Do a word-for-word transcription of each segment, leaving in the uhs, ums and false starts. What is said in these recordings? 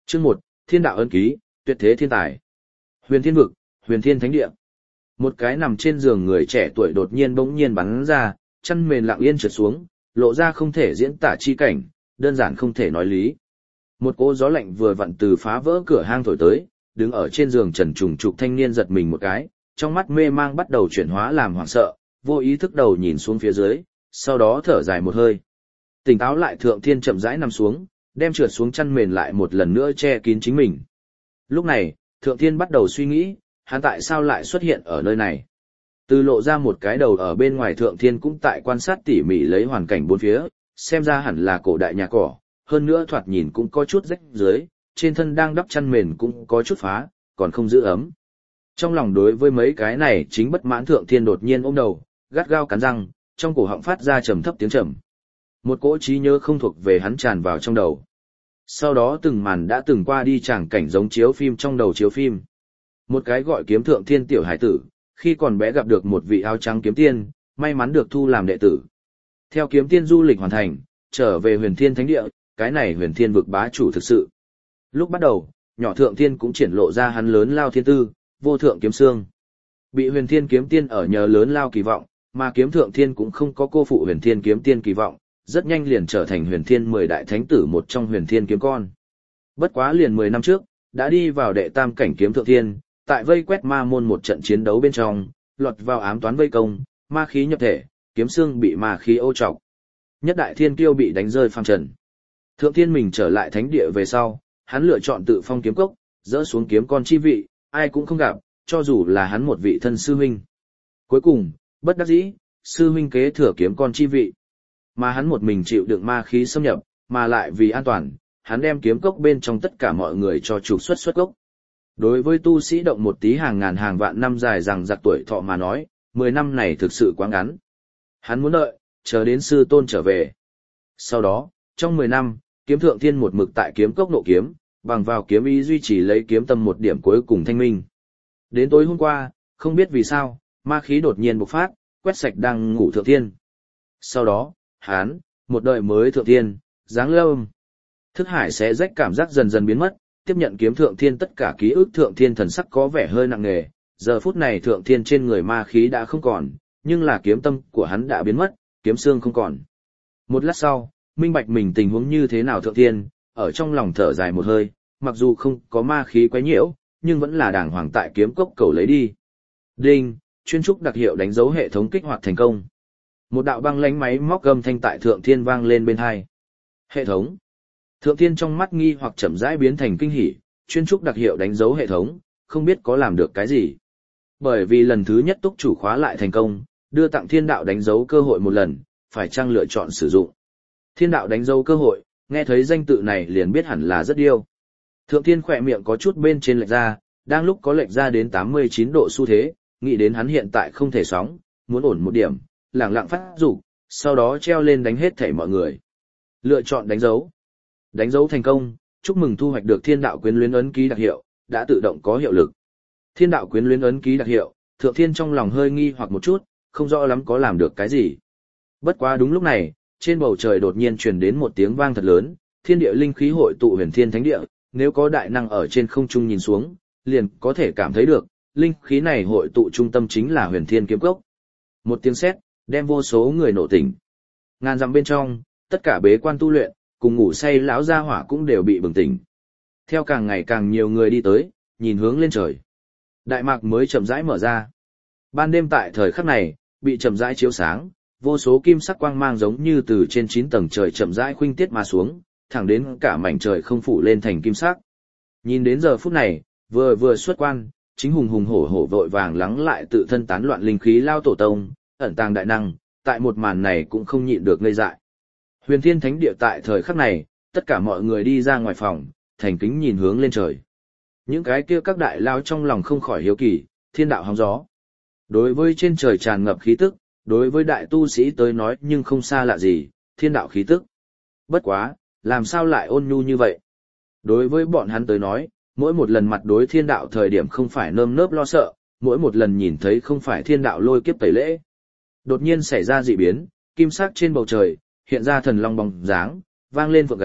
Chương một, Thiên đạo ân ký, tuyệt thế thiên tài. Huyền Thiên vực, Huyền Thiên thánh địa. Một cái nằm trên giường người trẻ tuổi đột nhiên bỗng nhiên bắn ra, chân mền lặng yên trượt xuống, lộ ra không thể diễn tả chi cảnh, đơn giản không thể nói lý. Một cỗ gió lạnh vừa vặn từ phá vỡ cửa hang thổi tới, đứng ở trên giường trần trùng trục thanh niên giật mình một cái, trong mắt mê mang bắt đầu chuyển hóa làm hoảng sợ, vô ý thức đầu nhìn xuống phía dưới, sau đó thở dài một hơi. Tỉnh táo lại Thượng Thiên chậm rãi nằm xuống, đem trượt xuống chăn mền lại một lần nữa che kín chính mình. Lúc này, Thượng Thiên bắt đầu suy nghĩ, hắn tại sao lại xuất hiện ở nơi này. Từ lộ ra một cái đầu ở bên ngoài Thượng Thiên cũng tại quan sát tỉ mỉ lấy hoàn cảnh bốn phía, xem ra hẳn là cổ đại nhà cỏ, hơn nữa thoạt nhìn cũng có chút rách dưới, trên thân đang đắp chăn mền cũng có chút phá, còn không giữ ấm. Trong lòng đối với mấy cái này chính bất mãn Thượng Thiên đột nhiên ôm đầu, gắt gao cắn răng, trong cổ họng phát ra trầm thấp tiếng trầm. Một cỗ trí nhớ không thuộc về hắn tràn vào trong đầu. Sau đó từng màn đã từng qua đi tràng cảnh giống chiếu phim trong đầu chiếu phim. Một cái gọi Kiếm Thượng Thiên tiểu hải tử, khi còn bé gặp được một vị áo trắng kiếm tiên, may mắn được thu làm đệ tử. Theo kiếm tiên du lịch hoàn thành, trở về Huyền Thiên thánh địa, cái này Huyền Thiên vực bá chủ thực sự. Lúc bắt đầu, nhỏ Thượng Thiên cũng triển lộ ra hắn lớn lao thiên tư, vô thượng kiếm xương. Bị Huyền Thiên kiếm tiên ở nhờ lớn lao kỳ vọng, mà Kiếm Thượng Thiên cũng không có cô phụ Huyền Thiên kiếm tiên kỳ vọng, rất nhanh liền trở thành Huyền Thiên mười đại thánh tử một trong Huyền Thiên kiếm con. Bất quá liền mười năm trước, đã đi vào đệ tam cảnh Kiếm Thượng Thiên, tại vây quét ma môn một trận chiến đấu bên trong, lọt vào ám toán vây công, ma khí nhập thể, kiếm xương bị ma khí ô trọc. Nhất đại thiên kiêu bị đánh rơi phàm trần. Thượng Thiên mình trở lại thánh địa về sau, hắn lựa chọn tự phong kiếm cốc, dỡ xuống kiếm con chi vị, ai cũng không gặp, cho dù là hắn một vị thân sư huynh. Cuối cùng, bất đắc dĩ, sư huynh kế thừa kiếm con chi vị. Mà hắn một mình chịu đựng ma khí xâm nhập, mà lại vì an toàn, hắn đem kiếm cốc bên trong tất cả mọi người cho trục xuất xuất cốc. Đối với tu sĩ động một tí hàng ngàn hàng vạn năm dài rằng giặc tuổi thọ mà nói, mười năm này thực sự quá ngắn. Hắn muốn đợi, chờ đến sư tôn trở về. Sau đó, trong mười năm, Kiếm Thượng Thiên một mực tại kiếm cốc nộ kiếm, bằng vào kiếm ý duy trì lấy kiếm tâm một điểm cuối cùng thanh minh. Đến tối hôm qua, không biết vì sao, ma khí đột nhiên bộc phát, quét sạch đang ngủ Thượng Thiên. Sau đó, hắn, một đời mới Thượng Thiên, giáng lâm. Thức hải sẽ rách cảm giác dần dần biến mất, tiếp nhận Kiếm Thượng Thiên tất cả ký ức Thượng Thiên thần sắc có vẻ hơi nặng nề, giờ phút này Thượng Thiên trên người ma khí đã không còn, nhưng là kiếm tâm của hắn đã biến mất, kiếm xương không còn. Một lát sau, minh bạch mình tình huống như thế nào Thượng Thiên, ở trong lòng thở dài một hơi, mặc dù không có ma khí quấy nhiễu, nhưng vẫn là đàng hoàng tại kiếm cốc cầu lấy đi. Đinh, chuyên trúc đặc hiệu đánh dấu hệ thống kích hoạt thành công. Một đạo băng lánh máy móc gầm thanh tại Thượng Thiên vang lên bên hai. Hệ thống. Thượng Thiên trong mắt nghi hoặc chậm rãi biến thành kinh hỉ, chuyên trúc đặc hiệu đánh dấu hệ thống, không biết có làm được cái gì. Bởi vì lần thứ nhất túc chủ khóa lại thành công, đưa tặng thiên đạo đánh dấu cơ hội một lần, phải chăng lựa chọn sử dụng. Thiên đạo đánh dấu cơ hội, nghe thấy danh tự này liền biết hẳn là rất điêu. Thượng Thiên khỏe miệng có chút bên trên lệch ra, đang lúc có lệch ra đến tám mươi chín độ xu thế, nghĩ đến hắn hiện tại không thể sóng, muốn ổn một điểm, lẳng lặng phát dục, sau đó treo lên đánh hết thảy mọi người. Lựa chọn đánh dấu. Đánh dấu thành công, chúc mừng thu hoạch được Thiên đạo quyến luyến ấn ký đặc hiệu, đã tự động có hiệu lực. Thiên đạo quyến luyến ấn ký đặc hiệu, Thượng Thiên trong lòng hơi nghi hoặc một chút, không rõ lắm có làm được cái gì. Bất quá đúng lúc này, trên bầu trời đột nhiên truyền đến một tiếng vang thật lớn, thiên địa linh khí hội tụ Huyền Thiên thánh địa, nếu có đại năng ở trên không trung nhìn xuống, liền có thể cảm thấy được, linh khí này hội tụ trung tâm chính là Huyền Thiên kiếm cốc. Một tiếng sét, đem vô số người nổ tỉnh. Ngàn dặm bên trong, tất cả bế quan tu luyện, cùng ngủ say lão gia hỏa cũng đều bị bừng tỉnh. Theo càng ngày càng nhiều người đi tới, nhìn hướng lên trời. Đại mạc mới chậm rãi mở ra. Ban đêm tại thời khắc này, bị chậm rãi chiếu sáng, vô số kim sắc quang mang giống như từ trên chín tầng trời chậm rãi khuynh tiết mà xuống, thẳng đến cả mảnh trời không phủ lên thành kim sắc. Nhìn đến giờ phút này, vừa vừa xuất quan, chính hùng hùng hổ hổ vội vàng lắng lại tự thân tán loạn linh khí lao tổ tông, ẩn tàng đại năng, tại một màn này cũng không nhịn được ngây dại. Huyền Thiên thánh địa tại thời khắc này, tất cả mọi người đi ra ngoài phòng, thành kính nhìn hướng lên trời. Những cái kia các đại lao trong lòng không khỏi hiếu kỳ, thiên đạo hóng gió. Đối với trên trời tràn ngập khí tức, đối với đại tu sĩ tới nói nhưng không xa lạ gì, thiên đạo khí tức. Bất quá, làm sao lại ôn nhu như vậy? Đối với bọn hắn tới nói, mỗi một lần mặt đối thiên đạo thời điểm không phải nơm nớp lo sợ, mỗi một lần nhìn thấy không phải thiên đạo lôi kiếp tẩy lễ. Đột nhiên xảy ra dị biến, kim sắc trên bầu trời, hiện ra thần long bóng dáng, vang lên phượng gáy,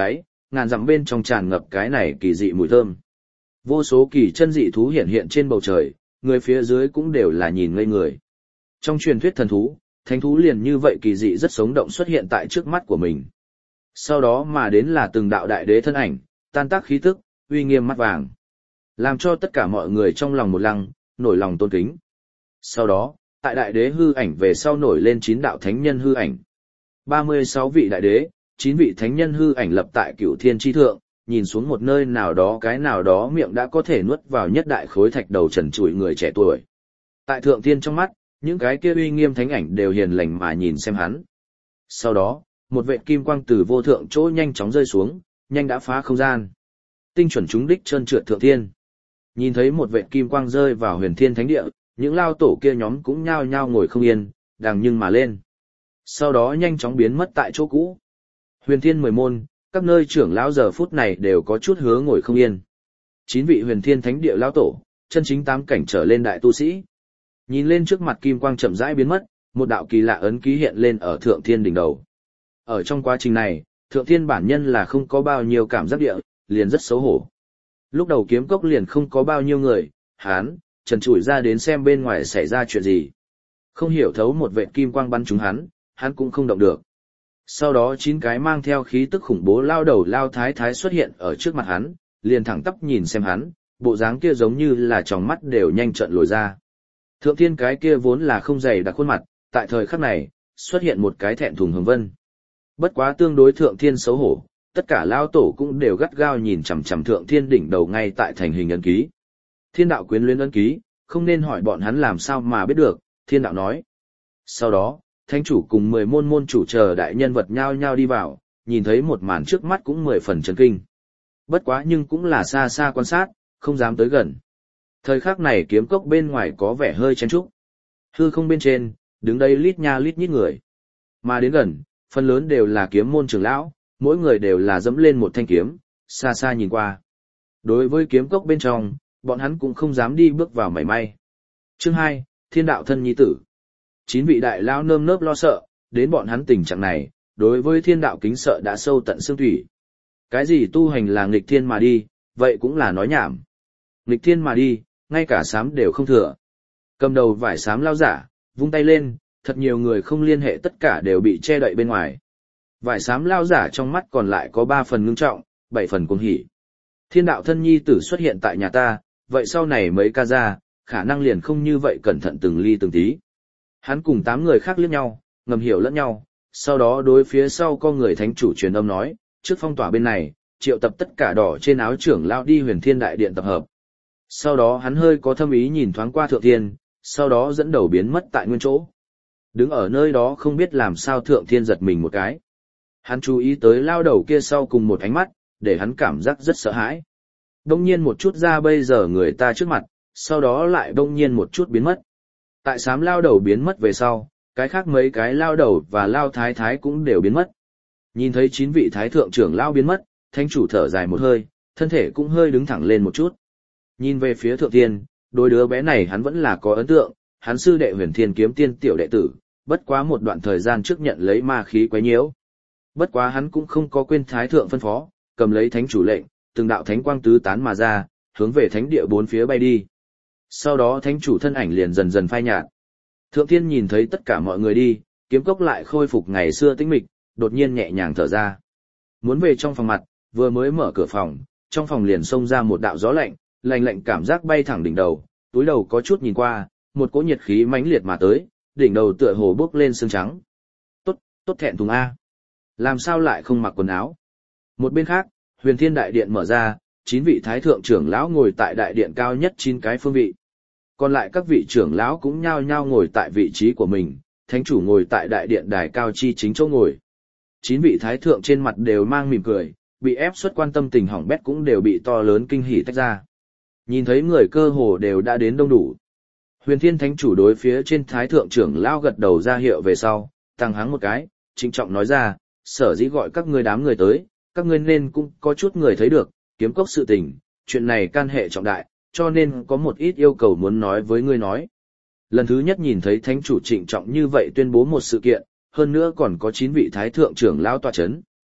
ngàn dặm bên trong tràn ngập cái này kỳ dị mùi thơm. Vô số kỳ chân dị thú hiện hiện trên bầu trời, người phía dưới cũng đều là nhìn ngây người. Trong truyền thuyết thần thú, thánh thú liền như vậy kỳ dị rất sống động xuất hiện tại trước mắt của mình. Sau đó mà đến là từng đạo đại đế thân ảnh, tan tác khí tức, uy nghiêm mắt vàng. Làm cho tất cả mọi người trong lòng một lăng, nổi lòng tôn kính. Sau đó, tại đại đế hư ảnh về sau nổi lên chín đạo thánh nhân hư ảnh. ba mươi sáu vị đại đế, chín vị thánh nhân hư ảnh lập tại cửu thiên chi thượng, nhìn xuống một nơi nào đó cái nào đó miệng đã có thể nuốt vào nhất đại khối thạch đầu trần trụi người trẻ tuổi. Tại thượng thiên trong mắt, những cái kia uy nghiêm thánh ảnh đều hiền lành mà nhìn xem hắn. Sau đó, một vệt kim quang từ vô thượng chỗ nhanh chóng rơi xuống, nhanh đã phá không gian. Tinh chuẩn trúng đích trơn trượt thượng thiên. Nhìn thấy một vệt kim quang rơi vào huyền thiên thánh địa, những lao tổ kia nhóm cũng nhao nhao ngồi không yên, đằng nhưng mà lên. Sau đó nhanh chóng biến mất tại chỗ cũ. Huyền thiên mười môn, các nơi trưởng lão giờ phút này đều có chút hứa ngồi không yên. Chín vị huyền thiên thánh địa lão tổ, chân chính tám cảnh trở lên đại tu sĩ. Nhìn lên trước mặt kim quang chậm rãi biến mất, một đạo kỳ lạ ấn ký hiện lên ở thượng thiên đỉnh đầu. Ở trong quá trình này, thượng thiên bản nhân là không có bao nhiêu cảm giác địa, liền rất xấu hổ. Lúc đầu kiếm cốc liền không có bao nhiêu người, hán, trần trụi ra đến xem bên ngoài xảy ra chuyện gì. Không hiểu thấu một vệt kim quang bắn trúng hắn, hắn cũng không động được. Sau đó chín cái mang theo khí tức khủng bố lao đầu lao thái thái xuất hiện ở trước mặt hắn, liền thẳng tắp nhìn xem hắn, bộ dáng kia giống như là tròng mắt đều nhanh trợn lồi ra. Thượng thiên cái kia vốn là không dày đặc khuôn mặt, tại thời khắc này, xuất hiện một cái thẹn thùng hồng vân. Bất quá tương đối thượng thiên xấu hổ, tất cả lao tổ cũng đều gắt gao nhìn chằm chằm thượng thiên đỉnh đầu ngay tại thành hình ấn ký. Thiên đạo quyến luyến ấn ký, không nên hỏi bọn hắn làm sao mà biết được, thiên đạo nói. Sau đó, thánh chủ cùng mười môn môn chủ chờ đại nhân vật nhao nhao đi vào, nhìn thấy một màn trước mắt cũng mười phần chấn kinh. Bất quá nhưng cũng là xa xa quan sát, không dám tới gần. Thời khắc này kiếm cốc bên ngoài có vẻ hơi chen chúc. Hư không bên trên, đứng đây lít nha lít nhít người. Mà đến gần, phần lớn đều là kiếm môn trưởng lão, mỗi người đều là dẫm lên một thanh kiếm, xa xa nhìn qua. Đối với kiếm cốc bên trong, bọn hắn cũng không dám đi bước vào mảy may. Chương hai, Thiên đạo thân nhi tử. Chín vị đại lão nơm nớp lo sợ, đến bọn hắn tình trạng này, đối với thiên đạo kính sợ đã sâu tận xương thủy. Cái gì tu hành là nghịch thiên mà đi, vậy cũng là nói nhảm. Nghịch thiên mà đi, ngay cả sám đều không thừa. Cầm đầu vải sám lao giả, vung tay lên, thật nhiều người không liên hệ tất cả đều bị che đậy bên ngoài. Vải sám lao giả trong mắt còn lại có ba phần ngưng trọng, bảy phần cuồng hỉ. Thiên đạo thân nhi tử xuất hiện tại nhà ta, vậy sau này mấy ca ra, khả năng liền không như vậy cẩn thận từng ly từng tí. Hắn cùng tám người khác liếc nhau, ngầm hiểu lẫn nhau, sau đó đối phía sau có người thánh chủ truyền âm nói, trước phong tỏa bên này, triệu tập tất cả đỏ trên áo trưởng lao đi huyền thiên đại điện tập hợp. Sau đó hắn hơi có thâm ý nhìn thoáng qua thượng thiên, sau đó dẫn đầu biến mất tại nguyên chỗ. Đứng ở nơi đó không biết làm sao thượng thiên giật mình một cái. Hắn chú ý tới lao đầu kia sau cùng một ánh mắt, để hắn cảm giác rất sợ hãi. Đông nhiên một chút ra bây giờ người ta trước mặt, sau đó lại đông nhiên một chút biến mất. Tại sám lao đầu biến mất về sau, cái khác mấy cái lao đầu và lao thái thái cũng đều biến mất. Nhìn thấy chín vị thái thượng trưởng lao biến mất, thánh chủ thở dài một hơi, thân thể cũng hơi đứng thẳng lên một chút. Nhìn về phía thượng thiên, đôi đứa bé này hắn vẫn là có ấn tượng, hắn sư đệ huyền thiên kiếm tiên tiểu đệ tử, bất quá một đoạn thời gian trước nhận lấy ma khí quấy nhiễu. Bất quá hắn cũng không có quên thái thượng phân phó, cầm lấy thánh chủ lệnh, từng đạo thánh quang tứ tán mà ra, hướng về thánh địa bốn phía bay đi. Sau đó thánh chủ thân ảnh liền dần dần phai nhạt. Thượng thiên nhìn thấy tất cả mọi người đi, kiếm cốc lại khôi phục ngày xưa tĩnh mịch, đột nhiên nhẹ nhàng thở ra. Muốn về trong phòng mặt, vừa mới mở cửa phòng, trong phòng liền xông ra một đạo gió lạnh, lạnh lạnh cảm giác bay thẳng đỉnh đầu, túi đầu có chút nhìn qua, một cỗ nhiệt khí mãnh liệt mà tới, đỉnh đầu tựa hồ bốc lên sương trắng. Tốt, tốt thẹn thùng a. Làm sao lại không mặc quần áo? Một bên khác, huyền thiên đại điện mở ra, chín vị thái thượng trưởng lão ngồi tại đại điện cao nhất chín cái phương vị. Còn lại các vị trưởng lão cũng nhao nhao ngồi tại vị trí của mình, thánh chủ ngồi tại đại điện đài cao chi chính chỗ ngồi. Chín vị thái thượng trên mặt đều mang mỉm cười, bị ép xuất quan tâm tình hỏng bét cũng đều bị to lớn kinh hỉ tách ra. Nhìn thấy người cơ hồ đều đã đến đông đủ. Huyền thiên thánh chủ đối phía trên thái thượng trưởng lão gật đầu ra hiệu về sau, tăng hắng một cái, trịnh trọng nói ra, sở dĩ gọi các ngươi đám người tới, các ngươi nên cũng có chút người thấy được, kiếm cốc sự tình, chuyện này can hệ trọng đại, cho nên có một ít yêu cầu muốn nói với ngươi nói. Lần thứ nhất nhìn thấy thánh chủ trịnh trọng như vậy tuyên bố một sự kiện, hơn nữa còn có chín vị thái thượng trưởng lão tọa chấn.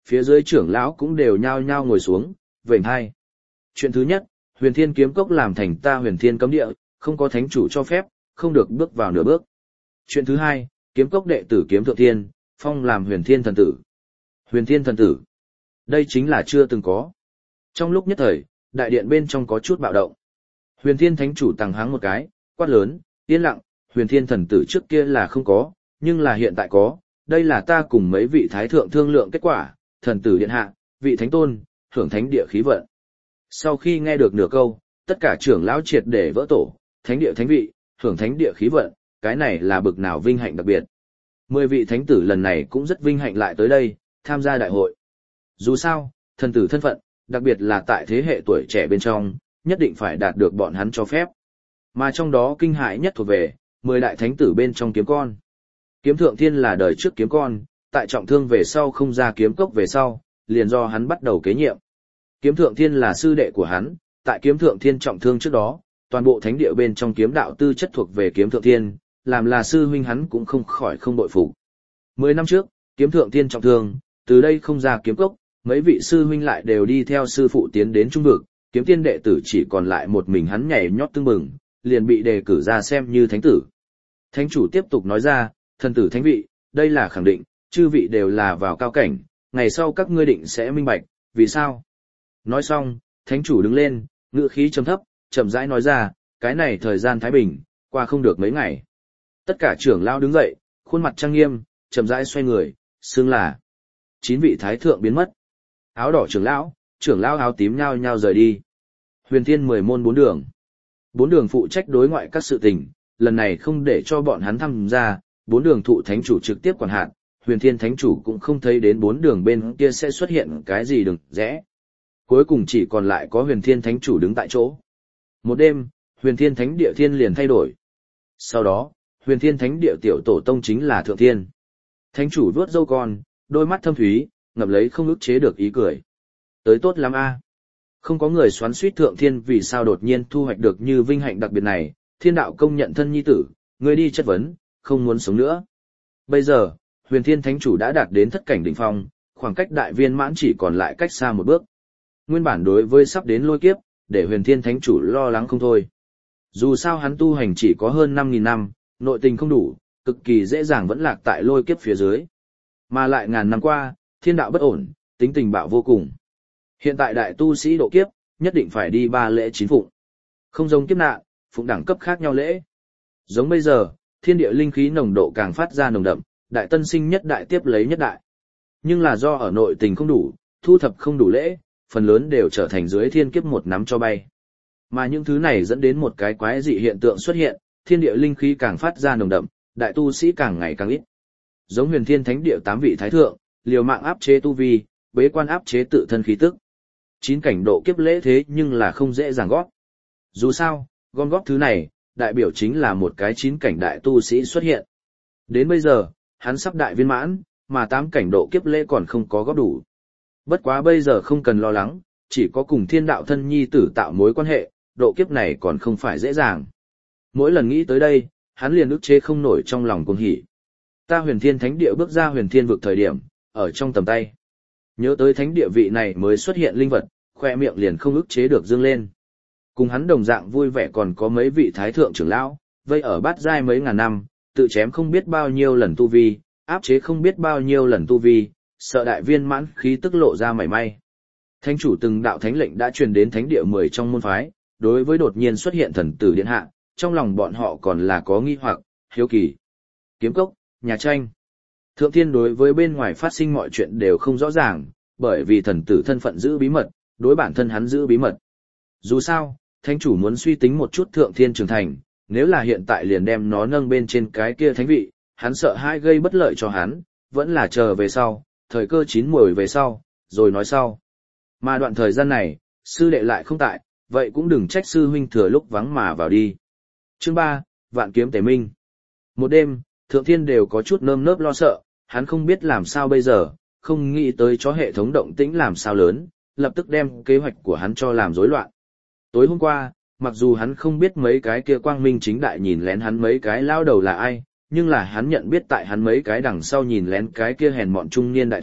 phía dưới trưởng lão cũng đều nhao nhao ngồi xuống, vểnh hai. Chuyện thứ nhất, Huyền Thiên kiếm cốc làm thành ta Huyền Thiên cấm địa, không có thánh chủ cho phép, không được bước vào nửa bước. Chuyện thứ hai, kiếm cốc đệ tử kiếm thượng thiên, phong làm Huyền Thiên thần tử. Huyền Thiên thần tử. Đây chính là chưa từng có. Trong lúc nhất thời, đại điện bên trong có chút bạo động. Huyền Thiên thánh chủ tăng háng một cái, quát lớn, yên lặng, Huyền Thiên thần tử trước kia là không có, nhưng là hiện tại có, đây là ta cùng mấy vị thái thượng thương lượng kết quả, thần tử điện hạ, vị thánh tôn, hưởng thánh địa khí vận. Sau khi nghe được nửa câu, tất cả trưởng lão triệt để vỡ tổ, thánh địa thánh vị, hưởng thánh địa khí vận, cái này là bực nào vinh hạnh đặc biệt. Mười vị thánh tử lần này cũng rất vinh hạnh lại tới đây, tham gia đại hội. Dù sao, thần tử thân phận, đặc biệt là tại thế hệ tuổi trẻ bên trong, nhất định phải đạt được bọn hắn cho phép. Mà trong đó kinh hãi nhất thuộc về, mười đại thánh tử bên trong kiếm con. Kiếm thượng thiên là đời trước kiếm con, tại trọng thương về sau không ra kiếm cốc về sau, liền do hắn bắt đầu kế nhiệm. Kiếm thượng thiên là sư đệ của hắn, tại kiếm thượng thiên trọng thương trước đó, toàn bộ thánh địa bên trong kiếm đạo tư chất thuộc về kiếm thượng thiên, làm là sư huynh hắn cũng không khỏi không bội phục. Mười năm trước, kiếm thượng thiên trọng thương, từ đây không ra kiếm cốc, mấy vị sư huynh lại đều đi theo sư phụ tiến đến trung vực, kiếm tiên đệ tử chỉ còn lại một mình hắn nhảy nhót tưng bừng, liền bị đề cử ra xem như thánh tử. Thánh chủ tiếp tục nói ra, thần tử thánh vị, đây là khẳng định, chư vị đều là vào cao cảnh, ngày sau các ngươi định sẽ minh bạch, vì sao? Nói xong, thánh chủ đứng lên, ngữ khí trầm thấp, chậm rãi nói ra, cái này thời gian thái bình, qua không được mấy ngày. Tất cả trưởng lão đứng dậy, khuôn mặt trang nghiêm, chậm rãi xoay người, xưng là chín vị thái thượng biến mất. Áo đỏ trưởng lão, trưởng lão áo tím nhao nhao rời đi. Huyền Thiên mười môn bốn đường. Bốn đường phụ trách đối ngoại các sự tình, lần này không để cho bọn hắn tham gia, bốn đường thụ thánh chủ trực tiếp quản hạt, Huyền Thiên thánh chủ cũng không thấy đến bốn đường bên kia sẽ xuất hiện cái gì đừng rẽ. Cuối cùng chỉ còn lại có Huyền Thiên thánh chủ đứng tại chỗ. Một đêm, Huyền Thiên thánh địa thiên liền thay đổi. Sau đó, Huyền Thiên thánh địa tiểu tổ tông chính là Thượng Thiên. Thánh chủ vuốt râu con, đôi mắt thâm thúy, ngập lấy không ức chế được ý cười. Tới tốt lắm a. Không có người xoắn suýt Thượng Thiên vì sao đột nhiên thu hoạch được như vinh hạnh đặc biệt này, thiên đạo công nhận thân nhi tử, người đi chất vấn, không muốn sống nữa. Bây giờ, Huyền Thiên thánh chủ đã đạt đến thất cảnh đỉnh phong, khoảng cách đại viên mãn chỉ còn lại cách xa một bước. Nguyên bản đối với sắp đến lôi kiếp, để Huyền Thiên thánh chủ lo lắng không thôi. Dù sao hắn tu hành chỉ có hơn năm nghìn năm, nội tình không đủ, cực kỳ dễ dàng vẫn lạc tại lôi kiếp phía dưới. Mà lại ngàn năm qua, thiên đạo bất ổn, tính tình bạo vô cùng. Hiện tại đại tu sĩ độ kiếp, nhất định phải đi ba lễ chín phụng. Không giống kiếp nạn, phụng đẳng cấp khác nhau lễ. Giống bây giờ, thiên địa linh khí nồng độ càng phát ra nồng đậm, đại tân sinh nhất đại tiếp lấy nhất đại. Nhưng là do ở nội tình không đủ, thu thập không đủ lễ, phần lớn đều trở thành dưới thiên kiếp một nắm cho bay. Mà những thứ này dẫn đến một cái quái dị hiện tượng xuất hiện, thiên địa linh khí càng phát ra nồng đậm, đại tu sĩ càng ngày càng ít. Giống Huyền Thiên thánh địa tám vị thái thượng, liều mạng áp chế tu vi, bế quan áp chế tự thân khí tức. Chín cảnh độ kiếp lễ thế nhưng là không dễ dàng gót. Dù sao, gom góp thứ này, đại biểu chính là một cái chín cảnh đại tu sĩ xuất hiện. Đến bây giờ, hắn sắp đại viên mãn, mà tám cảnh độ kiếp lễ còn không có góp đủ. Bất quá bây giờ không cần lo lắng, chỉ có cùng thiên đạo thân nhi tử tạo mối quan hệ, độ kiếp này còn không phải dễ dàng. Mỗi lần nghĩ tới đây, hắn liền ức chế không nổi trong lòng cuồng hỉ. Ta Huyền Thiên thánh địa bước ra Huyền Thiên vực thời điểm, ở trong tầm tay. Nhớ tới thánh địa vị này mới xuất hiện linh vật, khoe miệng liền không ức chế được dương lên. Cùng hắn đồng dạng vui vẻ còn có mấy vị thái thượng trưởng lão, vây ở bát giai mấy ngàn năm, tự chém không biết bao nhiêu lần tu vi, áp chế không biết bao nhiêu lần tu vi, sợ đại viên mãn khí tức lộ ra mảy may. Thánh chủ từng đạo thánh lệnh đã truyền đến thánh địa mười trong môn phái, đối với đột nhiên xuất hiện thần tử điện hạ, trong lòng bọn họ còn là có nghi hoặc, hiếu kỳ. Kiếm cốc, nhà tranh. Thượng Thiên đối với bên ngoài phát sinh mọi chuyện đều không rõ ràng, bởi vì thần tử thân phận giữ bí mật, đối bản thân hắn giữ bí mật. Dù sao, thánh chủ muốn suy tính một chút Thượng Thiên trưởng thành, nếu là hiện tại liền đem nó nâng bên trên cái kia thánh vị, hắn sợ hai gây bất lợi cho hắn, vẫn là chờ về sau, thời cơ chín muồi về sau, rồi nói sau. Mà đoạn thời gian này, sư đệ lại không tại, vậy cũng đừng trách sư huynh thừa lúc vắng mà vào đi. Chương ba, Vạn kiếm tề minh. Một đêm, Thượng Thiên đều có chút nơm nớp lo sợ, hắn không biết làm sao bây giờ, không nghĩ tới cho hệ thống động tĩnh làm sao lớn, lập tức đem kế hoạch của hắn cho làm rối loạn. Tối hôm qua, mặc dù hắn không biết mấy cái kia quang minh chính đại nhìn lén hắn mấy cái lao đầu là ai, nhưng là hắn nhận biết tại hắn mấy cái đằng sau nhìn lén cái kia hèn mọn trung niên đại thúc,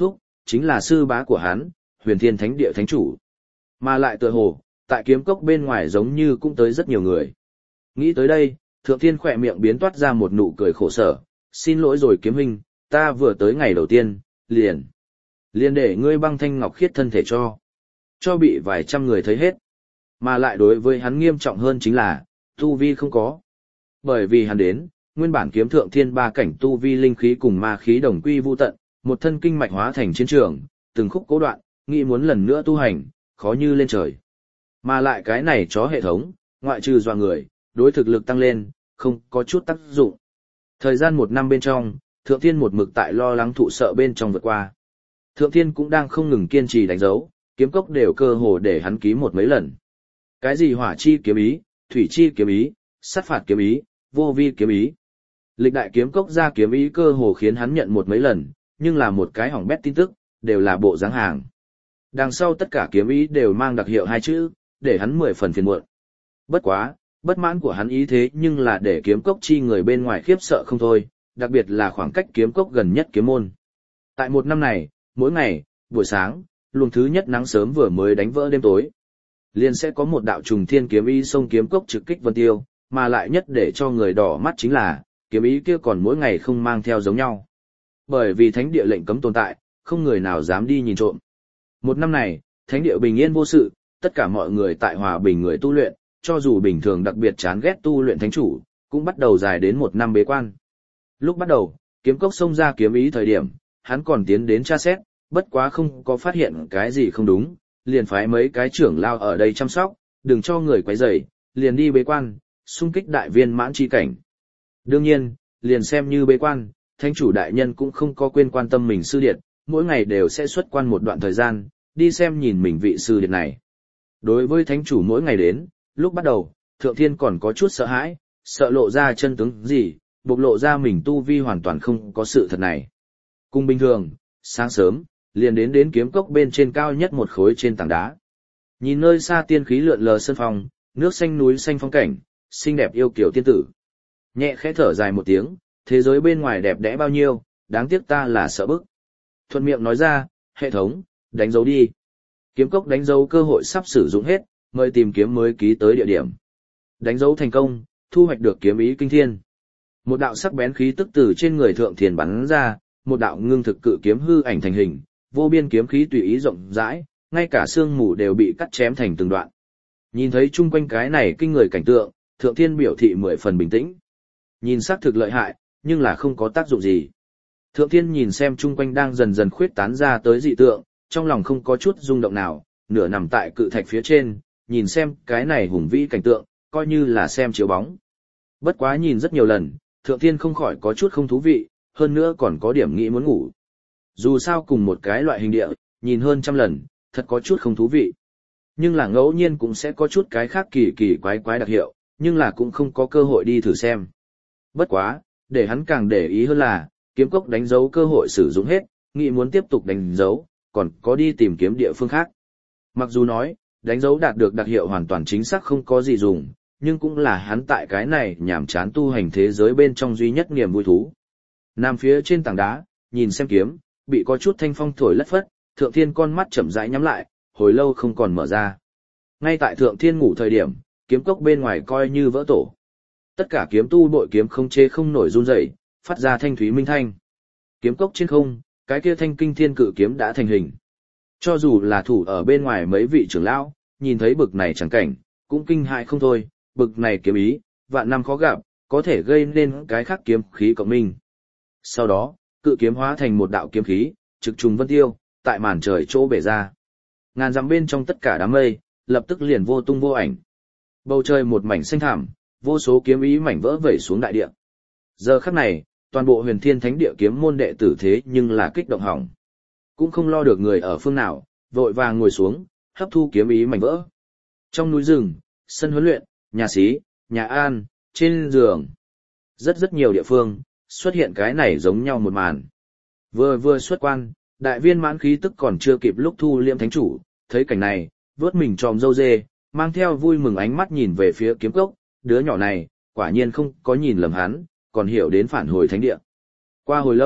chính là sư bá của hắn, Huyền Thiên Thánh Địa Thánh Chủ. Mà lại tựa hồ, tại kiếm cốc bên ngoài giống như cũng tới rất nhiều người. Nghĩ tới đây, Thượng Thiên khỏe miệng biến toát ra một nụ cười khổ sở, xin lỗi rồi kiếm huynh, ta vừa tới ngày đầu tiên, liền. Liền để ngươi băng thanh ngọc khiết thân thể cho. Cho bị vài trăm người thấy hết. Mà lại đối với hắn nghiêm trọng hơn chính là, tu vi không có. Bởi vì hắn đến, nguyên bản kiếm Thượng Thiên ba cảnh tu vi linh khí cùng ma khí đồng quy vu tận, một thân kinh mạch hóa thành chiến trường, từng khúc cố đoạn, nghĩ muốn lần nữa tu hành, khó như lên trời. Mà lại cái này chó hệ thống, ngoại trừ dọa người, đối thực lực tăng lên, không có chút tác dụng. Thời gian một năm bên trong, Thượng Thiên một mực tại lo lắng thụ sợ bên trong vượt qua. Thượng Thiên cũng đang không ngừng kiên trì đánh dấu, kiếm cốc đều cơ hồ để hắn ký một mấy lần. Cái gì hỏa chi kiếm ý, thủy chi kiếm ý, sát phạt kiếm ý, vô vi kiếm ý. Lịch đại kiếm cốc ra kiếm ý cơ hồ khiến hắn nhận một mấy lần, nhưng là một cái hỏng bét tin tức, đều là bộ dáng hàng. Đằng sau tất cả kiếm ý đều mang đặc hiệu hai chữ, để hắn mười phần phiền muộn. Bất quá, bất mãn của hắn ý thế nhưng là để kiếm cốc chi người bên ngoài khiếp sợ không thôi, đặc biệt là khoảng cách kiếm cốc gần nhất kiếm môn. Tại một năm này, mỗi ngày, buổi sáng, luồng thứ nhất nắng sớm vừa mới đánh vỡ đêm tối. Liền sẽ có một đạo trùng thiên kiếm ý xông kiếm cốc trực kích vân tiêu, mà lại nhất để cho người đỏ mắt chính là, kiếm ý kia còn mỗi ngày không mang theo giống nhau. Bởi vì thánh địa lệnh cấm tồn tại, không người nào dám đi nhìn trộm. Một năm này, thánh địa bình yên vô sự, tất cả mọi người tại hòa bình người tu luyện, cho dù bình thường đặc biệt chán ghét tu luyện thánh chủ, cũng bắt đầu dài đến một năm bế quan. Lúc bắt đầu, kiếm cốc xông ra kiếm ý thời điểm, hắn còn tiến đến tra xét, bất quá không có phát hiện cái gì không đúng, liền phái mấy cái trưởng lao ở đây chăm sóc, đừng cho người quấy rầy, liền đi bế quan, xung kích đại viên mãn chi cảnh. Đương nhiên, liền xem như bế quan, thánh chủ đại nhân cũng không có quên quan tâm mình sư điệt, mỗi ngày đều sẽ xuất quan một đoạn thời gian, đi xem nhìn mình vị sư điệt này. Đối với thánh chủ mỗi ngày đến, lúc bắt đầu, Thượng Thiên còn có chút sợ hãi, sợ lộ ra chân tướng gì, bộc lộ ra mình tu vi hoàn toàn không có sự thật này. Cùng bình thường, sáng sớm, liền đến đến kiếm cốc bên trên cao nhất một khối trên tảng đá. Nhìn nơi xa tiên khí lượn lờ sân phong, nước xanh núi xanh phong cảnh, xinh đẹp yêu kiều tiên tử. Nhẹ khẽ thở dài một tiếng, thế giới bên ngoài đẹp đẽ bao nhiêu, đáng tiếc ta là sợ bức. Thuận miệng nói ra, hệ thống, đánh dấu đi. Kiếm cốc đánh dấu cơ hội sắp sử dụng hết, mời tìm kiếm mới ký tới địa điểm. Đánh dấu thành công, thu hoạch được kiếm ý kinh thiên. Một đạo sắc bén khí tức từ trên người Thượng Thiên bắn ra, một đạo ngưng thực cự kiếm hư ảnh thành hình, vô biên kiếm khí tùy ý rộng rãi, ngay cả xương mù đều bị cắt chém thành từng đoạn. Nhìn thấy chung quanh cái này kinh người cảnh tượng, Thượng Thiên biểu thị mười phần bình tĩnh. Nhìn xác thực lợi hại, nhưng là không có tác dụng gì. Thượng Thiên nhìn xem chung quanh đang dần dần khuyết tán ra tới dị tượng, trong lòng không có chút rung động nào, nửa nằm tại cự thạch phía trên, nhìn xem cái này hùng vĩ cảnh tượng, coi như là xem chiếu bóng. Bất quá nhìn rất nhiều lần, Thượng Thiên không khỏi có chút không thú vị, hơn nữa còn có điểm nghĩ muốn ngủ. Dù sao cùng một cái loại hình địa, nhìn hơn trăm lần, thật có chút không thú vị. Nhưng là ngẫu nhiên cũng sẽ có chút cái khác kỳ kỳ quái quái đặc hiệu, nhưng là cũng không có cơ hội đi thử xem. Bất quá, để hắn càng để ý hơn là, kiếm cốc đánh dấu cơ hội sử dụng hết, nghĩ muốn tiếp tục đánh dấu, còn có đi tìm kiếm địa phương khác. Mặc dù nói, đánh dấu đạt được đặc hiệu hoàn toàn chính xác không có gì dùng, nhưng cũng là hắn tại cái này nhảm chán tu hành thế giới bên trong duy nhất niềm vui thú. Nằm phía trên tảng đá, nhìn xem kiếm, bị có chút thanh phong thổi lất phất, Thượng Thiên con mắt chậm rãi nhắm lại, hồi lâu không còn mở ra. Ngay tại Thượng Thiên ngủ thời điểm, kiếm cốc bên ngoài coi như vỡ tổ. Tất cả kiếm tu bội kiếm không chế không nổi run rẩy, phát ra thanh thúy minh thanh. Kiếm cốc trên không, cái kia thanh kinh thiên cự kiếm đã thành hình. Cho dù là thủ ở bên ngoài mấy vị trưởng lão, nhìn thấy bực này chẳng cảnh, cũng kinh hại không thôi, bực này kiếm ý, vạn năm khó gặp, có thể gây nên cái khác kiếm khí cộng minh. Sau đó, cự kiếm hóa thành một đạo kiếm khí, trực trùng vân tiêu, tại màn trời chỗ bể ra. Ngàn dặm bên trong tất cả đám mây, lập tức liền vô tung vô ảnh. Bầu trời một mảnh xanh thẳm, vô số kiếm ý mảnh vỡ vẩy xuống đại địa. Giờ khắc này, toàn bộ Huyền Thiên Thánh Địa kiếm môn đệ tử thế nhưng là kích động hỏng. Cũng không lo được người ở phương nào, vội vàng ngồi xuống, hấp thu kiếm ý mảnh vỡ. Trong núi rừng, sân huấn luyện, nhà xí, nhà an, trên giường, rất rất nhiều địa phương, xuất hiện cái này giống nhau một màn. Vừa vừa xuất quan, đại viên mãn khí tức còn chưa kịp lúc thu liêm thánh chủ, thấy cảnh này, vớt mình tròm râu dê, mang theo vui mừng ánh mắt nhìn về phía kiếm cốc, đứa nhỏ này, quả nhiên không có nhìn lầm hắn, còn hiểu đến phản hồi thánh địa. Qua hồi lâu,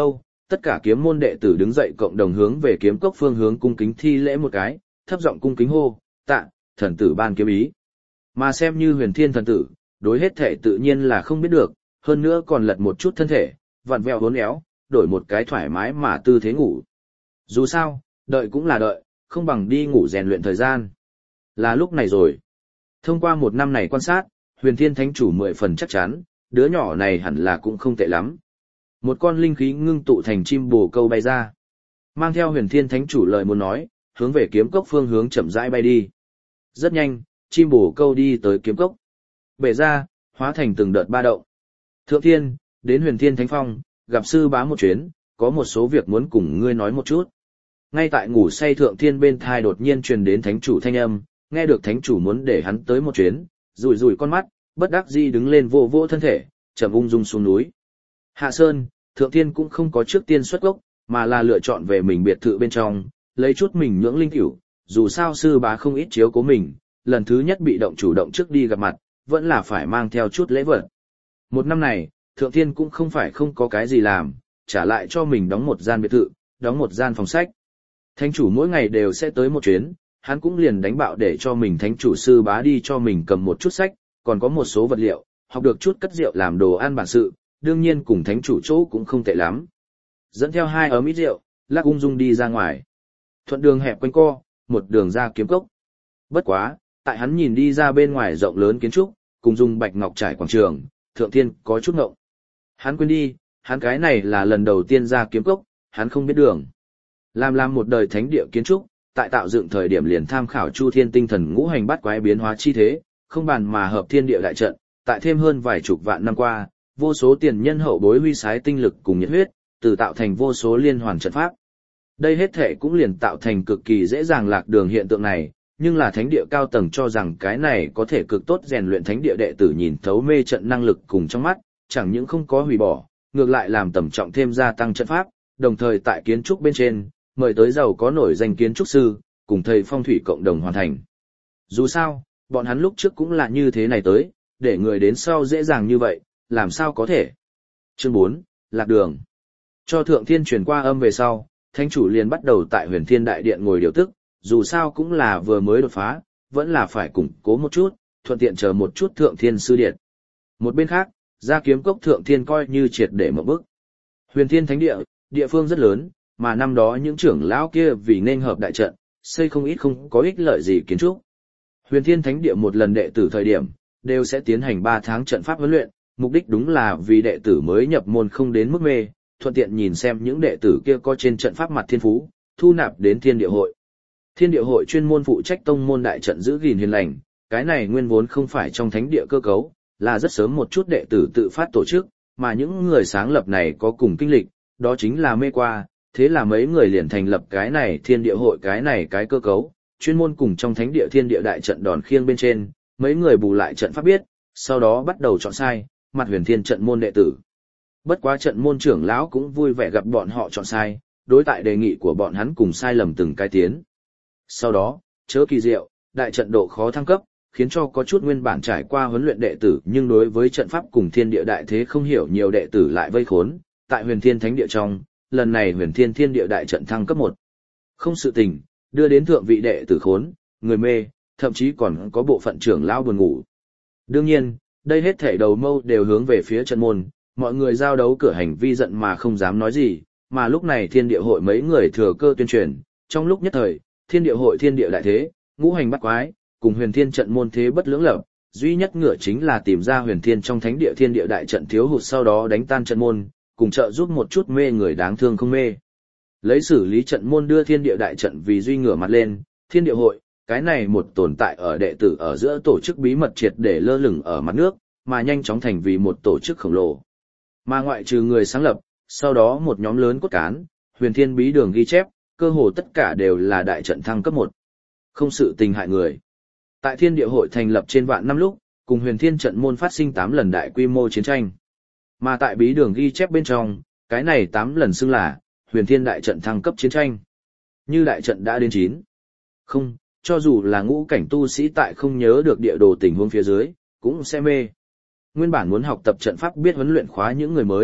Tất cả kiếm môn đệ tử đứng dậy cộng đồng hướng về kiếm cốc phương hướng cung kính thi lễ một cái, thấp giọng cung kính hô, tạ, thần tử ban kiếm ý. Mà xem như huyền thiên thần tử, đối hết thể tự nhiên là không biết được, hơn nữa còn lật một chút thân thể, vặn vẹo hốn éo, đổi một cái thoải mái mà tư thế ngủ. Dù sao, đợi cũng là đợi, không bằng đi ngủ rèn luyện thời gian. Là lúc này rồi. Thông qua một năm này quan sát, huyền thiên thánh chủ mười phần chắc chắn, đứa nhỏ này hẳn là cũng không tệ lắm. Một con linh khí ngưng tụ thành chim bồ câu bay ra. Mang theo huyền thiên thánh chủ lời muốn nói, hướng về kiếm cốc phương hướng chậm rãi bay đi. Rất nhanh, chim bồ câu đi tới kiếm cốc. Bể ra, hóa thành từng đợt ba động. Thượng thiên, đến huyền thiên thánh phong, gặp sư bá một chuyến, có một số việc muốn cùng ngươi nói một chút. Ngay tại ngủ say thượng thiên bên thai đột nhiên truyền đến thánh chủ thanh âm, nghe được thánh chủ muốn để hắn tới một chuyến, rủi rủi con mắt, bất đắc dĩ đứng lên vô vô thân thể, chậm ung dung xuống núi. Hạ Sơn, thượng thiên cũng không có trước tiên xuất gốc, mà là lựa chọn về mình biệt thự bên trong, lấy chút mình nhưỡng linh cửu, dù sao sư bá không ít chiếu cố mình, lần thứ nhất bị động chủ động trước đi gặp mặt, vẫn là phải mang theo chút lễ vật. Một năm này, thượng thiên cũng không phải không có cái gì làm, trả lại cho mình đóng một gian biệt thự, đóng một gian phòng sách. Thánh chủ mỗi ngày đều sẽ tới một chuyến, hắn cũng liền đánh bạo để cho mình thánh chủ sư bá đi cho mình cầm một chút sách, còn có một số vật liệu, học được chút cất rượu làm đồ ăn bản sự, đương nhiên cùng thánh chủ chỗ cũng không tệ lắm. Dẫn theo hai ấm ít rượu, lắc ung dung đi ra ngoài. Thuận đường hẹp quanh co, một đường ra kiếm cốc. Bất quá, tại hắn nhìn đi ra bên ngoài rộng lớn kiến trúc, cùng dùng bạch ngọc trải quảng trường, thượng thiên có chút ngộng. Hắn quên đi, hắn cái này là lần đầu tiên ra kiếm cốc, hắn không biết đường. Làm làm một đời thánh địa kiến trúc, tại tạo dựng thời điểm liền tham khảo Chu Thiên tinh thần ngũ hành bát quái biến hóa chi thế, không bàn mà hợp thiên địa đại trận, tại thêm hơn vài chục vạn năm qua, vô số tiền nhân hậu bối huy sái tinh lực cùng nhiệt huyết, từ tạo thành vô số liên hoàn trận pháp. Đây hết thể cũng liền tạo thành cực kỳ dễ dàng lạc đường hiện tượng này, nhưng là thánh địa cao tầng cho rằng cái này có thể cực tốt rèn luyện thánh địa đệ tử nhìn thấu mê trận năng lực cùng trong mắt, chẳng những không có hủy bỏ, ngược lại làm tầm trọng thêm gia tăng trận pháp, đồng thời tại kiến trúc bên trên, mời tới giàu có nổi danh kiến trúc sư, cùng thầy phong thủy cộng đồng hoàn thành. Dù sao, bọn hắn lúc trước cũng là như thế này tới, để người đến sau dễ dàng như vậy, làm sao có thể. Chương bốn, Lạc đường. Cho thượng thiên truyền qua âm về sau, thánh chủ liền bắt đầu tại huyền thiên đại điện ngồi điều tức, dù sao cũng là vừa mới đột phá, vẫn là phải củng cố một chút, thuận tiện chờ một chút thượng thiên sư điện. Một bên khác, ra kiếm cốc thượng thiên coi như triệt để một bước. Huyền thiên thánh địa, địa phương rất lớn, mà năm đó những trưởng lão kia vì nên hợp đại trận, xây không ít không có ích lợi gì kiến trúc. Huyền thiên thánh địa một lần đệ tử thời điểm, đều sẽ tiến hành ba tháng trận pháp huấn luyện, mục đích đúng là vì đệ tử mới nhập môn không đến mức mê, thuận tiện nhìn xem những đệ tử kia có trên trận pháp mặt thiên phú, thu nạp đến thiên địa hội. Thiên địa hội chuyên môn phụ trách tông môn đại trận giữ gìn hiền lành, cái này nguyên vốn không phải trong thánh địa cơ cấu, là rất sớm một chút đệ tử tự phát tổ chức, mà những người sáng lập này có cùng kinh lịch, đó chính là mê qua, thế là mấy người liền thành lập cái này thiên địa hội cái này cái cơ cấu, chuyên môn cùng trong thánh địa thiên địa đại trận đòn khiêng bên trên, mấy người bù lại trận pháp biết, sau đó bắt đầu chọn sai, mặt huyền thiên trận môn đệ tử. Bất quá trận môn trưởng lão cũng vui vẻ gặp bọn họ chọn sai, đối tại đề nghị của bọn hắn cùng sai lầm từng cái tiến. Sau đó, chớ kỳ diệu, đại trận độ khó thăng cấp, khiến cho có chút nguyên bản trải qua huấn luyện đệ tử nhưng đối với trận pháp cùng thiên địa đại thế không hiểu nhiều đệ tử lại vây khốn, tại huyền thiên thánh địa trong, lần này huyền thiên thiên địa đại trận thăng cấp một. Không sự tình, đưa đến thượng vị đệ tử khốn, người mê, thậm chí còn có bộ phận trưởng lão buồn ngủ. Đương nhiên, đây hết thể đầu mâu đều hướng về phía trận môn, mọi người giao đấu cửa hành vi giận mà không dám nói gì, mà lúc này thiên địa hội mấy người thừa cơ tuyên truyền, trong lúc nhất thời, thiên địa hội thiên địa đại thế, ngũ hành bắt quái, cùng huyền thiên trận môn thế bất lưỡng lập, duy nhất ngựa chính là tìm ra huyền thiên trong thánh địa thiên địa đại trận thiếu hụt sau đó đánh tan trận môn, cùng trợ giúp một chút mê người đáng thương không mê. Lấy xử lý trận môn đưa thiên địa đại trận vì duy ngửa mặt lên, thiên địa hội, cái này một tồn tại ở đệ tử ở giữa tổ chức bí mật triệt để lơ lửng ở mặt nước, mà nhanh chóng thành vì một tổ chức khổng lồ. Mà ngoại trừ người sáng lập, sau đó một nhóm lớn cốt cán, huyền thiên bí đường ghi chép, cơ hồ tất cả đều là đại trận thăng cấp một. Không sự tình hại người. Tại thiên địa hội thành lập trên vạn năm lúc, cùng huyền thiên trận môn phát sinh tám lần đại quy mô chiến tranh. Mà tại bí đường ghi chép bên trong, cái này tám lần xưng là huyền thiên đại trận thăng cấp chiến tranh. Như đại trận đã đến chín. Không, cho dù là ngũ cảnh tu sĩ tại không nhớ được địa đồ tình huống phía dưới, cũng sẽ mê. Nguyên bản muốn học tập trận pháp biết huấn luyện khóa những người mới,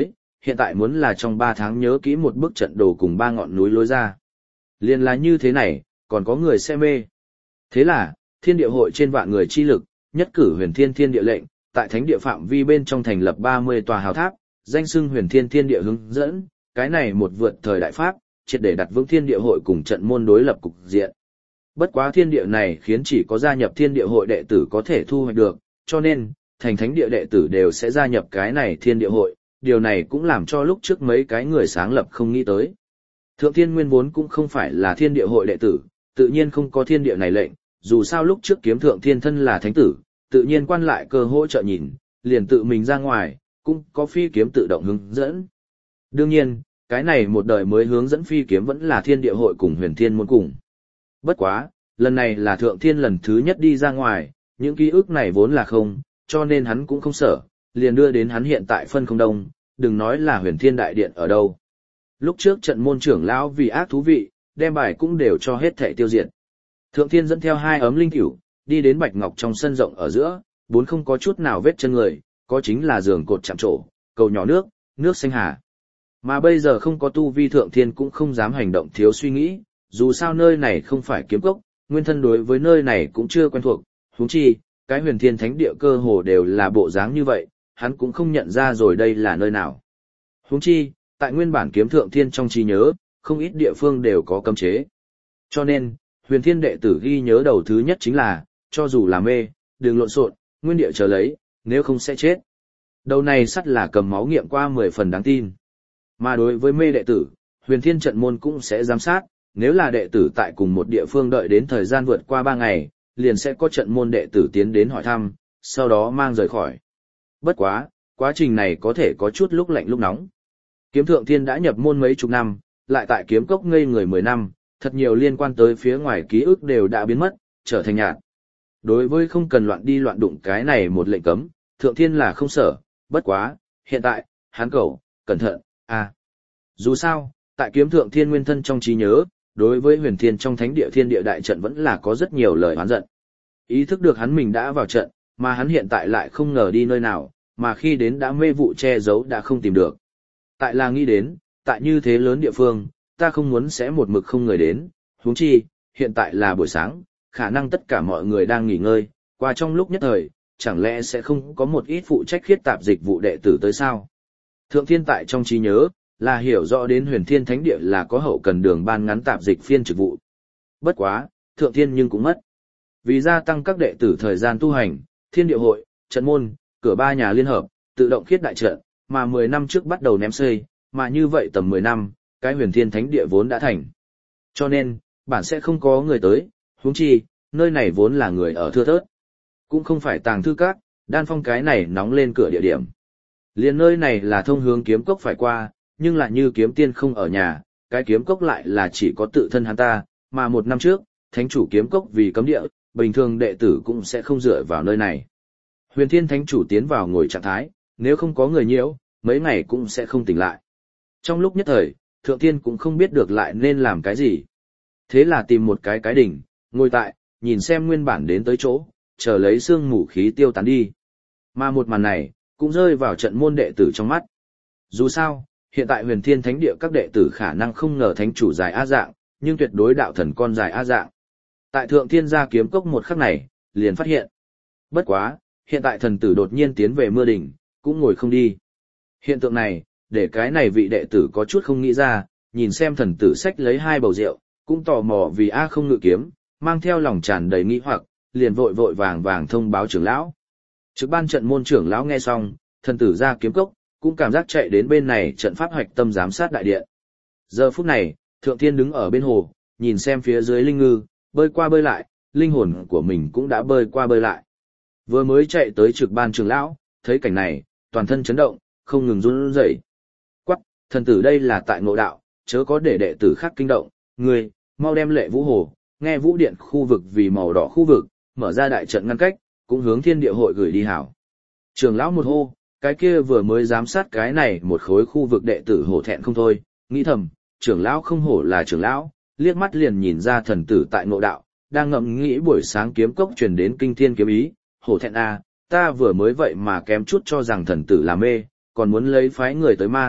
hiện tại muốn là trong ba tháng nhớ kỹ một bức trận đồ cùng ba ngọn núi lối ra. Liên là như thế này, còn có người sẽ mê. Thế là, thiên địa hội trên vạn người chi lực, nhất cử huyền thiên thiên địa lệnh, tại thánh địa phạm vi bên trong thành lập ba mươi tòa hào tháp, danh xưng huyền thiên thiên địa hướng dẫn, cái này một vượt thời đại pháp, triệt để đặt vững thiên địa hội cùng trận môn đối lập cục diện. Bất quá thiên địa này khiến chỉ có gia nhập thiên địa hội đệ tử có thể thu hoạch được, cho nên, thành thánh địa đệ tử đều sẽ gia nhập cái này thiên địa hội, điều này cũng làm cho lúc trước mấy cái người sáng lập không nghĩ tới. Thượng thiên nguyên vốn cũng không phải là thiên địa hội đệ tử, tự nhiên không có thiên địa này lệnh, dù sao lúc trước kiếm thượng thiên thân là thánh tử, tự nhiên quan lại cơ hỗ trợ nhìn, liền tự mình ra ngoài, cũng có phi kiếm tự động hướng dẫn. Đương nhiên, cái này một đời mới hướng dẫn phi kiếm vẫn là thiên địa hội cùng huyền thiên môn cùng. Bất quá, lần này là thượng thiên lần thứ nhất đi ra ngoài, những ký ức này vốn là không, cho nên hắn cũng không sợ, liền đưa đến hắn hiện tại phân không đông, đừng nói là huyền thiên đại điện ở đâu. Lúc trước trận môn trưởng lão vì ác thú vị, đem bài cũng đều cho hết thảy tiêu diệt. Thượng thiên dẫn theo hai ấm linh cửu, đi đến bạch ngọc trong sân rộng ở giữa, bốn không có chút nào vết chân người, có chính là giường cột chạm trổ, cầu nhỏ nước, nước xanh hà. Mà bây giờ không có tu vi thượng thiên cũng không dám hành động thiếu suy nghĩ, dù sao nơi này không phải kiếm cốc, nguyên thân đối với nơi này cũng chưa quen thuộc, huống chi, cái huyền thiên thánh địa cơ hồ đều là bộ dáng như vậy, hắn cũng không nhận ra rồi đây là nơi nào. Huống chi, tại nguyên bản kiếm thượng thiên trong trí nhớ, không ít địa phương đều có cấm chế. Cho nên, huyền thiên đệ tử ghi nhớ đầu thứ nhất chính là, cho dù là mê, đừng lộn xộn, nguyên địa chờ lấy, nếu không sẽ chết. Đầu này sắt là cầm máu nghiệm qua mười phần đáng tin. Mà đối với mê đệ tử, huyền thiên trận môn cũng sẽ giám sát, nếu là đệ tử tại cùng một địa phương đợi đến thời gian vượt qua ba ngày, liền sẽ có trận môn đệ tử tiến đến hỏi thăm, sau đó mang rời khỏi. Bất quá, quá trình này có thể có chút lúc lạnh lúc nóng. Kiếm thượng thiên đã nhập môn mấy chục năm, lại tại kiếm cốc ngây người mười năm, thật nhiều liên quan tới phía ngoài ký ức đều đã biến mất, trở thành nhạt. Đối với không cần loạn đi loạn đụng cái này một lệnh cấm, thượng thiên là không sợ, bất quá, hiện tại, hán cầu, cẩn thận, à. Dù sao, tại kiếm thượng thiên nguyên thân trong trí nhớ, đối với huyền thiên trong thánh địa thiên địa đại trận vẫn là có rất nhiều lời oán giận. Ý thức được hắn mình đã vào trận, mà hắn hiện tại lại không ngờ đi nơi nào, mà khi đến đã mê vụ che giấu đã không tìm được. Tại là nghĩ đến, tại như thế lớn địa phương, ta không muốn sẽ một mực không người đến, huống chi, hiện tại là buổi sáng, khả năng tất cả mọi người đang nghỉ ngơi, qua trong lúc nhất thời, chẳng lẽ sẽ không có một ít phụ trách khiết tạp dịch vụ đệ tử tới sao? Thượng thiên tại trong trí nhớ, là hiểu rõ đến huyền thiên thánh địa là có hậu cần đường ban ngắn tạp dịch phiên trực vụ. Bất quá, thượng thiên nhưng cũng mất. Vì gia tăng các đệ tử thời gian tu hành, thiên địa hội, trận môn, cửa ba nhà liên hợp, tự động khiết đại trận, mà mười năm trước bắt đầu ném xây, mà như vậy tầm mười năm, cái huyền thiên thánh địa vốn đã thành. Cho nên, bản sẽ không có người tới, huống chi, nơi này vốn là người ở thưa thớt. Cũng không phải tàng thư các, đan phong cái này nóng lên cửa địa điểm. Liên nơi này là thông hướng kiếm cốc phải qua, nhưng lại như kiếm tiên không ở nhà, cái kiếm cốc lại là chỉ có tự thân hắn ta, mà một năm trước, thánh chủ kiếm cốc vì cấm địa, bình thường đệ tử cũng sẽ không dựa vào nơi này. Huyền thiên thánh chủ tiến vào ngồi trạng thái, nếu không có người nhiễu, mấy ngày cũng sẽ không tỉnh lại. Trong lúc nhất thời, thượng thiên cũng không biết được lại nên làm cái gì. Thế là tìm một cái cái đỉnh, ngồi tại, nhìn xem nguyên bản đến tới chỗ, chờ lấy sương mù khí tiêu tán đi. Mà một màn này, cũng rơi vào trận môn đệ tử trong mắt. Dù sao, hiện tại huyền thiên thánh địa các đệ tử khả năng không ngờ thánh chủ dài A dạng, nhưng tuyệt đối đạo thần con dài A dạng. Tại thượng thiên gia kiếm cốc một khắc này, liền phát hiện. Bất quá, hiện tại thần tử đột nhiên tiến về mưa đỉnh, cũng ngồi không đi. Hiện tượng này, để cái này vị đệ tử có chút không nghĩ ra, nhìn xem thần tử xách lấy hai bầu rượu, cũng tò mò vì A không ngự kiếm, mang theo lòng tràn đầy nghi hoặc, liền vội vội vàng vàng thông báo trưởng lão. Trực ban trận môn trưởng lão nghe xong, thần tử ra kiếm cốc, cũng cảm giác chạy đến bên này trận pháp hoạch tâm giám sát đại điện. Giờ phút này, thượng thiên đứng ở bên hồ, nhìn xem phía dưới linh ngư, bơi qua bơi lại, linh hồn của mình cũng đã bơi qua bơi lại. Vừa mới chạy tới trực ban trưởng lão, thấy cảnh này, toàn thân chấn động, không ngừng run rẩy. Quắc, thần tử đây là tại ngộ đạo, chớ có để đệ tử khác kinh động, người, mau đem lệ vũ hồ, nghe vũ điện khu vực vì màu đỏ khu vực, mở ra đại trận ngăn cách, cũng hướng thiên địa hội gửi đi hảo. Trưởng lão một hô, cái kia vừa mới giám sát cái này một khối khu vực đệ tử hổ thẹn không thôi, nghĩ thầm, trưởng lão không hổ là trưởng lão, liếc mắt liền nhìn ra thần tử tại ngộ đạo, đang ngậm nghĩ buổi sáng kiếm cốc truyền đến kinh thiên kiếm ý, hổ thẹn a, ta vừa mới vậy mà kém chút cho rằng thần tử là mê, còn muốn lấy phái người tới mang,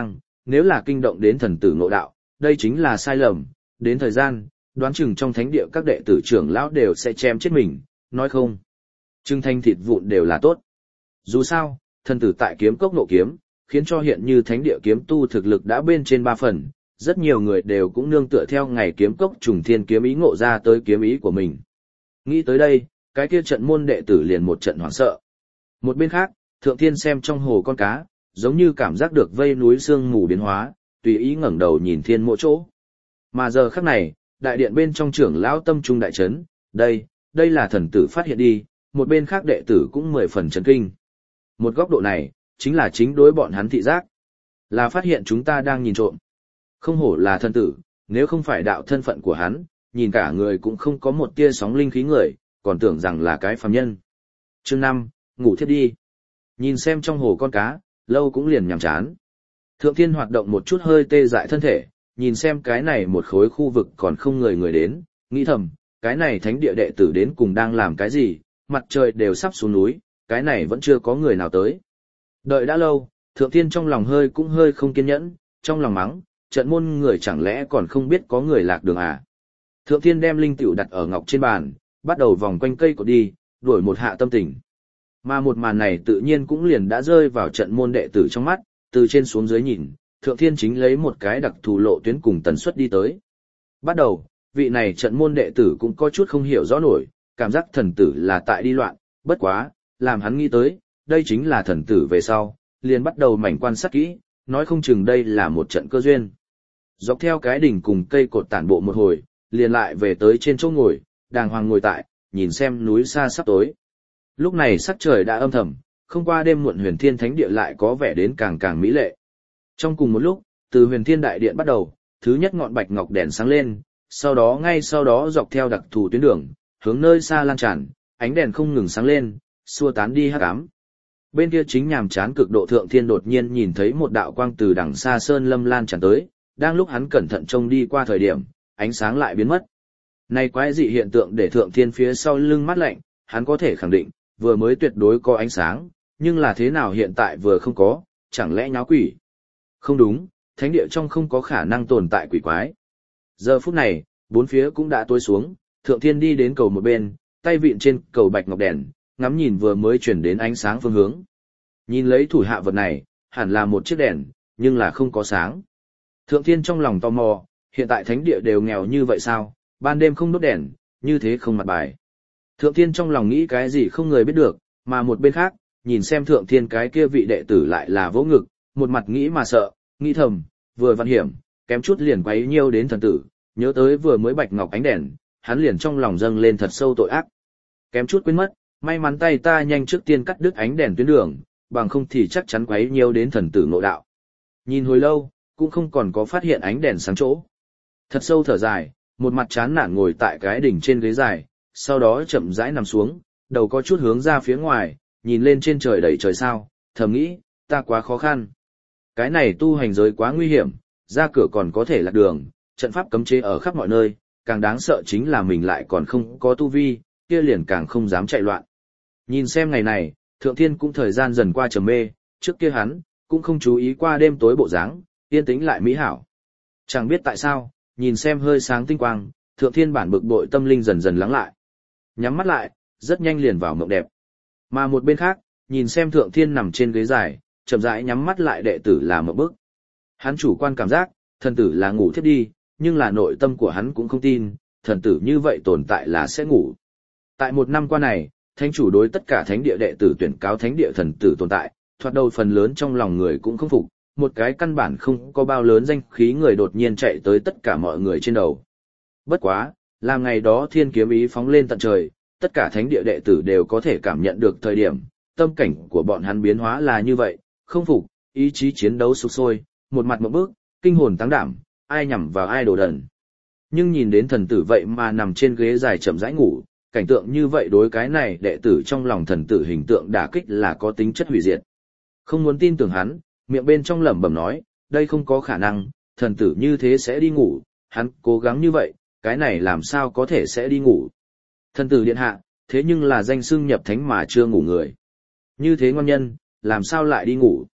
nếu là kinh động đến thần tử ngộ đạo, đây chính là sai lầm, đến thời gian, đoán chừng trong thánh địa các đệ tử trưởng lão đều sẽ chém chết mình, nói không. Trưng thanh thịt vụn đều là tốt. Dù sao, thần tử tại kiếm cốc nộ kiếm, khiến cho hiện như thánh địa kiếm tu thực lực đã bên trên ba phần, rất nhiều người đều cũng nương tựa theo ngày kiếm cốc trùng thiên kiếm ý ngộ ra tới kiếm ý của mình. Nghĩ tới đây, cái kia trận môn đệ tử liền một trận hoảng sợ. Một bên khác, Thượng Thiên xem trong hồ con cá, giống như cảm giác được vây núi sương mù biến hóa, tùy ý ngẩng đầu nhìn thiên mộ chỗ. Mà giờ khắc này, đại điện bên trong trưởng lão tâm trung đại chấn, đây, đây là thần tử phát hiện đi, một bên khác đệ tử cũng mười phần chấn kinh. Một góc độ này, chính là chính đối bọn hắn thị giác. Là phát hiện chúng ta đang nhìn trộm. Không hổ là thần tử, nếu không phải đạo thân phận của hắn, nhìn cả người cũng không có một tia sóng linh khí người, còn tưởng rằng là cái phàm nhân. Chương năm, ngủ thiếp đi. Nhìn xem trong hồ con cá, lâu cũng liền nhàm chán. Thượng Thiên hoạt động một chút hơi tê dại thân thể, nhìn xem cái này một khối khu vực còn không người người đến, nghĩ thầm, cái này thánh địa đệ tử đến cùng đang làm cái gì, mặt trời đều sắp xuống núi, cái này vẫn chưa có người nào tới. Đợi đã lâu, Thượng Thiên trong lòng hơi cũng hơi không kiên nhẫn, trong lòng mắng, trận môn người chẳng lẽ còn không biết có người lạc đường à. Thượng Thiên đem linh tiểu đặt ở ngọc trên bàn, bắt đầu vòng quanh cây cột đi, đuổi một hạ tâm tình. Mà một màn này tự nhiên cũng liền đã rơi vào trận môn đệ tử trong mắt, từ trên xuống dưới nhìn, Thượng Thiên chính lấy một cái đặc thù lộ tuyến cùng tần suất đi tới. Bắt đầu, vị này trận môn đệ tử cũng có chút không hiểu rõ nổi, cảm giác thần tử là tại đi loạn, bất quá, làm hắn nghĩ tới, đây chính là thần tử về sau, liền bắt đầu mảnh quan sát kỹ, nói không chừng đây là một trận cơ duyên. Dọc theo cái đỉnh cùng cây cột tản bộ một hồi, liền lại về tới trên chỗ ngồi, đàng hoàng ngồi tại, nhìn xem núi xa sắp tối. Lúc này sắc trời đã âm thầm, không qua đêm muộn huyền thiên thánh địa lại có vẻ đến càng càng mỹ lệ. Trong cùng một lúc, từ huyền thiên đại điện bắt đầu, thứ nhất ngọn bạch ngọc đèn sáng lên, sau đó ngay sau đó dọc theo đặc thù tuyến đường, hướng nơi xa lan tràn, ánh đèn không ngừng sáng lên, xua tán đi hắc ám. Bên kia chính nhàm chán cực độ Thượng Thiên đột nhiên nhìn thấy một đạo quang từ đằng xa sơn lâm lan tràn tới, đang lúc hắn cẩn thận trông đi qua thời điểm, ánh sáng lại biến mất. Này quái dị hiện tượng để Thượng Thiên phía sau lưng mát lạnh, hắn có thể khẳng định, vừa mới tuyệt đối có ánh sáng, nhưng là thế nào hiện tại vừa không có, chẳng lẽ nháo quỷ? Không đúng, thánh địa trong không có khả năng tồn tại quỷ quái. Giờ phút này, bốn phía cũng đã tối xuống, Thượng Thiên đi đến cầu một bên, tay vịn trên cầu bạch ngọc đèn, ngắm nhìn vừa mới chuyển đến ánh sáng phương hướng. Nhìn lấy thủ hạ vật này, hẳn là một chiếc đèn, nhưng là không có sáng. Thượng Thiên trong lòng tò mò, hiện tại thánh địa đều nghèo như vậy sao, ban đêm không đốt đèn, như thế không mặt bài. Thượng Thiên trong lòng nghĩ cái gì không người biết được, mà một bên khác, nhìn xem Thượng Thiên cái kia vị đệ tử lại là vỗ ngực, một mặt nghĩ mà sợ, nghĩ thầm, vừa văn hiểm, kém chút liền quấy nhiêu đến thần tử, nhớ tới vừa mới bạch ngọc ánh đèn, hắn liền trong lòng dâng lên thật sâu tội ác. Kém chút quên mất, may mắn tay ta nhanh trước tiên cắt đứt ánh đèn tuyến đường, bằng không thì chắc chắn quấy nhiêu đến thần tử ngộ đạo. Nhìn hồi lâu, cũng không còn có phát hiện ánh đèn sáng chỗ. Thật sâu thở dài, một mặt chán nản ngồi tại cái đỉnh trên ghế dài, sau đó chậm rãi nằm xuống, đầu có chút hướng ra phía ngoài, nhìn lên trên trời đầy trời sao, thầm nghĩ, ta quá khó khăn. Cái này tu hành giới quá nguy hiểm, ra cửa còn có thể lạc đường, trận pháp cấm chế ở khắp mọi nơi, càng đáng sợ chính là mình lại còn không có tu vi, kia liền càng không dám chạy loạn. Nhìn xem ngày này, Thượng Thiên cũng thời gian dần qua trầm mê, trước kia hắn, cũng không chú ý qua đêm tối bộ dáng, yên tĩnh lại mỹ hảo. Chẳng biết tại sao, nhìn xem hơi sáng tinh quang, Thượng Thiên bản bực bội tâm linh dần dần lắng lại. Nhắm mắt lại, rất nhanh liền vào mộng đẹp. Mà một bên khác, nhìn xem Thượng Thiên nằm trên ghế dài, chậm rãi nhắm mắt lại đệ tử là một bức. Hắn chủ quan cảm giác, thần tử là ngủ thiếp đi, nhưng là nội tâm của hắn cũng không tin, thần tử như vậy tồn tại là sẽ ngủ. Tại một năm qua này, thánh chủ đối tất cả thánh địa đệ tử tuyển cáo thánh địa thần tử tồn tại, thoạt đầu phần lớn trong lòng người cũng không phục, một cái căn bản không có bao lớn danh khí người đột nhiên chạy tới tất cả mọi người trên đầu. Bất quá, làm ngày đó thiên kiếm ý phóng lên tận trời, tất cả thánh địa đệ tử đều có thể cảm nhận được thời điểm, tâm cảnh của bọn hắn biến hóa là như vậy, không phục, ý chí chiến đấu sục sôi, một mặt một bước, kinh hồn táng đảm, ai nhằm vào ai đồ đần. Nhưng nhìn đến thần tử vậy mà nằm trên ghế dài chậm rãi ngủ, cảnh tượng như vậy đối cái này đệ tử trong lòng thần tử hình tượng đả kích là có tính chất hủy diệt. Không muốn tin tưởng hắn, miệng bên trong lẩm bẩm nói, đây không có khả năng, thần tử như thế sẽ đi ngủ, hắn cố gắng như vậy, cái này làm sao có thể sẽ đi ngủ. Thần tử điện hạ, thế nhưng là danh xưng nhập thánh mà chưa ngủ người. Như thế ngon nhân, làm sao lại đi ngủ.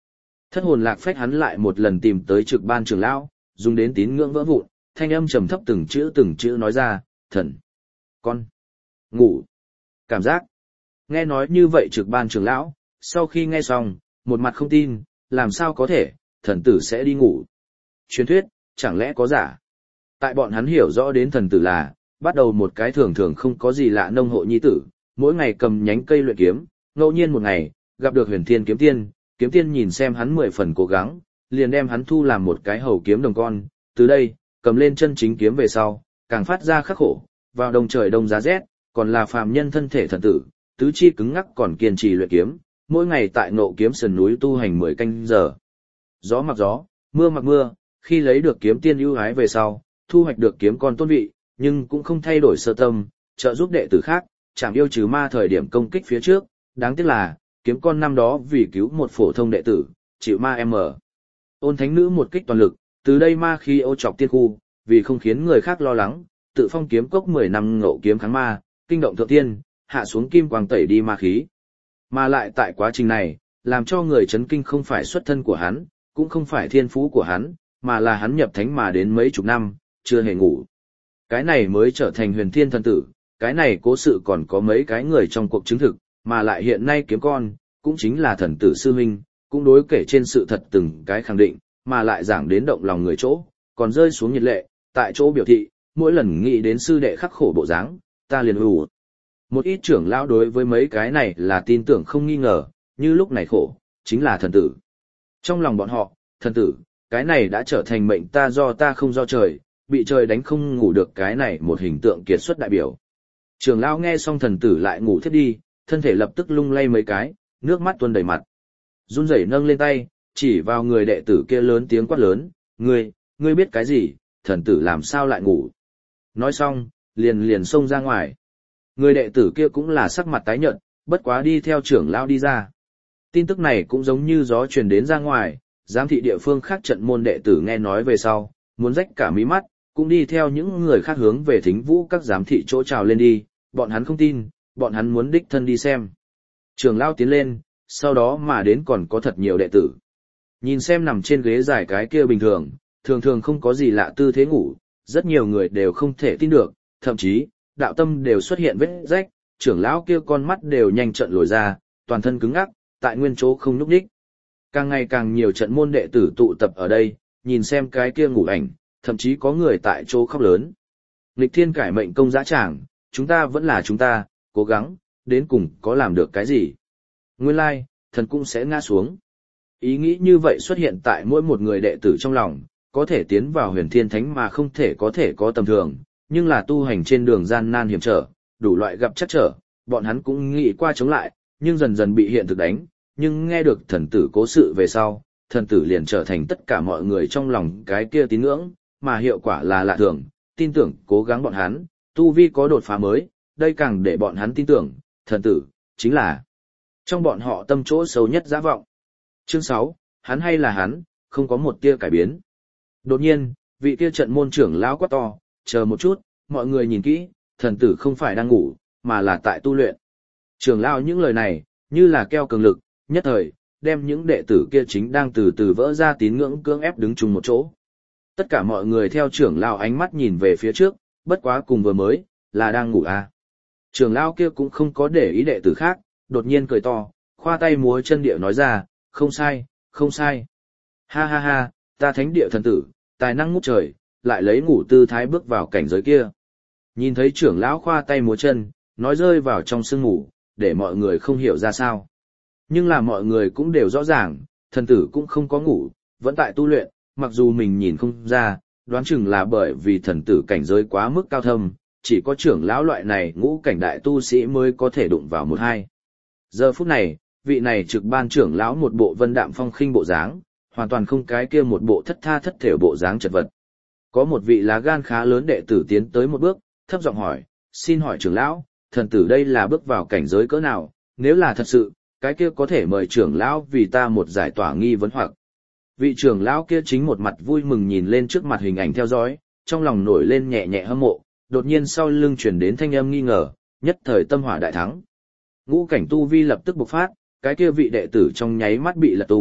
Thất hồn lạc phách hắn lại một lần tìm tới trực ban trưởng lão, dùng đến tín ngưỡng vỡ vụn, thanh âm trầm thấp từng chữ từng chữ nói ra, thần, con, ngủ, cảm giác. Nghe nói như vậy trực ban trưởng lão, sau khi nghe xong, một mặt không tin, làm sao có thể, thần tử sẽ đi ngủ. Truyền thuyết, chẳng lẽ có giả? Tại bọn hắn hiểu rõ đến thần tử là, bắt đầu một cái thường thường không có gì lạ nông hộ nhi tử, mỗi ngày cầm nhánh cây luyện kiếm, ngẫu nhiên một ngày, gặp được huyền thiên kiếm tiên, kiếm tiên nhìn xem hắn mười phần cố gắng, liền đem hắn thu làm một cái hầu kiếm đồng con, từ đây, cầm lên chân chính kiếm về sau, càng phát ra khắc khổ, vào đông trời đông giá rét, còn là phàm nhân thân thể thần tử, tứ chi cứng ngắc còn kiên trì luyện kiếm, mỗi ngày tại Ngộ Kiếm sườn núi tu hành mười canh giờ. Gió mặc gió, mưa mặc mưa, khi lấy được kiếm tiên ưu ái về sau, thu hoạch được kiếm con tôn vị, nhưng cũng không thay đổi sơ tâm, trợ giúp đệ tử khác, chẳng yêu trừ ma thời điểm công kích phía trước, đáng tiếc là, kiếm con năm đó vì cứu một phổ thông đệ tử, chịu ma em ở. Ôn thánh nữ một kích toàn lực, từ đây ma khi ô chọc tiên khu, vì không khiến người khác lo lắng, tự phong kiếm cốc mười năm ngộ kiếm kháng ma, kinh động thượng tiên, hạ xuống kim quang tẩy đi ma khí. Mà lại tại quá trình này, làm cho người chấn kinh không phải xuất thân của hắn, cũng không phải thiên phú của hắn, mà là hắn nhập thánh mà đến mấy chục năm, chưa hề ngủ. Cái này mới trở thành huyền thiên thần tử, cái này cố sự còn có mấy cái người trong cuộc chứng thực, mà lại hiện nay kiếm con, cũng chính là thần tử sư huynh, cũng đối kể trên sự thật từng cái khẳng định, mà lại giảng đến động lòng người chỗ, còn rơi xuống nhiệt lệ, tại chỗ biểu thị, mỗi lần nghĩ đến sư đệ khắc khổ bộ dáng, ta liền hù. Một ít trưởng lão đối với mấy cái này là tin tưởng không nghi ngờ, như lúc này khổ, chính là thần tử. Trong lòng bọn họ, thần tử, cái này đã trở thành mệnh ta do ta không do trời, bị trời đánh không ngủ được cái này một hình tượng kiệt xuất đại biểu. Trưởng lão nghe xong thần tử lại ngủ thiếp đi, thân thể lập tức lung lay mấy cái, nước mắt tuôn đầy mặt. Run rẩy nâng lên tay, chỉ vào người đệ tử kia lớn tiếng quát lớn, ngươi, ngươi biết cái gì, thần tử làm sao lại ngủ. Nói xong, liền liền xông ra ngoài. Người đệ tử kia cũng là sắc mặt tái nhợt, bất quá đi theo trưởng lão đi ra. Tin tức này cũng giống như gió truyền đến ra ngoài, giám thị địa phương khác trận môn đệ tử nghe nói về sau, muốn rách cả mí mắt, cũng đi theo những người khác hướng về thính vũ các giám thị chỗ trào lên đi, bọn hắn không tin, bọn hắn muốn đích thân đi xem. Trưởng lão tiến lên, sau đó mà đến còn có thật nhiều đệ tử. Nhìn xem nằm trên ghế dài cái kia bình thường, thường thường không có gì lạ tư thế ngủ, rất nhiều người đều không thể tin được, thậm chí, đạo tâm đều xuất hiện vết rách, trưởng lão kia con mắt đều nhanh trận lồi ra, toàn thân cứng ngắc, tại nguyên chỗ không nhúc nhích. Càng ngày càng nhiều trận môn đệ tử tụ tập ở đây, nhìn xem cái kia ngủ ảnh, thậm chí có người tại chỗ khóc lớn. Nghịch thiên cải mệnh công dã tràng, chúng ta vẫn là chúng ta, cố gắng, đến cùng có làm được cái gì. Nguyên lai, thần cũng sẽ ngã xuống. Ý nghĩ như vậy xuất hiện tại mỗi một người đệ tử trong lòng, có thể tiến vào huyền thiên thánh mà không thể có thể có tầm thường, nhưng là tu hành trên đường gian nan hiểm trở, đủ loại gặp chắc trở, bọn hắn cũng nghĩ qua chống lại, nhưng dần dần bị hiện thực đánh, nhưng nghe được thần tử cố sự về sau, thần tử liền trở thành tất cả mọi người trong lòng cái kia tín ngưỡng, mà hiệu quả là lạ thường, tin tưởng cố gắng bọn hắn, tu vi có đột phá mới, đây càng để bọn hắn tin tưởng, thần tử, chính là trong bọn họ tâm chỗ sâu nhất dã vọng. Chương sáu, hắn hay là hắn, không có một tia cải biến. Đột nhiên, vị kia trận môn trưởng lão quát to, chờ một chút, mọi người nhìn kỹ, thần tử không phải đang ngủ, mà là tại tu luyện. Trưởng lão những lời này, như là keo cường lực, nhất thời, đem những đệ tử kia chính đang từ từ vỡ ra tín ngưỡng cưỡng ép đứng chung một chỗ. Tất cả mọi người theo trưởng lão ánh mắt nhìn về phía trước, bất quá cùng vừa mới, là đang ngủ à. Trưởng lão kia cũng không có để ý đệ tử khác, đột nhiên cười to, khoa tay múa chân địa nói ra, không sai, không sai. Ha ha ha, ta thánh địa thần tử, tài năng ngút trời, lại lấy ngủ tư thái bước vào cảnh giới kia. Nhìn thấy trưởng lão khoa tay múa chân, nói rơi vào trong sương ngủ, để mọi người không hiểu ra sao. Nhưng là mọi người cũng đều rõ ràng, thần tử cũng không có ngủ, vẫn tại tu luyện, mặc dù mình nhìn không ra, đoán chừng là bởi vì thần tử cảnh giới quá mức cao thâm, chỉ có trưởng lão loại này ngũ cảnh đại tu sĩ mới có thể đụng vào một hai. Giờ phút này, vị này trực ban trưởng lão một bộ vân đạm phong khinh bộ dáng, hoàn toàn không cái kia một bộ thất tha thất thểu bộ dáng chật vật. Có một vị lá gan khá lớn đệ tử tiến tới một bước, thấp giọng hỏi, xin hỏi trưởng lão, thần tử đây là bước vào cảnh giới cỡ nào, nếu là thật sự, cái kia có thể mời trưởng lão vì ta một giải tỏa nghi vấn hoặc. Vị trưởng lão kia chính một mặt vui mừng nhìn lên trước mặt hình ảnh theo dõi, trong lòng nổi lên nhẹ nhẹ hâm mộ, đột nhiên sau lưng truyền đến thanh âm nghi ngờ, nhất thời tâm hỏa đại thắng. Ngũ cảnh tu vi lập tức bộc phát, cái kia vị đệ tử trong nháy mắt bị lật tung,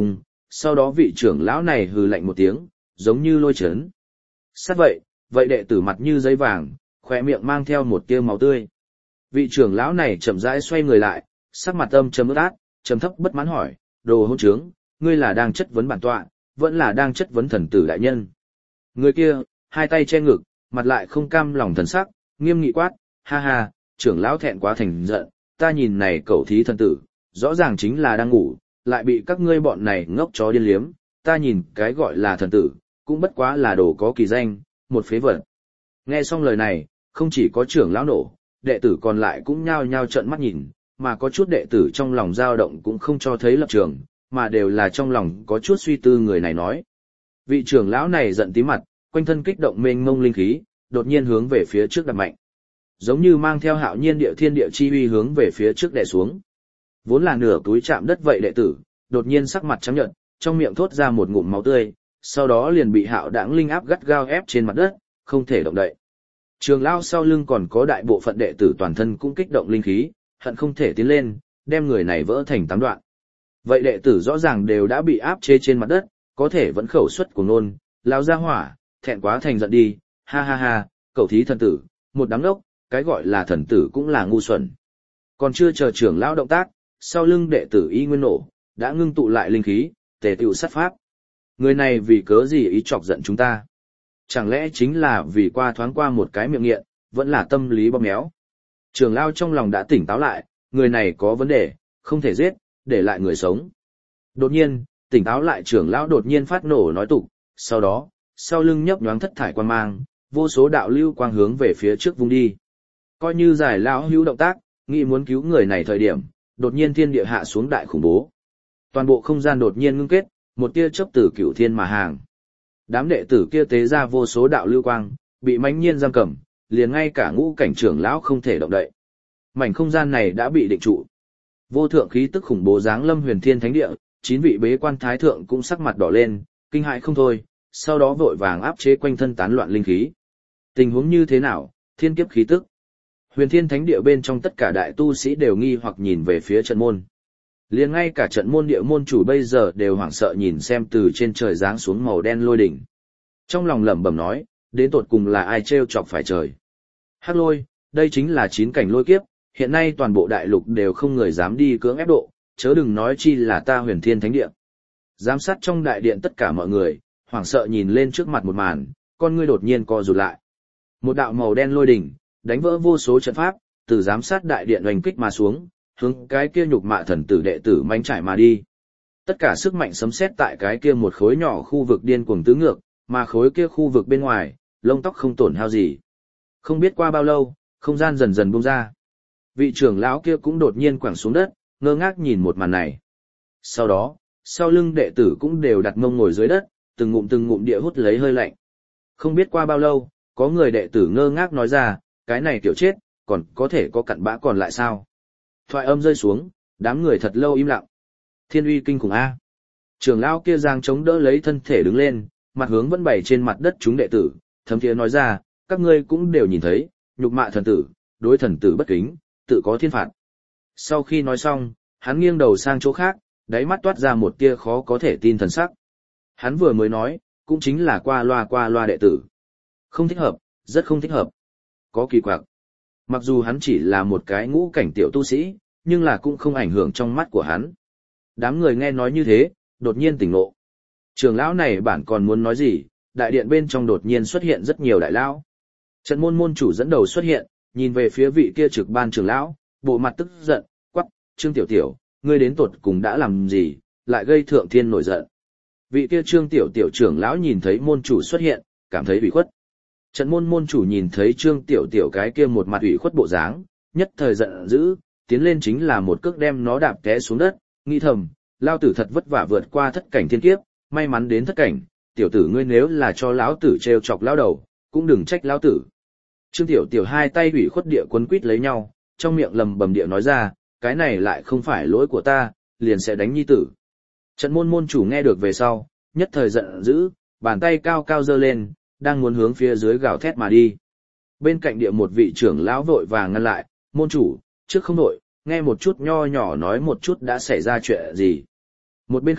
sau đó vị trưởng lão này hừ lạnh một tiếng, giống như lôi chấn. Sát vậy, vậy đệ tử mặt như giấy vàng, khỏe miệng mang theo một tia máu tươi. Vị trưởng lão này chậm rãi xoay người lại, sắc mặt âm trầm ướt át, trầm thấp bất mãn hỏi, đồ hỗn trướng, ngươi là đang chất vấn bản tọa, vẫn là đang chất vấn thần tử đại nhân. Người kia, hai tay che ngực, mặt lại không cam lòng thần sắc, nghiêm nghị quát, ha ha, trưởng lão thẹn quá thành giận, ta nhìn này cẩu thí thần tử, rõ ràng chính là đang ngủ, lại bị các ngươi bọn này ngốc chó điên liếm, ta nhìn cái gọi là thần tử, cũng bất quá là đồ có kỳ danh, một phế vật. Nghe xong lời này, không chỉ có trưởng lão nổ, đệ tử còn lại cũng nhao nhao trợn mắt nhìn, mà có chút đệ tử trong lòng dao động cũng không cho thấy lập trường, mà đều là trong lòng có chút suy tư người này nói. Vị trưởng lão này giận tí mặt, quanh thân kích động mênh mông linh khí, đột nhiên hướng về phía trước đặt mạnh. Giống như mang theo hạo nhiên địa thiên địa chi uy hướng về phía trước đè xuống. Vốn là nửa túi chạm đất vậy đệ tử, đột nhiên sắc mặt trắng nhợt, trong miệng thốt ra một ngụm máu tươi, sau đó liền bị hạo đãng linh áp gắt gao ép trên mặt đất, không thể động đậy. Trường lão sau lưng còn có đại bộ phận đệ tử toàn thân cũng kích động linh khí, hận không thể tiến lên, đem người này vỡ thành tám đoạn. Vậy đệ tử rõ ràng đều đã bị áp chế trên mặt đất, có thể vẫn khẩu xuất của nôn, lao ra hỏa, thẹn quá thành giận đi, ha ha ha, cậu thí thần tử, một đám đốc, cái gọi là thần tử cũng là ngu xuẩn. Còn chưa chờ trưởng lão động tác, sau lưng đệ tử y nguyên nổ, đã ngưng tụ lại linh khí, tề tựu sát pháp. Người này vì cớ gì ý chọc giận chúng ta? Chẳng lẽ chính là vì qua thoáng qua một cái miệng nghiện, vẫn là tâm lý bóp méo. Trưởng lão trong lòng đã tỉnh táo lại, người này có vấn đề, không thể giết, để lại người sống. Đột nhiên, tỉnh táo lại trưởng lão đột nhiên phát nổ nói tục, sau đó, sau lưng nhấp nhoáng thất thải quang mang, vô số đạo lưu quang hướng về phía trước vung đi. Coi như giải lão hữu động tác, nghĩ muốn cứu người này thời điểm, đột nhiên thiên địa hạ xuống đại khủng bố. Toàn bộ không gian đột nhiên ngưng kết, một tia chớp từ cửu thiên mà hàng. Đám đệ tử kia tế ra vô số đạo lưu quang, bị mãnh nhiên giam cầm, liền ngay cả ngũ cảnh trưởng lão không thể động đậy. Mảnh không gian này đã bị định trụ. Vô thượng khí tức khủng bố giáng lâm huyền thiên thánh địa, chín vị bế quan thái thượng cũng sắc mặt đỏ lên, kinh hãi không thôi, sau đó vội vàng áp chế quanh thân tán loạn linh khí. Tình huống như thế nào, thiên kiếp khí tức. Huyền thiên thánh địa bên trong tất cả đại tu sĩ đều nghi hoặc nhìn về phía trận môn. Liền ngay cả trận môn địa môn chủ bây giờ đều hoảng sợ nhìn xem từ trên trời giáng xuống màu đen lôi đỉnh. Trong lòng lẩm bẩm nói, đến tột cùng là ai trêu chọc phải trời. Hắc lôi, đây chính là chín cảnh lôi kiếp, hiện nay toàn bộ đại lục đều không người dám đi cưỡng ép độ, chớ đừng nói chi là ta huyền thiên thánh địa. Giám sát trong đại điện tất cả mọi người, hoảng sợ nhìn lên trước mặt một màn, con ngươi đột nhiên co rụt lại. Một đạo màu đen lôi đỉnh, đánh vỡ vô số trận pháp, từ giám sát đại điện oanh kích mà xuống, hướng cái kia nhục mạ thần tử đệ tử manh trải mà đi. Tất cả sức mạnh sấm sét tại cái kia một khối nhỏ khu vực điên cuồng tứ ngược, mà khối kia khu vực bên ngoài, lông tóc không tổn hao gì. Không biết qua bao lâu, không gian dần dần bung ra. Vị trưởng lão kia cũng đột nhiên quẳng xuống đất, ngơ ngác nhìn một màn này. Sau đó, sau lưng đệ tử cũng đều đặt mông ngồi dưới đất, từng ngụm từng ngụm địa hút lấy hơi lạnh. Không biết qua bao lâu, có người đệ tử ngơ ngác nói ra, cái này tiểu chết, còn có thể có cặn bã còn lại sao? Thoại âm rơi xuống, đám người thật lâu im lặng. Thiên uy kinh khủng A. Trưởng lão kia giang chống đỡ lấy thân thể đứng lên, mặt hướng vẫn bày trên mặt đất chúng đệ tử, thấm thiế nói ra, các ngươi cũng đều nhìn thấy, nhục mạ thần tử, đối thần tử bất kính, tự có thiên phạt. Sau khi nói xong, hắn nghiêng đầu sang chỗ khác, đáy mắt toát ra một tia khó có thể tin thần sắc. Hắn vừa mới nói, cũng chính là qua loa qua loa đệ tử. Không thích hợp, rất không thích hợp. Có kỳ quặc. Mặc dù hắn chỉ là một cái ngũ cảnh tiểu tu sĩ, nhưng là cũng không ảnh hưởng trong mắt của hắn. Đám người nghe nói như thế, đột nhiên tỉnh ngộ. Trường lão này bản còn muốn nói gì, đại điện bên trong đột nhiên xuất hiện rất nhiều đại lão. Trận môn môn chủ dẫn đầu xuất hiện, nhìn về phía vị kia trực ban trưởng lão, bộ mặt tức giận, quắc, Trương Tiểu Tiểu, ngươi đến tột cùng đã làm gì, lại gây thượng thiên nổi giận. Vị kia Trương Tiểu Tiểu trưởng lão nhìn thấy môn chủ xuất hiện, cảm thấy ủy khuất. Trận môn môn chủ nhìn thấy Trương Tiểu Tiểu cái kia một mặt ủy khuất bộ dáng, nhất thời giận dữ, tiến lên chính là một cước đem nó đạp té xuống đất, nghĩ thầm, lao tử thật vất vả vượt qua thất cảnh thiên kiếp, may mắn đến thất cảnh, tiểu tử ngươi nếu là cho lão tử trêu chọc lão đầu, cũng đừng trách lão tử. Trương Tiểu Tiểu hai tay ủy khuất địa quấn quýt lấy nhau, trong miệng lầm bầm địa nói ra, cái này lại không phải lỗi của ta, liền sẽ đánh nhi tử. Trận môn môn chủ nghe được về sau, nhất thời giận dữ, bàn tay cao cao giơ lên, đang muốn hướng phía dưới gào thét mà đi. Bên cạnh địa một vị trưởng lão vội vàng ngăn lại, môn chủ, trước không nội, nghe một chút nho nhỏ nói một chút đã xảy ra chuyện gì. Một bên khác,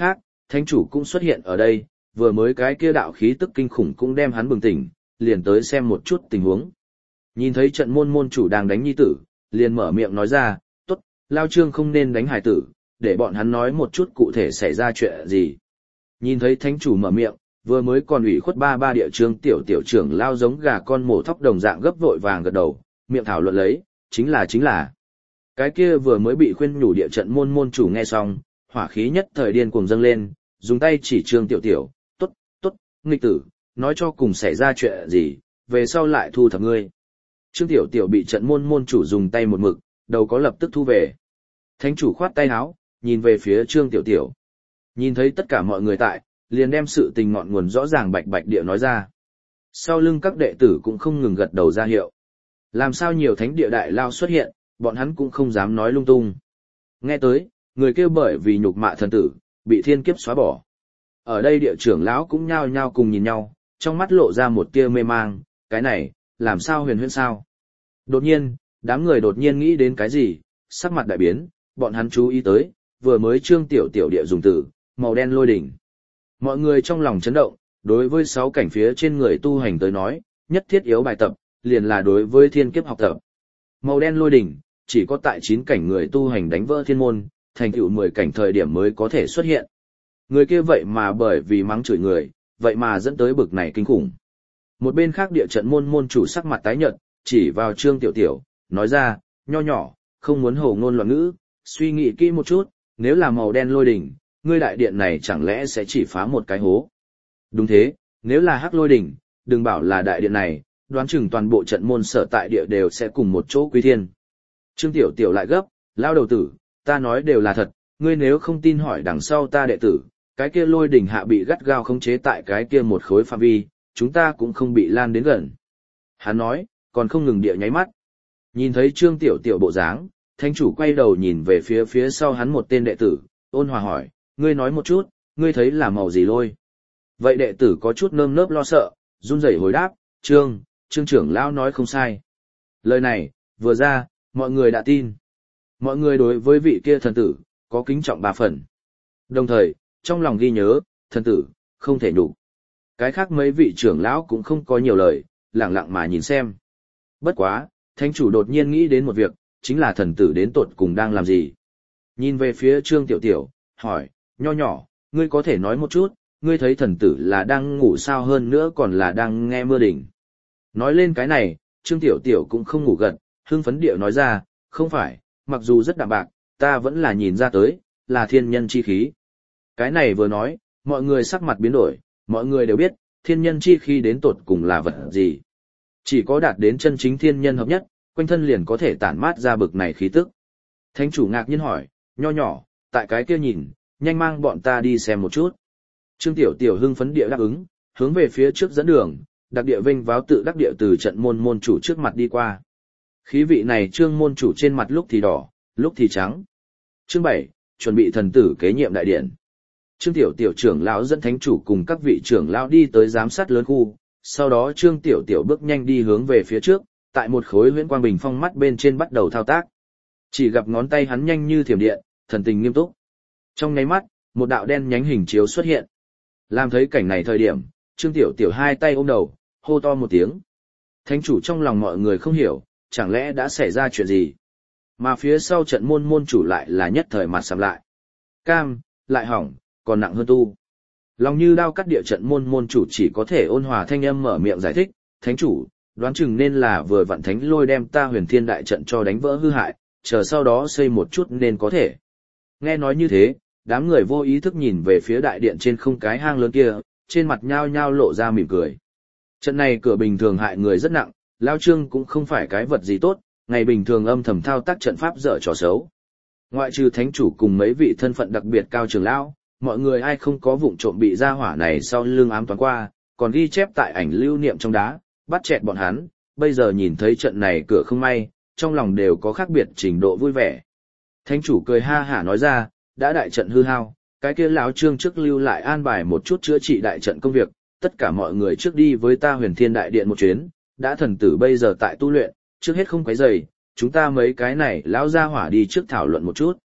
thánh chủ cũng xuất hiện ở đây, vừa mới cái kia đạo khí tức kinh khủng cũng đem hắn bừng tỉnh, liền tới xem một chút tình huống. Nhìn thấy trận môn môn chủ đang đánh nhi tử, liền mở miệng nói ra, tốt, Lao Trương không nên đánh hải tử, để bọn hắn nói một chút cụ thể xảy ra chuyện gì. Nhìn thấy thánh chủ mở miệng, vừa mới còn ủy khuất ba ba địa trương tiểu tiểu trưởng lao giống gà con mổ thóc đồng dạng gấp vội vàng gật đầu, miệng thảo luận lấy, chính là chính là. Cái kia vừa mới bị khuyên nhủ địa trận môn môn chủ nghe xong, hỏa khí nhất thời điên cuồng dâng lên, dùng tay chỉ trương tiểu tiểu, tốt, tốt, nghịch tử, nói cho cùng xảy ra chuyện gì, về sau lại thu thập ngươi. Trương tiểu tiểu bị trận môn môn chủ dùng tay một mực, đầu có lập tức thu về. Thánh chủ khoát tay áo, nhìn về phía trương tiểu tiểu. Nhìn thấy tất cả mọi người tại, liền đem sự tình ngọn nguồn rõ ràng bạch bạch địa nói ra. Sau lưng các đệ tử cũng không ngừng gật đầu ra hiệu. Làm sao nhiều thánh địa đại lao xuất hiện, bọn hắn cũng không dám nói lung tung. Nghe tới, người kêu bởi vì nhục mạ thần tử, bị thiên kiếp xóa bỏ. Ở đây địa trưởng lão cũng nhao nhao cùng nhìn nhau, trong mắt lộ ra một tia mê mang, cái này, làm sao huyền huyễn sao? Đột nhiên, đám người đột nhiên nghĩ đến cái gì, sắc mặt đại biến, bọn hắn chú ý tới, vừa mới trương tiểu tiểu địa dùng từ, màu đen lôi đỉnh. Mọi người trong lòng chấn động, đối với sáu cảnh phía trên người tu hành tới nói, nhất thiết yếu bài tập, liền là đối với thiên kiếp học tập. Màu đen lôi đỉnh, chỉ có tại chín cảnh người tu hành đánh vỡ thiên môn, thành tựu mười cảnh thời điểm mới có thể xuất hiện. Người kia vậy mà bởi vì mắng chửi người, vậy mà dẫn tới bực này kinh khủng. Một bên khác địa trận môn môn chủ sắc mặt tái nhợt, chỉ vào trương tiểu tiểu, nói ra, nho nhỏ, không muốn hồ ngôn loạn ngữ, suy nghĩ kỹ một chút, nếu là màu đen lôi đỉnh, ngươi đại điện này chẳng lẽ sẽ chỉ phá một cái hố. Đúng thế, nếu là hắc lôi đỉnh, đừng bảo là đại điện này, đoán chừng toàn bộ trận môn sở tại địa đều sẽ cùng một chỗ quy thiên. Trương tiểu tiểu lại gấp, lao đầu tử, ta nói đều là thật, ngươi nếu không tin hỏi đằng sau ta đệ tử, cái kia lôi đỉnh hạ bị gắt gao khống chế tại cái kia một khối phạm vi, chúng ta cũng không bị lan đến gần. Hắn nói, còn không ngừng địa nháy mắt. Nhìn thấy trương tiểu tiểu bộ dáng, thánh chủ quay đầu nhìn về phía phía sau hắn một tên đệ tử, ôn hòa hỏi, ngươi nói một chút, ngươi thấy là màu gì lôi? Vậy đệ tử có chút nơm nớp lo sợ, run rẩy hồi đáp, trương, trương trưởng lão nói không sai. Lời này, vừa ra, mọi người đã tin. Mọi người đối với vị kia thần tử, có kính trọng ba phần. Đồng thời, trong lòng ghi nhớ, thần tử, không thể nhục. Cái khác mấy vị trưởng lão cũng không có nhiều lời, lặng lặng mà nhìn xem. Bất quá, thánh chủ đột nhiên nghĩ đến một việc, chính là thần tử đến tột cùng đang làm gì. Nhìn về phía trương tiểu tiểu, hỏi, nho nhỏ, ngươi có thể nói một chút, ngươi thấy thần tử là đang ngủ sao hơn nữa còn là đang nghe mưa đỉnh. Nói lên cái này, trương tiểu tiểu cũng không ngủ gật, hưng phấn điệu nói ra, không phải, mặc dù rất đạm bạc, ta vẫn là nhìn ra tới, là thiên nhân chi khí. Cái này vừa nói, mọi người sắc mặt biến đổi, mọi người đều biết, thiên nhân chi khí đến tột cùng là vật gì. Chỉ có đạt đến chân chính thiên nhân hợp nhất, quanh thân liền có thể tản mát ra bực này khí tức. Thánh chủ ngạc nhiên hỏi, nho nhỏ, tại cái kia nhìn, nhanh mang bọn ta đi xem một chút. Trương tiểu tiểu hưng phấn địa đáp ứng, hướng về phía trước dẫn đường, đặc địa vinh váo tự đắc địa từ trận môn môn chủ trước mặt đi qua. Khí vị này trương môn chủ trên mặt lúc thì đỏ, lúc thì trắng. Chương bảy, chuẩn bị thần tử kế nhiệm đại điện. Trương tiểu tiểu trưởng lão dẫn thánh chủ cùng các vị trưởng lão đi tới giám sát lớn khu, sau đó trương tiểu tiểu bước nhanh đi hướng về phía trước, tại một khối huyễn quang bình phong mắt bên trên bắt đầu thao tác. Chỉ gặp ngón tay hắn nhanh như thiểm điện, thần tình nghiêm túc. Trong nháy mắt, một đạo đen nhánh hình chiếu xuất hiện. Làm thấy cảnh này thời điểm, trương tiểu tiểu hai tay ôm đầu, hô to một tiếng. Thánh chủ trong lòng mọi người không hiểu, chẳng lẽ đã xảy ra chuyện gì? Mà phía sau trận môn môn chủ lại là nhất thời mặt sầm lại. Cam, lại hỏng, còn nặng hơn tu. Lòng như đao cắt địa trận môn môn chủ chỉ có thể ôn hòa thanh âm mở miệng giải thích, thánh chủ, đoán chừng nên là vừa vặn thánh lôi đem ta huyền thiên đại trận cho đánh vỡ hư hại, chờ sau đó xây một chút nên có thể. Nghe nói như thế, đám người vô ý thức nhìn về phía đại điện trên không cái hang lớn kia, trên mặt nhao nhao lộ ra mỉm cười. Trận này cửa bình thường hại người rất nặng, Lao Trương cũng không phải cái vật gì tốt, ngày bình thường âm thầm thao tác trận pháp dở trò xấu. Ngoại trừ thánh chủ cùng mấy vị thân phận đặc biệt cao trưởng lão, mọi người ai không có vụng trộm bị ra hỏa này sau lưng ám toán qua, còn ghi chép tại ảnh lưu niệm trong đá, bắt chẹt bọn hắn, bây giờ nhìn thấy trận này cửa không may, trong lòng đều có khác biệt trình độ vui vẻ. Thánh chủ cười ha hả nói ra, đã đại trận hư hao, cái kia lão Trương trước lưu lại an bài một chút chữa trị đại trận công việc, tất cả mọi người trước đi với ta huyền thiên đại điện một chuyến, đã thần tử bây giờ tại tu luyện, trước hết không quấy rầy, chúng ta mấy cái này lão gia hỏa đi trước thảo luận một chút.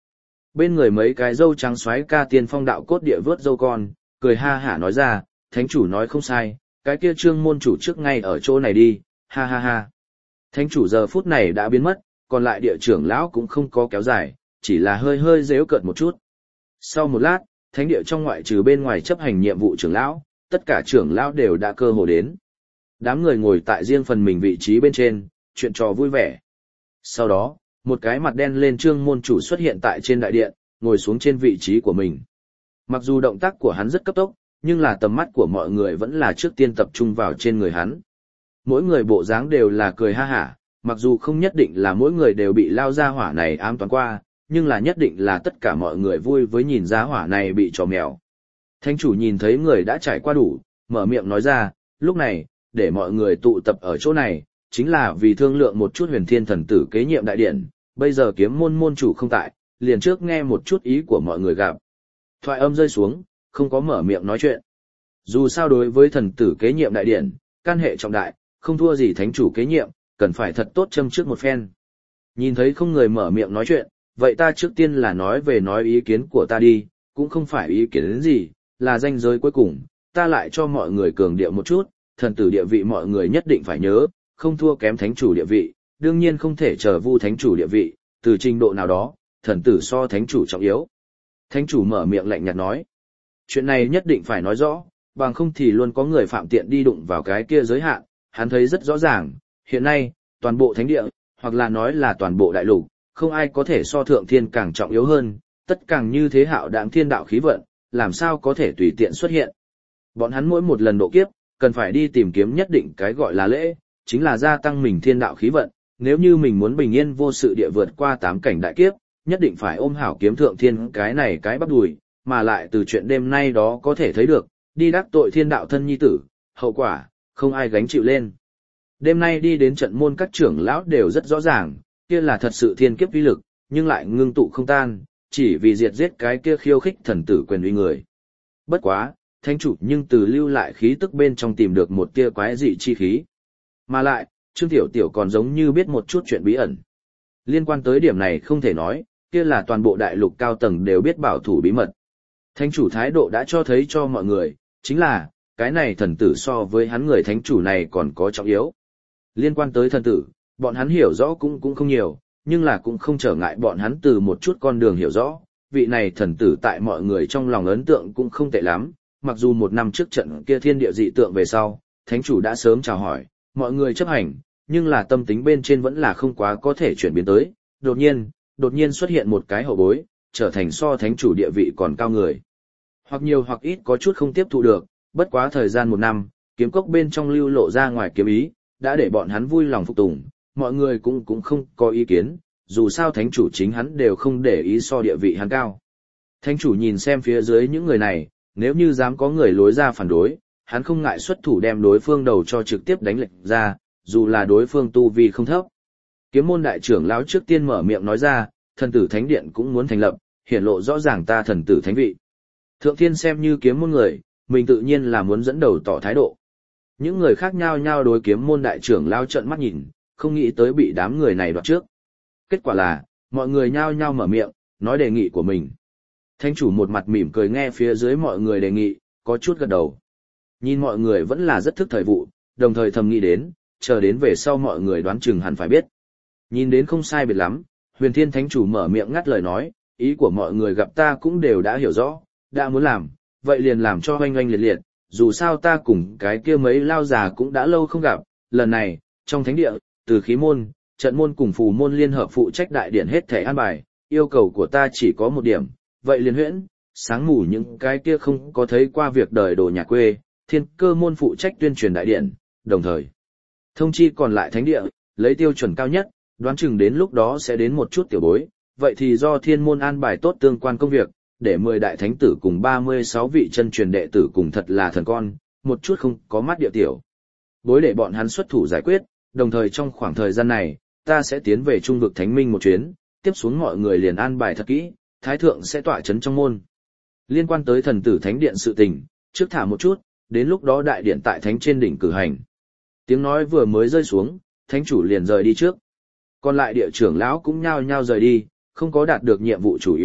Bên người mấy cái dâu trắng xoáy ca tiên phong đạo cốt địa vớt dâu con, cười ha hả nói ra, thánh chủ nói không sai, cái kia trương môn chủ trước ngay ở chỗ này đi, ha ha ha. Thánh chủ giờ phút này đã biến mất, còn lại địa trưởng lão cũng không có kéo dài, chỉ là hơi hơi giễu cợt một chút. Sau một lát, thánh địa trong ngoại trừ bên ngoài chấp hành nhiệm vụ trưởng lão, tất cả trưởng lão đều đã cơ hồ đến. Đám người ngồi tại riêng phần mình vị trí bên trên, chuyện trò vui vẻ. Sau đó, một cái mặt đen lên trương môn chủ xuất hiện tại trên đại điện, ngồi xuống trên vị trí của mình. Mặc dù động tác của hắn rất cấp tốc, nhưng là tầm mắt của mọi người vẫn là trước tiên tập trung vào trên người hắn. Mỗi người bộ dáng đều là cười ha hả, mặc dù không nhất định là mỗi người đều bị lao ra hỏa này ám toán qua, nhưng là nhất định là tất cả mọi người vui với nhìn ra hỏa này bị trò mèo. Thánh chủ nhìn thấy người đã trải qua đủ, mở miệng nói ra, lúc này, để mọi người tụ tập ở chỗ này, chính là vì thương lượng một chút huyền thiên thần tử kế nhiệm đại điện, bây giờ kiếm môn môn chủ không tại, liền trước nghe một chút ý của mọi người gặp. Thoại âm rơi xuống, không có mở miệng nói chuyện. Dù sao đối với thần tử kế nhiệm đại điện, can hệ trọng đại, không thua gì thánh chủ kế nhiệm, cần phải thật tốt châm trước một phen. Nhìn thấy không người mở miệng nói chuyện, vậy ta trước tiên là nói về nói ý kiến của ta đi, cũng không phải ý kiến đến gì, là danh giới cuối cùng, ta lại cho mọi người cường điệu một chút, thần tử địa vị mọi người nhất định phải nhớ, không thua kém thánh chủ địa vị, đương nhiên không thể chờ vu thánh chủ địa vị, từ trình độ nào đó, thần tử so thánh chủ trọng yếu. Thánh chủ mở miệng lạnh nhạt nói, chuyện này nhất định phải nói rõ, bằng không thì luôn có người phạm tiện đi đụng vào cái kia giới hạn, hắn thấy rất rõ ràng, hiện nay, toàn bộ thánh địa, hoặc là nói là toàn bộ đại lục, không ai có thể so thượng thiên càng trọng yếu hơn, tất càng như thế hạo đạm thiên đạo khí vận, làm sao có thể tùy tiện xuất hiện. Bọn hắn mỗi một lần độ kiếp, cần phải đi tìm kiếm nhất định cái gọi là lễ, chính là gia tăng mình thiên đạo khí vận, nếu như mình muốn bình yên vô sự địa vượt qua tám cảnh đại kiếp, nhất định phải ôm hảo kiếm thượng thiên cái này cái bắp đùi, mà lại từ chuyện đêm nay đó có thể thấy được, đi đắc tội thiên đạo thân nhi tử, hậu quả, không ai gánh chịu lên. Đêm nay đi đến trận môn các trưởng lão đều rất rõ ràng, kia là thật sự thiên kiếp uy lực, nhưng lại ngưng tụ không tan, chỉ vì diệt giết cái kia khiêu khích thần tử quyền uy người. Bất quá, thánh chủ nhưng từ lưu lại khí tức bên trong tìm được một tia quái dị chi khí. Mà lại, Trương Tiểu Tiểu còn giống như biết một chút chuyện bí ẩn. Liên quan tới điểm này không thể nói, kia là toàn bộ đại lục cao tầng đều biết bảo thủ bí mật. Thánh chủ thái độ đã cho thấy cho mọi người, chính là, cái này thần tử so với hắn người thánh chủ này còn có trọng yếu. Liên quan tới thần tử, bọn hắn hiểu rõ cũng cũng không nhiều, nhưng là cũng không trở ngại bọn hắn từ một chút con đường hiểu rõ, vị này thần tử tại mọi người trong lòng ấn tượng cũng không tệ lắm, mặc dù một năm trước trận kia thiên địa dị tượng về sau, thánh chủ đã sớm chào hỏi, mọi người chấp hành, nhưng là tâm tính bên trên vẫn là không quá có thể chuyển biến tới, đột nhiên, đột nhiên xuất hiện một cái hậu bối, trở thành so thánh chủ địa vị còn cao người. Hoặc nhiều hoặc ít có chút không tiếp thu được, bất quá thời gian một năm, kiếm cốc bên trong lưu lộ ra ngoài kiếm ý, đã để bọn hắn vui lòng phục tùng, mọi người cũng cũng không có ý kiến, dù sao thánh chủ chính hắn đều không để ý so địa vị hắn cao. Thánh chủ nhìn xem phía dưới những người này, nếu như dám có người lối ra phản đối, hắn không ngại xuất thủ đem đối phương đầu cho trực tiếp đánh lệch ra, dù là đối phương tu vi không thấp. Kiếm môn đại trưởng lão trước tiên mở miệng nói ra, thần tử thánh điện cũng muốn thành lập, hiển lộ rõ ràng ta thần tử thánh vị. Thượng thiên xem như kiếm môn người, mình tự nhiên là muốn dẫn đầu tỏ thái độ. Những người khác nhao nhao đối kiếm môn đại trưởng lão trợn mắt nhìn, không nghĩ tới bị đám người này đoạt trước. Kết quả là, mọi người nhao nhao mở miệng, nói đề nghị của mình. Thánh chủ một mặt mỉm cười nghe phía dưới mọi người đề nghị, có chút gật đầu. Nhìn mọi người vẫn là rất thức thời vụ, đồng thời thầm nghĩ đến, chờ đến về sau mọi người đoán chừng hẳn phải biết. Nhìn đến không sai biệt lắm, huyền thiên thánh chủ mở miệng ngắt lời nói, ý của mọi người gặp ta cũng đều đã hiểu rõ, đã muốn làm, vậy liền làm cho oanh oanh liệt liệt, dù sao ta cùng cái kia mấy lao già cũng đã lâu không gặp, lần này, trong thánh địa, từ khí môn, trận môn cùng phù môn liên hợp phụ trách đại điện hết thể an bài, yêu cầu của ta chỉ có một điểm, vậy liền huyễn, sáng mù những cái kia không có thấy qua việc đời đồ nhà quê, thiên cơ môn phụ trách tuyên truyền đại điện, đồng thời thông chi còn lại thánh địa, lấy tiêu chuẩn cao nhất, đoán chừng đến lúc đó sẽ đến một chút tiểu bối, vậy thì do thiên môn an bài tốt tương quan công việc, để mười đại thánh tử cùng ba mươi sáu vị chân truyền đệ tử cùng thật là thần con, một chút không có mắt địa tiểu. Bối để bọn hắn xuất thủ giải quyết, đồng thời trong khoảng thời gian này, ta sẽ tiến về trung vực thánh minh một chuyến, tiếp xuống mọi người liền an bài thật kỹ, thái thượng sẽ tọa chấn trong môn. Liên quan tới thần tử thánh điện sự tình, trước thả một chút, đến lúc đó đại điện tại thánh trên đỉnh cử hành. Tiếng nói vừa mới rơi xuống, thánh chủ liền rời đi trước. Còn lại địa trưởng lão cũng nhao nhao rời đi, không có đạt được nhiệm vụ chủ yếu,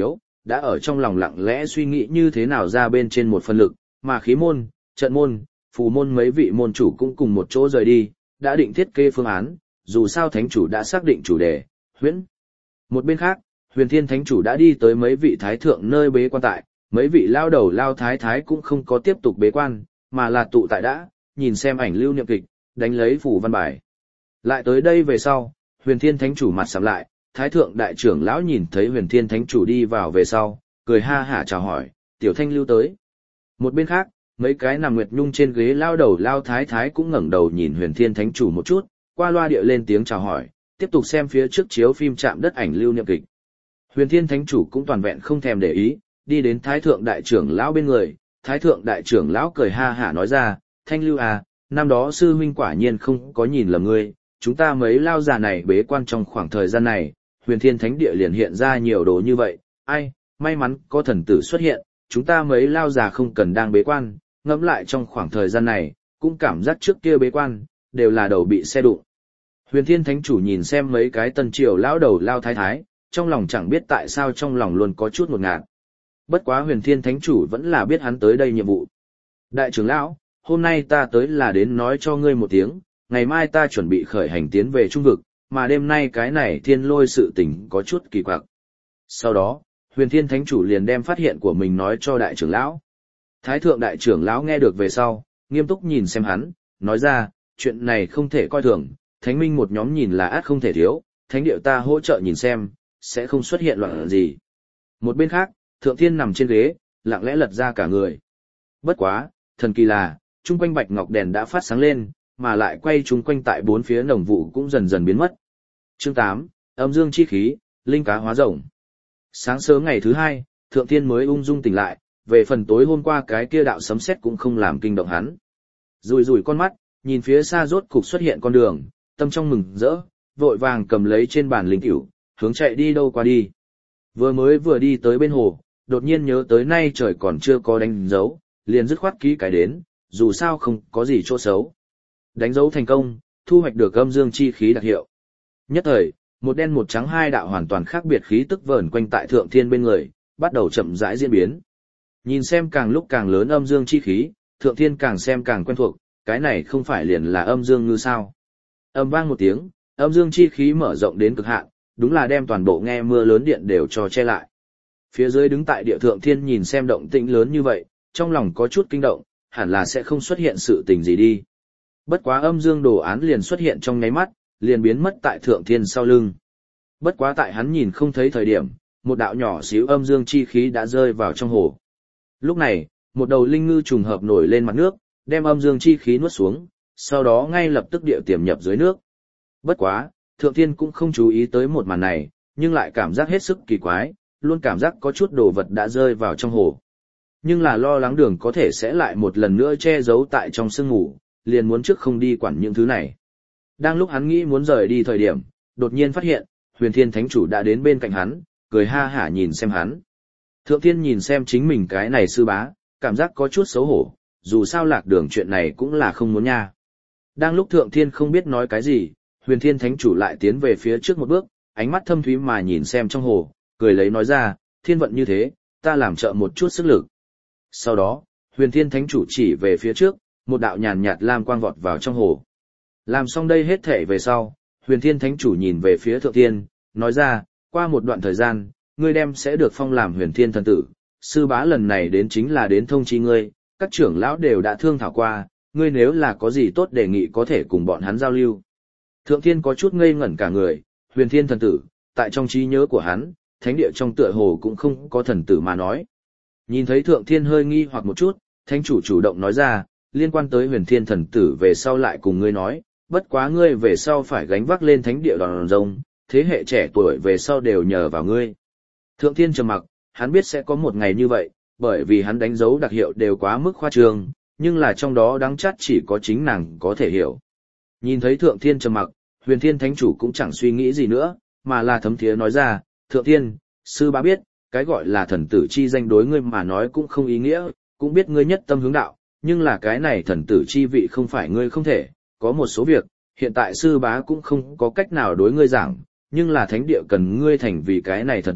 đã ở trong lòng lặng lẽ suy nghĩ như thế nào ra bên trên một phần lực, mà khí môn, trận môn, phù môn mấy vị môn chủ cũng cùng một chỗ rời đi, đã định thiết kế phương án, dù sao thánh chủ đã xác định chủ đề, huyễn. Một bên khác, Huyền Thiên Thánh chủ đã đi tới mấy vị thái thượng nơi bế quan tại, mấy vị lao đầu lao thái thái cũng không có tiếp tục bế quan, mà là tụ tại đã, nhìn xem ảnh lưu niệm kịch, đánh lấy phủ văn bài. Lại tới đây về sau, Huyền Thiên Thánh chủ mặt sầm lại, thái thượng đại trưởng lão nhìn thấy Huyền Thiên Thánh chủ đi vào về sau, cười ha hả chào hỏi, tiểu thanh lưu tới. Một bên khác, mấy cái nằm nguyệt nhung trên ghế lao đầu lao thái thái cũng ngẩng đầu nhìn Huyền Thiên Thánh chủ một chút, qua loa địa lên tiếng chào hỏi, tiếp tục xem phía trước chiếu phim chạm đất ảnh lưu niệm kịch. Huyền Thiên Thánh chủ cũng toàn vẹn không thèm để ý, đi đến Thái thượng đại trưởng lão bên người, Thái thượng đại trưởng lão cười ha hả nói ra, Thanh lưu à, năm đó sư huynh quả nhiên không có nhìn lầm ngươi, chúng ta mấy lao già này bế quan trong khoảng thời gian này, Huyền Thiên Thánh địa liền hiện ra nhiều đồ như vậy, ai, may mắn có thần tử xuất hiện, chúng ta mấy lao già không cần đang bế quan, ngẫm lại trong khoảng thời gian này, cũng cảm giác trước kia bế quan, đều là đầu bị xe đụng. Huyền Thiên Thánh chủ nhìn xem mấy cái tân triều lão đầu lao thái thái, trong lòng chẳng biết tại sao trong lòng luôn có chút ngột ngạt. Bất quá Huyền Thiên Thánh chủ vẫn là biết hắn tới đây nhiệm vụ. Đại trưởng lão, hôm nay ta tới là đến nói cho ngươi một tiếng, ngày mai ta chuẩn bị khởi hành tiến về trung vực, mà đêm nay cái này thiên lôi sự tình có chút kỳ quặc. Sau đó, Huyền Thiên Thánh chủ liền đem phát hiện của mình nói cho đại trưởng lão. Thái thượng đại trưởng lão nghe được về sau, nghiêm túc nhìn xem hắn, nói ra, chuyện này không thể coi thường, thánh minh một nhóm nhìn là át không thể thiếu, thánh điệu ta hỗ trợ nhìn xem, sẽ không xuất hiện loạn gì. Một bên khác, Thượng Thiên nằm trên ghế, lặng lẽ lật ra cả người. Bất quá, thần kỳ là, chung quanh bạch ngọc đèn đã phát sáng lên, mà lại quay chung quanh tại bốn phía nồng vụ cũng dần dần biến mất. Chương tám, âm dương chi khí, linh cá hóa rồng. Sáng sớm ngày thứ hai, Thượng Thiên mới ung dung tỉnh lại, về phần tối hôm qua cái kia đạo sấm sét cũng không làm kinh động hắn. Rùi rùi con mắt, nhìn phía xa rốt cục xuất hiện con đường, tâm trong mừng rỡ, vội vàng cầm lấy trên bàn linh cửu, hướng chạy đi đâu qua đi. Vừa mới vừa đi tới bên hồ, đột nhiên nhớ tới nay trời còn chưa có đánh dấu, liền dứt khoát ký cái đến, dù sao không có gì chỗ xấu. Đánh dấu thành công, thu hoạch được âm dương chi khí đặc hiệu. Nhất thời, một đen một trắng hai đạo hoàn toàn khác biệt khí tức vờn quanh tại Thượng Thiên bên người, bắt đầu chậm rãi diễn biến. Nhìn xem càng lúc càng lớn âm dương chi khí, Thượng Thiên càng xem càng quen thuộc, cái này không phải liền là âm dương ngư sao. Âm vang một tiếng, âm dương chi khí mở rộng đến cực hạn, đúng là đem toàn bộ nghe mưa lớn điện đều cho che lại. Phía dưới đứng tại địa Thượng Thiên nhìn xem động tĩnh lớn như vậy, trong lòng có chút kinh động, hẳn là sẽ không xuất hiện sự tình gì đi. Bất quá âm dương đồ án liền xuất hiện trong nháy mắt, liền biến mất tại Thượng Thiên sau lưng. Bất quá tại hắn nhìn không thấy thời điểm, một đạo nhỏ xíu âm dương chi khí đã rơi vào trong hồ. Lúc này, một đầu linh ngư trùng hợp nổi lên mặt nước, đem âm dương chi khí nuốt xuống, sau đó ngay lập tức điệu tiềm nhập dưới nước. Bất quá, Thượng Thiên cũng không chú ý tới một màn này, nhưng lại cảm giác hết sức kỳ quái, luôn cảm giác có chút đồ vật đã rơi vào trong hồ. Nhưng là lo lắng đường có thể sẽ lại một lần nữa che giấu tại trong sương ngủ, liền muốn trước không đi quản những thứ này. Đang lúc hắn nghĩ muốn rời đi thời điểm, đột nhiên phát hiện, Huyền Thiên Thánh chủ đã đến bên cạnh hắn, cười ha hả nhìn xem hắn. Thượng Thiên nhìn xem chính mình cái này sư bá, cảm giác có chút xấu hổ, dù sao lạc đường chuyện này cũng là không muốn nha. Đang lúc Thượng Thiên không biết nói cái gì, Huyền Thiên Thánh chủ lại tiến về phía trước một bước, ánh mắt thâm thúy mà nhìn xem trong hồ, cười lấy nói ra, thiên vận như thế, ta làm trợ một chút sức lực. Sau đó, Huyền Thiên Thánh chủ chỉ về phía trước, một đạo nhàn nhạt lam quang vọt vào trong hồ. Làm xong đây hết thể về sau, Huyền Thiên Thánh chủ nhìn về phía Thượng Thiên, nói ra, qua một đoạn thời gian, ngươi đem sẽ được phong làm Huyền Thiên thần tử, sư bá lần này đến chính là đến thông chi ngươi, các trưởng lão đều đã thương thảo qua, ngươi nếu là có gì tốt đề nghị có thể cùng bọn hắn giao lưu. Thượng Thiên có chút ngây ngẩn cả người, Huyền Thiên thần tử, tại trong trí nhớ của hắn, thánh địa trong tựa hồ cũng không có thần tử mà nói. Nhìn thấy Thượng Thiên hơi nghi hoặc một chút, Thánh chủ chủ động nói ra, liên quan tới Huyền Thiên thần tử về sau lại cùng ngươi nói, bất quá ngươi về sau phải gánh vác lên thánh địa đòn rông, thế hệ trẻ tuổi về sau đều nhờ vào ngươi. Thượng Thiên trầm mặc, hắn biết sẽ có một ngày như vậy, bởi vì hắn đánh dấu đặc hiệu đều quá mức khoa trương, nhưng là trong đó đáng chắc chỉ có chính nàng có thể hiểu. Nhìn thấy Thượng Thiên trầm mặc, Huyền Thiên Thánh chủ cũng chẳng suy nghĩ gì nữa, mà là thấm thiế nói ra, Thượng Thiên, sư bá biết, cái gọi là thần tử chi danh đối ngươi mà nói cũng không ý nghĩa, cũng biết ngươi nhất tâm hướng đạo, nhưng là cái này thần tử chi vị không phải ngươi không thể, có một số việc, hiện tại sư bá cũng không có cách nào đối ngươi giảng, nhưng là thánh địa cần ngươi thành vì cái này thần tử,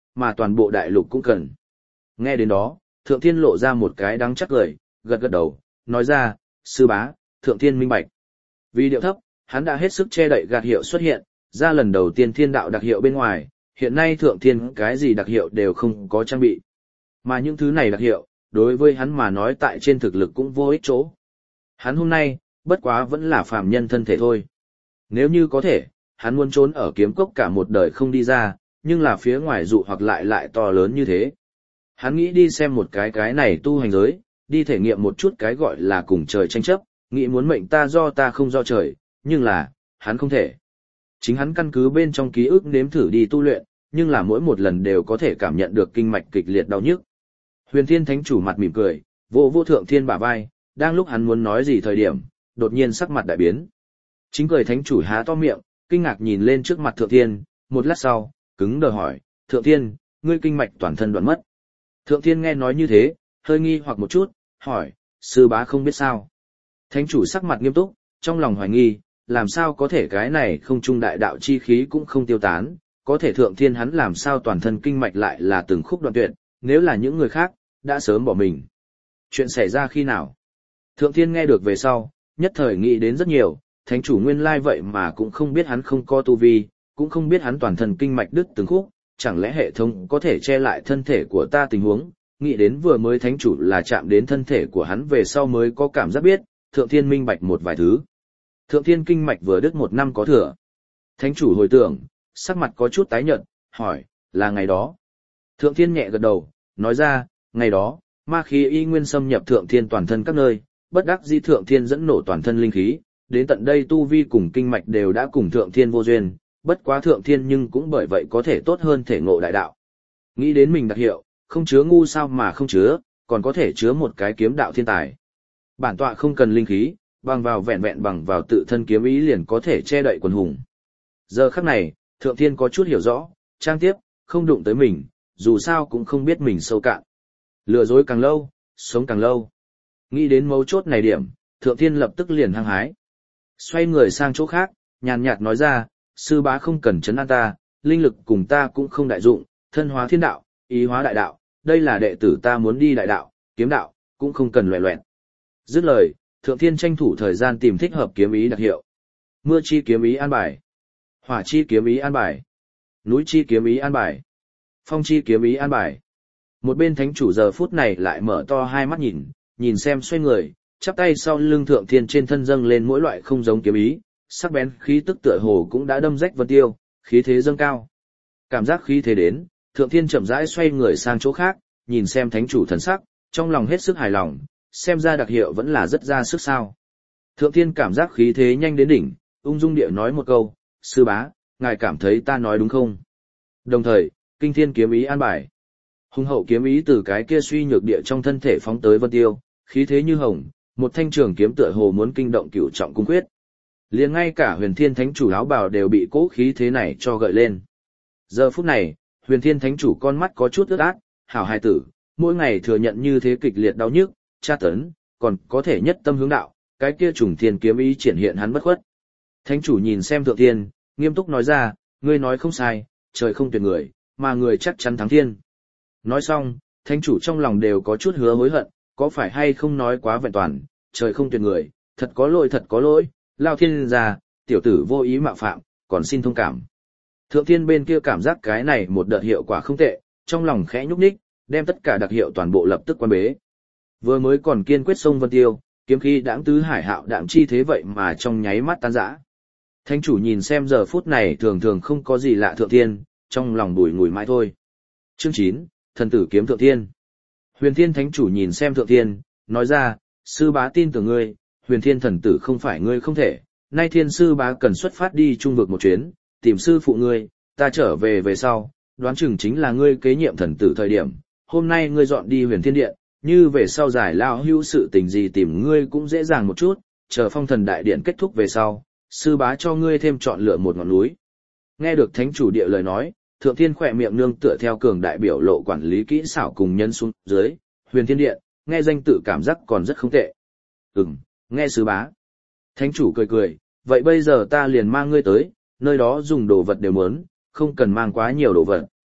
mà toàn bộ đại lục cũng cần. Nghe đến đó, Thượng Thiên lộ ra một cái đắng chắc cười, gật gật đầu, nói ra, sư bá, Thượng Thiên minh bạch. Vì điệu thấp, hắn đã hết sức che đậy gạt hiệu xuất hiện, ra lần đầu tiên thiên đạo đặc hiệu bên ngoài, hiện nay Thượng Thiên cái gì đặc hiệu đều không có trang bị. Mà những thứ này đặc hiệu, đối với hắn mà nói tại trên thực lực cũng vô ích chỗ. Hắn hôm nay, bất quá vẫn là phàm nhân thân thể thôi. Nếu như có thể, hắn muốn trốn ở kiếm cốc cả một đời không đi ra, nhưng là phía ngoài dụ hoặc lại lại to lớn như thế. Hắn nghĩ đi xem một cái cái này tu hành giới, đi thể nghiệm một chút cái gọi là cùng trời tranh chấp, nghĩ muốn mệnh ta do ta không do trời, nhưng là, hắn không thể. Chính hắn căn cứ bên trong ký ức nếm thử đi tu luyện, nhưng là mỗi một lần đều có thể cảm nhận được kinh mạch kịch liệt đau nhức. Huyền Thiên Thánh Chủ mặt mỉm cười, vô vô Thượng Thiên bả vai, đang lúc hắn muốn nói gì thời điểm, đột nhiên sắc mặt đại biến. Chính cười Thánh Chủ há to miệng, kinh ngạc nhìn lên trước mặt Thượng Thiên, một lát sau, cứng đờ hỏi, Thượng Thiên, ngươi kinh mạch toàn thân đoạn mất. Thượng Thiên nghe nói như thế, hơi nghi hoặc một chút, hỏi, sư bá không biết sao. Thánh Chủ sắc mặt nghiêm túc, trong lòng hoài nghi, làm sao có thể cái này không trung đại đạo chi khí cũng không tiêu tán, có thể Thượng Thiên hắn làm sao toàn thân kinh mạch lại là từng khúc đoạn tuyệt, nếu là những người khác, đã sớm bỏ mình. Chuyện xảy ra khi nào? Thượng Thiên nghe được về sau, nhất thời nghĩ đến rất nhiều, Thánh Chủ nguyên lai vậy mà cũng không biết hắn không có tu vi, cũng không biết hắn toàn thân kinh mạch đứt từng khúc, chẳng lẽ hệ thống có thể che lại thân thể của ta tình huống, nghĩ đến vừa mới Thánh Chủ là chạm đến thân thể của hắn về sau mới có cảm giác biết, Thượng Thiên minh bạch một vài thứ. Thượng Thiên kinh mạch vừa đứt một năm có thừa. Thánh Chủ hồi tưởng, sắc mặt có chút tái nhợt, hỏi, là ngày đó. Thượng Thiên nhẹ gật đầu, nói ra, ngày đó, ma khí y nguyên xâm nhập Thượng Thiên toàn thân các nơi, bất đắc dĩ Thượng Thiên dẫn nổ toàn thân linh khí, đến tận đây tu vi cùng kinh mạch đều đã cùng Thượng Thiên vô duyên, bất quá Thượng Thiên nhưng cũng bởi vậy có thể tốt hơn thể ngộ đại đạo. Nghĩ đến mình đặc hiệu, không chứa ngu sao mà không chứa, còn có thể chứa một cái kiếm đạo thiên tài. Bản tọa không cần linh khí, bằng vào vẹn vẹn bằng vào tự thân kiếm ý liền có thể che đậy quần hùng. Giờ khắc này, Thượng Thiên có chút hiểu rõ, trang tiếp, không đụng tới mình, dù sao cũng không biết mình sâu cạn. Lừa dối càng lâu, sống càng lâu. Nghĩ đến mấu chốt này điểm, Thượng Thiên lập tức liền hăng hái. Xoay người sang chỗ khác, nhàn nhạt nói ra, sư bá không cần trấn an ta, linh lực cùng ta cũng không đại dụng, thân hóa thiên đạo, ý hóa đại đạo, đây là đệ tử ta muốn đi đại đạo, kiếm đạo, cũng không cần loẹ loẹn. Dứt lời, Thượng Thiên tranh thủ thời gian tìm thích hợp kiếm ý đặc hiệu. Mưa chi kiếm ý an bài, hỏa chi kiếm ý an bài, núi chi kiếm ý an bài, phong chi kiếm ý an bài. Một bên Thánh Chủ giờ phút này lại mở to hai mắt nhìn, nhìn xem xoay người, chắp tay sau lưng Thượng Thiên trên thân dâng lên mỗi loại không giống kiếm ý, sắc bén khí tức tựa hồ cũng đã đâm rách vân tiêu, khí thế dâng cao. Cảm giác khí thế đến, Thượng Thiên chậm rãi xoay người sang chỗ khác, nhìn xem Thánh Chủ thần sắc, trong lòng hết sức hài lòng, xem ra đặc hiệu vẫn là rất ra sức sao. Thượng Thiên cảm giác khí thế nhanh đến đỉnh, ung dung địa nói một câu, sư bá, ngài cảm thấy ta nói đúng không? Đồng thời, kinh thiên kiếm ý an bài. Hùng hậu kiếm ý từ cái kia suy nhược địa trong thân thể phóng tới vân tiêu, khí thế như hồng, một thanh trường kiếm tựa hồ muốn kinh động cửu trọng cung quyết. Liền ngay cả Huyền Thiên Thánh Chủ áo bào đều bị cố khí thế này cho gợi lên. Giờ phút này, Huyền Thiên Thánh Chủ con mắt có chút ướt át, hảo hài tử, mỗi ngày thừa nhận như thế kịch liệt đau nhức, tra tấn, còn có thể nhất tâm hướng đạo, cái kia trùng thiên kiếm ý triển hiện hắn bất khuất. Thánh Chủ nhìn xem Thượng Thiên, nghiêm túc nói ra, ngươi nói không sai, trời không tuyệt người, mà người chắc chắn thắng thiên. Nói xong, Thánh Chủ trong lòng đều có chút hứa hối hận, có phải hay không nói quá vẹn toàn, trời không tuyệt người, thật có lỗi thật có lỗi, lao thiên ra, tiểu tử vô ý mạo phạm, còn xin thông cảm. Thượng Thiên bên kia cảm giác cái này một đợt hiệu quả không tệ, trong lòng khẽ nhúc nhích, đem tất cả đặc hiệu toàn bộ lập tức quan bế. Vừa mới còn kiên quyết xông vân tiêu, kiếm khí đãng tứ hải hạo đạm chi thế vậy mà trong nháy mắt tan rã. Thánh Chủ nhìn xem giờ phút này thường thường không có gì lạ Thượng Thiên, trong lòng bùi ngùi mãi thôi. Chương chín, thần tử kiếm Thượng Thiên. Huyền Thiên Thánh Chủ nhìn xem Thượng Thiên, nói ra, sư bá tin tưởng ngươi, Huyền Thiên thần tử không phải ngươi không thể, nay Thiên sư bá cần xuất phát đi trung vực một chuyến, tìm sư phụ ngươi, ta trở về về sau, đoán chừng chính là ngươi kế nhiệm thần tử thời điểm, hôm nay ngươi dọn đi Huyền Thiên Điện, như về sau giải lao hữu sự tình gì tìm ngươi cũng dễ dàng một chút, chờ phong thần đại điện kết thúc về sau, sư bá cho ngươi thêm chọn lựa một ngọn núi. Nghe được Thánh Chủ địa lời nói, Thượng Thiên khỏe miệng nương tựa theo cường đại biểu lộ quản lý kỹ xảo cùng nhân xuống dưới, Huyền Thiên Điện, nghe danh tự cảm giác còn rất không tệ. Ừm, nghe sư bá. Thánh Chủ cười cười, vậy bây giờ ta liền mang ngươi tới, nơi đó dùng đồ vật đều muốn, không cần mang quá nhiều đồ vật.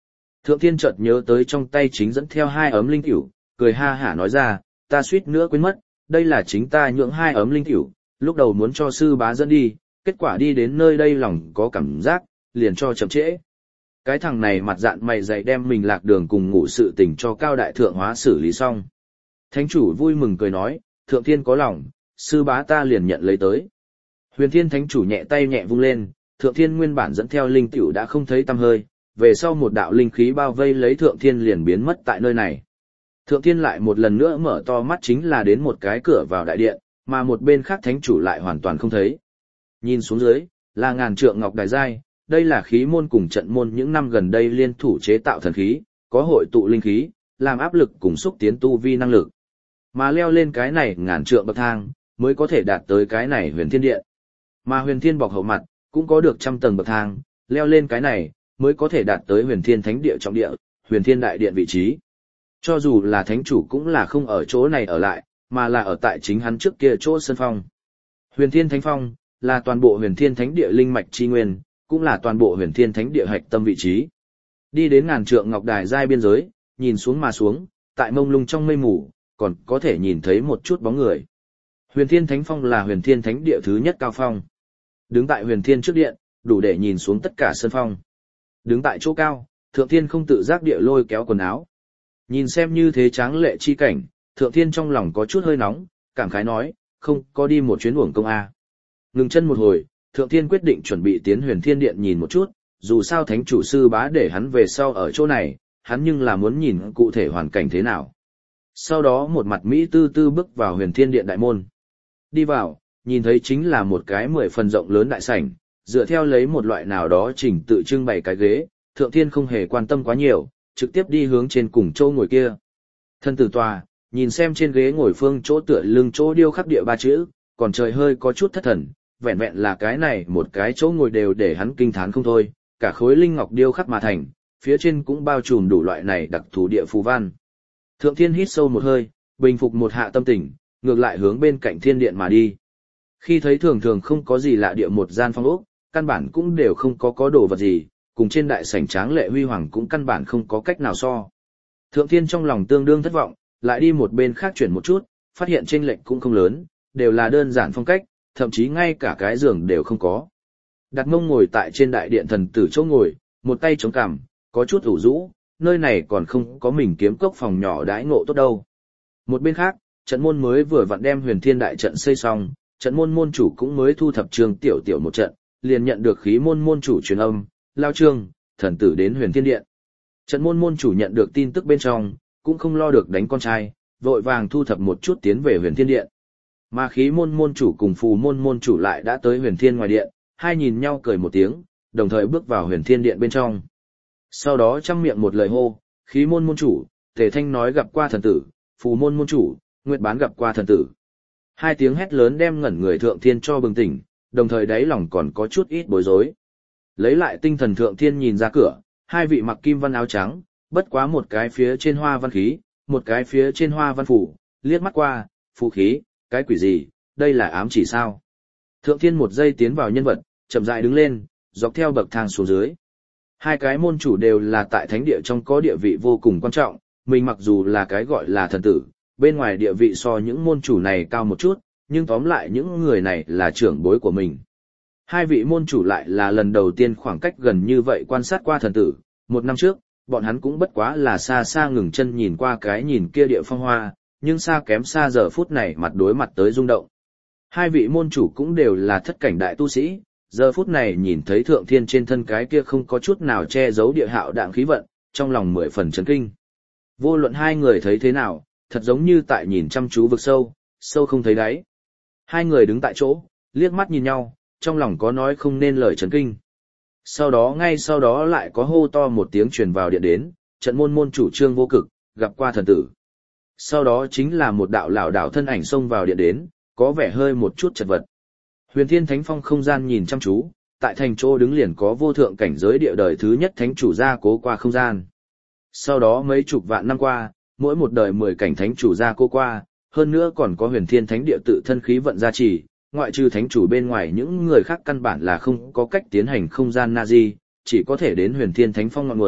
Thượng Thiên chợt nhớ tới trong tay chính dẫn theo hai ấm linh cửu, cười ha hả nói ra, ta suýt nữa quên mất, đây là chính ta nhượng hai ấm linh cửu, lúc đầu muốn cho sư bá dẫn đi, kết quả đi đến nơi đây lòng có cảm giác, liền cho chậm trễ. Cái thằng này mặt dạn mày dày đem mình lạc đường cùng ngủ sự tình cho Cao Đại Thượng hóa xử lý xong. Thánh chủ vui mừng cười nói, Thượng Thiên có lòng, sư bá ta liền nhận lấy tới. Huyền Thiên Thánh chủ nhẹ tay nhẹ vung lên, Thượng Thiên nguyên bản dẫn theo linh tiểu đã không thấy tăm hơi, về sau một đạo linh khí bao vây lấy Thượng Thiên liền biến mất tại nơi này. Thượng Thiên lại một lần nữa mở to mắt chính là đến một cái cửa vào đại điện, mà một bên khác Thánh chủ lại hoàn toàn không thấy. Nhìn xuống dưới, là ngàn trượng ngọc đài giai, đây là khí môn cùng trận môn những năm gần đây liên thủ chế tạo thần khí, có hội tụ linh khí, làm áp lực cùng xúc tiến tu vi năng lực. Mà leo lên cái này ngàn trượng bậc thang, mới có thể đạt tới cái này huyền thiên điện. Mà huyền thiên bọc hậu mặt, cũng có được trăm tầng bậc thang, leo lên cái này, mới có thể đạt tới huyền thiên thánh địa trọng địa, huyền thiên đại điện vị trí. Cho dù là thánh chủ cũng là không ở chỗ này ở lại, mà là ở tại chính hắn trước kia chỗ sân phong. Huyền thiên thánh phong, là toàn bộ huyền thiên thánh địa linh mạch chi nguyên, cũng là toàn bộ huyền thiên thánh địa hạch tâm vị trí. Đi đến ngàn trượng ngọc đài giai biên giới, nhìn xuống mà xuống, tại mông lung trong mây mù, còn có thể nhìn thấy một chút bóng người. Huyền thiên thánh phong là huyền thiên thánh địa thứ nhất cao phong. Đứng tại huyền thiên trước điện, đủ để nhìn xuống tất cả sân phong. Đứng tại chỗ cao, Thượng Thiên không tự giác địa lôi kéo quần áo. Nhìn xem như thế tráng lệ chi cảnh, Thượng Thiên trong lòng có chút hơi nóng, cảm khái nói, không có đi một chuyến uổng công a. Ngừng chân một hồi, Thượng Thiên quyết định chuẩn bị tiến huyền thiên điện nhìn một chút, dù sao thánh chủ sư bá để hắn về sau ở chỗ này, hắn nhưng là muốn nhìn cụ thể hoàn cảnh thế nào. Sau đó một mặt Mỹ tư tư bước vào huyền thiên điện đại môn. Đi vào, nhìn thấy chính là một cái mười phần rộng lớn đại sảnh, dựa theo lấy một loại nào đó chỉnh tự trưng bày cái ghế, Thượng Thiên không hề quan tâm quá nhiều, trực tiếp đi hướng trên cùng châu ngồi kia. Thân tử tòa, nhìn xem trên ghế ngồi phương chỗ tựa lưng chỗ điêu khắc địa ba chữ, còn trời hơi có chút thất thần, vẹn vẹn là cái này một cái chỗ ngồi đều để hắn kinh thán không thôi, cả khối linh ngọc điêu khắc mà thành, phía trên cũng bao trùm đủ loại này đặc thù địa phù văn. Thượng Thiên hít sâu một hơi, bình phục một hạ tâm tình, ngược lại hướng bên cạnh thiên điện mà đi. Khi thấy thường thường không có gì lạ địa một gian phong ốc, căn bản cũng đều không có có đồ vật gì, cùng trên đại sảnh tráng lệ huy hoàng cũng căn bản không có cách nào so. Thượng Thiên trong lòng tương đương thất vọng, lại đi một bên khác chuyển một chút, phát hiện chênh lệch cũng không lớn, đều là đơn giản phong cách, thậm chí ngay cả cái giường đều không có. Đặt mông ngồi tại trên đại điện thần tử chỗ ngồi, một tay chống cằm, có chút ủ rũ, nơi này còn không có mình kiếm cốc phòng nhỏ đãi ngộ tốt đâu. Một bên khác, trận môn mới vừa vặn đem huyền thiên đại trận xây xong, trận môn môn chủ cũng mới thu thập trường tiểu tiểu một trận, liền nhận được khí môn môn chủ truyền âm, lao trương, thần tử đến huyền thiên điện. Trận môn môn chủ nhận được tin tức bên trong, cũng không lo được đánh con trai, vội vàng thu thập một chút tiến về huyền thiên điện. Mà khí môn môn chủ cùng phù môn môn chủ lại đã tới huyền thiên ngoài điện, hai nhìn nhau cười một tiếng, đồng thời bước vào huyền thiên điện bên trong. Sau đó chăm miệng một lời hô, khí môn môn chủ, Tề Thanh nói gặp qua thần tử, phù môn môn chủ, Nguyệt Bán gặp qua thần tử. Hai tiếng hét lớn đem ngẩn người Thượng Thiên cho bừng tỉnh, đồng thời đáy lòng còn có chút ít bối rối. Lấy lại tinh thần Thượng Thiên nhìn ra cửa, hai vị mặc kim văn áo trắng, bất quá một cái phía trên hoa văn khí, một cái phía trên hoa văn phủ, liếc mắt qua, phù khí, cái quỷ gì, đây là ám chỉ sao? Thượng Thiên một giây tiến vào nhân vật, chậm rãi đứng lên, dọc theo bậc thang xuống dưới. Hai cái môn chủ đều là tại thánh địa trong có địa vị vô cùng quan trọng, mình mặc dù là cái gọi là thần tử, bên ngoài địa vị so những môn chủ này cao một chút, nhưng tóm lại những người này là trưởng bối của mình. Hai vị môn chủ lại là lần đầu tiên khoảng cách gần như vậy quan sát qua thần tử, một năm trước, bọn hắn cũng bất quá là xa xa ngừng chân nhìn qua cái nhìn kia địa phong hoa, nhưng xa kém xa giờ phút này mặt đối mặt tới rung động. Hai vị môn chủ cũng đều là thất cảnh đại tu sĩ, giờ phút này nhìn thấy Thượng Thiên trên thân cái kia không có chút nào che giấu địa hạo đạng khí vận, trong lòng mười phần chấn kinh. Vô luận hai người thấy thế nào, thật giống như tại nhìn chăm chú vực sâu, sâu không thấy đáy. Hai người đứng tại chỗ, liếc mắt nhìn nhau, trong lòng có nói không nên lời chấn kinh. Sau đó ngay sau đó lại có hô to một tiếng truyền vào điện đến, trận môn môn chủ Trương Vô Cực, gặp qua thần tử. Sau đó chính là một đạo lảo đảo thân ảnh xông vào điện đến, có vẻ hơi một chút chật vật. Huyền Thiên Thánh Phong không gian nhìn chăm chú, tại thành chỗ đứng liền có vô thượng cảnh giới địa đời thứ nhất thánh chủ gia cố qua không gian. Sau đó mấy chục vạn năm qua, mỗi một đời mười cảnh thánh chủ gia cố qua, hơn nữa còn có Huyền Thiên Thánh địa tự thân khí vận gia trì, ngoại trừ thánh chủ bên ngoài những người khác căn bản là không có cách tiến hành không gian Nazi, chỉ có thể đến Huyền Thiên Thánh Phong ngọn nguồn,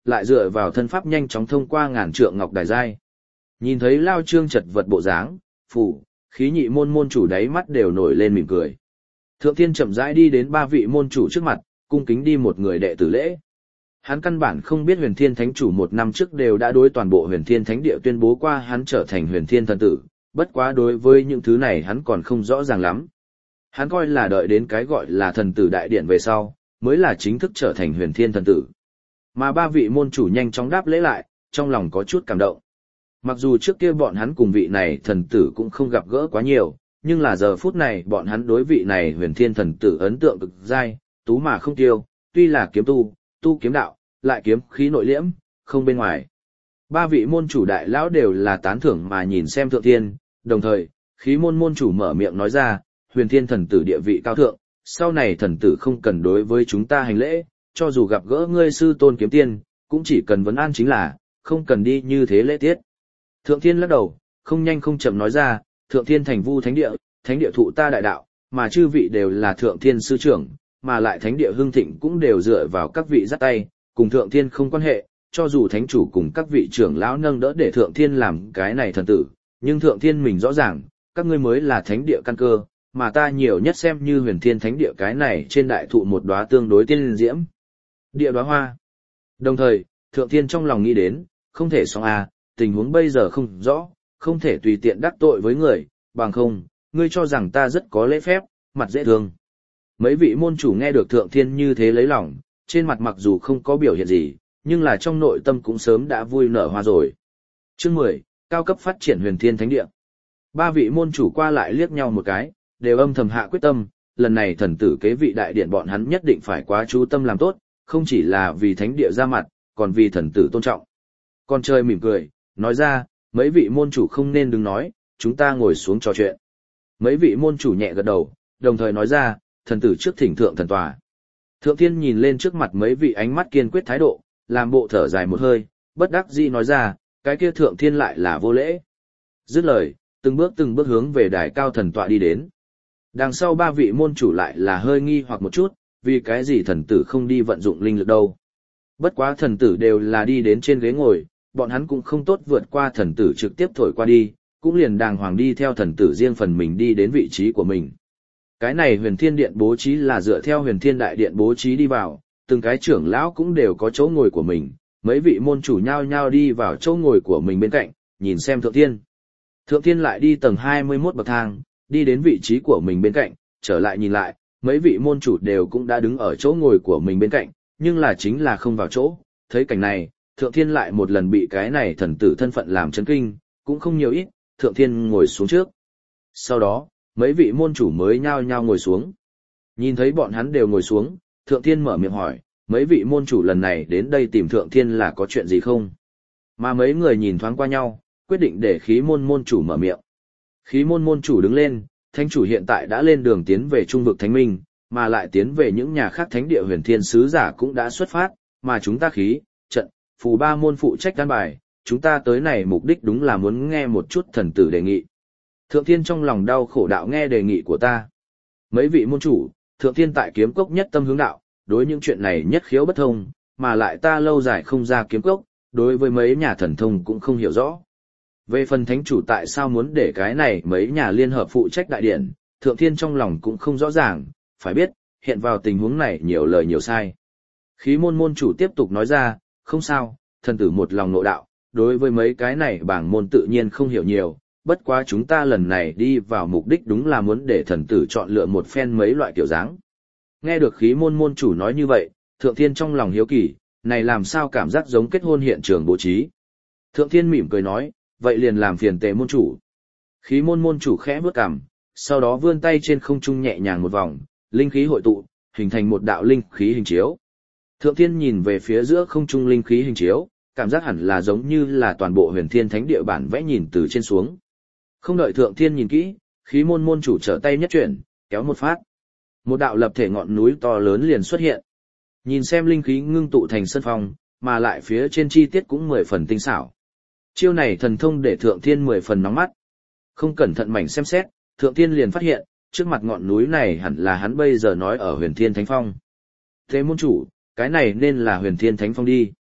lại dựa vào thân pháp nhanh chóng thông qua ngàn trượng ngọc đài giai. Nhìn thấy Lao Trương chật vật bộ dáng, phủ, khí nhị môn môn chủ đáy mắt đều nổi lên mỉm cười. Thượng Thiên chậm rãi đi đến ba vị môn chủ trước mặt, cung kính đi một người đệ tử lễ. Hắn căn bản không biết Huyền Thiên Thánh Chủ một năm trước đều đã đối toàn bộ Huyền Thiên Thánh Địa tuyên bố qua hắn trở thành Huyền Thiên Thần Tử, bất quá đối với những thứ này hắn còn không rõ ràng lắm. Hắn coi là đợi đến cái gọi là Thần Tử Đại Điện về sau, mới là chính thức trở thành Huyền Thiên Thần Tử. Mà ba vị môn chủ nhanh chóng đáp lễ lại, trong lòng có chút cảm động. Mặc dù trước kia bọn hắn cùng vị này thần tử cũng không gặp gỡ quá nhiều, nhưng là giờ phút này bọn hắn đối vị này Huyền Thiên Thần Tử ấn tượng cực dai, tú mà không tiêu, tuy là kiếm tu, tu kiếm đạo, lại kiếm khí nội liễm, không bên ngoài. Ba vị môn chủ đại lão đều là tán thưởng mà nhìn xem Thượng Thiên, đồng thời, khí môn môn chủ mở miệng nói ra, Huyền Thiên Thần Tử địa vị cao thượng, sau này thần tử không cần đối với chúng ta hành lễ, cho dù gặp gỡ ngươi sư tôn kiếm tiên, cũng chỉ cần vấn an chính là, không cần đi như thế lễ tiết. Thượng Thiên lắc đầu, không nhanh không chậm nói ra, Thượng Thiên thành vu thánh địa, thánh địa thụ ta đại đạo, mà chư vị đều là Thượng Thiên sư trưởng, mà lại thánh địa hưng thịnh cũng đều dựa vào các vị dắt tay, cùng Thượng Thiên không quan hệ, cho dù thánh chủ cùng các vị trưởng lão nâng đỡ để Thượng Thiên làm cái này thần tử, nhưng Thượng Thiên mình rõ ràng, các ngươi mới là thánh địa căn cơ, mà ta nhiều nhất xem như Huyền Thiên thánh địa cái này trên đại thụ một đóa tương đối tiên diễm địa đóa hoa. Đồng thời, Thượng Thiên trong lòng nghĩ đến, không thể xong à, tình huống bây giờ không rõ, không thể tùy tiện đắc tội với người, bằng không, ngươi cho rằng ta rất có lễ phép, mặt dễ thương. Mấy vị môn chủ nghe được Thượng Thiên như thế lấy lòng, trên mặt mặc dù không có biểu hiện gì, nhưng là trong nội tâm cũng sớm đã vui nở hoa rồi. Chương mười, cao cấp phát triển Huyền Thiên thánh địa. Ba vị môn chủ qua lại liếc nhau một cái, đều âm thầm hạ quyết tâm, lần này thần tử kế vị đại điện bọn hắn nhất định phải quá chú tâm làm tốt, không chỉ là vì thánh địa ra mặt, còn vì thần tử tôn trọng. Con trời mỉm cười, nói ra, mấy vị môn chủ không nên đừng nói, chúng ta ngồi xuống trò chuyện. Mấy vị môn chủ nhẹ gật đầu, đồng thời nói ra, thần tử trước thỉnh thượng thần tòa. Thượng Thiên nhìn lên trước mặt mấy vị ánh mắt kiên quyết thái độ, làm bộ thở dài một hơi, bất đắc dĩ nói ra, cái kia Thượng Thiên lại là vô lễ. Dứt lời, từng bước từng bước hướng về đài cao thần tọa đi đến. Đằng sau ba vị môn chủ lại là hơi nghi hoặc một chút, vì cái gì thần tử không đi vận dụng linh lực đâu. Bất quá thần tử đều là đi đến trên ghế ngồi, bọn hắn cũng không tốt vượt qua thần tử trực tiếp thổi qua đi, cũng liền đàng hoàng đi theo thần tử riêng phần mình đi đến vị trí của mình. Cái này Huyền Thiên Điện bố trí là dựa theo Huyền Thiên Đại Điện bố trí đi vào, từng cái trưởng lão cũng đều có chỗ ngồi của mình, mấy vị môn chủ nhao nhao đi vào chỗ ngồi của mình bên cạnh, nhìn xem Thượng Thiên. Thượng Thiên lại đi tầng hai mươi mốt bậc thang, đi đến vị trí của mình bên cạnh, trở lại nhìn lại, mấy vị môn chủ đều cũng đã đứng ở chỗ ngồi của mình bên cạnh, nhưng là chính là không vào chỗ. Thấy cảnh này, Thượng Thiên lại một lần bị cái này thần tử thân phận làm chấn kinh, cũng không nhiều ít, Thượng Thiên ngồi xuống trước. Sau đó, mấy vị môn chủ mới nhao nhao ngồi xuống. Nhìn thấy bọn hắn đều ngồi xuống, Thượng Thiên mở miệng hỏi, mấy vị môn chủ lần này đến đây tìm Thượng Thiên là có chuyện gì không? Mà mấy người nhìn thoáng qua nhau, quyết định để khí môn môn chủ mở miệng. Khí môn môn chủ đứng lên, thánh chủ hiện tại đã lên đường tiến về trung vực thánh minh, mà lại tiến về những nhà khác thánh địa Huyền Thiên sứ giả cũng đã xuất phát, mà chúng ta khí, trận, phù ba môn phụ trách căn bài, chúng ta tới này mục đích đúng là muốn nghe một chút thần tử đề nghị. Thượng Thiên trong lòng đau khổ đạo nghe đề nghị của ta. Mấy vị môn chủ, Thượng Thiên tại kiếm cốc nhất tâm hướng đạo, đối những chuyện này nhất khiếu bất thông, mà lại ta lâu dài không ra kiếm cốc, đối với mấy nhà thần thông cũng không hiểu rõ. Về phần thánh chủ tại sao muốn để cái này mấy nhà liên hợp phụ trách đại điện, Thượng Thiên trong lòng cũng không rõ ràng, phải biết, hiện vào tình huống này nhiều lời nhiều sai. Khí môn môn chủ tiếp tục nói ra, không sao, thần tử một lòng nội đạo, đối với mấy cái này bảng môn tự nhiên không hiểu nhiều, bất quá chúng ta lần này đi vào mục đích đúng là muốn để thần tử chọn lựa một phen mấy loại kiểu dáng. Nghe được khí môn môn chủ nói như vậy, Thượng Thiên trong lòng hiếu kỳ, này làm sao cảm giác giống kết hôn hiện trường bố trí. Thượng Thiên mỉm cười nói, vậy liền làm phiền Tề môn chủ. Khí môn môn chủ khẽ bước cằm, sau đó vươn tay trên không trung nhẹ nhàng một vòng, linh khí hội tụ, hình thành một đạo linh khí hình chiếu. Thượng Thiên nhìn về phía giữa không trung linh khí hình chiếu, cảm giác hẳn là giống như là toàn bộ Huyền Thiên Thánh địa bản vẽ nhìn từ trên xuống. Không đợi Thượng Thiên nhìn kỹ, khí môn môn chủ trở tay nhất chuyển, kéo một phát. Một đạo lập thể ngọn núi to lớn liền xuất hiện. Nhìn xem linh khí ngưng tụ thành sân phong, mà lại phía trên chi tiết cũng mười phần tinh xảo. Chiêu này thần thông để Thượng Thiên mười phần nóng mắt. Không cẩn thận mảnh xem xét, Thượng Thiên liền phát hiện, trước mặt ngọn núi này hẳn là hắn bây giờ nói ở Huyền Thiên Thánh Phong. Thế môn chủ, cái này nên là Huyền Thiên Thánh Phong đi.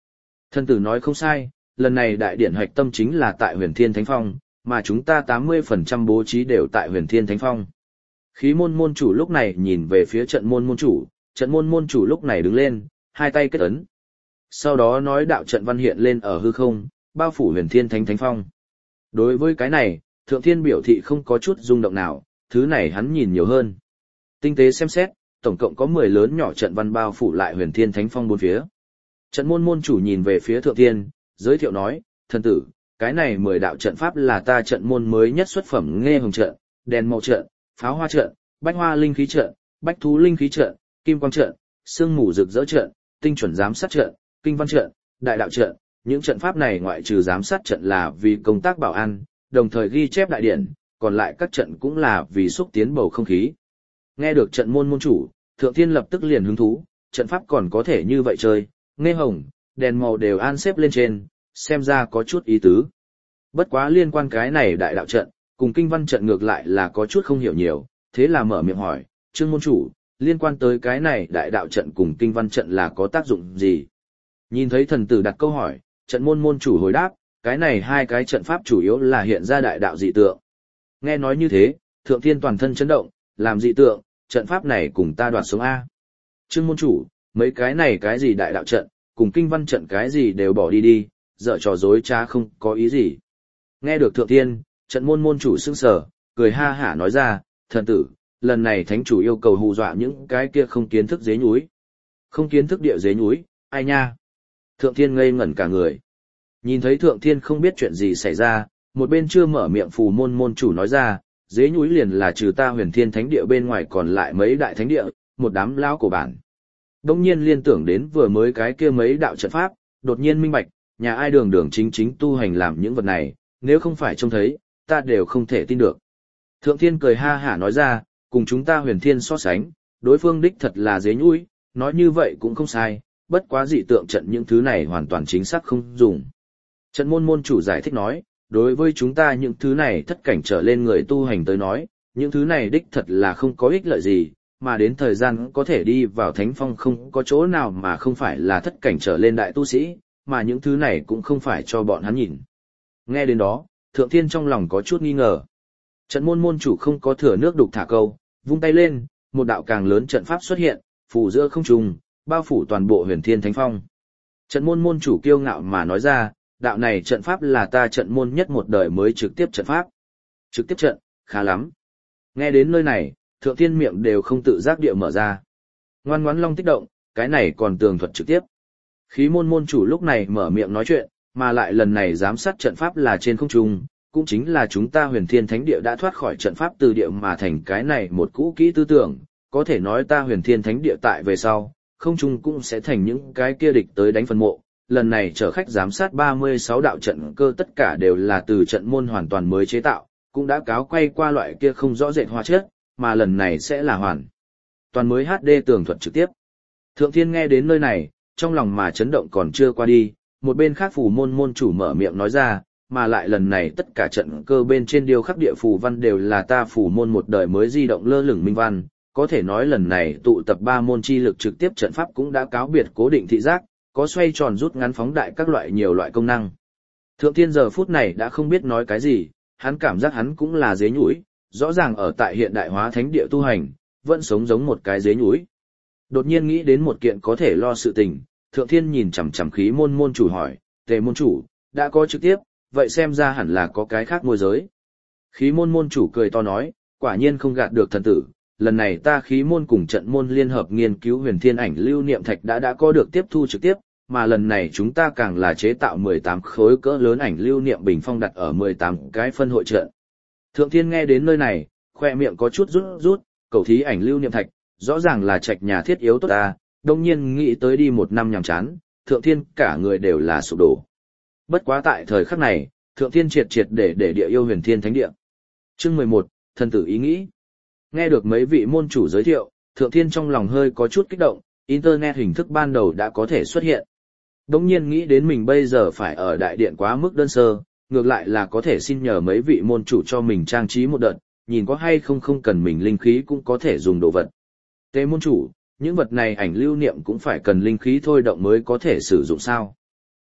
Thần tử nói không sai, lần này đại điện hoạch tâm chính là tại huyền thiên thánh phong, mà chúng ta tám mươi phần trăm bố trí đều tại huyền thiên thánh phong. Khí môn môn chủ lúc này nhìn về phía trận môn môn chủ, trận môn môn chủ lúc này đứng lên, hai tay kết ấn. Sau đó nói đạo trận văn hiện lên ở hư không, bao phủ huyền thiên thánh thánh phong. Đối với cái này, Thượng Thiên biểu thị không có chút rung động nào, thứ này hắn nhìn nhiều hơn. Tinh tế xem xét, tổng cộng có mười lớn nhỏ trận văn bao phủ lại huyền thiên thánh phong bốn phía. Trận môn môn chủ nhìn về phía Thượng Thiên, giới thiệu nói, thần tử, cái này mười đạo trận pháp là ta trận môn mới nhất xuất phẩm nghe hồng trận, đèn màu trận, pháo hoa trận, bách hoa linh khí trận, bách thú linh khí trận, kim quang trận, sương mù rực rỡ trận, tinh chuẩn giám sát trận, kinh văn trận, đại đạo trận. Những trận pháp này ngoại trừ giám sát trận là vì công tác bảo an, đồng thời ghi chép đại điển, còn lại các trận cũng là vì xúc tiến bầu không khí. Nghe được trận môn môn chủ, Thượng Thiên lập tức liền hứng thú, trận pháp còn có thể như vậy chơi, nghe hồng, đèn màu đều an xếp lên trên, xem ra có chút ý tứ. Bất quá liên quan cái này đại đạo trận, cùng kinh văn trận ngược lại là có chút không hiểu nhiều, thế là mở miệng hỏi, Trương môn chủ, liên quan tới cái này đại đạo trận cùng kinh văn trận là có tác dụng gì? Nhìn thấy thần tử đặt câu hỏi, trận môn môn chủ hồi đáp, cái này hai cái trận pháp chủ yếu là hiện ra đại đạo dị tượng. Nghe nói như thế, Thượng Thiên toàn thân chấn động, làm dị tượng, trận pháp này cùng ta đoạt sống A. Trương môn chủ, mấy cái này cái gì đại đạo trận, cùng kinh văn trận cái gì đều bỏ đi đi, dở trò dối trá không có ý gì. Nghe được Thượng Thiên, trận môn môn chủ sững sờ, cười ha hả nói ra, thần tử, lần này thánh chủ yêu cầu hù dọa những cái kia không kiến thức dế núi. Không kiến thức địa dế núi, ai nha? Thượng Thiên ngây ngẩn cả người. Nhìn thấy Thượng Thiên không biết chuyện gì xảy ra, một bên chưa mở miệng phù môn môn chủ nói ra, dế núi liền là trừ ta huyền thiên thánh địa bên ngoài còn lại mấy đại thánh địa, một đám lão cổ bản. Đông nhiên liên tưởng đến vừa mới cái kia mấy đạo trận pháp, đột nhiên minh bạch, nhà ai đường đường chính chính tu hành làm những vật này, nếu không phải trông thấy, ta đều không thể tin được. Thượng Thiên cười ha hả nói ra, cùng chúng ta huyền thiên so sánh, đối phương đích thật là dế núi, nói như vậy cũng không sai, bất quá dị tượng trận những thứ này hoàn toàn chính xác không dùng. Trận môn môn chủ giải thích nói, đối với chúng ta những thứ này thất cảnh trở lên người tu hành tới nói, những thứ này đích thật là không có ích lợi gì, mà đến thời gian có thể đi vào thánh phong không có chỗ nào mà không phải là thất cảnh trở lên đại tu sĩ, mà những thứ này cũng không phải cho bọn hắn nhìn. Nghe đến đó, Thượng Thiên trong lòng có chút nghi ngờ. Trận môn môn chủ không có thừa nước đục thả câu, vung tay lên, một đạo càng lớn trận pháp xuất hiện, phủ giữa không trung, bao phủ toàn bộ huyền thiên thánh phong. Trận môn môn chủ kiêu ngạo mà nói ra, đạo này trận pháp là ta trận môn nhất một đời mới trực tiếp trận pháp. Trực tiếp trận, khá lắm. Nghe đến nơi này, Thượng Thiên miệng đều không tự giác địa mở ra. Ngoan ngoãn long tích động, cái này còn tường thuật trực tiếp. Khí môn môn chủ lúc này mở miệng nói chuyện, mà lại lần này giám sát trận pháp là trên không trung, cũng chính là chúng ta huyền thiên thánh địa đã thoát khỏi trận pháp từ địa mà thành cái này một cũ kỹ tư tưởng, có thể nói ta huyền thiên thánh địa tại về sau, không trung cũng sẽ thành những cái kia địch tới đánh phân mộ. Lần này chở khách giám sát ba mươi sáu đạo trận cơ tất cả đều là từ trận môn hoàn toàn mới chế tạo, cũng đã cáo quay qua loại kia không rõ rệt hóa chất, mà lần này sẽ là hoàn toàn mới hát đê tường thuật trực tiếp. Thượng Thiên nghe đến nơi này, trong lòng mà chấn động còn chưa qua đi, một bên khác phù môn môn chủ mở miệng nói ra, mà lại lần này tất cả trận cơ bên trên điêu khắc địa phù văn đều là ta phù môn một đời mới di động lơ lửng minh văn, có thể nói lần này tụ tập ba môn chi lực trực tiếp trận pháp cũng đã cáo biệt cố định thị giác, có xoay tròn rút ngắn phóng đại các loại nhiều loại công năng. Thượng Thiên giờ phút này đã không biết nói cái gì, hắn cảm giác hắn cũng là dế nhũi, rõ ràng ở tại hiện đại hóa thánh địa tu hành, vẫn sống giống một cái dế nhũi. Đột nhiên nghĩ đến một kiện có thể lo sự tình, Thượng Thiên nhìn chằm chằm khí môn môn chủ hỏi, Tề môn chủ, đã có trực tiếp, vậy xem ra hẳn là có cái khác môi giới. Khí môn môn chủ cười to nói, quả nhiên không gạt được thần tử, lần này ta khí môn cùng trận môn liên hợp nghiên cứu huyền thiên ảnh lưu niệm thạch đã đã có được tiếp thu trực tiếp, mà lần này chúng ta càng là chế tạo mười tám khối cỡ lớn ảnh lưu niệm bình phong đặt ở mười tám cái phân hội trận. Thượng Thiên nghe đến nơi này, khoe miệng có chút rút rút, cầu thí ảnh lưu niệm thạch, rõ ràng là trạch nhà thiết yếu tốt ta, đông nhiên nghĩ tới đi một năm nhàm chán, Thượng Thiên cả người đều là sụp đổ. Bất quá tại thời khắc này, Thượng Thiên triệt triệt để để địa yêu huyền thiên thánh địa. Chương mười một, thần tử ý nghĩ. Nghe được mấy vị môn chủ giới thiệu, Thượng Thiên trong lòng hơi có chút kích động, Internet hình thức ban đầu đã có thể xuất hiện. Đống nhiên nghĩ đến mình bây giờ phải ở đại điện quá mức đơn sơ, ngược lại là có thể xin nhờ mấy vị môn chủ cho mình trang trí một đợt, nhìn có hay không không cần mình linh khí cũng có thể dùng đồ vật. Tề môn chủ, những vật này ảnh lưu niệm cũng phải cần linh khí thôi động mới có thể sử dụng sao.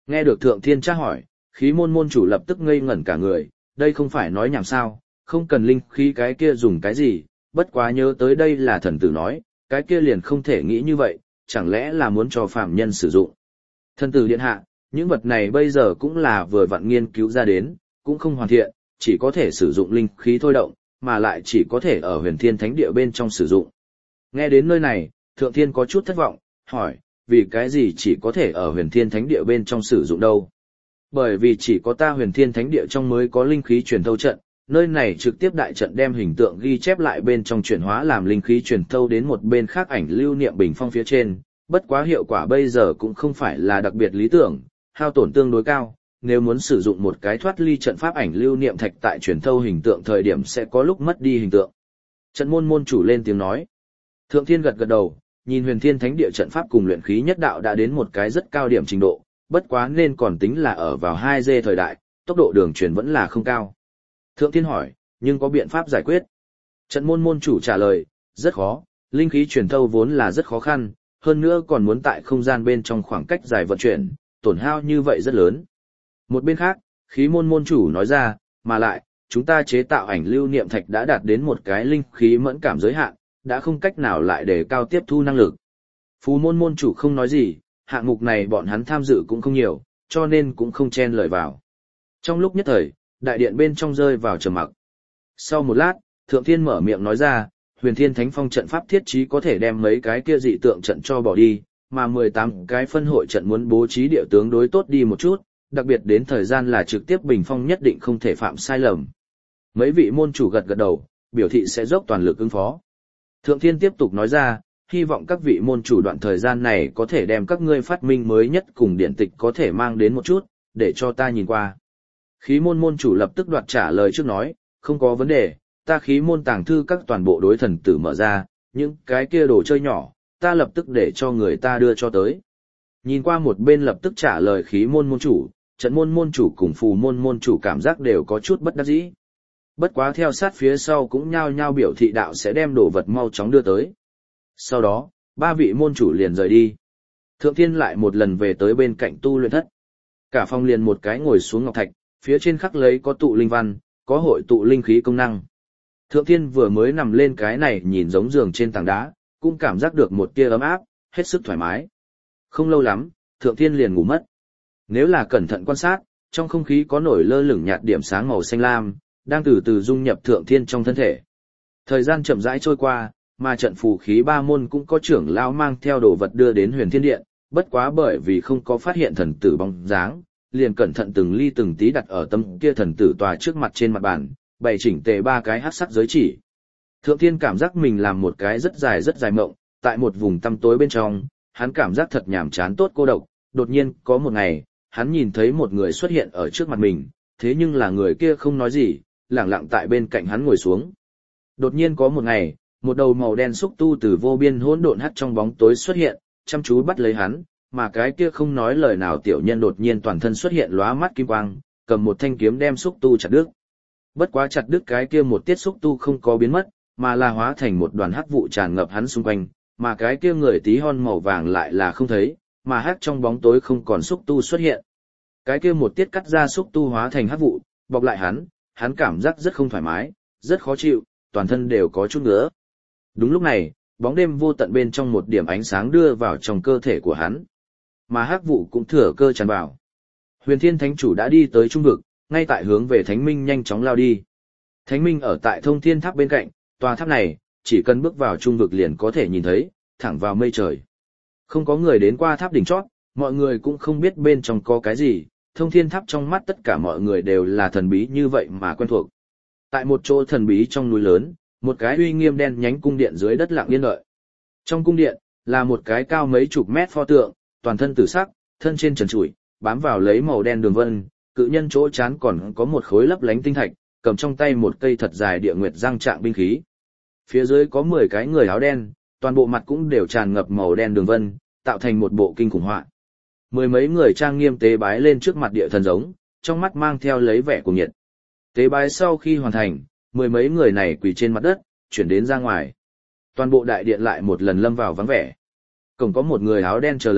Nghe được Thượng Thiên tra hỏi, khí môn môn chủ lập tức ngây ngẩn cả người, đây không phải nói nhảm sao, không cần linh khí cái kia dùng cái gì, bất quá nhớ tới đây là thần tử nói, cái kia liền không thể nghĩ như vậy, chẳng lẽ là muốn cho phạm nhân sử dụng. Thần tử điện hạ, những vật này bây giờ cũng là vừa vặn nghiên cứu ra đến, cũng không hoàn thiện, chỉ có thể sử dụng linh khí thôi động, mà lại chỉ có thể ở huyền thiên thánh địa bên trong sử dụng. Nghe đến nơi này, Thượng Thiên có chút thất vọng, hỏi, vì cái gì chỉ có thể ở huyền thiên thánh địa bên trong sử dụng đâu? Bởi vì chỉ có ta huyền thiên thánh địa trong mới có linh khí truyền thâu trận, nơi này trực tiếp đại trận đem hình tượng ghi chép lại bên trong chuyển hóa làm linh khí truyền thâu đến một bên khác ảnh lưu niệm bình phong phía trên, bất quá hiệu quả bây giờ cũng không phải là đặc biệt lý tưởng, hao tổn tương đối cao, nếu muốn sử dụng một cái thoát ly trận pháp ảnh lưu niệm thạch tại truyền thâu hình tượng thời điểm sẽ có lúc mất đi hình tượng. Trận môn môn chủ lên tiếng nói. Thượng Thiên gật gật đầu, nhìn huyền thiên thánh địa trận pháp cùng luyện khí nhất đạo đã đến một cái rất cao điểm trình độ, bất quá nên còn tính là ở vào hai G thời đại, tốc độ đường truyền vẫn là không cao. Thượng Thiên hỏi, nhưng có biện pháp giải quyết? Trận môn môn chủ trả lời, rất khó, linh khí truyền thâu vốn là rất khó khăn, hơn nữa còn muốn tại không gian bên trong khoảng cách dài vận chuyển, tổn hao như vậy rất lớn. Một bên khác, khí môn môn chủ nói ra, mà lại, chúng ta chế tạo ảnh lưu niệm thạch đã đạt đến một cái linh khí mẫn cảm giới hạn, đã không cách nào lại để cao tiếp thu năng lực. Phù môn môn chủ không nói gì, hạng mục này bọn hắn tham dự cũng không nhiều, cho nên cũng không chen lời vào. Trong lúc nhất thời, đại điện bên trong rơi vào trầm mặc. Sau một lát, Thượng Thiên mở miệng nói ra, huyền thiên thánh phong trận pháp thiết trí có thể đem mấy cái kia dị tượng trận cho bỏ đi, mà mười tám cái phân hội trận muốn bố trí địa tướng đối tốt đi một chút, đặc biệt đến thời gian là trực tiếp bình phong nhất định không thể phạm sai lầm. Mấy vị môn chủ gật gật đầu, biểu thị sẽ dốc toàn lực ứng phó. Thượng Thiên tiếp tục nói ra, hy vọng các vị môn chủ đoạn thời gian này có thể đem các ngươi phát minh mới nhất cùng điển tịch có thể mang đến một chút, để cho ta nhìn qua. Khí môn môn chủ lập tức đoạt trả lời trước nói, không có vấn đề, ta khí môn tàng thư các toàn bộ đối thần tử mở ra, những cái kia đồ chơi nhỏ, ta lập tức để cho người ta đưa cho tới. Nhìn qua một bên lập tức trả lời khí môn môn chủ, trận môn môn chủ cùng phù môn môn chủ cảm giác đều có chút bất đắc dĩ. Bất quá theo sát phía sau cũng nhao nhao biểu thị đạo sẽ đem đồ vật mau chóng đưa tới. Sau đó, ba vị môn chủ liền rời đi. Thượng Thiên lại một lần về tới bên cạnh tu luyện thất. Cả phòng liền một cái ngồi xuống ngọc thạch, phía trên khắc lấy có tụ linh văn, có hội tụ linh khí công năng. Thượng Thiên vừa mới nằm lên cái này nhìn giống giường trên tảng đá, cũng cảm giác được một tia ấm áp, hết sức thoải mái. Không lâu lắm, Thượng Thiên liền ngủ mất. Nếu là cẩn thận quan sát, trong không khí có nổi lơ lửng nhạt điểm sáng màu xanh lam, đang từ từ dung nhập Thượng Thiên trong thân thể. Thời gian chậm rãi trôi qua, mà trận phù khí ba môn cũng có trưởng lão mang theo đồ vật đưa đến Huyền Thiên Điện, bất quá bởi vì không có phát hiện thần tử bóng dáng, liền cẩn thận từng ly từng tí đặt ở tấm kia thần tử tòa trước mặt trên mặt bàn, bày chỉnh tề ba cái hắc sắc giới chỉ. Thượng Thiên cảm giác mình làm một cái rất dài rất dài mộng, tại một vùng tăm tối bên trong, hắn cảm giác thật nhàm chán tốt cô độc, đột nhiên có một ngày, hắn nhìn thấy một người xuất hiện ở trước mặt mình, thế nhưng là người kia không nói gì, lặng lặng tại bên cạnh hắn ngồi xuống. Đột nhiên có một ngày, một đầu màu đen xúc tu từ vô biên hỗn độn hắt trong bóng tối xuất hiện, chăm chú bắt lấy hắn, mà cái kia không nói lời nào tiểu nhân đột nhiên toàn thân xuất hiện lóa mắt kim quang, cầm một thanh kiếm đem xúc tu chặt đứt. Bất quá chặt đứt cái kia một tiết xúc tu không có biến mất, mà là hóa thành một đoàn hắc vụ tràn ngập hắn xung quanh, mà cái kia người tí hon màu vàng lại là không thấy, mà hắc trong bóng tối không còn xúc tu xuất hiện. Cái kia một tiết cắt ra xúc tu hóa thành hắc vụ, bọc lại hắn, hắn cảm giác rất không thoải mái, rất khó chịu, toàn thân đều có chút ngứa. Đúng lúc này, bóng đêm vô tận bên trong một điểm ánh sáng đưa vào trong cơ thể của hắn, mà hắc vụ cũng thừa cơ tràn vào. Huyền Thiên Thánh Chủ đã đi tới trung vực, ngay tại hướng về Thánh Minh nhanh chóng lao đi. Thánh Minh ở tại Thông Thiên Tháp bên cạnh, tòa tháp này, chỉ cần bước vào trung vực liền có thể nhìn thấy, thẳng vào mây trời. Không có người đến qua tháp đỉnh chót, mọi người cũng không biết bên trong có cái gì, Thông Thiên Tháp trong mắt tất cả mọi người đều là thần bí như vậy mà quen thuộc. Tại một chỗ thần bí trong núi lớn, một cái uy nghiêm đen nhánh cung điện dưới đất lặng yên đợi. Trong cung điện, là một cái cao mấy chục mét pho tượng, toàn thân tử sắc, thân trên trần trụi, bám vào lấy màu đen đường vân, cự nhân chỗ chán còn có một khối lấp lánh tinh thạch, cầm trong tay một cây thật dài địa nguyệt răng trạng binh khí. Phía dưới có mười cái người áo đen, toàn bộ mặt cũng đều tràn ngập màu đen đường vân, tạo thành một bộ kinh khủng họa. Mười mấy người trang nghiêm tế bái lên trước mặt địa thần giống, trong mắt mang theo lấy vẻ cuồng nhiệt. Tế bái sau khi hoàn thành, mười mấy người này quỳ trên mặt đất, chuyển đến ra ngoài. Toàn bộ đại điện lại một lần lâm vào vắng vẻ. Cổng có một người áo đen chờ lấy,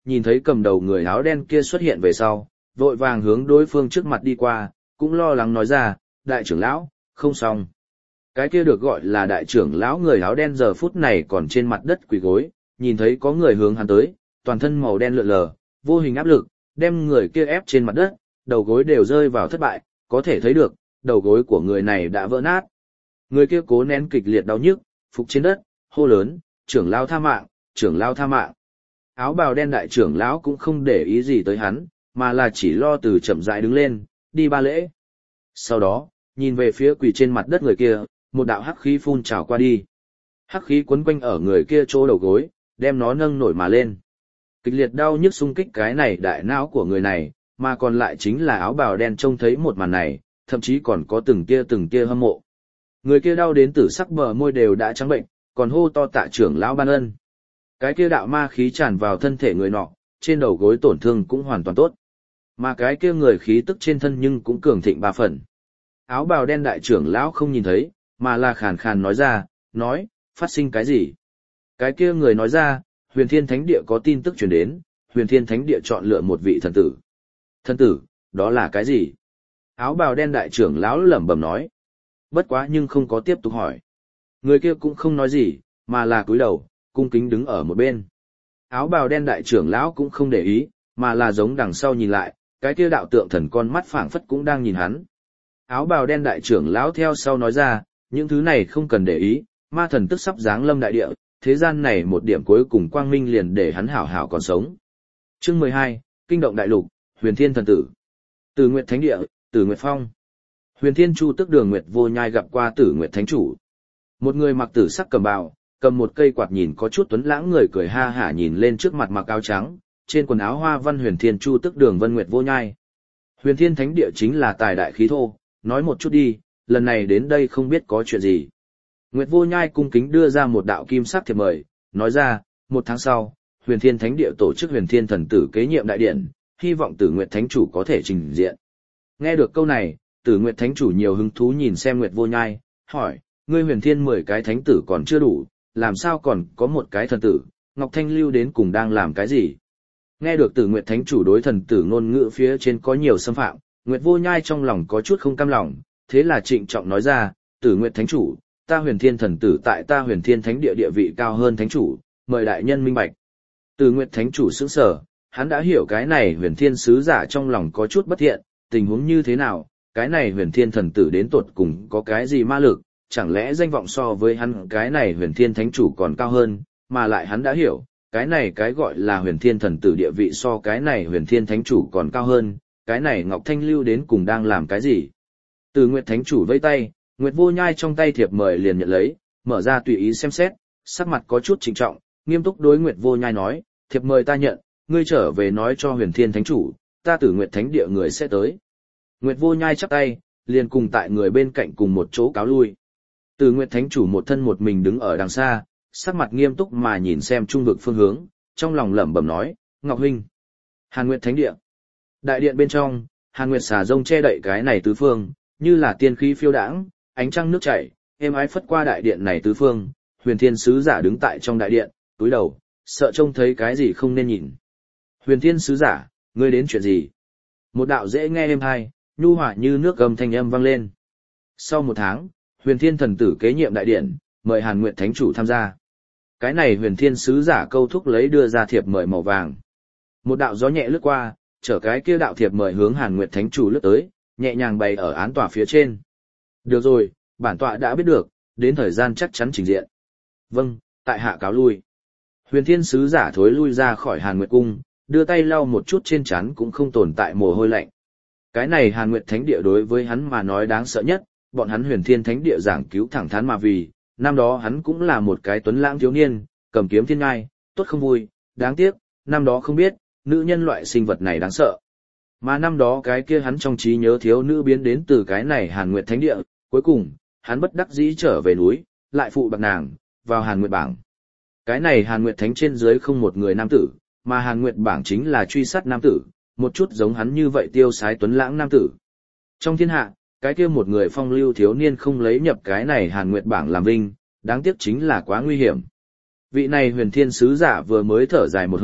nhìn thấy cầm đầu người áo đen kia xuất hiện về sau, vội vàng hướng đối phương trước mặt đi qua, cũng lo lắng nói ra, đại trưởng lão, không xong. Cái kia được gọi là đại trưởng lão người áo đen giờ phút này còn trên mặt đất quỳ gối, nhìn thấy có người hướng hắn tới, toàn thân màu đen lượn lờ, vô hình áp lực, đem người kia ép trên mặt đất, đầu gối đều rơi vào thất bại, có thể thấy được, đầu gối của người này đã vỡ nát. Người kia cố nén kịch liệt đau nhức, phục trên đất, hô lớn, trưởng lão tha mạng, trưởng lão tha mạng. Áo bào đen đại trưởng lão cũng không để ý gì tới hắn, mà là chỉ lo từ chậm rãi đứng lên, đi ba lễ. Sau đó, nhìn về phía quỳ trên mặt đất người kia, một đạo hắc khí phun trào qua đi. Hắc khí quấn quanh ở người kia chỗ đầu gối, đem nó nâng nổi mà lên. Kịch liệt đau nhức xung kích cái này đại não của người này, mà còn lại chính là áo bào đen trông thấy một màn này, thậm chí còn có từng tia từng tia hâm mộ. Người kia đau đến tử sắc bờ môi đều đã trắng bệnh, còn hô to tạ trưởng lão ban ân. Cái kia đạo ma khí tràn vào thân thể người nọ, trên đầu gối tổn thương cũng hoàn toàn tốt. Mà cái kia người khí tức trên thân nhưng cũng cường thịnh ba phần. Áo bào đen đại trưởng lão không nhìn thấy, mà là khàn khàn nói ra, nói, phát sinh cái gì? Cái kia người nói ra, Huyền Thiên Thánh Địa có tin tức truyền đến, Huyền Thiên Thánh Địa chọn lựa một vị thần tử. Thần tử, đó là cái gì? Áo bào đen đại trưởng lão lẩm bẩm nói. Bất quá nhưng không có tiếp tục hỏi. Người kia cũng không nói gì, mà là cúi đầu, cung kính đứng ở một bên. Áo bào đen đại trưởng lão cũng không để ý, mà là giống đằng sau nhìn lại, cái kia đạo tượng thần con mắt phảng phất cũng đang nhìn hắn. Áo bào đen đại trưởng lão theo sau nói ra, những thứ này không cần để ý, ma thần tức sắp giáng lâm đại địa, thế gian này một điểm cuối cùng quang minh liền để hắn hảo hảo còn sống. Chương mười hai, Kinh động đại lục, Huyền Thiên thần tử. Tử Nguyệt Thánh Địa, Tử Nguyệt Phong. Huyền Thiên Chu tức Đường Nguyệt Vô Nhai gặp qua Tử Nguyệt Thánh chủ. Một người mặc tử sắc cầm bào, cầm một cây quạt nhìn có chút tuấn lãng người cười ha hả nhìn lên trước mặt mặc áo trắng, trên quần áo hoa văn Huyền Thiên Chu tức Đường Vân Nguyệt Vô Nhai. Huyền Thiên Thánh Địa chính là tài đại khí thô, nói một chút đi, lần này đến đây không biết có chuyện gì. Nguyệt Vô Nhai cung kính đưa ra một đạo kim sắc thiệp mời, nói ra, một tháng sau, Huyền Thiên Thánh Địa tổ chức Huyền Thiên thần tử kế nhiệm đại điện, hy vọng Tử Nguyệt Thánh chủ có thể trình diện. Nghe được câu này, Tử Nguyệt Thánh chủ nhiều hứng thú nhìn xem Nguyệt Vô Nhai, hỏi, ngươi Huyền Thiên mười cái thánh tử còn chưa đủ, làm sao còn có một cái thần tử, Ngọc Thanh Lưu đến cùng đang làm cái gì? Nghe được Tử Nguyệt Thánh chủ đối thần tử ngôn ngữ phía trên có nhiều xâm phạm, Nguyệt Vô Nhai trong lòng có chút không cam lòng, thế là trịnh trọng nói ra, Tử Nguyệt Thánh chủ, ta Huyền Thiên thần tử tại ta Huyền Thiên Thánh Địa địa vị cao hơn thánh chủ, mời đại nhân minh bạch. Tử Nguyệt Thánh chủ sững sờ, hắn đã hiểu cái này Huyền Thiên sứ giả trong lòng có chút bất thiện, tình huống như thế nào, cái này Huyền Thiên thần tử đến tột cùng có cái gì ma lực, chẳng lẽ danh vọng so với hắn cái này Huyền Thiên Thánh chủ còn cao hơn, mà lại hắn đã hiểu, cái này cái gọi là Huyền Thiên thần tử địa vị so cái này Huyền Thiên Thánh chủ còn cao hơn, cái này Ngọc Thanh Lưu đến cùng đang làm cái gì. Tử Nguyệt Thánh chủ vẫy tay, Nguyệt Vô Nhai trong tay thiệp mời liền nhận lấy, mở ra tùy ý xem xét, sắc mặt có chút trịnh trọng, nghiêm túc đối Nguyệt Vô Nhai nói, thiệp mời ta nhận, ngươi trở về nói cho Huyền Thiên Thánh chủ, ta Tử Nguyệt Thánh Địa người sẽ tới. Nguyệt Vô Nhai chắp tay, liền cùng tại người bên cạnh cùng một chỗ cáo lui. Tử Nguyệt Thánh chủ một thân một mình đứng ở đằng xa, sắc mặt nghiêm túc mà nhìn xem trung vực phương hướng, trong lòng lẩm bẩm nói, Ngọc huynh. Hàn Nguyệt Thánh Địa. Đại điện bên trong, Hàn Nguyệt xà rông che đậy cái này tứ phương, như là tiên khí phiêu đãng, ánh trăng nước chảy, êm ái phất qua đại điện này tứ phương, Huyền Thiên sứ giả đứng tại trong đại điện, túi đầu, sợ trông thấy cái gì không nên nhìn. Huyền Thiên sứ giả, ngươi đến chuyện gì? Một đạo dễ nghe êm hai, nhu hòa như nước gầm thanh âm vang lên. Sau một tháng, Huyền Thiên thần tử kế nhiệm đại điện, mời Hàn Nguyệt Thánh chủ tham gia. Cái này Huyền Thiên sứ giả câu thúc lấy đưa ra thiệp mời màu vàng. Một đạo gió nhẹ lướt qua, chở cái kia đạo thiệp mời hướng Hàn Nguyệt Thánh chủ lướt tới, nhẹ nhàng bày ở án tòa phía trên. Được rồi, bản tọa đã biết được, đến thời gian chắc chắn trình diện. Vâng, tại hạ cáo lui. Huyền Thiên sứ giả thối lui ra khỏi Hàn Nguyệt cung, đưa tay lau một chút trên trán cũng không tồn tại mồ hôi lạnh. Cái này Hàn Nguyệt Thánh Địa đối với hắn mà nói đáng sợ nhất, bọn hắn Huyền Thiên Thánh Địa giảng cứu thẳng thắn mà vì, năm đó hắn cũng là một cái tuấn lãng thiếu niên, cầm kiếm thiên ngai, tốt không vui, đáng tiếc, năm đó không biết, nữ nhân loại sinh vật này đáng sợ. Mà năm đó cái kia hắn trong trí nhớ thiếu nữ biến đến từ cái này Hàn Nguyệt Thánh Địa, cuối cùng, hắn bất đắc dĩ trở về núi, lại phụ bạc nàng, vào Hàn Nguyệt bảng. Cái này Hàn Nguyệt Thánh trên dưới không một người nam tử, mà Hàn Nguyệt bảng chính là truy sát nam tử, một chút giống hắn như vậy tiêu sái tuấn lãng nam tử. Trong thiên hạ, cái kia một người phong lưu thiếu niên không lấy nhập cái này Hàn Nguyệt bảng làm vinh, đáng tiếc chính là quá nguy hiểm. Vị này Huyền Thiên sứ giả vừa mới thở dài một hơi,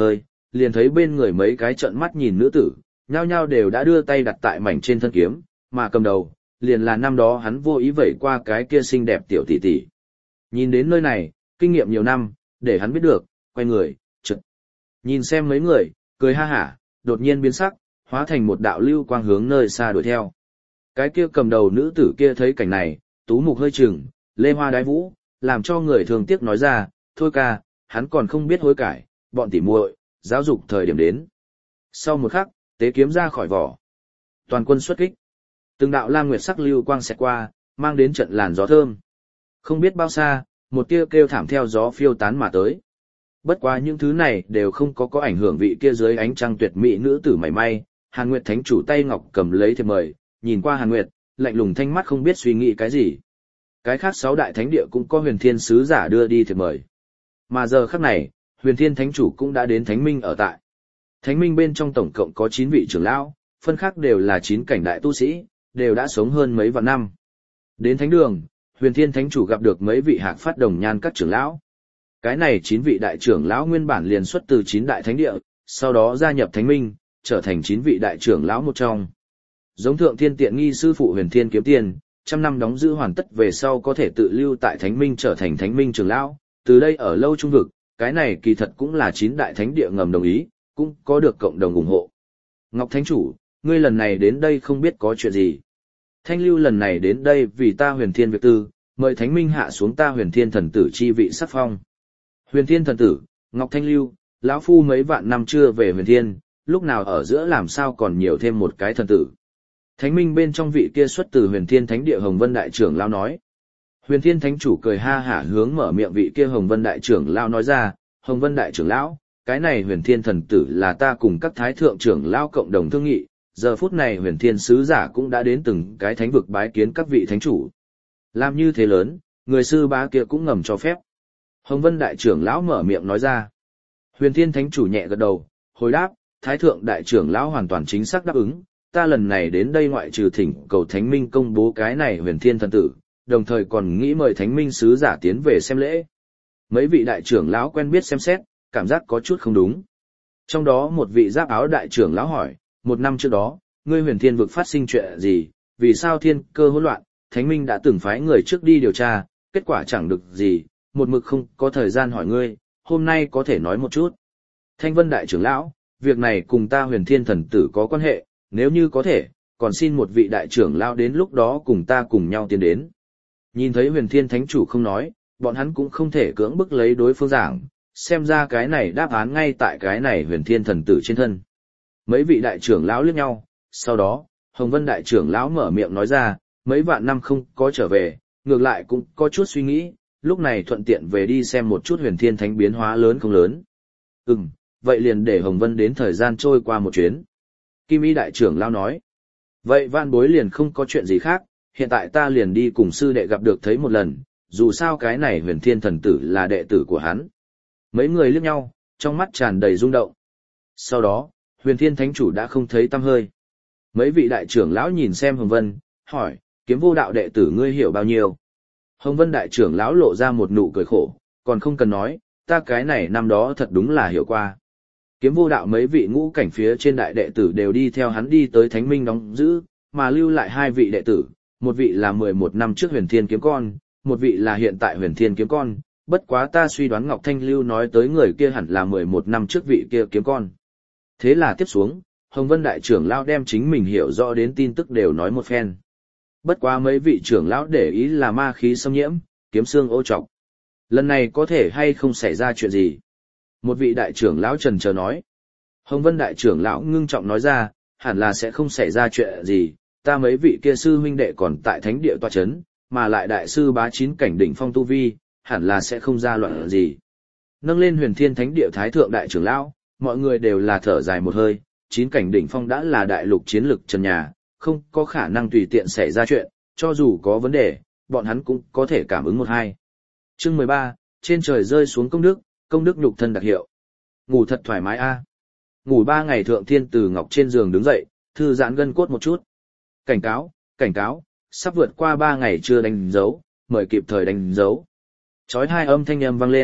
liền thấy bên người mấy cái trợn mắt nhìn nữ tử, nhao nhao đều đã đưa tay đặt tại mảnh trên thân kiếm, mà cầm đầu, liền là năm đó hắn vô ý vẩy qua cái kia xinh đẹp tiểu tỷ tỷ. Nhìn đến nơi này, kinh nghiệm nhiều năm, để hắn biết được, quay người, trượt. Nhìn xem mấy người, cười ha hả, đột nhiên biến sắc, hóa thành một đạo lưu quang hướng nơi xa đuổi theo. Cái kia cầm đầu nữ tử kia thấy cảnh này, tú mục hơi chừng, lê hoa đái vũ, làm cho người thường tiếc nói ra, thôi ca, hắn còn không biết hối cải, bọn tỉ muội, giáo dục thời điểm đến. Sau một khắc, tế kiếm ra khỏi vỏ. Toàn quân xuất kích. Từng đạo lam nguyệt sắc lưu quang xẹt qua, mang đến trận làn gió thơm. Không biết bao xa, một tia kêu thảm theo gió phiêu tán mà tới. Bất quá những thứ này đều không có có ảnh hưởng vị kia dưới ánh trăng tuyệt mỹ nữ tử mảy may. Hàn Nguyệt Thánh chủ tay ngọc cầm lấy thiệp mời, nhìn qua Hàn Nguyệt, lạnh lùng thanh mắt không biết suy nghĩ cái gì. Cái khác sáu đại thánh địa cũng có huyền thiên sứ giả đưa đi thiệp mời. Mà giờ khắc này, huyền thiên thánh chủ cũng đã đến thánh minh ở tại. Thánh minh bên trong tổng cộng có chín vị trưởng lão, phân khác đều là chín cảnh đại tu sĩ, đều đã sống hơn mấy vạn năm. Đến thánh đường, huyền thiên thánh chủ gặp được mấy vị hạc phát đồng nhan các trưởng lão. Cái này chín vị đại trưởng lão nguyên bản liền xuất từ chín đại thánh địa, sau đó gia nhập thánh minh, trở thành chín vị đại trưởng lão một trong. Giống thượng thiên tiện nghi sư phụ huyền thiên kiếm tiền, trăm năm đóng giữ hoàn tất về sau có thể tự lưu tại thánh minh trở thành thánh minh trưởng lão, từ đây ở lâu trung vực, cái này kỳ thật cũng là chín đại thánh địa ngầm đồng ý, cũng có được cộng đồng ủng hộ. Ngọc Thánh Chủ, ngươi lần này đến đây không biết có chuyện gì. Thanh Lưu lần này đến đây vì ta huyền thiên việc tư, mời thánh minh hạ xuống ta huyền thiên thần tử chi vị sắc phong. Huyền thiên thần tử, Ngọc Thanh Lưu, lão phu mấy vạn năm chưa về huyền thiên, lúc nào ở giữa làm sao còn nhiều thêm một cái thần tử. Thánh minh bên trong vị kia xuất từ huyền thiên thánh địa Hồng Vân đại trưởng lão nói. Huyền thiên thánh chủ cười ha hả hướng mở miệng vị kia Hồng Vân đại trưởng lão nói ra, Hồng Vân đại trưởng lão, cái này huyền thiên thần tử là ta cùng các thái thượng trưởng lão cộng đồng thương nghị, giờ phút này huyền thiên sứ giả cũng đã đến từng cái thánh vực bái kiến các vị thánh chủ. Làm như thế lớn, người sư bá kia cũng ngầm cho phép. Hồng Vân đại trưởng lão mở miệng nói ra. Huyền thiên thánh chủ nhẹ gật đầu, hồi đáp, thái thượng đại trưởng lão hoàn toàn chính xác đáp ứng, ta lần này đến đây ngoại trừ thỉnh cầu thánh minh công bố cái này huyền thiên thần tử, đồng thời còn nghĩ mời thánh minh sứ giả tiến về xem lễ. Mấy vị đại trưởng lão quen biết xem xét, cảm giác có chút không đúng. Trong đó một vị giáp áo đại trưởng lão hỏi, một năm trước đó, ngươi huyền thiên vực phát sinh chuyện gì, vì sao thiên cơ hỗn loạn, thánh minh đã từng phái người trước đi điều tra, kết quả chẳng được gì, một mực không có thời gian hỏi ngươi, hôm nay có thể nói một chút. Thanh Vân đại trưởng lão, việc này cùng ta huyền thiên thần tử có quan hệ, nếu như có thể, còn xin một vị đại trưởng lão đến lúc đó cùng ta cùng nhau tiến đến. Nhìn thấy huyền thiên thánh chủ không nói, bọn hắn cũng không thể cưỡng bức lấy đối phương giảng, xem ra cái này đáp án ngay tại cái này huyền thiên thần tử trên thân. Mấy vị đại trưởng lão liếc nhau, sau đó, Hồng Vân đại trưởng lão mở miệng nói ra, mấy vạn năm không có trở về, ngược lại cũng có chút suy nghĩ, lúc này thuận tiện về đi xem một chút huyền thiên thánh biến hóa lớn không lớn. Ừm, vậy liền để Hồng Vân đến thời gian trôi qua một chuyến. Kim Y đại trưởng lão nói, vậy vạn bối liền không có chuyện gì khác, hiện tại ta liền đi cùng sư đệ gặp được thấy một lần, dù sao cái này huyền thiên thần tử là đệ tử của hắn. Mấy người liếc nhau, trong mắt tràn đầy rung động. Sau đó, huyền thiên thánh chủ đã không thấy tăm hơi. Mấy vị đại trưởng lão nhìn xem Hồng Vân, hỏi, kiếm vô đạo đệ tử ngươi hiểu bao nhiêu? Hồng Vân đại trưởng lão lộ ra một nụ cười khổ, còn không cần nói, ta cái này năm đó thật đúng là hiểu qua. Kiếm vô đạo mấy vị ngũ cảnh phía trên đại đệ tử đều đi theo hắn đi tới thánh minh đóng giữ, mà lưu lại hai vị đệ tử, một vị là mười một năm trước huyền thiên kiếm con, một vị là hiện tại huyền thiên kiếm con, bất quá ta suy đoán Ngọc Thanh Lưu nói tới người kia hẳn là mười một năm trước vị kia kiếm con. Thế là tiếp xuống, Hồng Vân đại trưởng lão đem chính mình hiểu rõ đến tin tức đều nói một phen. Bất quá mấy vị trưởng lão để ý là ma khí xâm nhiễm, kiếm xương ô trọc. Lần này có thể hay không xảy ra chuyện gì? Một vị đại trưởng lão trần chờ nói. Hồng Vân đại trưởng lão ngưng trọng nói ra, hẳn là sẽ không xảy ra chuyện gì, ta mấy vị kia sư huynh đệ còn tại thánh địa tọa chấn, mà lại đại sư bá chín cảnh đỉnh phong tu vi, hẳn là sẽ không ra loạn gì. Nâng lên huyền thiên thánh địa thái thượng đại trưởng lão, mọi người đều là thở dài một hơi, chín cảnh đỉnh phong đã là đại lục chiến lực trần nhà, không có khả năng tùy tiện xảy ra chuyện, cho dù có vấn đề, bọn hắn cũng có thể cảm ứng một hai. Chương mười ba, trên trời rơi xuống công đức, công đức nhục thân đặc hiệu. Ngủ thật thoải mái a. Ngủ ba ngày thượng thiên từ ngọc trên giường đứng dậy, thư giãn gân cốt một chút. Cảnh cáo, cảnh cáo, sắp vượt qua ba ngày chưa đánh dấu, mời kịp thời đánh dấu. Chói hai âm thanh âm vang lên,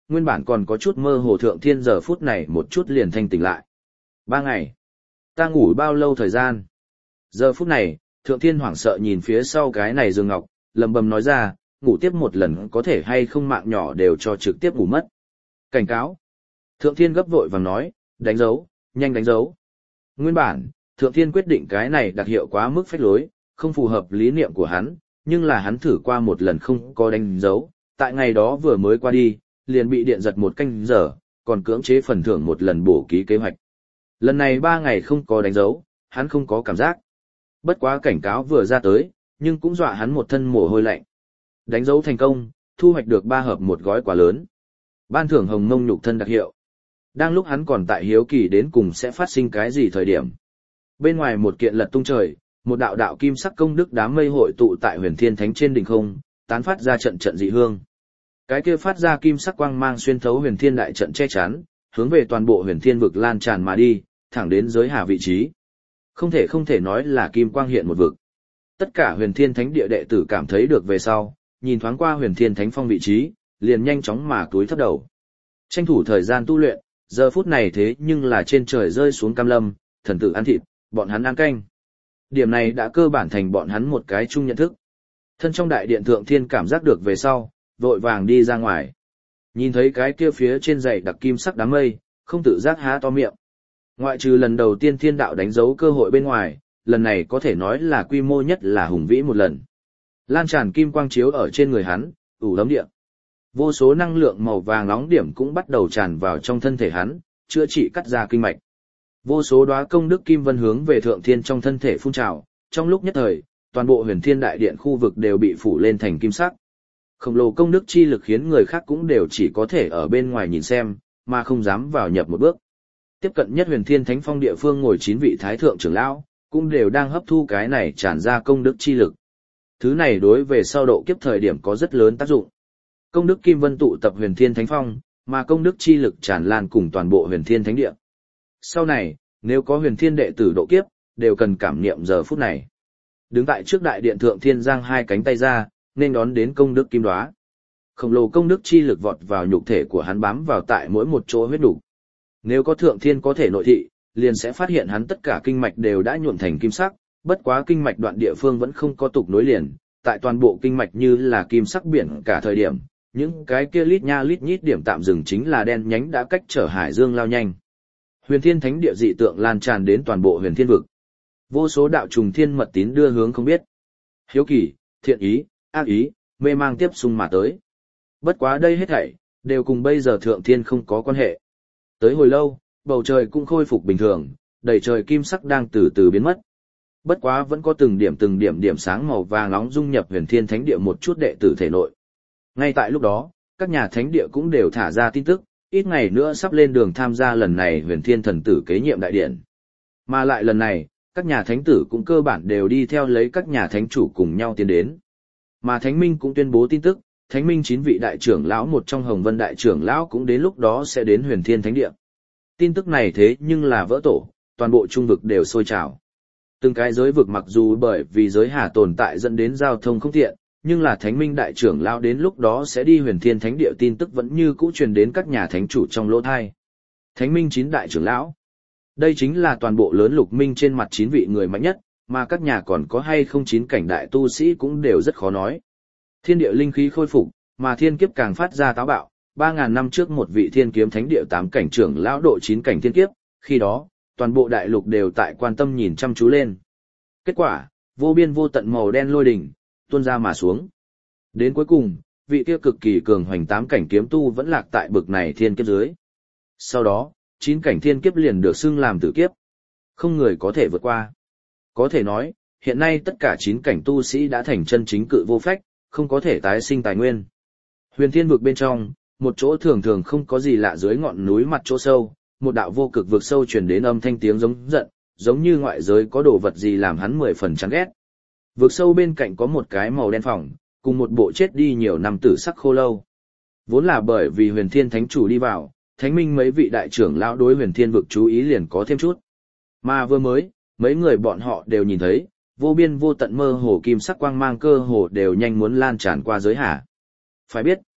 nguyên bản còn có chút mơ hồ Thượng Thiên giờ phút này một chút liền thanh tỉnh lại. Ba ngày. Ta ngủ bao lâu thời gian? Giờ phút này, Thượng Thiên hoảng sợ nhìn phía sau cái này giường ngọc, lầm bầm nói ra, ngủ tiếp một lần có thể hay không mạng nhỏ đều cho trực tiếp ngủ mất. Cảnh cáo. Thượng Thiên gấp vội vàng nói, đánh dấu, nhanh đánh dấu. Nguyên bản, Thượng Thiên quyết định cái này đặc hiệu quá mức phách lối, không phù hợp lý niệm của hắn, nhưng là hắn thử qua một lần không có đánh dấu, tại ngày đó vừa mới qua đi, liền bị điện giật một canh giờ, còn cưỡng chế phần thưởng một lần bổ ký kế hoạch. Lần này ba ngày không có đánh dấu, hắn không có cảm giác. Bất quá cảnh cáo vừa ra tới, nhưng cũng dọa hắn một thân mồ hôi lạnh. Đánh dấu thành công, thu hoạch được ba hợp một gói quà lớn. Ban thưởng hồng mông nhục thân đặc hiệu. Đang lúc hắn còn tại hiếu kỳ đến cùng sẽ phát sinh cái gì thời điểm. Bên ngoài một kiện lật tung trời, một đạo đạo kim sắc công đức đám mây hội tụ tại Huyền Thiên Thánh trên đỉnh không, tán phát ra trận trận dị hương. Cái kia phát ra kim sắc quang mang xuyên thấu Huyền Thiên đại trận che chắn, hướng về toàn bộ Huyền Thiên vực lan tràn mà đi, thẳng đến giới hà vị trí. Không thể không thể nói là kim quang hiện một vực. Tất cả Huyền Thiên Thánh địa đệ tử cảm thấy được về sau, nhìn thoáng qua Huyền Thiên Thánh phong vị trí, liền nhanh chóng mà túi thấp đầu. Tranh thủ thời gian tu luyện, giờ phút này thế nhưng là trên trời rơi xuống cam lâm, thần tử ăn thịt, bọn hắn ăn canh. Điểm này đã cơ bản thành bọn hắn một cái chung nhận thức. Thân trong đại điện Thượng Thiên cảm giác được về sau, vội vàng đi ra ngoài. Nhìn thấy cái kia phía trên dãy đặc kim sắc đám mây, không tự giác há to miệng. Ngoại trừ lần đầu tiên thiên đạo đánh dấu cơ hội bên ngoài, lần này có thể nói là quy mô nhất là hùng vĩ một lần. Lan tràn kim quang chiếu ở trên người hắn, ủ lấm địa. Vô số năng lượng màu vàng nóng điểm cũng bắt đầu tràn vào trong thân thể hắn, chữa trị cắt ra kinh mạch. Vô số đóa công đức kim vân hướng về Thượng Thiên trong thân thể phun trào, trong lúc nhất thời, toàn bộ Huyền Thiên đại điện khu vực đều bị phủ lên thành kim sắc. Khổng lồ công đức chi lực khiến người khác cũng đều chỉ có thể ở bên ngoài nhìn xem, mà không dám vào nhập một bước. Tiếp cận nhất Huyền Thiên Thánh Phong địa phương ngồi chín vị thái thượng trưởng lão, cũng đều đang hấp thu cái này tràn ra công đức chi lực. Thứ này đối về sau độ kiếp thời điểm có rất lớn tác dụng. Công đức kim vân tụ tập Huyền Thiên Thánh Phong, mà công đức chi lực tràn lan cùng toàn bộ Huyền Thiên Thánh địa. Sau này, nếu có Huyền Thiên đệ tử độ kiếp, đều cần cảm niệm giờ phút này. Đứng tại trước đại điện Thượng Thiên giang hai cánh tay ra, nên đón đến công đức kim đóa. Khổng lồ công đức chi lực vọt vào nhục thể của hắn bám vào tại mỗi một chỗ huyết đủ. Nếu có Thượng Thiên có thể nội thị, liền sẽ phát hiện hắn tất cả kinh mạch đều đã nhuộm thành kim sắc, bất quá kinh mạch đoạn địa phương vẫn không có tục nối liền, tại toàn bộ kinh mạch như là kim sắc biển cả thời điểm, những cái kia lít nha lít nhít điểm tạm dừng chính là đen nhánh đã cách trở hải dương lao nhanh. Huyền Thiên Thánh địa dị tượng lan tràn đến toàn bộ Huyền Thiên vực. Vô số đạo trùng thiên mật tín đưa hướng không biết. Hiếu kỳ, thiện ý, ác ý, mê mang tiếp xung mà tới. Bất quá đây hết thảy đều cùng bây giờ Thượng Thiên không có quan hệ. Tới hồi lâu, bầu trời cũng khôi phục bình thường, đầy trời kim sắc đang từ từ biến mất. Bất quá vẫn có từng điểm từng điểm điểm sáng màu vàng nóng dung nhập Huyền Thiên Thánh địa một chút đệ tử thể nội. Ngay tại lúc đó, các nhà thánh địa cũng đều thả ra tin tức, ít ngày nữa sắp lên đường tham gia lần này Huyền Thiên thần tử kế nhiệm đại điện. Mà lại lần này, các nhà thánh tử cũng cơ bản đều đi theo lấy các nhà thánh chủ cùng nhau tiến đến. Mà Thánh Minh cũng tuyên bố tin tức, Thánh Minh chín vị đại trưởng lão một trong Hồng Vân đại trưởng lão cũng đến lúc đó sẽ đến Huyền Thiên Thánh địa. Tin tức này thế nhưng là vỡ tổ, toàn bộ trung vực đều sôi trào. Từng cái giới vực mặc dù bởi vì giới hà tồn tại dẫn đến giao thông không tiện, nhưng là Thánh Minh đại trưởng lão đến lúc đó sẽ đi Huyền Thiên Thánh địa tin tức vẫn như cũ truyền đến các nhà thánh chủ trong lỗ thai. Thánh Minh chín đại trưởng lão. Đây chính là toàn bộ lớn lục minh trên mặt chín vị người mạnh nhất, mà các nhà còn có hay không chín cảnh đại tu sĩ cũng đều rất khó nói. Thiên địa linh khí khôi phục, mà thiên kiếp càng phát ra táo bạo, ba ngàn năm trước một vị thiên kiếm thánh địa tám cảnh trưởng lão độ chín cảnh thiên kiếp, khi đó, toàn bộ đại lục đều tại quan tâm nhìn chăm chú lên. Kết quả, vô biên vô tận màu đen lôi đỉnh, tuôn ra mà xuống. Đến cuối cùng, vị kia cực kỳ cường hoành tám cảnh kiếm tu vẫn lạc tại bực này thiên kiếp dưới. Sau đó, chín cảnh thiên kiếp liền được xưng làm tử kiếp. Không người có thể vượt qua. Có thể nói, hiện nay tất cả chín cảnh tu sĩ đã thành chân chính cự vô phách, không có thể tái sinh tài nguyên. Huyền Thiên vực bên trong, một chỗ thường thường không có gì lạ dưới ngọn núi mặt chỗ sâu, một đạo vô cực vực sâu truyền đến âm thanh tiếng giống giận, giống như ngoại giới có đồ vật gì làm hắn mười phần chán ghét. Vực sâu bên cạnh có một cái màu đen phẳng, cùng một bộ chết đi nhiều năm tử sắc khô lâu. Vốn là bởi vì Huyền Thiên Thánh chủ đi vào, Thánh Minh mấy vị đại trưởng lão đối Huyền Thiên vực chú ý liền có thêm chút. Mà vừa mới, mấy người bọn họ đều nhìn thấy, vô biên vô tận mơ hồ kim sắc quang mang cơ hồ đều nhanh muốn lan tràn qua giới hà. Phải biết,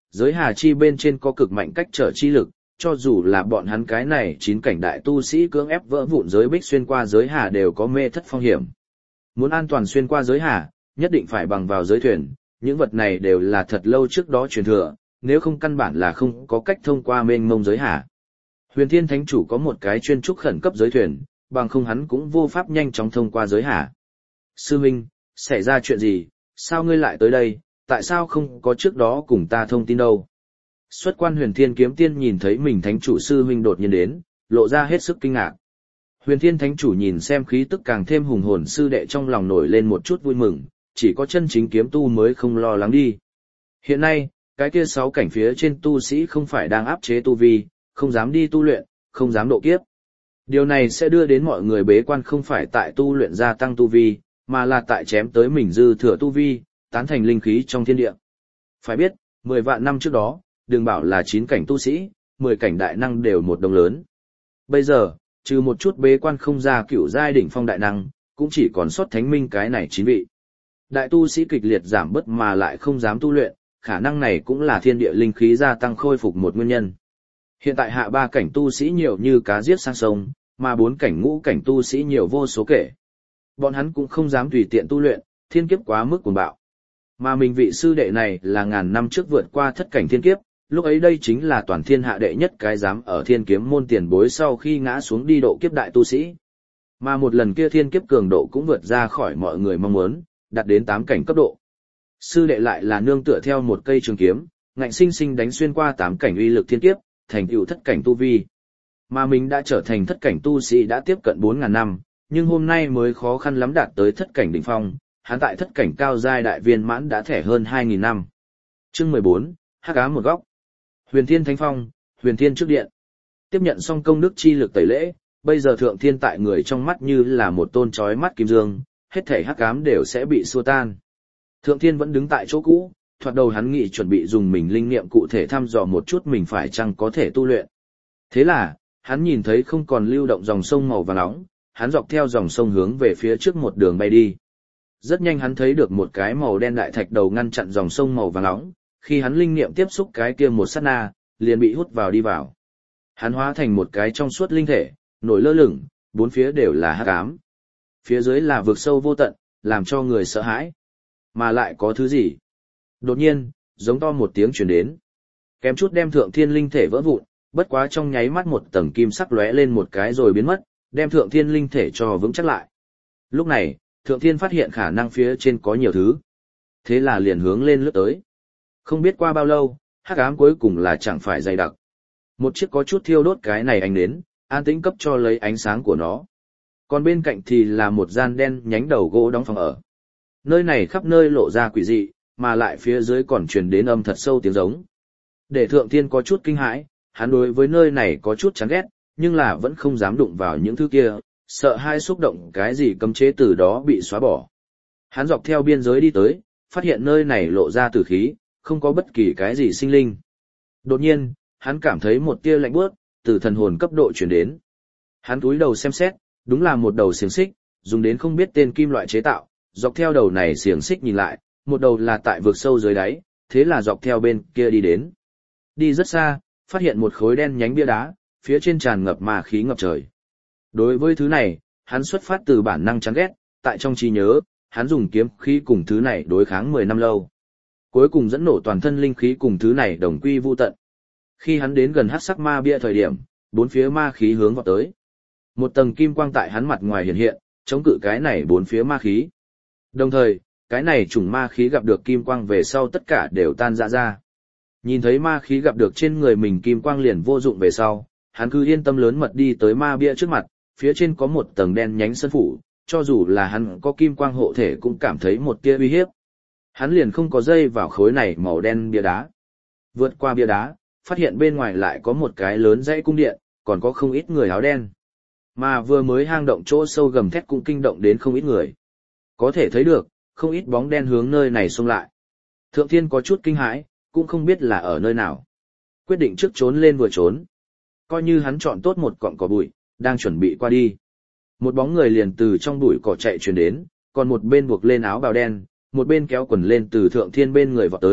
giới hà chi bên trên có cực mạnh cách trở chi lực, cho dù là bọn hắn cái này chín cảnh đại tu sĩ cưỡng ép vỡ vụn giới bích xuyên qua giới hà đều có mê thất phong hiểm. Muốn an toàn xuyên qua giới hà, nhất định phải bằng vào giới thuyền, những vật này đều là thật lâu trước đó truyền thừa, nếu không căn bản là không có cách thông qua mênh mông giới hà. Huyền Thiên Thánh Chủ có một cái chuyên trúc khẩn cấp giới thuyền, bằng không hắn cũng vô pháp nhanh chóng thông qua giới hà. Sư huynh, xảy ra chuyện gì, sao ngươi lại tới đây, tại sao không có trước đó cùng ta thông tin đâu? Xuất quan Huyền Thiên Kiếm Tiên nhìn thấy mình Thánh Chủ sư huynh đột nhiên đến, lộ ra hết sức kinh ngạc. Huyền Thiên Thánh Chủ nhìn xem khí tức càng thêm hùng hồn sư đệ trong lòng nổi lên một chút vui mừng, chỉ có chân chính kiếm tu mới không lo lắng đi. Hiện nay, cái kia sáu cảnh phía trên tu sĩ không phải đang áp chế tu vi, không dám đi tu luyện, không dám độ kiếp. Điều này sẽ đưa đến mọi người bế quan không phải tại tu luyện gia tăng tu vi, mà là tại chém tới mình dư thừa tu vi, tán thành linh khí trong thiên địa. Phải biết, mười vạn năm trước đó, đừng bảo là chín cảnh tu sĩ, mười cảnh đại năng đều một đồng lớn. Bây giờ, trừ một chút bế quan không ra cửu giai đỉnh phong đại năng, cũng chỉ còn sót thánh minh cái này chín vị. Đại tu sĩ kịch liệt giảm bớt mà lại không dám tu luyện, khả năng này cũng là thiên địa linh khí gia tăng khôi phục một nguyên nhân. Hiện tại hạ ba cảnh tu sĩ nhiều như cá giết sang sông, mà bốn cảnh ngũ cảnh tu sĩ nhiều vô số kể. Bọn hắn cũng không dám tùy tiện tu luyện, thiên kiếp quá mức cuồng bạo. Mà mình vị sư đệ này là ngàn năm trước vượt qua thất cảnh thiên kiếp, lúc ấy đây chính là toàn thiên hạ đệ nhất cái dám ở thiên kiếm môn tiền bối sau khi ngã xuống đi độ kiếp đại tu sĩ. Mà một lần kia thiên kiếp cường độ cũng vượt ra khỏi mọi người mong muốn, đạt đến tám cảnh cấp độ. Sư đệ lại là nương tựa theo một cây trường kiếm, ngạnh sinh sinh đánh xuyên qua tám cảnh uy lực thiên kiếp, thành tựu thất cảnh tu vi. Mà mình đã trở thành thất cảnh tu sĩ đã tiếp cận bốn ngàn năm, nhưng hôm nay mới khó khăn lắm đạt tới thất cảnh đỉnh phong, hắn tại thất cảnh cao giai đại viên mãn đã thẻ hơn hai nghìn năm. Chương mười bốn, Hắc ám một góc. Huyền Thiên Thánh Phong, Huyền Thiên trước điện. Tiếp nhận xong công đức chi lực tẩy lễ, bây giờ thượng thiên tại người trong mắt như là một tôn chói mắt kim dương, hết thảy hắc ám đều sẽ bị xua tan. Thượng thiên vẫn đứng tại chỗ cũ, thoạt đầu hắn nghĩ chuẩn bị dùng mình linh niệm cụ thể thăm dò một chút mình phải chăng có thể tu luyện. Thế là, hắn nhìn thấy không còn lưu động dòng sông màu vàng nóng, hắn dọc theo dòng sông hướng về phía trước một đường bay đi. Rất nhanh hắn thấy được một cái màu đen đại thạch đầu ngăn chặn dòng sông màu vàng nóng, khi hắn linh niệm tiếp xúc cái kia một sát na, liền bị hút vào đi vào. Hắn hóa thành một cái trong suốt linh thể, nổi lơ lửng, bốn phía đều là hắc ám. Phía dưới là vực sâu vô tận, làm cho người sợ hãi. Mà lại có thứ gì? Đột nhiên, giống to một tiếng truyền đến. Kém chút đem thượng thiên linh thể vỡ vụn, bất quá trong nháy mắt một tầng kim sắc lóe lên một cái rồi biến mất, đem thượng thiên linh thể cho vững chắc lại. Lúc này, thượng thiên phát hiện khả năng phía trên có nhiều thứ. Thế là liền hướng lên lướt tới. Không biết qua bao lâu, hắc ám cuối cùng là chẳng phải dày đặc. Một chiếc có chút thiêu đốt cái này ánh nến, an tĩnh cấp cho lấy ánh sáng của nó. Còn bên cạnh thì là một gian đen nhánh đầu gỗ đóng phòng ở. Nơi này khắp nơi lộ ra quỷ dị, mà lại phía dưới còn truyền đến âm thật sâu tiếng giống. Để thượng thiên có chút kinh hãi, hắn đối với nơi này có chút chán ghét, nhưng là vẫn không dám đụng vào những thứ kia, sợ hai xúc động cái gì cấm chế từ đó bị xóa bỏ. Hắn dọc theo biên giới đi tới, phát hiện nơi này lộ ra tử khí, không có bất kỳ cái gì sinh linh. Đột nhiên, hắn cảm thấy một tia lạnh buốt từ thần hồn cấp độ truyền đến. Hắn cúi đầu xem xét, đúng là một đầu xiềng xích, dùng đến không biết tên kim loại chế tạo, dọc theo đầu này xiềng xích nhìn lại, một đầu là tại vực sâu dưới đáy, thế là dọc theo bên kia đi đến. Đi rất xa, phát hiện một khối đen nhánh bia đá, phía trên tràn ngập ma khí ngập trời. Đối với thứ này, hắn xuất phát từ bản năng chán ghét, tại trong trí nhớ, hắn dùng kiếm khí cùng thứ này đối kháng mười năm lâu. Cuối cùng dẫn nổ toàn thân linh khí cùng thứ này đồng quy vu tận. Khi hắn đến gần hắc sắc ma bia thời điểm, bốn phía ma khí hướng vào tới. Một tầng kim quang tại hắn mặt ngoài hiện hiện, chống cự cái này bốn phía ma khí. Đồng thời, cái này chủng ma khí gặp được kim quang về sau tất cả đều tan rã ra. Nhìn thấy ma khí gặp được trên người mình kim quang liền vô dụng về sau, hắn cứ yên tâm lớn mật đi tới ma bia trước mặt, phía trên có một tầng đen nhánh sân phủ, cho dù là hắn có kim quang hộ thể cũng cảm thấy một tia uy hiếp. Hắn liền không có dây vào khối này màu đen bia đá. Vượt qua bia đá, phát hiện bên ngoài lại có một cái lớn dãy cung điện, còn có không ít người áo đen. Mà vừa mới hang động chỗ sâu gầm thét cũng kinh động đến không ít người. Có thể thấy được, không ít bóng đen hướng nơi này xông lại. Thượng Thiên có chút kinh hãi, cũng không biết là ở nơi nào. Quyết định trước trốn lên vừa trốn. Coi như hắn chọn tốt một cọng cỏ bụi, đang chuẩn bị qua đi. Một bóng người liền từ trong bụi cỏ chạy truyền đến, còn một bên buộc lên áo bào đen, một bên kéo quần lên từ Thượng Thiên bên người vọt tới,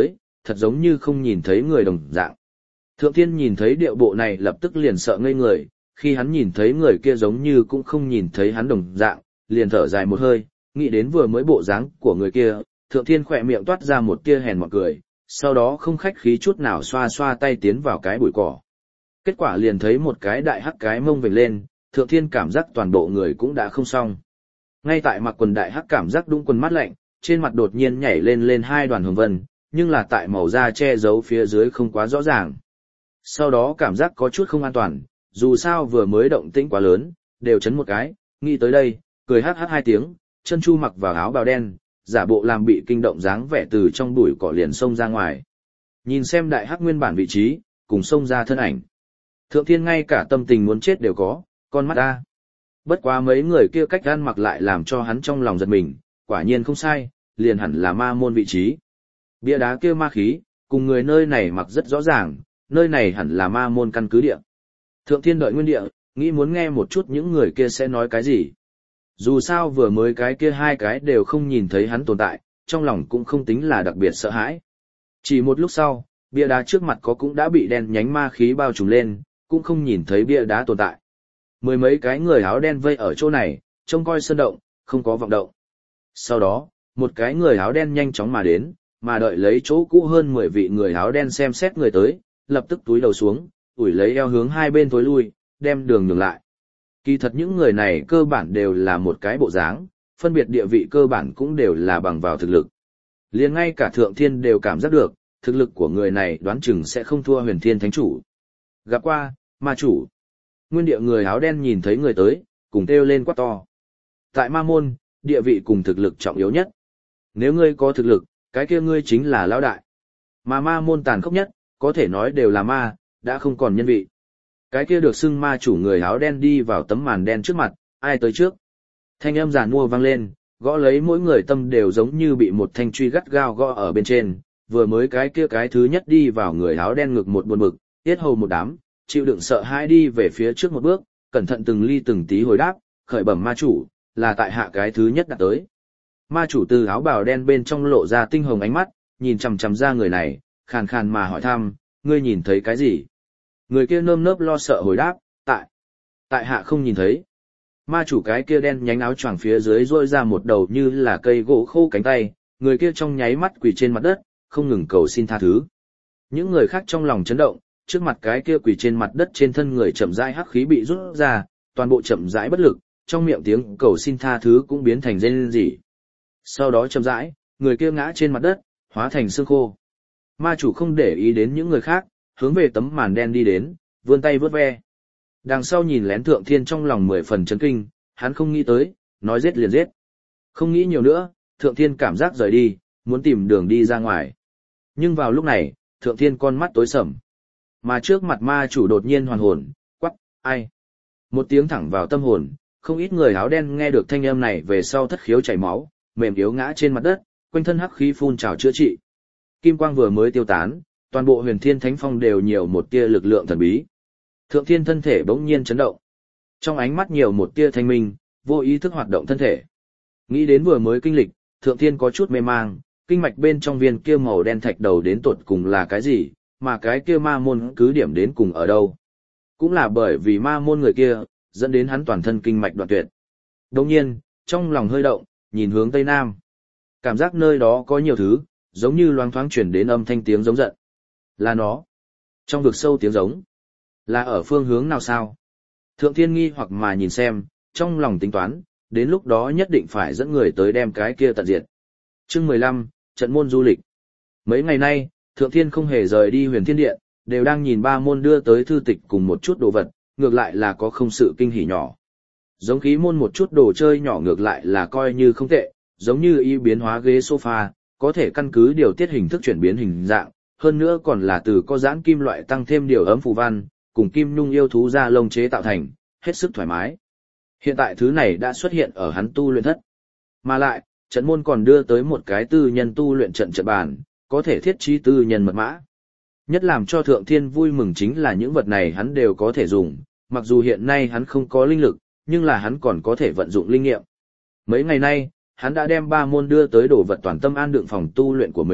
thật giống như không nhìn thấy người đồng dạng. Thượng Thiên nhìn thấy điệu bộ này lập tức liền sợ ngây người, khi hắn nhìn thấy người kia giống như cũng không nhìn thấy hắn đồng dạng, liền thở dài một hơi, nghĩ đến vừa mới bộ dáng của người kia, Thượng Thiên khỏe miệng toát ra một tia hèn mọn cười, sau đó không khách khí chút nào xoa xoa tay tiến vào cái bụi cỏ. Kết quả liền thấy một cái đại hắc cái mông vểnh lên, Thượng Thiên cảm giác toàn bộ người cũng đã không xong. Ngay tại mặc quần đại hắc cảm giác đung quần mát lạnh, trên mặt đột nhiên nhảy lên lên hai đoàn hồng vân, nhưng là tại màu da che giấu phía dưới không quá rõ ràng. Sau đó cảm giác có chút không an toàn, dù sao vừa mới động tĩnh quá lớn, đều chấn một cái, nghĩ tới đây, cười hát hát hai tiếng, chân chu mặc vào áo bào đen, giả bộ làm bị kinh động dáng vẻ từ trong bụi cỏ liền xông ra ngoài. Nhìn xem đại hắc nguyên bản vị trí, cùng xông ra thân ảnh. Thượng Thiên ngay cả tâm tình muốn chết đều có, con mắt ta. Bất quá mấy người kia cách ăn mặc lại làm cho hắn trong lòng giật mình, quả nhiên không sai, liền hẳn là ma môn vị trí. Bia đá kia ma khí, cùng người nơi này mặc rất rõ ràng, nơi này hẳn là ma môn căn cứ địa. Thượng Thiên đợi nguyên địa, nghĩ muốn nghe một chút những người kia sẽ nói cái gì. Dù sao vừa mới cái kia hai cái đều không nhìn thấy hắn tồn tại, trong lòng cũng không tính là đặc biệt sợ hãi. Chỉ một lúc sau, bia đá trước mặt có cũng đã bị đen nhánh ma khí bao trùm lên, cũng không nhìn thấy bia đá tồn tại. Mười mấy cái người áo đen vây ở chỗ này, trông coi sơn động, không có vọng động. Sau đó, một cái người áo đen nhanh chóng mà đến, mà đợi lấy chỗ cũ hơn mười vị người áo đen xem xét người tới, lập tức túi đầu xuống, ủi lấy eo hướng hai bên tối lui, đem đường nhường lại. Kỳ thật những người này cơ bản đều là một cái bộ dáng, phân biệt địa vị cơ bản cũng đều là bằng vào thực lực. Liền ngay cả Thượng Thiên đều cảm giác được, thực lực của người này đoán chừng sẽ không thua Huyền Thiên Thánh Chủ. Gặp qua, ma chủ. Nguyên địa người áo đen nhìn thấy người tới, cùng kêu lên quát to. Tại ma môn, địa vị cùng thực lực trọng yếu nhất. Nếu ngươi có thực lực, cái kia ngươi chính là lão đại. Mà ma môn tàn khốc nhất, có thể nói đều là ma, đã không còn nhân vị. Cái kia được xưng ma chủ người áo đen đi vào tấm màn đen trước mặt, ai tới trước. Thanh âm giàn mua vang lên, gõ lấy mỗi người tâm đều giống như bị một thanh truy gắt gao gõ ở bên trên, vừa mới cái kia cái thứ nhất đi vào người áo đen ngực một buồn bực, tiết hầu một đám, chịu đựng sợ hãi đi về phía trước một bước, cẩn thận từng ly từng tí hồi đáp, khởi bẩm ma chủ, là tại hạ cái thứ nhất đã tới. Ma chủ từ áo bào đen bên trong lộ ra tinh hồng ánh mắt, nhìn chằm chằm ra người này, khàn khàn mà hỏi thăm, ngươi nhìn thấy cái gì? Người kia nơm nớp lo sợ hồi đáp, tại, tại hạ không nhìn thấy. Ma chủ cái kia đen nhánh áo choàng phía dưới rôi ra một đầu như là cây gỗ khô cánh tay, người kia trong nháy mắt quỳ trên mặt đất, không ngừng cầu xin tha thứ. Những người khác trong lòng chấn động, trước mặt cái kia quỳ trên mặt đất trên thân người chậm rãi hắc khí bị rút ra, toàn bộ chậm rãi bất lực, trong miệng tiếng cầu xin tha thứ cũng biến thành rên rỉ. Sau đó chậm rãi, người kia ngã trên mặt đất, hóa thành xương khô. Ma chủ không để ý đến những người khác, hướng về tấm màn đen đi đến, vươn tay vớt ve. Đằng sau nhìn lén Thượng Thiên trong lòng mười phần chấn kinh, hắn không nghĩ tới, nói giết liền giết. Không nghĩ nhiều nữa, Thượng Thiên cảm giác rời đi, muốn tìm đường đi ra ngoài. Nhưng vào lúc này, Thượng Thiên con mắt tối sầm. Mà trước mặt ma chủ đột nhiên hoàn hồn, quắc, ai? Một tiếng thẳng vào tâm hồn, không ít người áo đen nghe được thanh âm này về sau thất khiếu chảy máu, mềm yếu ngã trên mặt đất, quanh thân hắc khí phun trào chữa trị. Kim quang vừa mới tiêu tán, toàn bộ Huyền Thiên Thánh Phong đều nhiều một tia lực lượng thần bí. Thượng Thiên thân thể bỗng nhiên chấn động. Trong ánh mắt nhiều một tia thanh minh, vô ý thức hoạt động thân thể. Nghĩ đến vừa mới kinh lịch, Thượng Thiên có chút mê mang, kinh mạch bên trong viên kia màu đen thạch đầu đến tột cùng là cái gì, mà cái kia ma môn cứ điểm đến cùng ở đâu. Cũng là bởi vì ma môn người kia, dẫn đến hắn toàn thân kinh mạch đoạn tuyệt. Đồng nhiên, trong lòng hơi động, nhìn hướng Tây Nam. Cảm giác nơi đó có nhiều thứ, giống như loáng thoáng chuyển đến âm thanh tiếng giống giận. Là nó. Trong vực sâu tiếng giống. Là ở phương hướng nào sao? Thượng Thiên nghi hoặc mà nhìn xem, trong lòng tính toán, đến lúc đó nhất định phải dẫn người tới đem cái kia tận diệt. Chương mười lăm, trận môn du lịch. Mấy ngày nay, Thượng Thiên không hề rời đi Huyền Thiên Điện, đều đang nhìn ba môn đưa tới thư tịch cùng một chút đồ vật, ngược lại là có không sự kinh hỉ nhỏ. Giống khí môn một chút đồ chơi nhỏ ngược lại là coi như không tệ, giống như y biến hóa ghế sofa, có thể căn cứ điều tiết hình thức chuyển biến hình dạng, hơn nữa còn là từ có giãn kim loại tăng thêm điều ấm phù văn, cùng kim nhung yêu thú da lông chế tạo thành, hết sức thoải mái. Hiện tại thứ này đã xuất hiện ở hắn tu luyện thất. Mà lại, trận môn còn đưa tới một cái tư nhân tu luyện trận trận bàn, có thể thiết trí tư nhân mật mã. Nhất làm cho Thượng Thiên vui mừng chính là những vật này hắn đều có thể dùng, mặc dù hiện nay hắn không có linh lực, nhưng là hắn còn có thể vận dụng linh nghiệm. Mấy ngày nay, hắn đã đem ba môn đưa tới đồ vật toàn tâm an đựng phòng tu luyện của mình,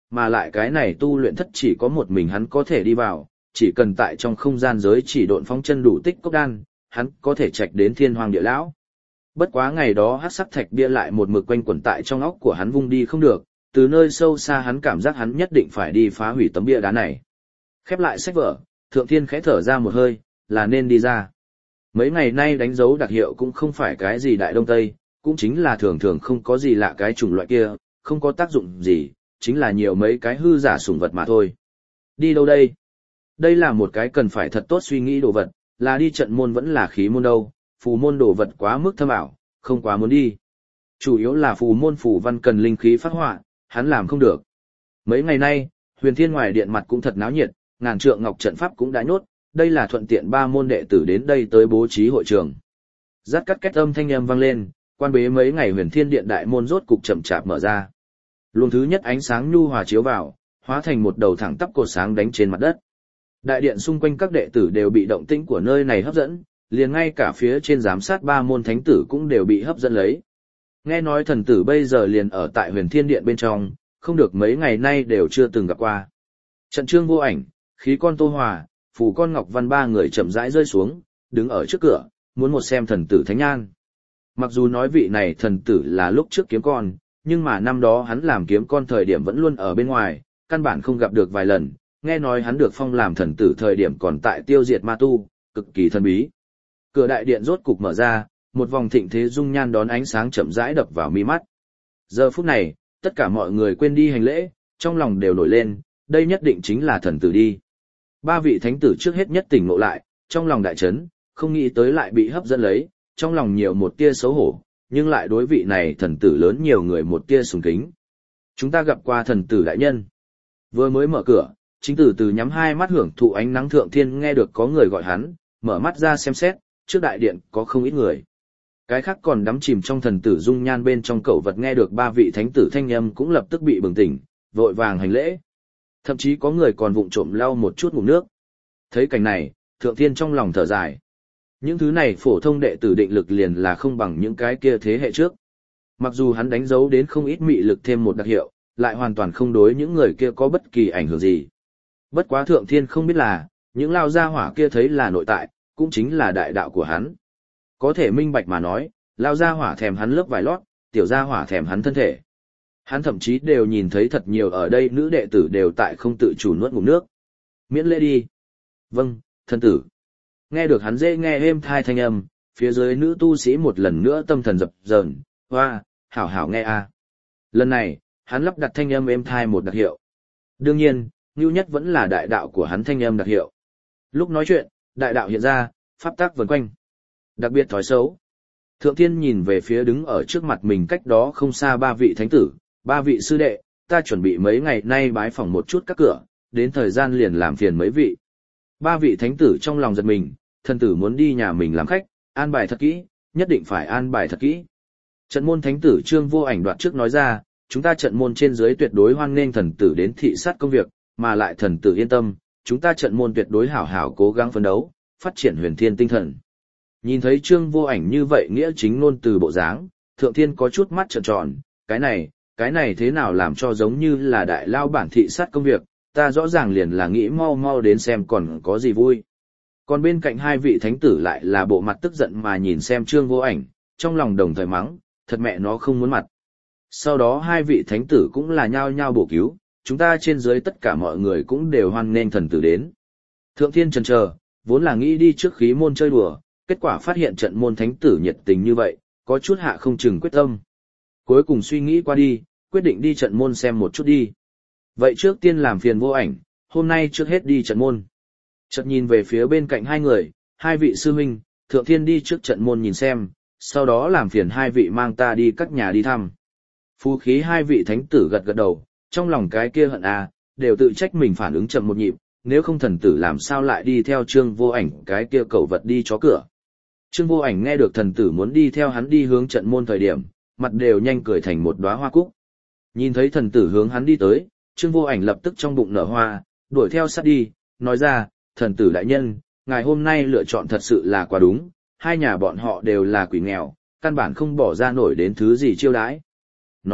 mà lại cái này tu luyện thất chỉ có một mình hắn có thể đi vào, chỉ cần tại trong không gian giới chỉ độn phóng chân đủ tích cốc đan, hắn có thể trạch đến thiên hoàng địa lão. Bất quá ngày đó hắc sắc thạch bia lại một mực quanh quẩn tại trong óc của hắn vung đi không được, từ nơi sâu xa hắn cảm giác hắn nhất định phải đi phá hủy tấm bia đá này. Khép lại sách vở, Thượng Thiên khẽ thở ra một hơi, là nên đi ra. Mấy ngày nay đánh dấu đặc hiệu cũng không phải cái gì đại đông tây, cũng chính là thường thường không có gì lạ cái chủng loại kia, không có tác dụng gì, chính là nhiều mấy cái hư giả sủng vật mà thôi. Đi đâu đây? Đây là một cái cần phải thật tốt suy nghĩ đồ vật, là đi trận môn vẫn là khí môn đâu, phù môn đồ vật quá mức thâm ảo, không quá muốn đi. Chủ yếu là phù môn phù văn cần linh khí phát họa, hắn làm không được. Mấy ngày nay, Huyền Thiên ngoài điện mặt cũng thật náo nhiệt, ngàn trượng ngọc trận pháp cũng đã nhốt, đây là thuận tiện ba môn đệ tử đến đây tới bố trí hội trường. Rát cắt két âm thanh âm vang lên, quan bế mấy ngày Huyền Thiên điện đại môn rốt cục chậm chạp mở ra. Luồng thứ nhất ánh sáng nhu hòa chiếu vào, hóa thành một đầu thẳng tắp cột sáng đánh trên mặt đất. Đại điện xung quanh các đệ tử đều bị động tĩnh của nơi này hấp dẫn, liền ngay cả phía trên giám sát ba môn thánh tử cũng đều bị hấp dẫn lấy. Nghe nói thần tử bây giờ liền ở tại Huyền Thiên điện bên trong, không được mấy ngày nay đều chưa từng gặp qua. Trận Trương Vô Ảnh, Khí Con Tô Hòa, Phù Con Ngọc Văn ba người chậm rãi rơi xuống, đứng ở trước cửa, muốn một xem thần tử thánh nhan. Mặc dù nói vị này thần tử là lúc trước kiếm con, nhưng mà năm đó hắn làm kiếm con thời điểm vẫn luôn ở bên ngoài, căn bản không gặp được vài lần, nghe nói hắn được phong làm thần tử thời điểm còn tại tiêu diệt ma tu, cực kỳ thần bí. Cửa đại điện rốt cục mở ra, một vòng thịnh thế dung nhan đón ánh sáng chậm rãi đập vào mi mắt. Giờ phút này, tất cả mọi người quên đi hành lễ, trong lòng đều nổi lên, đây nhất định chính là thần tử đi. Ba vị thánh tử trước hết nhất tỉnh ngộ lại, trong lòng đại chấn, không nghĩ tới lại bị hấp dẫn lấy, trong lòng nhiều một tia xấu hổ, nhưng lại đối vị này thần tử lớn nhiều người một tia sùng kính. Chúng ta gặp qua thần tử đại nhân. Vừa mới mở cửa, chính tử từ nhắm hai mắt hưởng thụ ánh nắng Thượng Thiên nghe được có người gọi hắn, mở mắt ra xem xét, trước đại điện có không ít người. Cái khác còn đắm chìm trong thần tử dung nhan bên trong cẩu vật nghe được ba vị thánh tử thanh âm cũng lập tức bị bừng tỉnh, vội vàng hành lễ. Thậm chí có người còn vụng trộm lau một chút ngụm nước. Thấy cảnh này, Thượng Thiên trong lòng thở dài. Những thứ này phổ thông đệ tử định lực liền là không bằng những cái kia thế hệ trước. Mặc dù hắn đánh dấu đến không ít mị lực thêm một đặc hiệu, lại hoàn toàn không đối những người kia có bất kỳ ảnh hưởng gì. Bất quá Thượng Thiên không biết là, những lao gia hỏa kia thấy là nội tại, cũng chính là đại đạo của hắn. Có thể minh bạch mà nói, lao gia hỏa thèm hắn lớp vải lót, tiểu gia hỏa thèm hắn thân thể. Hắn thậm chí đều nhìn thấy thật nhiều ở đây nữ đệ tử đều tại không tự chủ nuốt ngụm nước. Miễn lễ đi. Vâng, thân tử. Nghe được hắn dễ nghe êm thai thanh âm, phía dưới nữ tu sĩ một lần nữa tâm thần dập dờn, hoa, hảo hảo nghe a. Lần này, hắn lắp đặt thanh âm êm thai một đặc hiệu. Đương nhiên, ngưu nhất vẫn là đại đạo của hắn thanh âm đặc hiệu. Lúc nói chuyện, đại đạo hiện ra, pháp tác vần quanh. Đặc biệt thói xấu. Thượng Thiên nhìn về phía đứng ở trước mặt mình cách đó không xa ba vị thánh tử, ba vị sư đệ, ta chuẩn bị mấy ngày nay bái phỏng một chút các cửa, đến thời gian liền làm phiền mấy vị. Ba vị thánh tử trong lòng giật mình, thần tử muốn đi nhà mình làm khách, an bài thật kỹ, nhất định phải an bài thật kỹ. Trận môn thánh tử Trương Vô Ảnh đoạt trước nói ra, chúng ta trận môn trên dưới tuyệt đối hoan nghênh thần tử đến thị sát công việc, mà lại thần tử yên tâm, chúng ta trận môn tuyệt đối hảo hảo cố gắng phấn đấu, phát triển huyền thiên tinh thần. Nhìn thấy Trương Vô Ảnh như vậy nghĩa chính ngôn từ bộ dáng, Thượng Thiên có chút mắt trợn tròn, cái này, cái này thế nào làm cho giống như là đại lao bản thị sát công việc, ta rõ ràng liền là nghĩ mau mau đến xem còn có gì vui. Còn bên cạnh hai vị thánh tử lại là bộ mặt tức giận mà nhìn xem Trương Vô Ảnh, trong lòng đồng thời mắng, thật mẹ nó không muốn mặt. Sau đó hai vị thánh tử cũng là nhao nhao bổ cứu, chúng ta trên dưới tất cả mọi người cũng đều hoan nghênh thần tử đến. Thượng Thiên chần chờ, vốn là nghĩ đi trước khí môn chơi đùa, kết quả phát hiện trận môn thánh tử nhiệt tình như vậy, có chút hạ không chừng quyết tâm. Cuối cùng suy nghĩ qua đi, quyết định đi trận môn xem một chút đi. Vậy trước tiên làm phiền Vô Ảnh, hôm nay trước hết đi trận môn. Chợt nhìn về phía bên cạnh hai người, hai vị sư huynh, Thượng Thiên đi trước trận môn nhìn xem, sau đó làm phiền hai vị mang ta đi các nhà đi thăm. Phú khí hai vị thánh tử gật gật đầu, trong lòng cái kia hận à, đều tự trách mình phản ứng chậm một nhịp, nếu không thần tử làm sao lại đi theo Trương Vô Ảnh cái kia cẩu vật đi chó cửa. Trương Vô Ảnh nghe được thần tử muốn đi theo hắn đi hướng trận môn thời điểm, mặt đều nhanh cười thành một đóa hoa cúc. Nhìn thấy thần tử hướng hắn đi tới, Trương Vô Ảnh lập tức trong bụng nở hoa, đuổi theo sát đi, nói ra, thần tử đại nhân, ngài hôm nay lựa chọn thật sự là quá đúng, hai nhà bọn họ đều là quỷ nghèo, căn bản không bỏ ra nổi đến thứ gì chiêu đãi. Nói,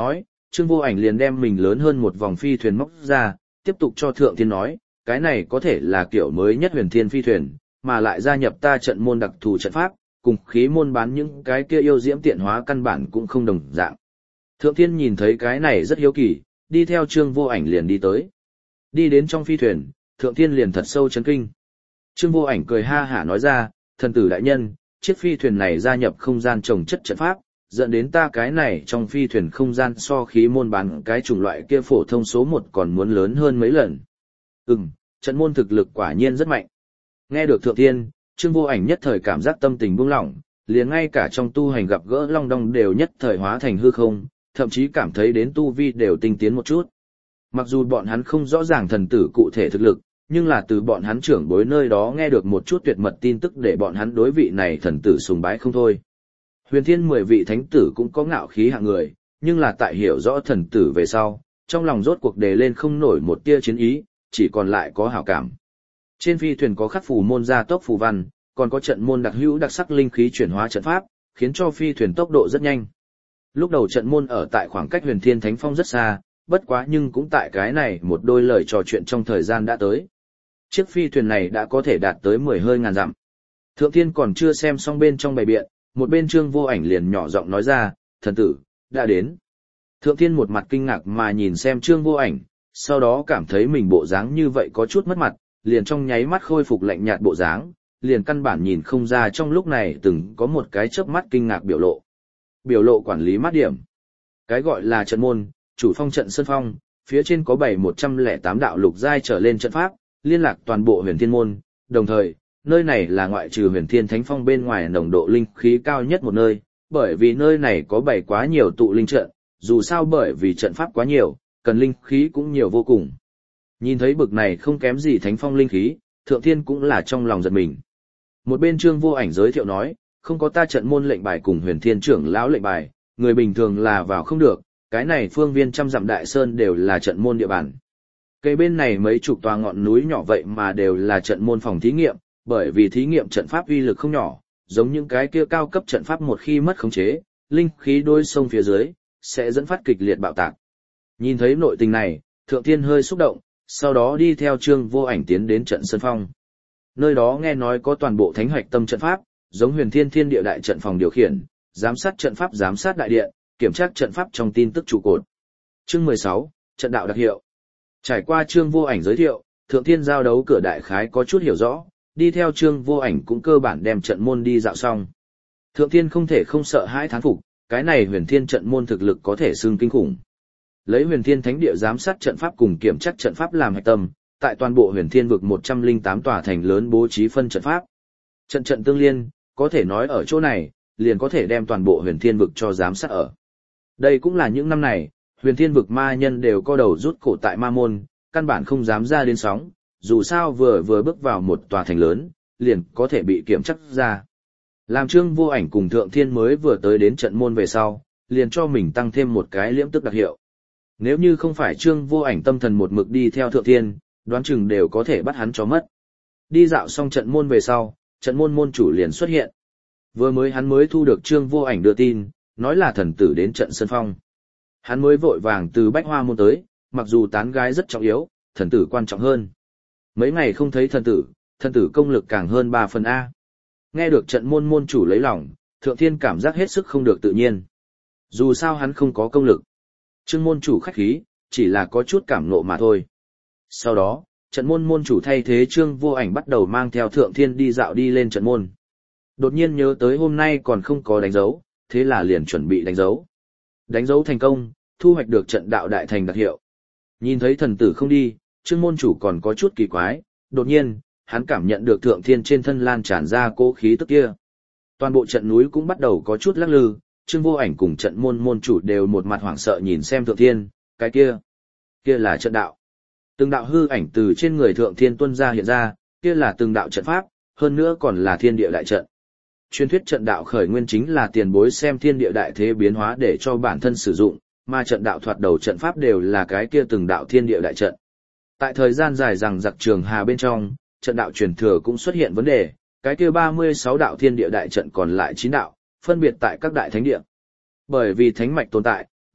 Trương Vô Ảnh liền đem mình lớn hơn một vòng phi thuyền móc ra, tiếp tục cho Thượng Thiên nói, cái này có thể là kiểu mới nhất huyền thiên phi thuyền, mà lại gia nhập ta trận môn đặc thù trận pháp, cùng khí môn bán những cái kia yêu diễm tiện hóa căn bản cũng không đồng dạng. Thượng Thiên nhìn thấy cái này rất hiếu kỳ, đi theo Trương Vô Ảnh liền đi tới. Đi đến trong phi thuyền, Thượng Thiên liền thật sâu chấn kinh. Trương Vô Ảnh cười ha hả nói ra, thần tử đại nhân, chiếc phi thuyền này gia nhập không gian trồng chất trận pháp, dẫn đến ta cái này trong phi thuyền không gian so khí môn bán cái chủng loại kia phổ thông số một còn muốn lớn hơn mấy lần. Ừm, trận môn thực lực quả nhiên rất mạnh. Nghe được Thượng Thiên, Trương Vô Ảnh nhất thời cảm giác tâm tình buông lỏng, liền ngay cả trong tu hành gặp gỡ long đong đều nhất thời hóa thành hư không, thậm chí cảm thấy đến tu vi đều tinh tiến một chút. Mặc dù bọn hắn không rõ ràng thần tử cụ thể thực lực, nhưng là từ bọn hắn trưởng bối nơi đó nghe được một chút tuyệt mật tin tức để bọn hắn đối vị này thần tử sùng bái không thôi. Huyền thiên mười vị thánh tử cũng có ngạo khí hạng người, nhưng là tại hiểu rõ thần tử về sau, trong lòng rốt cuộc đề lên không nổi một tia chiến ý, chỉ còn lại có hảo cảm. Trên phi thuyền có khắc phù môn gia tốc phù văn, còn có trận môn đặc hữu đặc sắc linh khí chuyển hóa trận pháp, khiến cho phi thuyền tốc độ rất nhanh. Lúc đầu trận môn ở tại khoảng cách Huyền Thiên Thánh Phong rất xa, bất quá nhưng cũng tại cái này một đôi lời trò chuyện trong thời gian đã tới. Chiếc phi thuyền này đã có thể đạt tới mười hơi ngàn dặm. Thượng Thiên còn chưa xem xong bên trong bày biện, một bên Trương Vô Ảnh liền nhỏ giọng nói ra, thần tử, đã đến. Thượng Thiên một mặt kinh ngạc mà nhìn xem Trương Vô Ảnh, sau đó cảm thấy mình bộ dáng như vậy có chút mất mặt, liền trong nháy mắt khôi phục lạnh nhạt bộ dáng, liền căn bản nhìn không ra trong lúc này từng có một cái chớp mắt kinh ngạc biểu lộ. Biểu lộ quản lý mát điểm. Cái gọi là trận môn, chủ phong trận sơn phong, phía trên có bảy một trăm lẻ tám đạo lục giai trở lên trận pháp, liên lạc toàn bộ huyền thiên môn, đồng thời, nơi này là ngoại trừ huyền thiên thánh phong bên ngoài nồng độ linh khí cao nhất một nơi, bởi vì nơi này có bảy quá nhiều tụ linh trận, dù sao bởi vì trận pháp quá nhiều, cần linh khí cũng nhiều vô cùng. Nhìn thấy bực này không kém gì thánh phong linh khí, Thượng Thiên cũng là trong lòng giật mình. Một bên Trương Vô Ảnh giới thiệu nói, không có ta trận môn lệnh bài cùng huyền thiên trưởng lão lệnh bài, người bình thường là vào không được, cái này phương viên trăm dặm đại sơn đều là trận môn địa bàn. Cây bên này mấy chục tòa ngọn núi nhỏ vậy mà đều là trận môn phòng thí nghiệm, bởi vì thí nghiệm trận pháp uy lực không nhỏ, giống những cái kia cao cấp trận pháp một khi mất khống chế, linh khí đôi sông phía dưới, sẽ dẫn phát kịch liệt bạo tạc. Nhìn thấy nội tình này, Thượng Thiên hơi xúc động, sau đó đi theo Trương Vô Ảnh tiến đến trận Sơn Phong. Nơi đó nghe nói có toàn bộ thánh hoạch tâm trận pháp, giống huyền thiên thiên địa đại trận phòng điều khiển, giám sát trận pháp giám sát đại điện, kiểm tra trận pháp trong tin tức trụ cột. Chương mười sáu, trận đạo đặc hiệu. Trải qua Trương Vô Ảnh giới thiệu, Thượng Thiên giao đấu cửa đại khái có chút hiểu rõ, đi theo Trương Vô Ảnh cũng cơ bản đem trận môn đi dạo xong. Thượng Thiên không thể không sợ hãi thán phục, cái này huyền thiên trận môn thực lực có thể xưng kinh khủng. Lấy huyền thiên thánh địa giám sát trận pháp cùng kiểm tra trận pháp làm hạch tâm, tại toàn bộ huyền thiên vực một trăm lẻ tám tòa thành lớn bố trí phân trận pháp. Trận trận tương liên, có thể nói ở chỗ này, liền có thể đem toàn bộ huyền thiên vực cho giám sát ở. Đây cũng là những năm này, huyền thiên vực ma nhân đều co đầu rút cổ tại ma môn, căn bản không dám ra đến sóng, dù sao vừa vừa bước vào một tòa thành lớn, liền có thể bị kiểm chắc ra. Làm Trương Vô Ảnh cùng Thượng Thiên mới vừa tới đến trận môn về sau, liền cho mình tăng thêm một cái liễm tức đặc hiệu. Nếu như không phải Trương Vô Ảnh tâm thần một mực đi theo Thượng Thiên, đoán chừng đều có thể bắt hắn cho mất. Đi dạo xong trận môn về sau, trận môn môn chủ liền xuất hiện. Vừa mới hắn mới thu được Trương Vô Ảnh đưa tin, nói là thần tử đến trận Sơn Phong. Hắn mới vội vàng từ Bách Hoa môn tới, mặc dù tán gái rất trọng yếu, thần tử quan trọng hơn. Mấy ngày không thấy thần tử, thần tử công lực càng hơn ba phần A. Nghe được trận môn môn chủ lấy lòng, Thượng Thiên cảm giác hết sức không được tự nhiên. Dù sao hắn không có công lực. Trương môn chủ khách khí, chỉ là có chút cảm nộ mà thôi. Sau đó, trận môn môn chủ thay thế Trương Vô Ảnh bắt đầu mang theo Thượng Thiên đi dạo đi lên trận môn. Đột nhiên nhớ tới hôm nay còn không có đánh dấu, thế là liền chuẩn bị đánh dấu. Đánh dấu thành công, thu hoạch được trận đạo đại thành đặc hiệu. Nhìn thấy thần tử không đi, Trương môn chủ còn có chút kỳ quái, đột nhiên, hắn cảm nhận được Thượng Thiên trên thân lan tràn ra cố khí tức kia. Toàn bộ trận núi cũng bắt đầu có chút lắc lư, Trương Vô Ảnh cùng trận môn môn chủ đều một mặt hoảng sợ nhìn xem Thượng Thiên, cái kia, kia là trận đạo. Từng đạo hư ảnh từ trên người Thượng Thiên tuôn ra hiện ra, kia là từng đạo trận pháp, hơn nữa còn là thiên địa đại trận. Truyền thuyết trận đạo khởi nguyên chính là tiền bối xem thiên địa đại thế biến hóa để cho bản thân sử dụng, mà trận đạo thoạt đầu trận pháp đều là cái kia từng đạo thiên địa đại trận. Tại thời gian dài rằng giặc trường hà bên trong, trận đạo truyền thừa cũng xuất hiện vấn đề, cái kia ba mươi sáu đạo thiên địa đại trận còn lại chín đạo, phân biệt tại các đại thánh địa. Bởi vì thánh mạch tồn tại,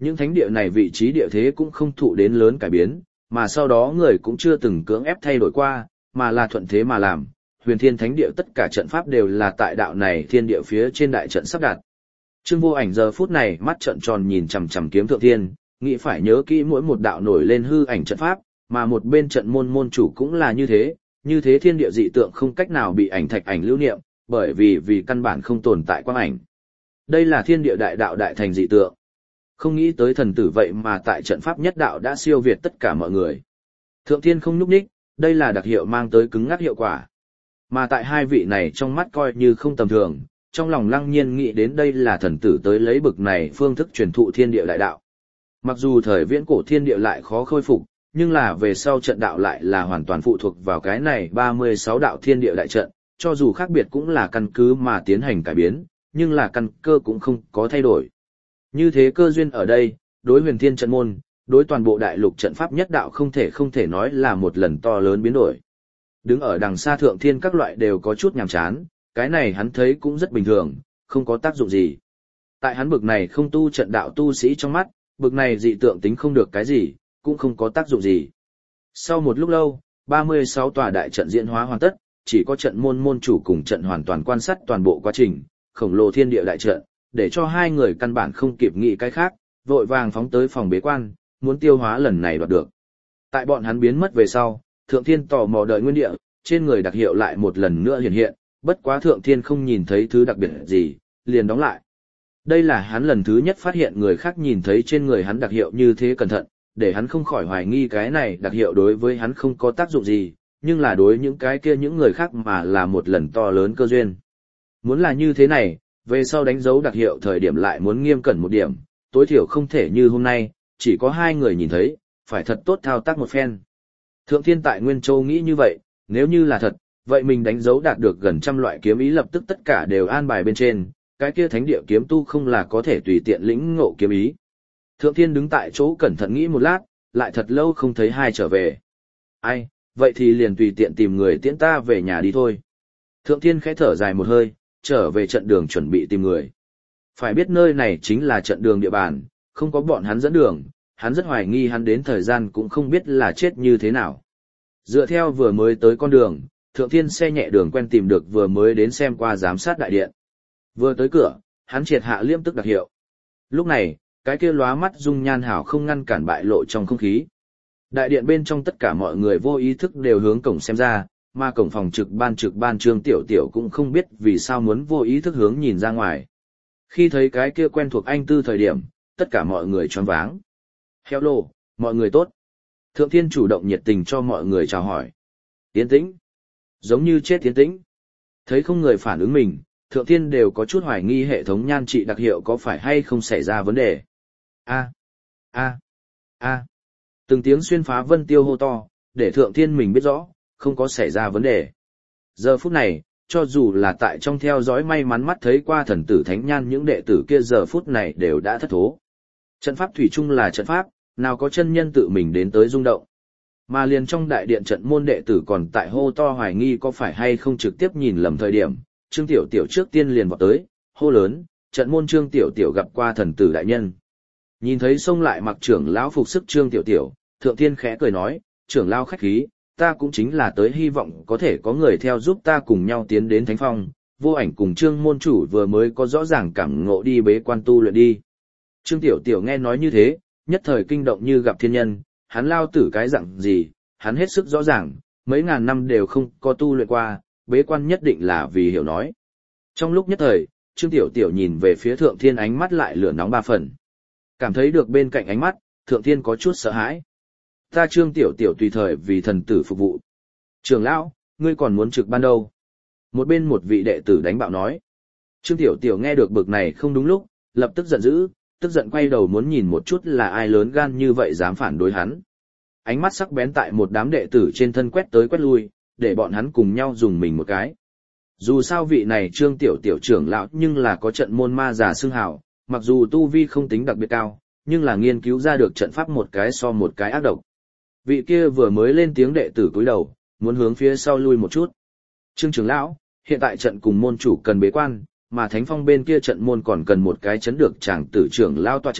Những thánh địa này vị trí địa thế cũng không thụ đến lớn cải biến, mà sau đó người cũng chưa từng cưỡng ép thay đổi qua, mà là thuận thế mà làm. Huyền Thiên Thánh Địa tất cả trận pháp đều là tại đạo này thiên địa phía trên đại trận sắp đặt. Trương Vô Ảnh giờ phút này mắt trợn tròn nhìn chằm chằm kiếm thượng thiên, nghĩ phải nhớ kỹ mỗi một đạo nổi lên hư ảnh trận pháp, mà một bên trận môn môn chủ cũng là như thế, như thế thiên địa dị tượng không cách nào bị ảnh thạch ảnh lưu niệm, bởi vì vì căn bản không tồn tại quang ảnh. Đây là thiên địa đại đạo đại thành dị tượng. Không nghĩ tới thần tử vậy mà tại trận pháp nhất đạo đã siêu việt tất cả mọi người. Thượng thiên không nhúc nhích, đây là đặc hiệu mang tới cứng ngắc hiệu quả. Mà tại hai vị này trong mắt coi như không tầm thường, trong lòng lăng nhiên nghĩ đến đây là thần tử tới lấy bực này phương thức truyền thụ thiên địa đại đạo. Mặc dù thời viễn cổ thiên địa lại khó khôi phục, nhưng là về sau trận đạo lại là hoàn toàn phụ thuộc vào cái này ba mươi sáu đạo thiên địa đại trận, cho dù khác biệt cũng là căn cứ mà tiến hành cải biến, nhưng là căn cơ cũng không có thay đổi. Như thế cơ duyên ở đây, đối huyền thiên trận môn, đối toàn bộ đại lục trận pháp nhất đạo không thể không thể nói là một lần to lớn biến đổi. Đứng ở đằng xa thượng thiên các loại đều có chút nhàm chán, cái này hắn thấy cũng rất bình thường, không có tác dụng gì. Tại hắn bực này không tu trận đạo tu sĩ trong mắt, bực này dị tượng tính không được cái gì, cũng không có tác dụng gì. Sau một lúc lâu, ba mươi sáu tòa đại trận diễn hóa hoàn tất, chỉ có trận môn môn chủ cùng trận hoàn toàn quan sát toàn bộ quá trình, khổng lồ thiên địa đại trận, để cho hai người căn bản không kịp nghĩ cái khác, vội vàng phóng tới phòng bế quan, muốn tiêu hóa lần này đoạt được. Tại bọn hắn biến mất về sau, Thượng Thiên tò mò đợi nguyên địa, trên người đặc hiệu lại một lần nữa hiện hiện, bất quá Thượng Thiên không nhìn thấy thứ đặc biệt gì, liền đóng lại. Đây là hắn lần thứ nhất phát hiện người khác nhìn thấy trên người hắn đặc hiệu như thế cẩn thận, để hắn không khỏi hoài nghi cái này đặc hiệu đối với hắn không có tác dụng gì, nhưng là đối những cái kia những người khác mà là một lần to lớn cơ duyên. Muốn là như thế này, về sau đánh dấu đặc hiệu thời điểm lại muốn nghiêm cẩn một điểm, tối thiểu không thể như hôm nay, chỉ có hai người nhìn thấy, phải thật tốt thao tác một phen. Thượng Thiên tại Nguyên Châu nghĩ như vậy, nếu như là thật, vậy mình đánh dấu đạt được gần trăm loại kiếm ý lập tức tất cả đều an bài bên trên, cái kia thánh địa kiếm tu không là có thể tùy tiện lĩnh ngộ kiếm ý. Thượng Thiên đứng tại chỗ cẩn thận nghĩ một lát, lại thật lâu không thấy hai trở về. Ai, vậy thì liền tùy tiện tìm người tiễn ta về nhà đi thôi. Thượng Thiên khẽ thở dài một hơi, trở về trận đường chuẩn bị tìm người. Phải biết nơi này chính là trận đường địa bàn, không có bọn hắn dẫn đường, hắn rất hoài nghi hắn đến thời gian cũng không biết là chết như thế nào. Dựa theo vừa mới tới con đường, Thượng Thiên xe nhẹ đường quen tìm được vừa mới đến xem qua giám sát đại điện. Vừa tới cửa, hắn triệt hạ liêm tức đặc hiệu. Lúc này, cái kia lóa mắt dung nhan hảo không ngăn cản bại lộ trong không khí. Đại điện bên trong tất cả mọi người vô ý thức đều hướng cổng xem ra, mà cổng phòng trực ban trực ban Trương Tiểu Tiểu cũng không biết vì sao muốn vô ý thức hướng nhìn ra ngoài. Khi thấy cái kia quen thuộc anh tư thời điểm, tất cả mọi người choáng váng. Hello, mọi người tốt. Thượng Thiên chủ động nhiệt tình cho mọi người chào hỏi. Tiến tĩnh. Giống như chết tiến tĩnh. Thấy không người phản ứng mình, Thượng Thiên đều có chút hoài nghi hệ thống nhan trị đặc hiệu có phải hay không xảy ra vấn đề. A, a, a. Từng tiếng xuyên phá vân tiêu hô to, để Thượng Thiên mình biết rõ, không có xảy ra vấn đề. Giờ phút này, cho dù là tại trong theo dõi may mắn mắt thấy qua thần tử thánh nhan những đệ tử kia giờ phút này đều đã thất thố. Trận pháp thủy chung là trận pháp, nào có chân nhân tự mình đến tới rung động. Mà liền trong đại điện trận môn đệ tử còn tại hô to hoài nghi có phải hay không trực tiếp nhìn lầm thời điểm, Trương Tiểu Tiểu trước tiên liền vọt tới, hô lớn, trận môn Trương Tiểu Tiểu gặp qua thần tử đại nhân. Nhìn thấy xông lại mặc trưởng lão phục sức Trương Tiểu Tiểu, Thượng Thiên khẽ cười nói, trưởng lão khách khí, ta cũng chính là tới hy vọng có thể có người theo giúp ta cùng nhau tiến đến Thánh Phong, Vô Ảnh cùng Trương môn chủ vừa mới có rõ ràng cảm ngộ đi bế quan tu luyện đi. Trương Tiểu Tiểu nghe nói như thế, nhất thời kinh động như gặp thiên nhân, hắn lao tử cái dặn gì, hắn hết sức rõ ràng, mấy ngàn năm đều không có tu luyện qua, bế quan nhất định là vì hiểu nói. Trong lúc nhất thời, Trương Tiểu Tiểu nhìn về phía Thượng Thiên ánh mắt lại lửa nóng ba phần. Cảm thấy được bên cạnh ánh mắt, Thượng Thiên có chút sợ hãi. Ta Trương Tiểu Tiểu tùy thời vì thần tử phục vụ. Trưởng lão, ngươi còn muốn trực ban đâu? Một bên một vị đệ tử đánh bạo nói. Trương Tiểu Tiểu nghe được bực này không đúng lúc, lập tức giận dữ, tức giận quay đầu muốn nhìn một chút là ai lớn gan như vậy dám phản đối hắn. Ánh mắt sắc bén tại một đám đệ tử trên thân quét tới quét lui, để bọn hắn cùng nhau dùng mình một cái. Dù sao vị này Trương Tiểu Tiểu trưởng lão nhưng là có trận môn ma giả xưng hào, mặc dù tu vi không tính đặc biệt cao, nhưng là nghiên cứu ra được trận pháp một cái so một cái ác độc. Vị kia vừa mới lên tiếng đệ tử cúi đầu, muốn hướng phía sau lui một chút. Trương trưởng lão, hiện tại trận cùng môn chủ cần bế quan, mà Thánh Phong bên kia trận môn còn cần một cái chấn được chàng tử trưởng lao tọa chấn,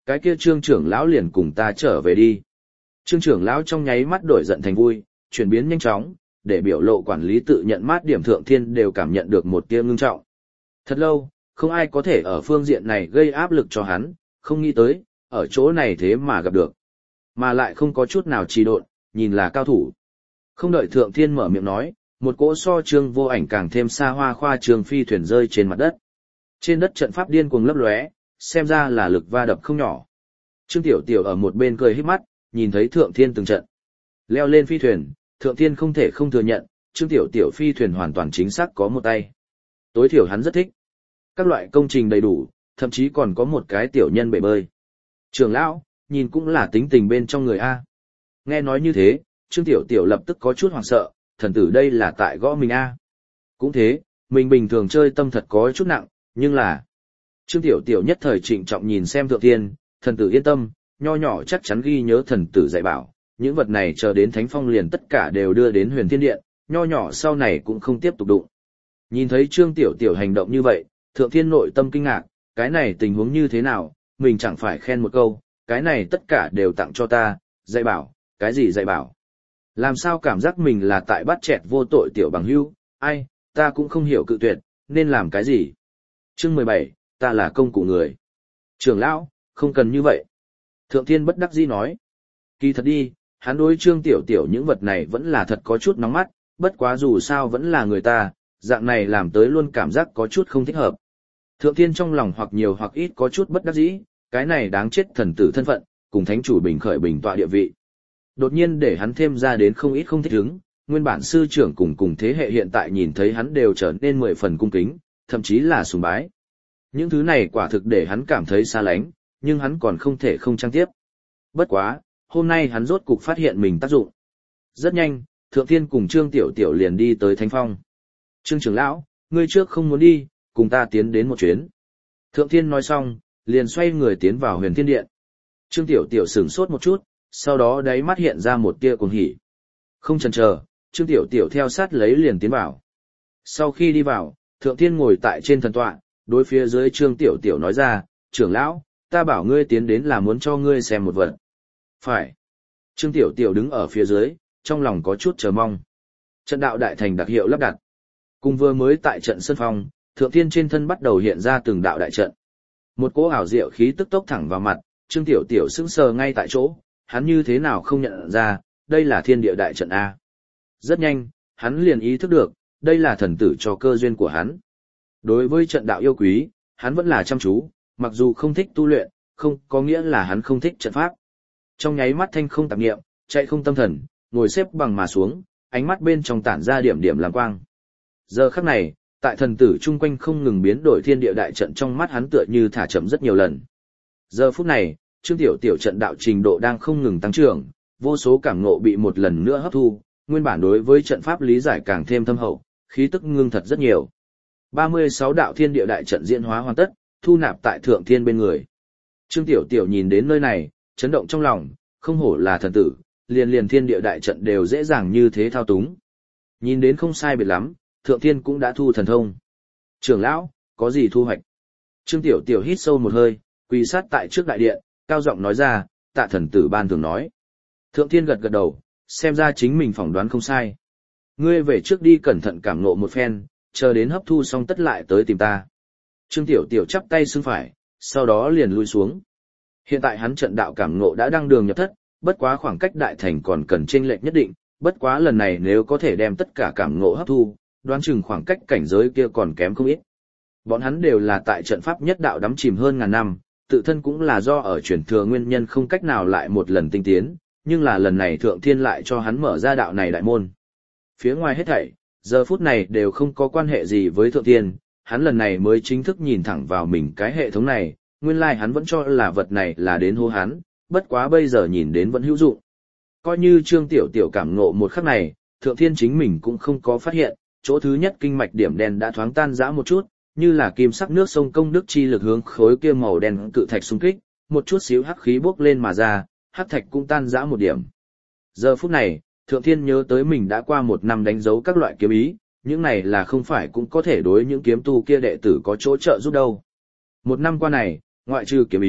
cái kia Trương trưởng lão liền cùng ta trở về đi. Trương trưởng lão trong nháy mắt đổi giận thành vui, chuyển biến nhanh chóng, để biểu lộ quản lý tự nhận mát điểm Thượng Thiên đều cảm nhận được một tia ngưng trọng. Thật lâu, không ai có thể ở phương diện này gây áp lực cho hắn, không nghĩ tới, ở chỗ này thế mà gặp được. Mà lại không có chút nào trì độn, nhìn là cao thủ. Không đợi Thượng Thiên mở miệng nói, một cỗ so Trương Vô Ảnh càng thêm xa hoa khoa trường phi thuyền rơi trên mặt đất. Trên đất trận pháp điên cuồng lấp lóe, xem ra là lực va đập không nhỏ. Trương Tiểu Tiểu ở một bên cười híp mắt, nhìn thấy Thượng Thiên từng trận. Leo lên phi thuyền, Thượng Thiên không thể không thừa nhận, Trương Tiểu Tiểu phi thuyền hoàn toàn chính xác có một tay. Tối thiểu hắn rất thích. Các loại công trình đầy đủ, thậm chí còn có một cái tiểu nhân bể bơi. Trưởng lão, nhìn cũng là tính tình bên trong người A. Nghe nói như thế, Trương Tiểu Tiểu lập tức có chút hoảng sợ, thần tử đây là tại gõ mình A. Cũng thế, mình bình thường chơi tâm thật có chút nặng, nhưng là... Trương Tiểu Tiểu nhất thời trịnh trọng nhìn xem Thượng Thiên, thần tử yên tâm, nho nhỏ chắc chắn ghi nhớ thần tử dạy bảo, những vật này chờ đến Thánh Phong liền tất cả đều đưa đến Huyền Thiên Điện, nho nhỏ sau này cũng không tiếp tục đụng. Nhìn thấy Trương Tiểu Tiểu hành động như vậy, Thượng Thiên nội tâm kinh ngạc, cái này tình huống như thế nào, mình chẳng phải khen một câu, cái này tất cả đều tặng cho ta, dạy bảo, cái gì dạy bảo. Làm sao cảm giác mình là tại bắt chẹt vô tội tiểu bằng hữu, ai, ta cũng không hiểu cự tuyệt, nên làm cái gì. Chương mười bảy, ta là công cụ người. Trưởng lão, không cần như vậy. Thượng Thiên bất đắc dĩ nói. Kỳ thật đi, hắn đối Trương Tiểu Tiểu những vật này vẫn là thật có chút nóng mắt, bất quá dù sao vẫn là người ta, dạng này làm tới luôn cảm giác có chút không thích hợp. Thượng Thiên trong lòng hoặc nhiều hoặc ít có chút bất đắc dĩ, cái này đáng chết thần tử thân phận, cùng thánh chủ bình khởi bình tọa địa vị. Đột nhiên để hắn thêm ra đến không ít không thích ứng, nguyên bản sư trưởng cùng cùng thế hệ hiện tại nhìn thấy hắn đều trở nên mười phần cung kính, thậm chí là sùng bái. Những thứ này quả thực để hắn cảm thấy xa lánh, nhưng hắn còn không thể không trang tiếp. Bất quá, hôm nay hắn rốt cục phát hiện mình tác dụng. Rất nhanh, Thượng Thiên cùng Trương Tiểu Tiểu liền đi tới Thánh Phong. Trương trưởng lão, ngươi trước không muốn đi, cùng ta tiến đến một chuyến. Thượng Thiên nói xong, liền xoay người tiến vào Huyền Thiên Điện. Trương Tiểu Tiểu sửng sốt một chút, sau đó đáy mắt hiện ra một tia cuồng hỉ. Không chần chờ, Trương Tiểu Tiểu theo sát lấy liền tiến vào. Sau khi đi vào, Thượng Thiên ngồi tại trên thần tọa, đối phía dưới Trương Tiểu Tiểu nói ra, trưởng lão, ta bảo ngươi tiến đến là muốn cho ngươi xem một vật. Phải. Trương Tiểu Tiểu đứng ở phía dưới, trong lòng có chút chờ mong. Trận đạo đại thành đặc hiệu lắp đặt. Cùng vừa mới tại trận sân phong, Thượng Thiên trên thân bắt đầu hiện ra từng đạo đại trận. Một cỗ ảo diệu khí tức tốc thẳng vào mặt, Trương Tiểu Tiểu sững sờ ngay tại chỗ, hắn như thế nào không nhận ra, đây là thiên địa đại trận A. Rất nhanh, hắn liền ý thức được, đây là thần tử cho cơ duyên của hắn. Đối với trận đạo yêu quý, hắn vẫn là chăm chú, mặc dù không thích tu luyện, không có nghĩa là hắn không thích trận pháp. Trong nháy mắt thanh không tạp niệm, chạy không tâm thần, ngồi xếp bằng mà xuống, ánh mắt bên trong tản ra điểm điểm làm quang. Giờ khắc này, tại thần tử chung quanh không ngừng biến đổi thiên địa đại trận trong mắt hắn tựa như thả chậm rất nhiều lần. Giờ phút này, Trương Tiểu Tiểu trận đạo trình độ đang không ngừng tăng trưởng, vô số cảm ngộ bị một lần nữa hấp thu, nguyên bản đối với trận pháp lý giải càng thêm thâm hậu, khí tức ngưng thật rất nhiều. ba mươi sáu đạo thiên địa đại trận diễn hóa hoàn tất, thu nạp tại Thượng Thiên bên người. Trương Tiểu Tiểu nhìn đến nơi này, chấn động trong lòng, không hổ là thần tử, liền liền thiên địa đại trận đều dễ dàng như thế thao túng. Nhìn đến không sai biệt lắm, Thượng Thiên cũng đã thu thần thông. Trưởng lão, có gì thu hoạch? Trương Tiểu Tiểu hít sâu một hơi, quỳ sát tại trước đại điện, cao giọng nói ra, tạ thần tử ban thường nói. Thượng Thiên gật gật đầu, xem ra chính mình phỏng đoán không sai. Ngươi về trước đi cẩn thận cảm ngộ một phen, chờ đến hấp thu xong tất lại tới tìm ta. Trương Tiểu Tiểu chắp tay xưng phải, sau đó liền lui xuống. Hiện tại hắn trận đạo cảm ngộ đã đăng đường nhập thất, bất quá khoảng cách đại thành còn cần chênh lệch nhất định, bất quá lần này nếu có thể đem tất cả cảm ngộ hấp thu, đoán chừng khoảng cách cảnh giới kia còn kém không ít. Bọn hắn đều là tại trận pháp nhất đạo đắm chìm hơn ngàn năm, tự thân cũng là do ở truyền thừa nguyên nhân không cách nào lại một lần tinh tiến, nhưng là lần này Thượng Thiên lại cho hắn mở ra đạo này đại môn. Phía ngoài hết thảy, giờ phút này đều không có quan hệ gì với Thượng Thiên, hắn lần này mới chính thức nhìn thẳng vào mình cái hệ thống này, nguyên lai like hắn vẫn cho là vật này là đến hô hắn, bất quá bây giờ nhìn đến vẫn hữu dụng. Coi như Trương Tiểu Tiểu cảm ngộ một khắc này, Thượng Thiên chính mình cũng không có phát hiện, chỗ thứ nhất kinh mạch điểm đen đã thoáng tan rã một chút, như là kim sắc nước sông công đức chi lực hướng khối kia màu đen cự thạch xung kích, một chút xíu hắc khí bốc lên mà ra, hắc thạch cũng tan rã một điểm. Giờ phút này, Thượng Thiên nhớ tới mình đã qua một năm đánh dấu các loại kiếm ý, những này là không phải cũng có thể đối những kiếm tu kia đệ tử có chỗ trợ giúp đâu. Một năm qua này, ngoại trừ kiếm ý,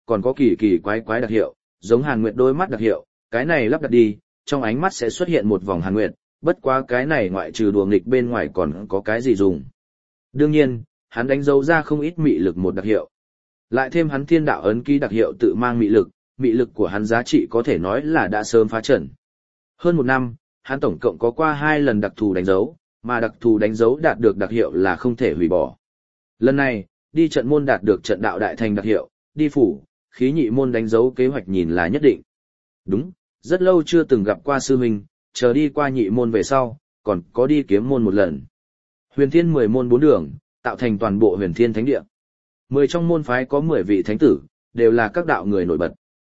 còn có kỳ kỳ quái quái đặc hiệu, giống Hàn Nguyệt đôi mắt đặc hiệu, cái này lắp đặt đi, trong ánh mắt sẽ xuất hiện một vòng Hàn Nguyệt, bất quá cái này ngoại trừ đùa nghịch bên ngoài còn có cái gì dùng. Đương nhiên, hắn đánh dấu ra không ít mị lực một đặc hiệu. Lại thêm hắn thiên đạo ấn ký đặc hiệu tự mang mị lực, mị lực của hắn giá trị có thể nói là đã sớm phá trần. Hơn một năm, hắn tổng cộng có qua hai lần đặc thù đánh dấu, mà đặc thù đánh dấu đạt được đặc hiệu là không thể hủy bỏ. Lần này, đi trận môn đạt được trận đạo đại thành đặc hiệu, đi phủ, khí nhị môn đánh dấu kế hoạch nhìn là nhất định. Đúng, rất lâu chưa từng gặp qua sư huynh, chờ đi qua nhị môn về sau, còn có đi kiếm môn một lần. Huyền Thiên mười môn bốn đường, tạo thành toàn bộ Huyền Thiên Thánh Địa. Mười trong môn phái có mười vị thánh tử, đều là các đạo người nổi bật.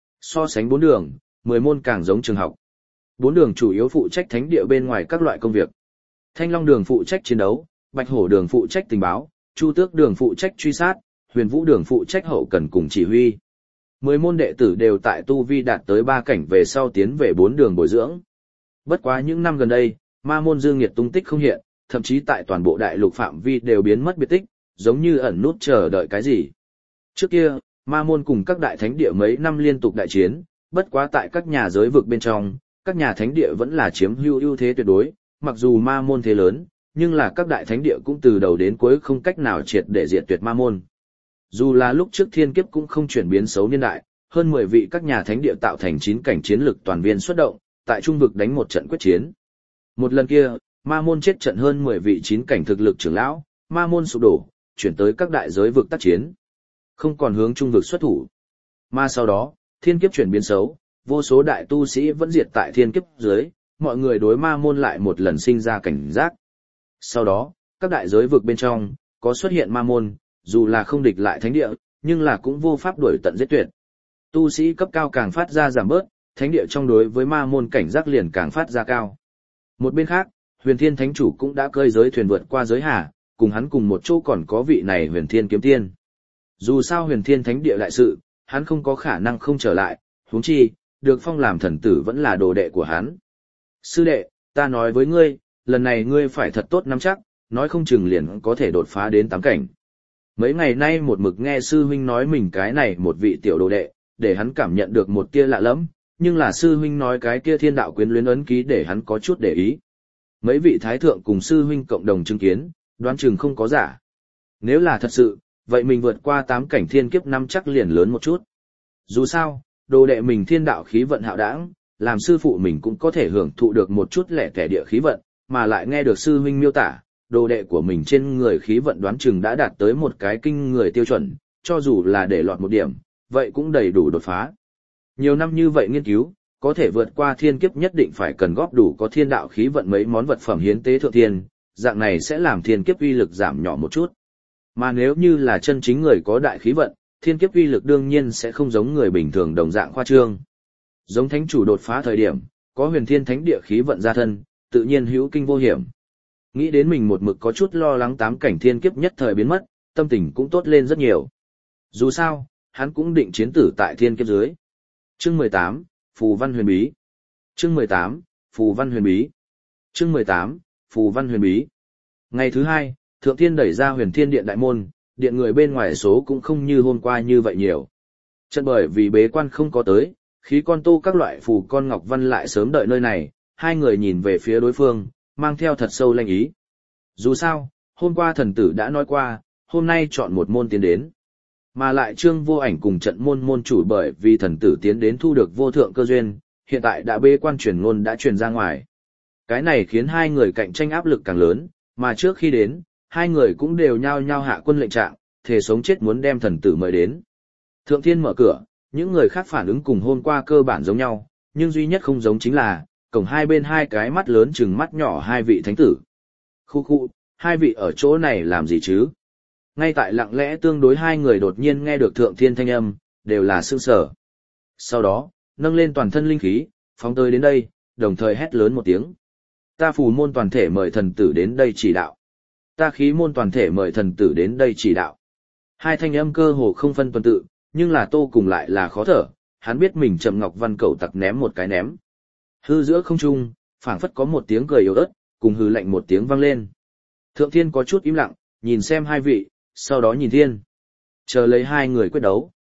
So sánh bốn đường, mười môn càng giống trường học. Bốn đường chủ yếu phụ trách thánh địa bên ngoài các loại công việc. Thanh Long đường phụ trách chiến đấu, Bạch Hổ đường phụ trách tình báo, Chu Tước đường phụ trách truy sát, Huyền Vũ đường phụ trách hậu cần cùng chỉ huy. Mười môn đệ tử đều tại tu vi đạt tới ba cảnh về sau tiến về bốn đường bồi dưỡng. Bất quá những năm gần đây, ma môn dương nghiệt tung tích không hiện, thậm chí tại toàn bộ đại lục phạm vi đều biến mất biệt tích, giống như ẩn nút chờ đợi cái gì. Trước kia, ma môn cùng các đại thánh địa mấy năm liên tục đại chiến, bất quá tại các nhà giới vực bên trong, các nhà thánh địa vẫn là chiếm hữu ưu thế tuyệt đối, mặc dù ma môn thế lớn, nhưng là các đại thánh địa cũng từ đầu đến cuối không cách nào triệt để diệt tuyệt ma môn. Dù là lúc trước thiên kiếp cũng không chuyển biến xấu niên đại, hơn mười vị các nhà thánh địa tạo thành chín cảnh chiến lực toàn viên xuất động, tại trung vực đánh một trận quyết chiến. Một lần kia, ma môn chết trận hơn mười vị chín cảnh thực lực trưởng lão, ma môn sụp đổ, chuyển tới các đại giới vực tác chiến. Không còn hướng trung vực xuất thủ. Mà sau đó, thiên kiếp chuyển biến xấu, vô số đại tu sĩ vẫn diệt tại thiên kiếp dưới, mọi người đối ma môn lại một lần sinh ra cảnh giác. Sau đó, các đại giới vực bên trong, có xuất hiện ma môn, dù là không địch lại thánh địa, nhưng là cũng vô pháp đuổi tận giết tuyệt. Tu sĩ cấp cao càng phát ra giảm bớt, thánh địa trong đối với ma môn cảnh giác liền càng phát ra cao. Một bên khác, Huyền Thiên Thánh Chủ cũng đã cơi giới thuyền vượt qua giới hà, cùng hắn cùng một chỗ còn có vị này Huyền Thiên Kiếm Tiên. Dù sao Huyền Thiên Thánh Địa đại sự, hắn không có khả năng không trở lại, huống chi, được phong làm thần tử vẫn là đồ đệ của hắn. Sư đệ, ta nói với ngươi, lần này ngươi phải thật tốt nắm chắc, nói không chừng liền có thể đột phá đến tám cảnh. Mấy ngày nay một mực nghe sư huynh nói mình cái này một vị tiểu đồ đệ, để hắn cảm nhận được một tia lạ lẫm, nhưng là sư huynh nói cái kia thiên đạo quyến luyến ấn ký để hắn có chút để ý. Mấy vị thái thượng cùng sư huynh cộng đồng chứng kiến, đoán chừng không có giả. Nếu là thật sự, vậy mình vượt qua tám cảnh thiên kiếp năm chắc liền lớn một chút. Dù sao, đồ đệ mình thiên đạo khí vận hạo đãng, làm sư phụ mình cũng có thể hưởng thụ được một chút lẻ tẻ địa khí vận, mà lại nghe được sư huynh miêu tả, đồ đệ của mình trên người khí vận đoán chừng đã đạt tới một cái kinh người tiêu chuẩn, cho dù là để lọt một điểm, vậy cũng đầy đủ đột phá. Nhiều năm như vậy nghiên cứu, có thể vượt qua thiên kiếp nhất định phải cần góp đủ có thiên đạo khí vận mấy món vật phẩm hiến tế thượng thiên, dạng này sẽ làm thiên kiếp uy lực giảm nhỏ một chút. Mà nếu như là chân chính người có đại khí vận, thiên kiếp uy lực đương nhiên sẽ không giống người bình thường đồng dạng khoa trương. Giống thánh chủ đột phá thời điểm, có Huyền Thiên Thánh Địa khí vận gia thân, tự nhiên hữu kinh vô hiểm. Nghĩ đến mình một mực có chút lo lắng tám cảnh thiên kiếp nhất thời biến mất, tâm tình cũng tốt lên rất nhiều. Dù sao, hắn cũng định chiến tử tại thiên kiếp dưới. Chương mười tám, Phù Văn Huyền Bí. Chương mười tám, Phù Văn Huyền Bí. Chương mười tám, Phù Văn Huyền Bí. Ngày thứ hai, Thượng Thiên đẩy ra Huyền Thiên Điện đại môn, điện người bên ngoài số cũng không như hôm qua như vậy nhiều. Chân bởi vì bế quan không có tới, khí con tô các loại phù con ngọc văn lại sớm đợi nơi này, hai người nhìn về phía đối phương, mang theo thật sâu lanh ý. Dù sao, hôm qua thần tử đã nói qua, hôm nay chọn một môn tiến đến. Mà lại Trương Vô Ảnh cùng trận môn môn chủ bởi vì thần tử tiến đến thu được vô thượng cơ duyên, hiện tại đã bế quan truyền ngôn đã truyền ra ngoài. Cái này khiến hai người cạnh tranh áp lực càng lớn, mà trước khi đến, hai người cũng đều nhao nhao hạ quân lệnh trạng, thề sống chết muốn đem thần tử mời đến. Thượng Thiên mở cửa, những người khác phản ứng cùng hôm qua cơ bản giống nhau, nhưng duy nhất không giống chính là, cổng hai bên hai cái mắt lớn chừng mắt nhỏ hai vị thánh tử. Khu khu, hai vị ở chỗ này làm gì chứ? Ngay tại lặng lẽ tương đối hai người đột nhiên nghe được Thượng Thiên thanh âm, đều là sương sở. Sau đó, nâng lên toàn thân linh khí, phóng tới đến đây, đồng thời hét lớn một tiếng. Ta phù môn toàn thể mời thần tử đến đây chỉ đạo. Ta khí môn toàn thể mời thần tử đến đây chỉ đạo. Hai thanh âm cơ hồ không phân tuần tự, nhưng là Tô cùng lại là khó thở, hắn biết mình Trầm Ngọc Văn cẩu tặc ném một cái ném. Hư giữa không trung, phảng phất có một tiếng cười yếu ớt, cùng hư lạnh một tiếng vang lên. Thượng Thiên có chút im lặng, nhìn xem hai vị, sau đó nhìn Thiên. Chờ lấy hai người quyết đấu.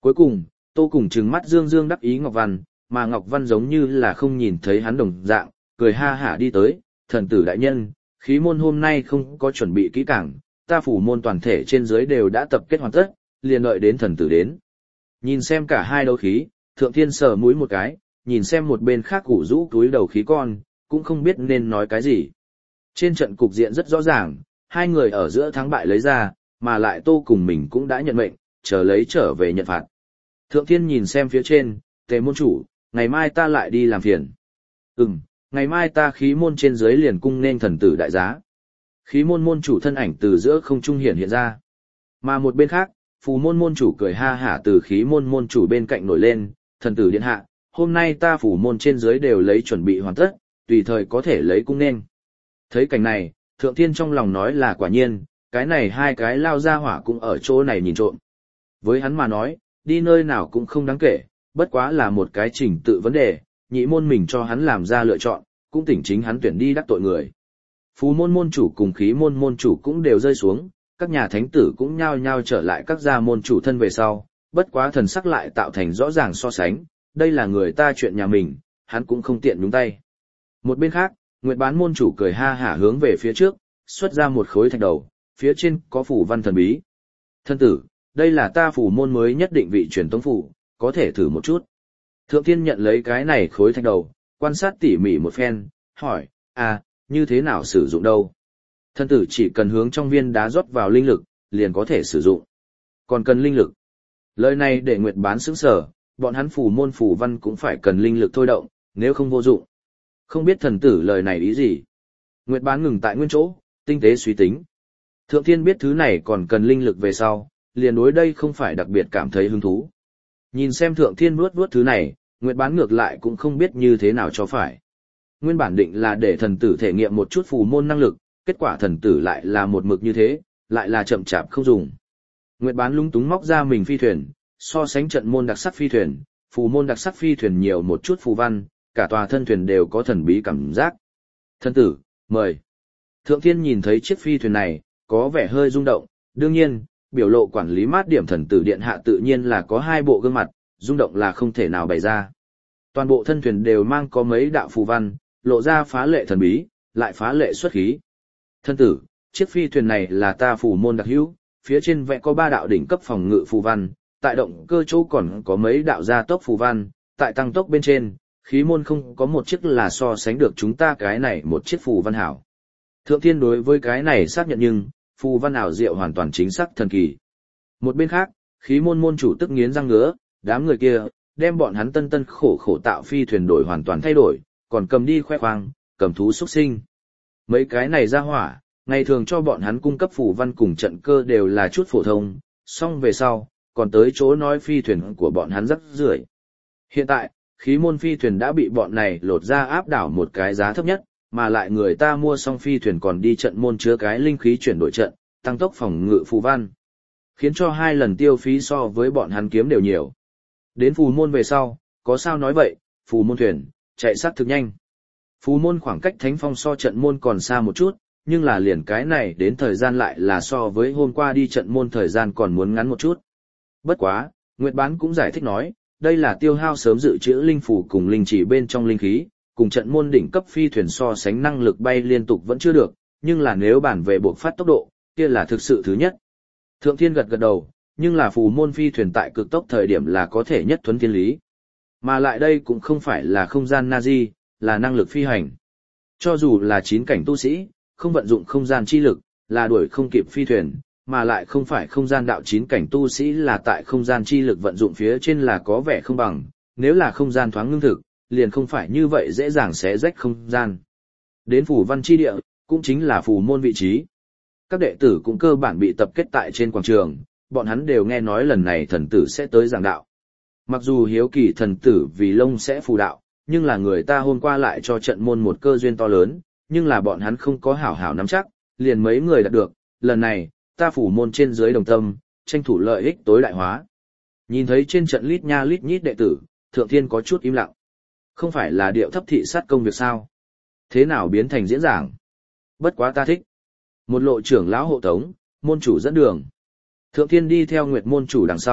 Cuối cùng, Tô cùng trừng mắt dương dương đắc ý Ngọc Văn, mà Ngọc Văn giống như là không nhìn thấy hắn đồng dạng, cười ha hả đi tới, thần tử đại nhân, khí môn hôm nay không có chuẩn bị kỹ càng, ta phủ môn toàn thể trên dưới đều đã tập kết hoàn tất, liền đợi đến thần tử đến. Nhìn xem cả hai đấu khí, Thượng Thiên sờ mũi một cái, nhìn xem một bên khác củ rũ túi đầu khí con, cũng không biết nên nói cái gì. Trên trận cục diện rất rõ ràng, hai người ở giữa thắng bại lấy ra, mà lại Tô cùng mình cũng đã nhận mệnh, chờ lấy trở về nhận phạt. Thượng Thiên nhìn xem phía trên, Tề môn chủ, ngày mai ta lại đi làm phiền. Ừm, ngày mai ta khí môn trên dưới liền cung nên thần tử đại giá. Khí môn môn chủ thân ảnh từ giữa không trung hiện hiện ra. Mà một bên khác, phù môn môn chủ cười ha hả từ khí môn môn chủ bên cạnh nổi lên, thần tử điện hạ, hôm nay ta phủ môn trên dưới đều lấy chuẩn bị hoàn tất, tùy thời có thể lấy cung nên. Thấy cảnh này, Thượng Thiên trong lòng nói là quả nhiên, cái này hai cái lao ra hỏa cũng ở chỗ này nhìn trộm. Với hắn mà nói, đi nơi nào cũng không đáng kể, bất quá là một cái trình tự vấn đề, nhị môn mình cho hắn làm ra lựa chọn, cũng tỉnh chính hắn tuyển đi đắc tội người. Phù môn môn chủ cùng khí môn môn chủ cũng đều rơi xuống, các nhà thánh tử cũng nhao nhao trở lại các gia môn chủ thân về sau, bất quá thần sắc lại tạo thành rõ ràng so sánh, đây là người ta chuyện nhà mình, hắn cũng không tiện nhúng tay. Một bên khác, Nguyệt Bán môn chủ cười ha hả hướng về phía trước, xuất ra một khối thạch đầu, phía trên có phủ văn thần bí. Thân tử, đây là ta phủ môn mới nhất định vị truyền tống phủ, có thể thử một chút. Thượng Thiên nhận lấy cái này khối thạch đầu, quan sát tỉ mỉ một phen, hỏi, à, như thế nào sử dụng đâu? Thân tử chỉ cần hướng trong viên đá rót vào linh lực, liền có thể sử dụng. Còn cần linh lực. Lời này để Nguyệt Bán sững sờ, bọn hắn phủ môn phủ văn cũng phải cần linh lực thôi động, nếu không vô dụng. Không biết thần tử lời này ý gì? Nguyệt Bán ngừng tại nguyên chỗ, tinh tế suy tính. Thượng Thiên biết thứ này còn cần linh lực về sau, liền đối đây không phải đặc biệt cảm thấy hứng thú. Nhìn xem Thượng Thiên vuốt vuốt thứ này, Nguyệt Bán ngược lại cũng không biết như thế nào cho phải. Nguyên bản định là để thần tử thể nghiệm một chút phù môn năng lực, kết quả thần tử lại là một mực như thế, lại là chậm chạp không dùng. Nguyệt Bán lúng túng móc ra mình phi thuyền, so sánh trận môn đặc sắc phi thuyền, phù môn đặc sắc phi thuyền nhiều một chút phù văn, cả tòa thân thuyền đều có thần bí cảm giác. Thần tử, mời. Thượng Thiên nhìn thấy chiếc phi thuyền này, có vẻ hơi rung động, đương nhiên, biểu lộ quản lý mát điểm thần tử điện hạ tự nhiên là có hai bộ gương mặt, rung động là không thể nào bày ra. Toàn bộ thân thuyền đều mang có mấy đạo phù văn, lộ ra phá lệ thần bí, lại phá lệ xuất khí. Thân tử, chiếc phi thuyền này là ta phù môn đặc hữu, phía trên vẽ có ba đạo đỉnh cấp phòng ngự phù văn, tại động cơ chỗ còn có mấy đạo gia tốc phù văn, tại tăng tốc bên trên, khí môn không có một chiếc là so sánh được chúng ta cái này một chiếc phù văn hảo. Thượng Thiên đối với cái này xác nhận nhưng, phù văn ảo diệu hoàn toàn chính xác thần kỳ. Một bên khác, khí môn môn chủ tức nghiến răng ngứa, đám người kia, đem bọn hắn tân tân khổ khổ tạo phi thuyền đổi hoàn toàn thay đổi, còn cầm đi khoe khoang, cầm thú xuất sinh. Mấy cái này ra hỏa, ngày thường cho bọn hắn cung cấp phù văn cùng trận cơ đều là chút phổ thông, xong về sau, còn tới chỗ nói phi thuyền của bọn hắn rất rưởi. Hiện tại, khí môn phi thuyền đã bị bọn này lột ra áp đảo một cái giá thấp nhất, mà lại người ta mua xong phi thuyền còn đi trận môn chứa cái linh khí chuyển đổi trận, tăng tốc phòng ngự phù văn. Khiến cho hai lần tiêu phí so với bọn hắn kiếm đều nhiều. Đến phù môn về sau, có sao nói vậy, phù môn thuyền, chạy sát thực nhanh. Phù môn khoảng cách thánh phong so trận môn còn xa một chút, nhưng là liền cái này đến thời gian lại là so với hôm qua đi trận môn thời gian còn muốn ngắn một chút. Bất quá, Nguyệt Bán cũng giải thích nói, đây là tiêu hao sớm dự trữ linh phù cùng linh chỉ bên trong linh khí, cùng trận môn đỉnh cấp phi thuyền so sánh năng lực bay liên tục vẫn chưa được, nhưng là nếu bản về buộc phát tốc độ, kia là thực sự thứ nhất. Thượng Thiên gật gật đầu, nhưng là phù môn phi thuyền tại cực tốc thời điểm là có thể nhất thuấn thiên lý. Mà lại đây cũng không phải là không gian Nazi, là năng lực phi hành. Cho dù là chín cảnh tu sĩ, không vận dụng không gian chi lực, là đuổi không kịp phi thuyền, mà lại không phải không gian đạo chín cảnh tu sĩ là tại không gian chi lực vận dụng phía trên là có vẻ không bằng, nếu là không gian thoáng ngưng thực, liền không phải như vậy dễ dàng xé rách không gian. Đến phù văn chi địa, cũng chính là phù môn vị trí. Các đệ tử cũng cơ bản bị tập kết tại trên quảng trường, bọn hắn đều nghe nói lần này thần tử sẽ tới giảng đạo. Mặc dù hiếu kỳ thần tử vì lông sẽ phù đạo, nhưng là người ta hôm qua lại cho trận môn một cơ duyên to lớn, nhưng là bọn hắn không có hảo hảo nắm chắc, liền mấy người đạt được, lần này, ta phủ môn trên dưới đồng tâm, tranh thủ lợi ích tối đại hóa. Nhìn thấy trên trận lít nha lít nhít đệ tử, Thượng Thiên có chút im lặng. Không phải là điệu thấp thị sát công việc sao? Thế nào biến thành diễn giảng? Bất quá ta thích. Một lộ trưởng lão hộ tống, môn chủ dẫn đường. Thượng Thiên đi theo Nguyệt môn chủ đằng sau,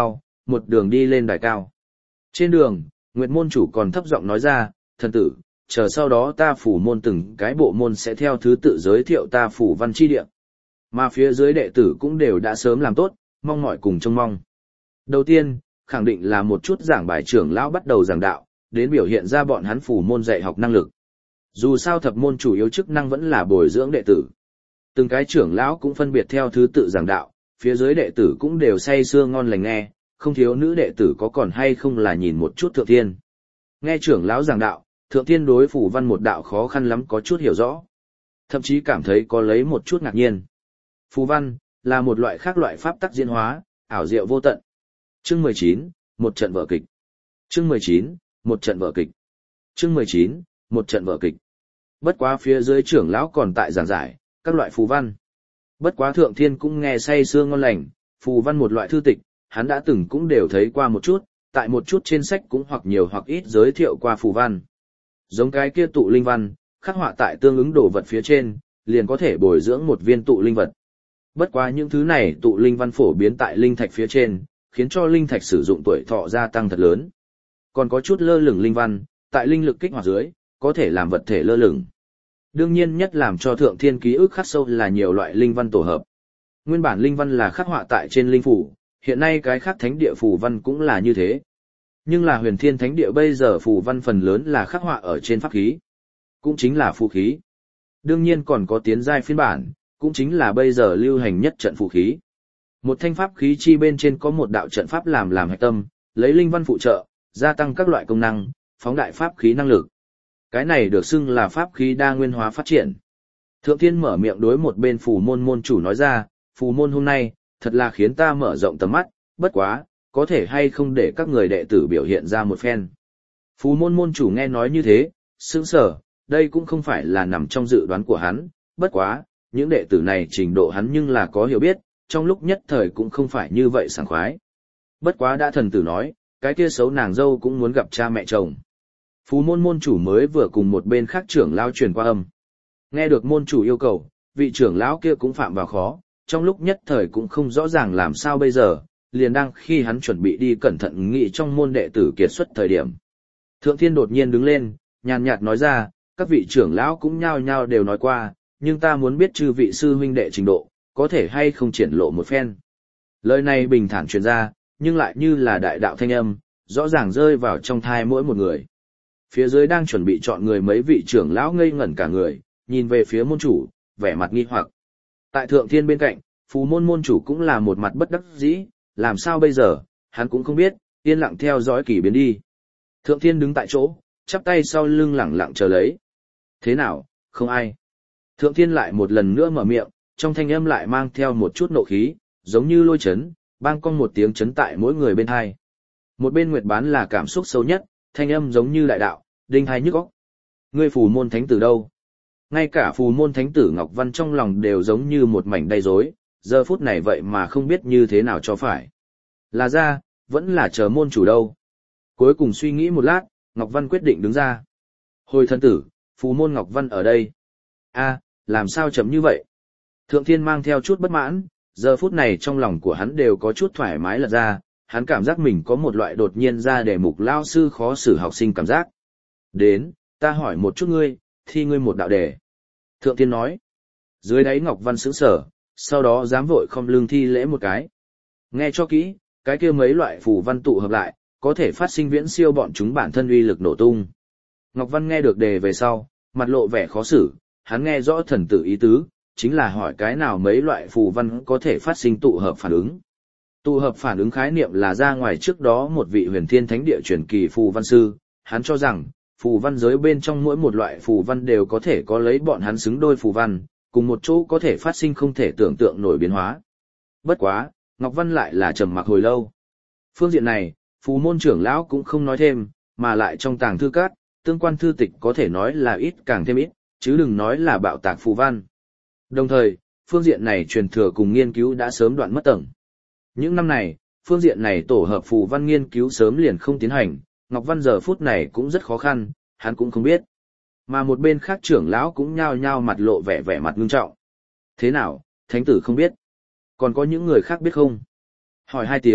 một đường đi lên đài cao. Trên đường, Nguyệt môn chủ còn thấp giọng nói ra, thần tử, chờ sau đó ta phủ môn từng cái bộ môn sẽ theo thứ tự giới thiệu ta phủ văn chi địa. Mà phía dưới đệ tử cũng đều đã sớm làm tốt, mong mỏi cùng trông mong. Đầu tiên, khẳng định là một chút giảng bài trưởng lão bắt đầu giảng đạo, đến biểu hiện ra bọn hắn phủ môn dạy học năng lực. Dù sao thập môn chủ yếu chức năng vẫn là bồi dưỡng đệ tử. Từng cái trưởng lão cũng phân biệt theo thứ tự giảng đạo, phía dưới đệ tử cũng đều say sưa ngon lành nghe, không thiếu nữ đệ tử có còn hay không là nhìn một chút thượng thiên. Nghe trưởng lão giảng đạo, thượng thiên đối phủ văn một đạo khó khăn lắm có chút hiểu rõ. Thậm chí cảm thấy có lấy một chút ngạc nhiên. Phù văn, là một loại khác loại pháp tắc diễn hóa, ảo diệu vô tận. Chương mười chín, một trận vở kịch. Chương mười chín, một trận vở kịch. Chương mười chín, một trận vở kịch. Bất quá phía dưới trưởng lão còn tại giảng giải, các loại phù văn. Bất quá thượng thiên cũng nghe say sưa ngon lành, phù văn một loại thư tịch, hắn đã từng cũng đều thấy qua một chút, tại một chút trên sách cũng hoặc nhiều hoặc ít giới thiệu qua phù văn. Giống cái kia tụ linh văn, khắc họa tại tương ứng đồ vật phía trên, liền có thể bồi dưỡng một viên tụ linh vật. Bất quá những thứ này tụ linh văn phổ biến tại linh thạch phía trên, khiến cho linh thạch sử dụng tuổi thọ gia tăng thật lớn. Còn có chút lơ lửng linh văn, tại linh lực kích hoạt dưới, có thể làm vật thể lơ lửng. Đương nhiên nhất làm cho thượng thiên ký ức khắc sâu là nhiều loại linh văn tổ hợp. Nguyên bản linh văn là khắc họa tại trên linh phủ, hiện nay cái khác thánh địa phù văn cũng là như thế. Nhưng là huyền thiên thánh địa bây giờ phù văn phần lớn là khắc họa ở trên pháp khí, cũng chính là phù khí. Đương nhiên còn có tiến giai phiên bản, cũng chính là bây giờ lưu hành nhất trận phù khí. Một thanh pháp khí chi bên trên có một đạo trận pháp làm làm hạch tâm, lấy linh văn phụ trợ, gia tăng các loại công năng, phóng đại pháp khí năng lực. Cái này được xưng là pháp khí đa nguyên hóa phát triển. Thượng thiên mở miệng đối một bên phù môn môn chủ nói ra, phù môn hôm nay, thật là khiến ta mở rộng tầm mắt, bất quá, có thể hay không để các người đệ tử biểu hiện ra một phen. Phù môn môn chủ nghe nói như thế, sững sờ, đây cũng không phải là nằm trong dự đoán của hắn, bất quá, những đệ tử này trình độ hắn nhưng là có hiểu biết, trong lúc nhất thời cũng không phải như vậy sảng khoái. Bất quá đã thần tử nói, cái kia xấu nàng dâu cũng muốn gặp cha mẹ chồng. Phù môn môn chủ mới vừa cùng một bên khác trưởng lão truyền qua âm. Nghe được môn chủ yêu cầu, vị trưởng lão kia cũng phạm vào khó, trong lúc nhất thời cũng không rõ ràng làm sao bây giờ, liền đang khi hắn chuẩn bị đi cẩn thận nghĩ trong môn đệ tử kiệt xuất thời điểm. Thượng thiên đột nhiên đứng lên, nhàn nhạt nói ra, các vị trưởng lão cũng nhao nhao đều nói qua, nhưng ta muốn biết chư vị sư huynh đệ trình độ, có thể hay không triển lộ một phen. Lời này bình thản truyền ra, nhưng lại như là đại đạo thanh âm, rõ ràng rơi vào trong thai mỗi một người. Phía dưới đang chuẩn bị chọn người mấy vị trưởng lão ngây ngẩn cả người, nhìn về phía môn chủ, vẻ mặt nghi hoặc. Tại thượng thiên bên cạnh, phù môn môn chủ cũng là một mặt bất đắc dĩ, làm sao bây giờ, hắn cũng không biết, yên lặng theo dõi kỳ biến đi. Thượng thiên đứng tại chỗ, chắp tay sau lưng lẳng lặng chờ lấy. Thế nào, không ai. Thượng thiên lại một lần nữa mở miệng, trong thanh âm lại mang theo một chút nộ khí, giống như lôi chấn, bang con một tiếng chấn tại mỗi người bên hai. Một bên Nguyệt Bán là cảm xúc sâu nhất, thanh âm giống như đại đạo, đinh hai nhức óc. Ngươi phù môn thánh tử đâu? Ngay cả phù môn thánh tử Ngọc Văn trong lòng đều giống như một mảnh đầy rối, giờ phút này vậy mà không biết như thế nào cho phải. Là ra, vẫn là chờ môn chủ đâu. Cuối cùng suy nghĩ một lát, Ngọc Văn quyết định đứng ra. Hồi thân tử, phù môn Ngọc Văn ở đây. A, làm sao chậm như vậy? Thượng thiên mang theo chút bất mãn, giờ phút này trong lòng của hắn đều có chút thoải mái lật ra, hắn cảm giác mình có một loại đột nhiên ra đề mục lao sư khó xử học sinh cảm giác. Đến, ta hỏi một chút ngươi, thi ngươi một đạo đề. Thượng thiên nói. Dưới đáy Ngọc Văn sững sờ, sau đó dám vội không lưng thi lễ một cái. Nghe cho kỹ, cái kia mấy loại phù văn tụ hợp lại, có thể phát sinh viễn siêu bọn chúng bản thân uy lực nổ tung. Ngọc Văn nghe được đề về sau, mặt lộ vẻ khó xử, hắn nghe rõ thần tử ý tứ, chính là hỏi cái nào mấy loại phù văn có thể phát sinh tụ hợp phản ứng. Tụ hợp phản ứng khái niệm là ra ngoài trước đó một vị huyền thiên thánh địa truyền kỳ phù văn sư, hắn cho rằng, phù văn giới bên trong mỗi một loại phù văn đều có thể có lấy bọn hắn xứng đôi phù văn, cùng một chỗ có thể phát sinh không thể tưởng tượng nổi biến hóa. Bất quá, Ngọc Văn lại là trầm mặc hồi lâu. Phương diện này, phù môn trưởng lão cũng không nói thêm, mà lại trong tàng thư cát, tương quan thư tịch có thể nói là ít càng thêm ít, chứ đừng nói là bạo tạc phù văn. Đồng thời, phương diện này truyền thừa cùng nghiên cứu đã sớm đoạn mất tầng. Những năm này, phương diện này tổ hợp phù văn nghiên cứu sớm liền không tiến hành, Ngọc Văn giờ phút này cũng rất khó khăn, hắn cũng không biết. Mà một bên khác trưởng lão cũng nhao nhao mặt lộ vẻ vẻ mặt ngưng trọng. Thế nào, thánh tử không biết? Còn có những người khác biết không? Hỏi hai tiếng,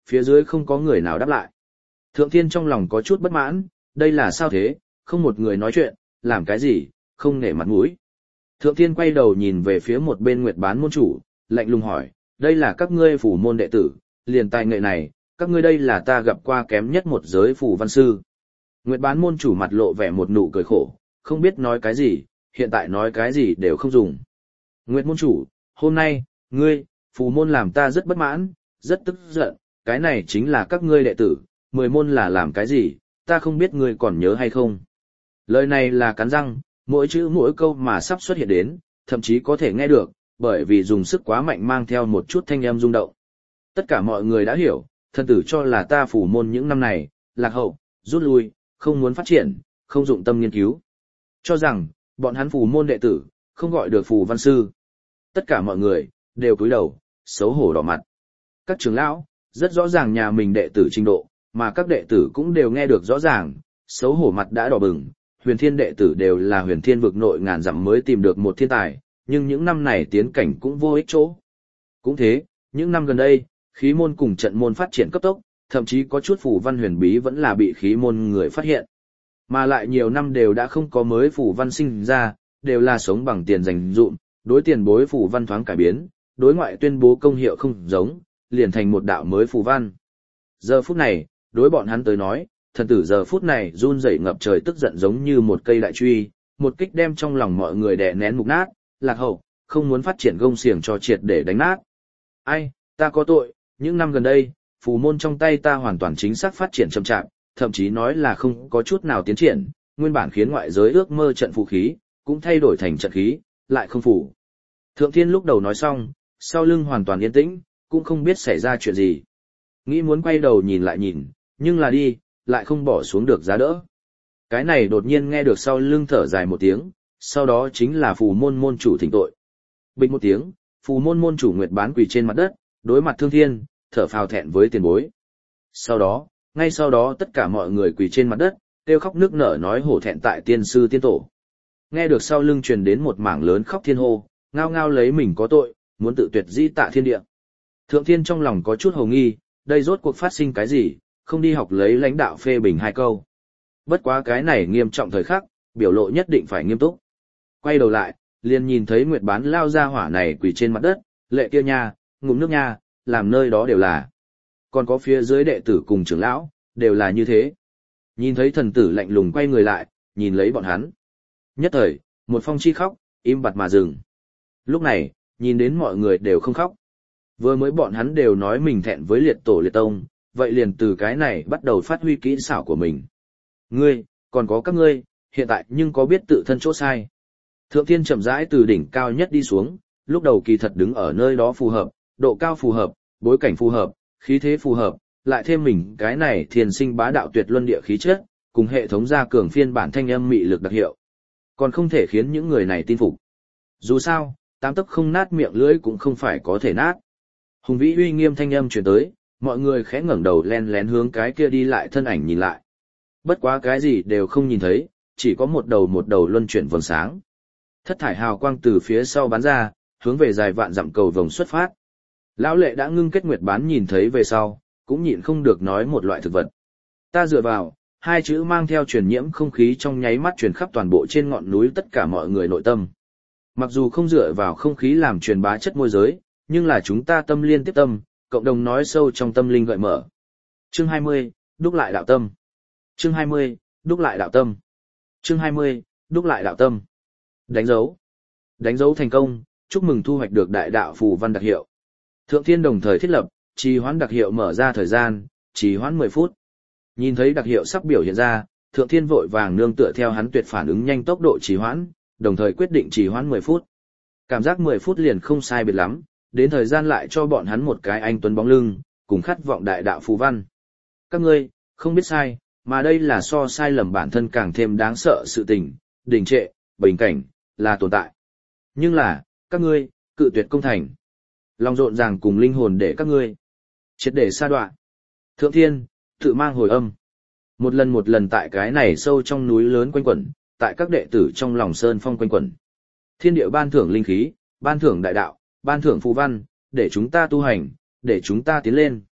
phía dưới không có người nào đáp lại. Thượng Thiên trong lòng có chút bất mãn, đây là sao thế, không một người nói chuyện, làm cái gì, không nể mặt mũi. Thượng Thiên quay đầu nhìn về phía một bên Nguyệt Bán môn chủ, lạnh lùng hỏi, đây là các ngươi phủ môn đệ tử, liền tài nghệ này, các ngươi đây là ta gặp qua kém nhất một giới phủ văn sư. Nguyệt Bán môn chủ mặt lộ vẻ một nụ cười khổ, không biết nói cái gì, hiện tại nói cái gì đều không dùng. Nguyệt môn chủ, hôm nay, ngươi, phù môn làm ta rất bất mãn, rất tức giận, cái này chính là các ngươi đệ tử, mười môn là làm cái gì, ta không biết ngươi còn nhớ hay không. Lời này là cắn răng, mỗi chữ mỗi câu mà sắp xuất hiện đến, thậm chí có thể nghe được, bởi vì dùng sức quá mạnh mang theo một chút thanh âm rung động. Tất cả mọi người đã hiểu, thần tử cho là ta phủ môn những năm này, lạc hậu, rút lui, không muốn phát triển, không dụng tâm nghiên cứu. Cho rằng, bọn hắn phủ môn đệ tử, không gọi được phù văn sư. Tất cả mọi người, đều cúi đầu, xấu hổ đỏ mặt. Các trưởng lão, rất rõ ràng nhà mình đệ tử trình độ, mà các đệ tử cũng đều nghe được rõ ràng, xấu hổ mặt đã đỏ bừng. Huyền thiên đệ tử đều là huyền thiên vực nội ngàn dặm mới tìm được một thiên tài, nhưng những năm này tiến cảnh cũng vô ích chỗ. Cũng thế, những năm gần đây, khí môn cùng trận môn phát triển cấp tốc, thậm chí có chút phù văn huyền bí vẫn là bị khí môn người phát hiện. Mà lại nhiều năm đều đã không có mới phù văn sinh ra, đều là sống bằng tiền dành dụm, đối tiền bối phù văn thoáng cải biến, đối ngoại tuyên bố công hiệu không giống, liền thành một đạo mới phù văn. Giờ phút này, đối bọn hắn tới nói, thần tử giờ phút này run rẩy ngập trời tức giận giống như một cây đại truy, một kích đem trong lòng mọi người đè nén mục nát, lạc hậu, không muốn phát triển gông xiềng cho triệt để đánh nát. Ai, ta có tội, những năm gần đây, phù môn trong tay ta hoàn toàn chính xác phát triển chậm chạp, thậm chí nói là không có chút nào tiến triển, nguyên bản khiến ngoại giới ước mơ trận phù khí, cũng thay đổi thành trận khí, lại không phù. Thượng Thiên lúc đầu nói xong, sau lưng hoàn toàn yên tĩnh, cũng không biết xảy ra chuyện gì. Nghĩ muốn quay đầu nhìn lại nhìn, nhưng là đi, lại không bỏ xuống được giá đỡ. Cái này đột nhiên nghe được sau lưng thở dài một tiếng, sau đó chính là phù môn môn chủ thỉnh tội. Bình một tiếng, phù môn môn chủ Nguyệt Bán quỳ trên mặt đất, đối mặt Thương Thiên, thở phào thẹn với tiền bối. Sau đó, ngay sau đó tất cả mọi người quỳ trên mặt đất, kêu khóc nước nở nói hổ thẹn tại tiên sư tiên tổ. Nghe được sau lưng truyền đến một mảng lớn khóc thiên hô, ngao ngao lấy mình có tội, muốn tự tuyệt di tạ thiên địa. Thượng Thiên trong lòng có chút hồ nghi, đây rốt cuộc phát sinh cái gì, không đi học lấy lãnh đạo phê bình hai câu. Bất quá cái này nghiêm trọng thời khắc, biểu lộ nhất định phải nghiêm túc. Quay đầu lại, liền nhìn thấy Nguyệt Bán lao ra hỏa này quỳ trên mặt đất, lệ kia nha, ngụm nước nha, làm nơi đó đều là. Còn có phía dưới đệ tử cùng trưởng lão, đều là như thế. Nhìn thấy thần tử lạnh lùng quay người lại, nhìn lấy bọn hắn. Nhất thời, một phong chi khóc, im bặt mà dừng. Lúc này, nhìn đến mọi người đều không khóc. Vừa mới bọn hắn đều nói mình thẹn với liệt tổ liệt tông, vậy liền từ cái này bắt đầu phát huy kỹ xảo của mình. Ngươi, còn có các ngươi, hiện tại nhưng có biết tự thân chỗ sai. Thượng Thiên chậm rãi từ đỉnh cao nhất đi xuống, lúc đầu kỳ thật đứng ở nơi đó phù hợp, độ cao phù hợp, bối cảnh phù hợp, khí thế phù hợp, lại thêm mình cái này thiền sinh bá đạo tuyệt luân địa khí chất, cùng hệ thống gia cường phiên bản thanh âm mị lực đặc hiệu. Còn không thể khiến những người này tin phục. Dù sao, tám tấc không nát miệng lưỡi cũng không phải có thể nát. Hùng vĩ uy nghiêm thanh âm truyền tới, mọi người khẽ ngẩng đầu len lén hướng cái kia đi lại thân ảnh nhìn lại. Bất quá cái gì đều không nhìn thấy, chỉ có một đầu một đầu luân chuyển vầng sáng. Thất thải hào quang từ phía sau bắn ra, hướng về dài vạn dặm cầu vồng xuất phát. Lão lệ đã ngưng kết Nguyệt Bán nhìn thấy về sau, cũng nhịn không được nói một loại thực vật. Ta dựa vào, hai chữ mang theo truyền nhiễm không khí trong nháy mắt truyền khắp toàn bộ trên ngọn núi tất cả mọi người nội tâm. Mặc dù không dựa vào không khí làm truyền bá chất môi giới, nhưng là chúng ta tâm liên tiếp tâm, cộng đồng nói sâu trong tâm linh gợi mở. Chương hai mươi, đúc lại đạo tâm. Chương hai mươi, đúc lại đạo tâm. Chương hai mươi, đúc lại đạo tâm. Đánh dấu. Đánh dấu thành công, chúc mừng thu hoạch được đại đạo phù văn đặc hiệu. Thượng Thiên đồng thời thiết lập, trì hoãn đặc hiệu mở ra thời gian, trì hoãn mười phút. Nhìn thấy đặc hiệu sắp biểu hiện ra, Thượng Thiên vội vàng nương tựa theo hắn tuyệt phản ứng nhanh tốc độ trì hoãn, đồng thời quyết định trì hoãn mười phút. Cảm giác mười phút liền không sai biệt lắm, đến thời gian lại cho bọn hắn một cái anh tuấn bóng lưng, cùng khát vọng đại đạo phù văn. Các ngươi, không biết sai, mà đây là so sai lầm bản thân càng thêm đáng sợ sự tình, đình trệ, bình cảnh, là tồn tại. Nhưng là, các ngươi, cự tuyệt công thành. Lòng rộn ràng cùng linh hồn để các ngươi triệt để sa đoạn. Thượng Thiên, tự mang hồi âm. Một lần một lần tại cái này sâu trong núi lớn quanh quẩn, tại các đệ tử trong lòng sơn phong quanh quẩn. Thiên địa ban thưởng linh khí, ban thưởng đại đạo, ban thưởng phù văn, để chúng ta tu hành, để chúng ta tiến lên.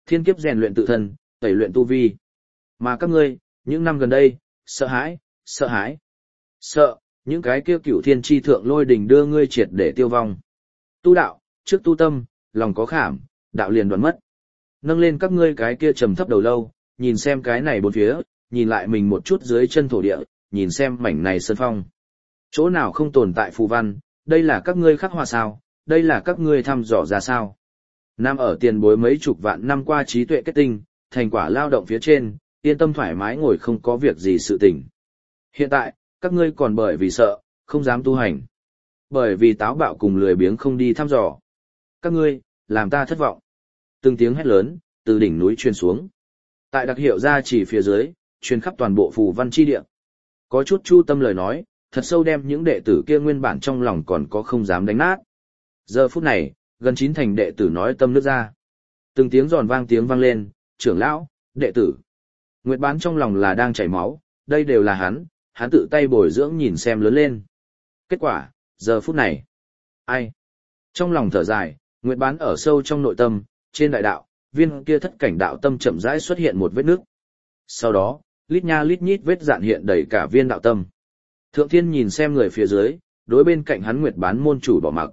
thiên kiếp rèn luyện tự thân, tẩy luyện tu vi. Mà các ngươi, những năm gần đây, sợ hãi, sợ hãi. Sợ, những cái kia cửu thiên chi thượng lôi đình đưa ngươi triệt để tiêu vong. Tu đạo, trước tu tâm, lòng có khảm, đạo liền đoạn mất. Nâng lên các ngươi cái kia trầm thấp đầu lâu, nhìn xem cái này bốn phía, nhìn lại mình một chút dưới chân thổ địa, nhìn xem mảnh này sơn phong. Chỗ nào không tồn tại phù văn, đây là các ngươi khắc họa sao, đây là các ngươi thăm dò ra sao. Nam ở tiền bối mấy chục vạn năm qua trí tuệ kết tinh, thành quả lao động phía trên, yên tâm thoải mái ngồi không có việc gì sự tình. Hiện tại, các ngươi còn bởi vì sợ, không dám tu hành. Bởi vì táo bạo cùng lười biếng không đi thăm dò. Các ngươi, làm ta thất vọng. Từng tiếng hét lớn, từ đỉnh núi truyền xuống. Tại đặc hiệu ra chỉ phía dưới, truyền khắp toàn bộ phù văn chi địa. Có chút chu tâm lời nói, thật sâu đem những đệ tử kia nguyên bản trong lòng còn có không dám đánh nát. Giờ phút này, gần chín thành đệ tử nói tâm nước ra. Từng tiếng giòn vang tiếng vang lên, trưởng lão, đệ tử. Nguyệt Bán trong lòng là đang chảy máu, đây đều là hắn, hắn tự tay bồi dưỡng nhìn xem lớn lên. Kết quả, giờ phút này. Ai? Trong lòng thở dài, Nguyệt Bán ở sâu trong nội tâm, trên đại đạo, viên kia thất cảnh đạo tâm chậm rãi xuất hiện một vết nước. Sau đó, lít nha lít nhít vết dạn hiện đầy cả viên đạo tâm. Thượng Thiên nhìn xem người phía dưới, đối bên cạnh hắn Nguyệt Bán môn chủ bỏ mặc.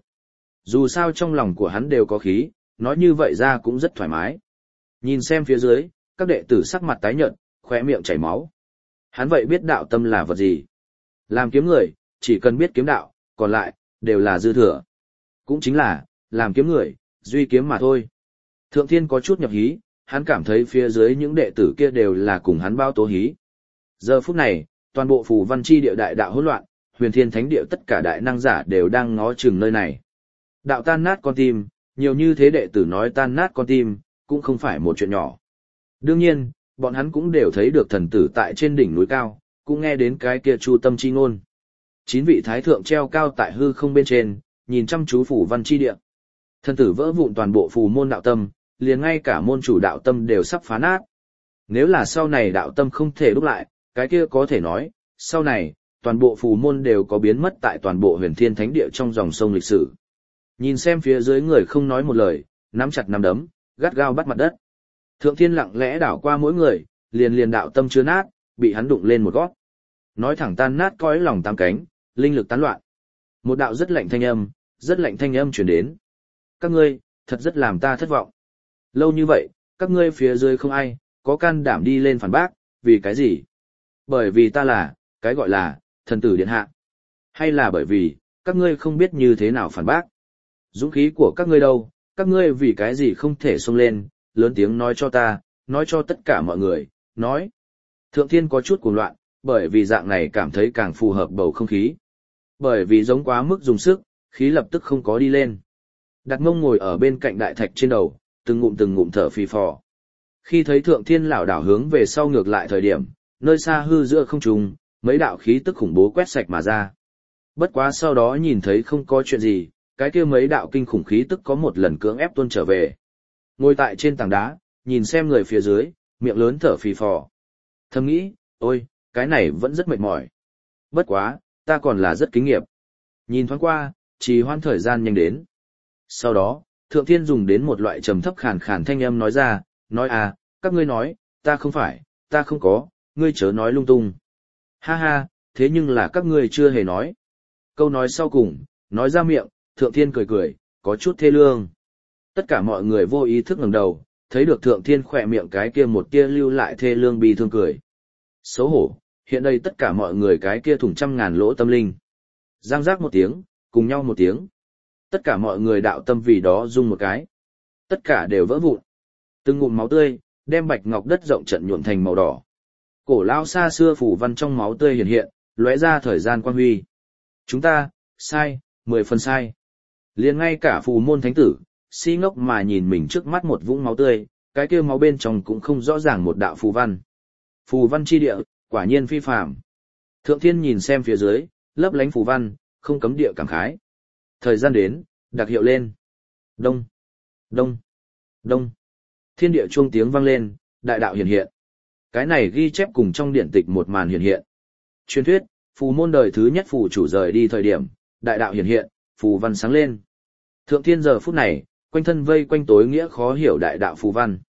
Dù sao trong lòng của hắn đều có khí, nói như vậy ra cũng rất thoải mái. Nhìn xem phía dưới, các đệ tử sắc mặt tái nhợt, khóe miệng chảy máu. Hắn vậy biết đạo tâm là vật gì? Làm kiếm người, chỉ cần biết kiếm đạo, còn lại, đều là dư thừa. Cũng chính là, làm kiếm người, duy kiếm mà thôi. Thượng Thiên có chút nhập hí, hắn cảm thấy phía dưới những đệ tử kia đều là cùng hắn bao tố hí. Giờ phút này, toàn bộ phù văn chi địa đại đạo hỗn loạn, huyền thiên thánh địa tất cả đại năng giả đều đang ngó chừng nơi này. Đạo tan nát con tim, nhiều như thế đệ tử nói tan nát con tim, cũng không phải một chuyện nhỏ. Đương nhiên, bọn hắn cũng đều thấy được thần tử tại trên đỉnh núi cao, cũng nghe đến cái kia chu tâm chi ngôn. Chín vị thái thượng treo cao tại hư không bên trên, nhìn chăm chú phù văn chi địa. Thần tử vỡ vụn toàn bộ phù môn đạo tâm, liền ngay cả môn chủ đạo tâm đều sắp phá nát. Nếu là sau này đạo tâm không thể đúc lại, cái kia có thể nói, sau này, toàn bộ phù môn đều có biến mất tại toàn bộ huyền thiên thánh địa trong dòng sông lịch sử. Nhìn xem phía dưới người không nói một lời, nắm chặt nắm đấm, gắt gao bắt mặt đất. Thượng Thiên lặng lẽ đảo qua mỗi người, liền liền đạo tâm chưa nát, bị hắn đụng lên một gót. Nói thẳng tan nát cõi lòng tam cánh, linh lực tán loạn. Một đạo rất lạnh thanh âm, rất lạnh thanh âm truyền đến. Các ngươi, thật rất làm ta thất vọng. Lâu như vậy, các ngươi phía dưới không ai, có can đảm đi lên phản bác, vì cái gì? Bởi vì ta là, cái gọi là, thần tử điện hạ. Hay là bởi vì, các ngươi không biết như thế nào phản bác? Dũng khí của các ngươi đâu, các ngươi vì cái gì không thể xông lên, lớn tiếng nói cho ta, nói cho tất cả mọi người, nói. Thượng Thiên có chút cuồng loạn, bởi vì dạng này cảm thấy càng phù hợp bầu không khí. Bởi vì giống quá mức dùng sức, khí lập tức không có đi lên. Đặt mông ngồi ở bên cạnh đại thạch trên đầu, từng ngụm từng ngụm thở phì phò. Khi thấy Thượng Thiên lảo đảo hướng về sau ngược lại thời điểm, nơi xa hư giữa không trung, mấy đạo khí tức khủng bố quét sạch mà ra. Bất quá sau đó nhìn thấy không có chuyện gì, cái kia mấy đạo kinh khủng khí tức có một lần cưỡng ép tuôn trở về. Ngồi tại trên tảng đá, nhìn xem người phía dưới, miệng lớn thở phì phò. Thầm nghĩ, ôi, cái này vẫn rất mệt mỏi. Bất quá, ta còn là rất kinh nghiệm. Nhìn thoáng qua, trì hoãn thời gian nhanh đến. Sau đó, Thượng Thiên dùng đến một loại trầm thấp khàn khàn thanh âm nói ra, nói à, các ngươi nói, ta không phải, ta không có, ngươi chớ nói lung tung. Ha ha, thế nhưng là các ngươi chưa hề nói. Câu nói sau cùng, nói ra miệng, Thượng Thiên cười cười, có chút thê lương. Tất cả mọi người vô ý thức ngẩng đầu, thấy được Thượng Thiên khỏe miệng cái kia một tia lưu lại thê lương bi thương cười. Xấu hổ, hiện đây tất cả mọi người cái kia thủng trăm ngàn lỗ tâm linh. Giang giác một tiếng, cùng nhau một tiếng. Tất cả mọi người đạo tâm vì đó rung một cái. Tất cả đều vỡ vụn. Từng ngụm máu tươi, đem bạch ngọc đất rộng trận nhuộm thành màu đỏ. Cổ lão xa xưa phủ văn trong máu tươi hiện hiện, lóe ra thời gian quang huy. Chúng ta, sai, mười phần sai. Liền ngay cả phù môn thánh tử, si ngốc mà nhìn mình trước mắt một vũng máu tươi, cái kia máu bên trong cũng không rõ ràng một đạo phù văn. Phù văn chi địa, quả nhiên phi phàm. Thượng Thiên nhìn xem phía dưới, lấp lánh phù văn, không cấm địa cảm khái. Thời gian đến, đặc hiệu lên. Đông, đông, đông. Thiên địa chuông tiếng vang lên, đại đạo hiện hiện. Cái này ghi chép cùng trong điển tịch một màn hiện hiện. Truyền thuyết, phù môn đời thứ nhất phù chủ rời đi thời điểm, đại đạo hiện hiện, phù văn sáng lên. Thượng Thiên giờ phút này, quanh thân vây quanh tối nghĩa khó hiểu đại đạo phù văn.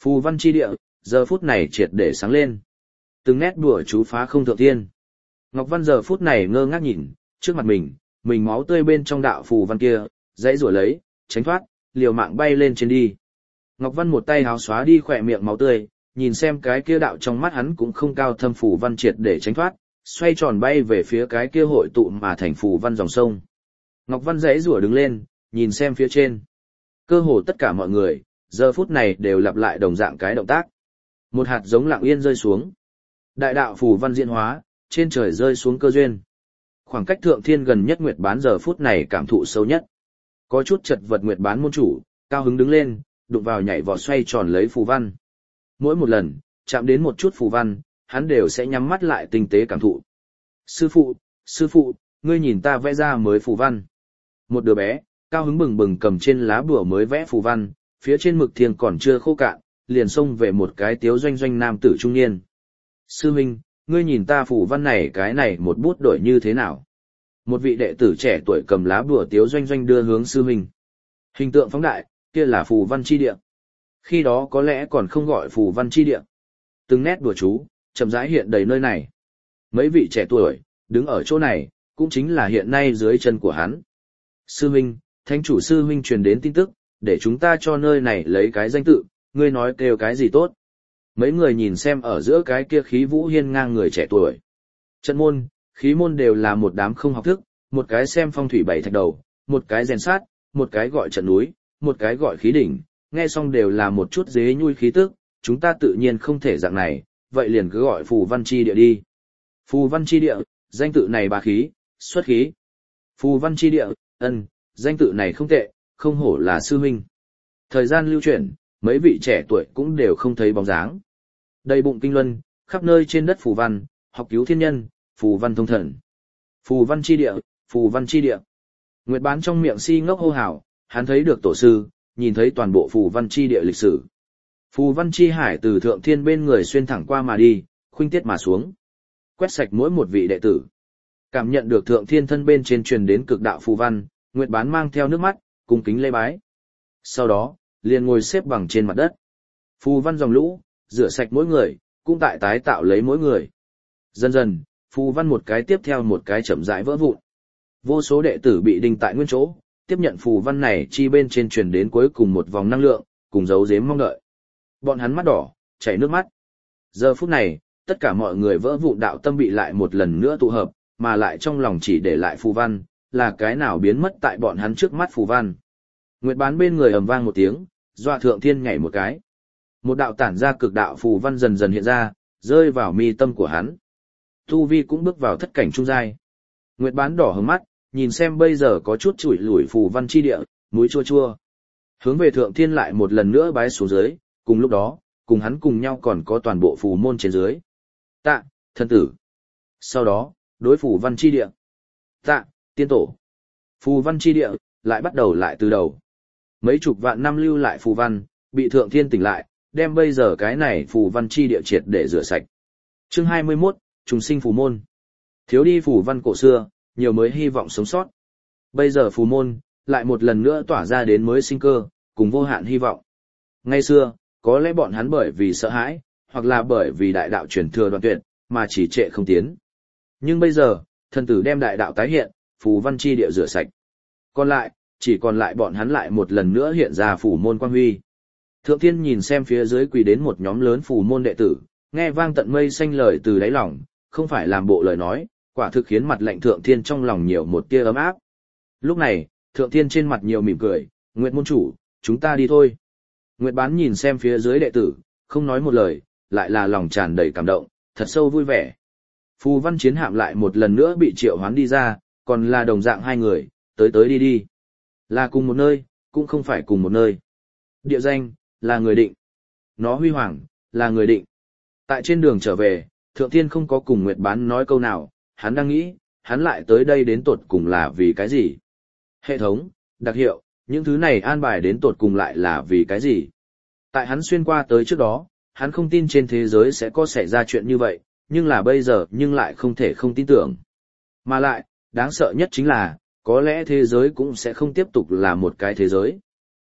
Phù văn chi địa, giờ phút này triệt để sáng lên. Từng nét đùa chú phá không thượng thiên. Ngọc Văn giờ phút này ngơ ngác nhìn, trước mặt mình, mình máu tươi bên trong đạo phù văn kia, dãy rủa lấy, tránh thoát, liều mạng bay lên trên đi. Ngọc Văn một tay háo xóa đi khỏe miệng máu tươi, nhìn xem cái kia đạo trong mắt hắn cũng không cao thâm phù văn triệt để tránh thoát, xoay tròn bay về phía cái kia hội tụ mà thành phù văn dòng sông. Ngọc Văn dãy rủa đứng lên, nhìn xem phía trên. Cơ hồ tất cả mọi người, giờ phút này đều lặp lại đồng dạng cái động tác. Một hạt giống lặng yên rơi xuống. Đại đạo phù văn diễn hóa, trên trời rơi xuống cơ duyên. Khoảng cách thượng thiên gần nhất Nguyệt Bán giờ phút này cảm thụ sâu nhất. Có chút chật vật Nguyệt Bán môn chủ, cao hứng đứng lên, đụng vào nhảy vọt xoay tròn lấy phù văn. Mỗi một lần, chạm đến một chút phù văn, hắn đều sẽ nhắm mắt lại tinh tế cảm thụ. Sư phụ, sư phụ, ngươi nhìn ta vẽ ra mới phù văn. Một đứa bé, cao hứng bừng bừng cầm trên lá bùa mới vẽ phù văn, phía trên mực thiêng còn chưa khô cạn, liền xông về một cái tiếu doanh doanh nam tử trung niên. Sư huynh, ngươi nhìn ta phù văn này cái này một bút đổi như thế nào? Một vị đệ tử trẻ tuổi cầm lá bùa tiếu doanh doanh đưa hướng sư huynh. Hình tượng phóng đại, kia là phù văn chi địa. Khi đó có lẽ còn không gọi phù văn chi địa. Từng nét đùa chú, chậm rãi hiện đầy nơi này. Mấy vị trẻ tuổi, đứng ở chỗ này, cũng chính là hiện nay dưới chân của hắn. Sư huynh, thánh chủ sư huynh truyền đến tin tức, để chúng ta cho nơi này lấy cái danh tự, ngươi nói kêu cái gì tốt. Mấy người nhìn xem ở giữa cái kia khí vũ hiên ngang người trẻ tuổi. Trận môn, khí môn đều là một đám không học thức, một cái xem phong thủy bảy thạch đầu, một cái rèn sát, một cái gọi trận núi, một cái gọi khí đỉnh, nghe xong đều là một chút dế nhui khí tức, chúng ta tự nhiên không thể dạng này, vậy liền cứ gọi phù văn chi địa đi. Phù văn chi địa, danh tự này bà khí, xuất khí. Phù văn chi địa, ân, danh tự này không tệ, không hổ là sư huynh. Thời gian lưu chuyển, mấy vị trẻ tuổi cũng đều không thấy bóng dáng. Đầy bụng kinh luân, khắp nơi trên đất phù văn, học cứu thiên nhân, phù văn thông thần. Phù văn chi địa, phù văn chi địa. Nguyệt Bán trong miệng si ngốc hô hào, hắn thấy được tổ sư, nhìn thấy toàn bộ phù văn chi địa lịch sử. Phù văn chi hải từ thượng thiên bên người xuyên thẳng qua mà đi, khuynh tiết mà xuống. Quét sạch mỗi một vị đệ tử. Cảm nhận được thượng thiên thân bên trên truyền đến cực đạo phù văn, Nguyệt Bán mang theo nước mắt, cung kính lễ bái. Sau đó, liền ngồi xếp bằng trên mặt đất. Phù văn dòng lũ, rửa sạch mỗi người, cũng tại tái tạo lấy mỗi người. Dần dần, phù văn một cái tiếp theo một cái chậm rãi vỡ vụn. Vô số đệ tử bị đinh tại nguyên chỗ, tiếp nhận phù văn này chi bên trên truyền đến cuối cùng một vòng năng lượng, cùng giấu giếm mong đợi. Bọn hắn mắt đỏ, chảy nước mắt. Giờ phút này, tất cả mọi người vỡ vụn đạo tâm bị lại một lần nữa tụ hợp, mà lại trong lòng chỉ để lại phù văn, là cái nào biến mất tại bọn hắn trước mắt phù văn. Nguyệt Bán bên người ầm vang một tiếng, dọa thượng thiên nhảy một cái. Một đạo tản ra cực đạo phù văn dần dần hiện ra, rơi vào mi tâm của hắn. Tu vi cũng bước vào thất cảnh trung giai. Nguyệt Bán đỏ hứng mắt, nhìn xem bây giờ có chút chủi lủi phù văn chi địa, mũi chua chua. Hướng về thượng thiên lại một lần nữa bái xuống dưới, cùng lúc đó, cùng hắn cùng nhau còn có toàn bộ phù môn trên dưới. Tạ, thân tử. Sau đó, đối phù văn chi địa. Tạ, tiên tổ. Phù văn chi địa, lại bắt đầu lại từ đầu. Mấy chục vạn năm lưu lại phù văn, bị thượng thiên tỉnh lại, đem bây giờ cái này phù văn chi địa triệt để rửa sạch. Chương hai mươi mốt, trùng sinh phù môn. Thiếu đi phù văn cổ xưa, nhiều mới hy vọng sống sót. Bây giờ phù môn, lại một lần nữa tỏa ra đến mới sinh cơ, cùng vô hạn hy vọng. Ngay xưa, có lẽ bọn hắn bởi vì sợ hãi, hoặc là bởi vì đại đạo truyền thừa đoạn tuyệt, mà chỉ trệ không tiến. Nhưng bây giờ, thần tử đem đại đạo tái hiện, phù văn chi địa rửa sạch. Còn lại, chỉ còn lại bọn hắn lại một lần nữa hiện ra phù môn quang huy. Thượng thiên nhìn xem phía dưới quỳ đến một nhóm lớn phù môn đệ tử, nghe vang tận mây xanh lời từ đáy lòng, không phải làm bộ lời nói, quả thực khiến mặt lạnh thượng thiên trong lòng nhiều một tia ấm áp. Lúc này, thượng thiên trên mặt nhiều mỉm cười, Nguyệt môn chủ, chúng ta đi thôi. Nguyệt Bán nhìn xem phía dưới đệ tử, không nói một lời, lại là lòng tràn đầy cảm động, thật sâu vui vẻ. Phù văn chiến hạm lại một lần nữa bị triệu hoán đi ra, còn là đồng dạng hai người, tới tới đi đi. Là cùng một nơi, cũng không phải cùng một nơi. Địa danh, là người định. Nó huy hoàng, là người định. Tại trên đường trở về, Thượng Thiên không có cùng Nguyệt Bán nói câu nào, hắn đang nghĩ, hắn lại tới đây đến tột cùng là vì cái gì? Hệ thống, đặc hiệu, những thứ này an bài đến tột cùng lại là vì cái gì? Tại hắn xuyên qua tới trước đó, hắn không tin trên thế giới sẽ có xảy ra chuyện như vậy, nhưng là bây giờ nhưng lại không thể không tin tưởng. Mà lại, đáng sợ nhất chính là, có lẽ thế giới cũng sẽ không tiếp tục là một cái thế giới.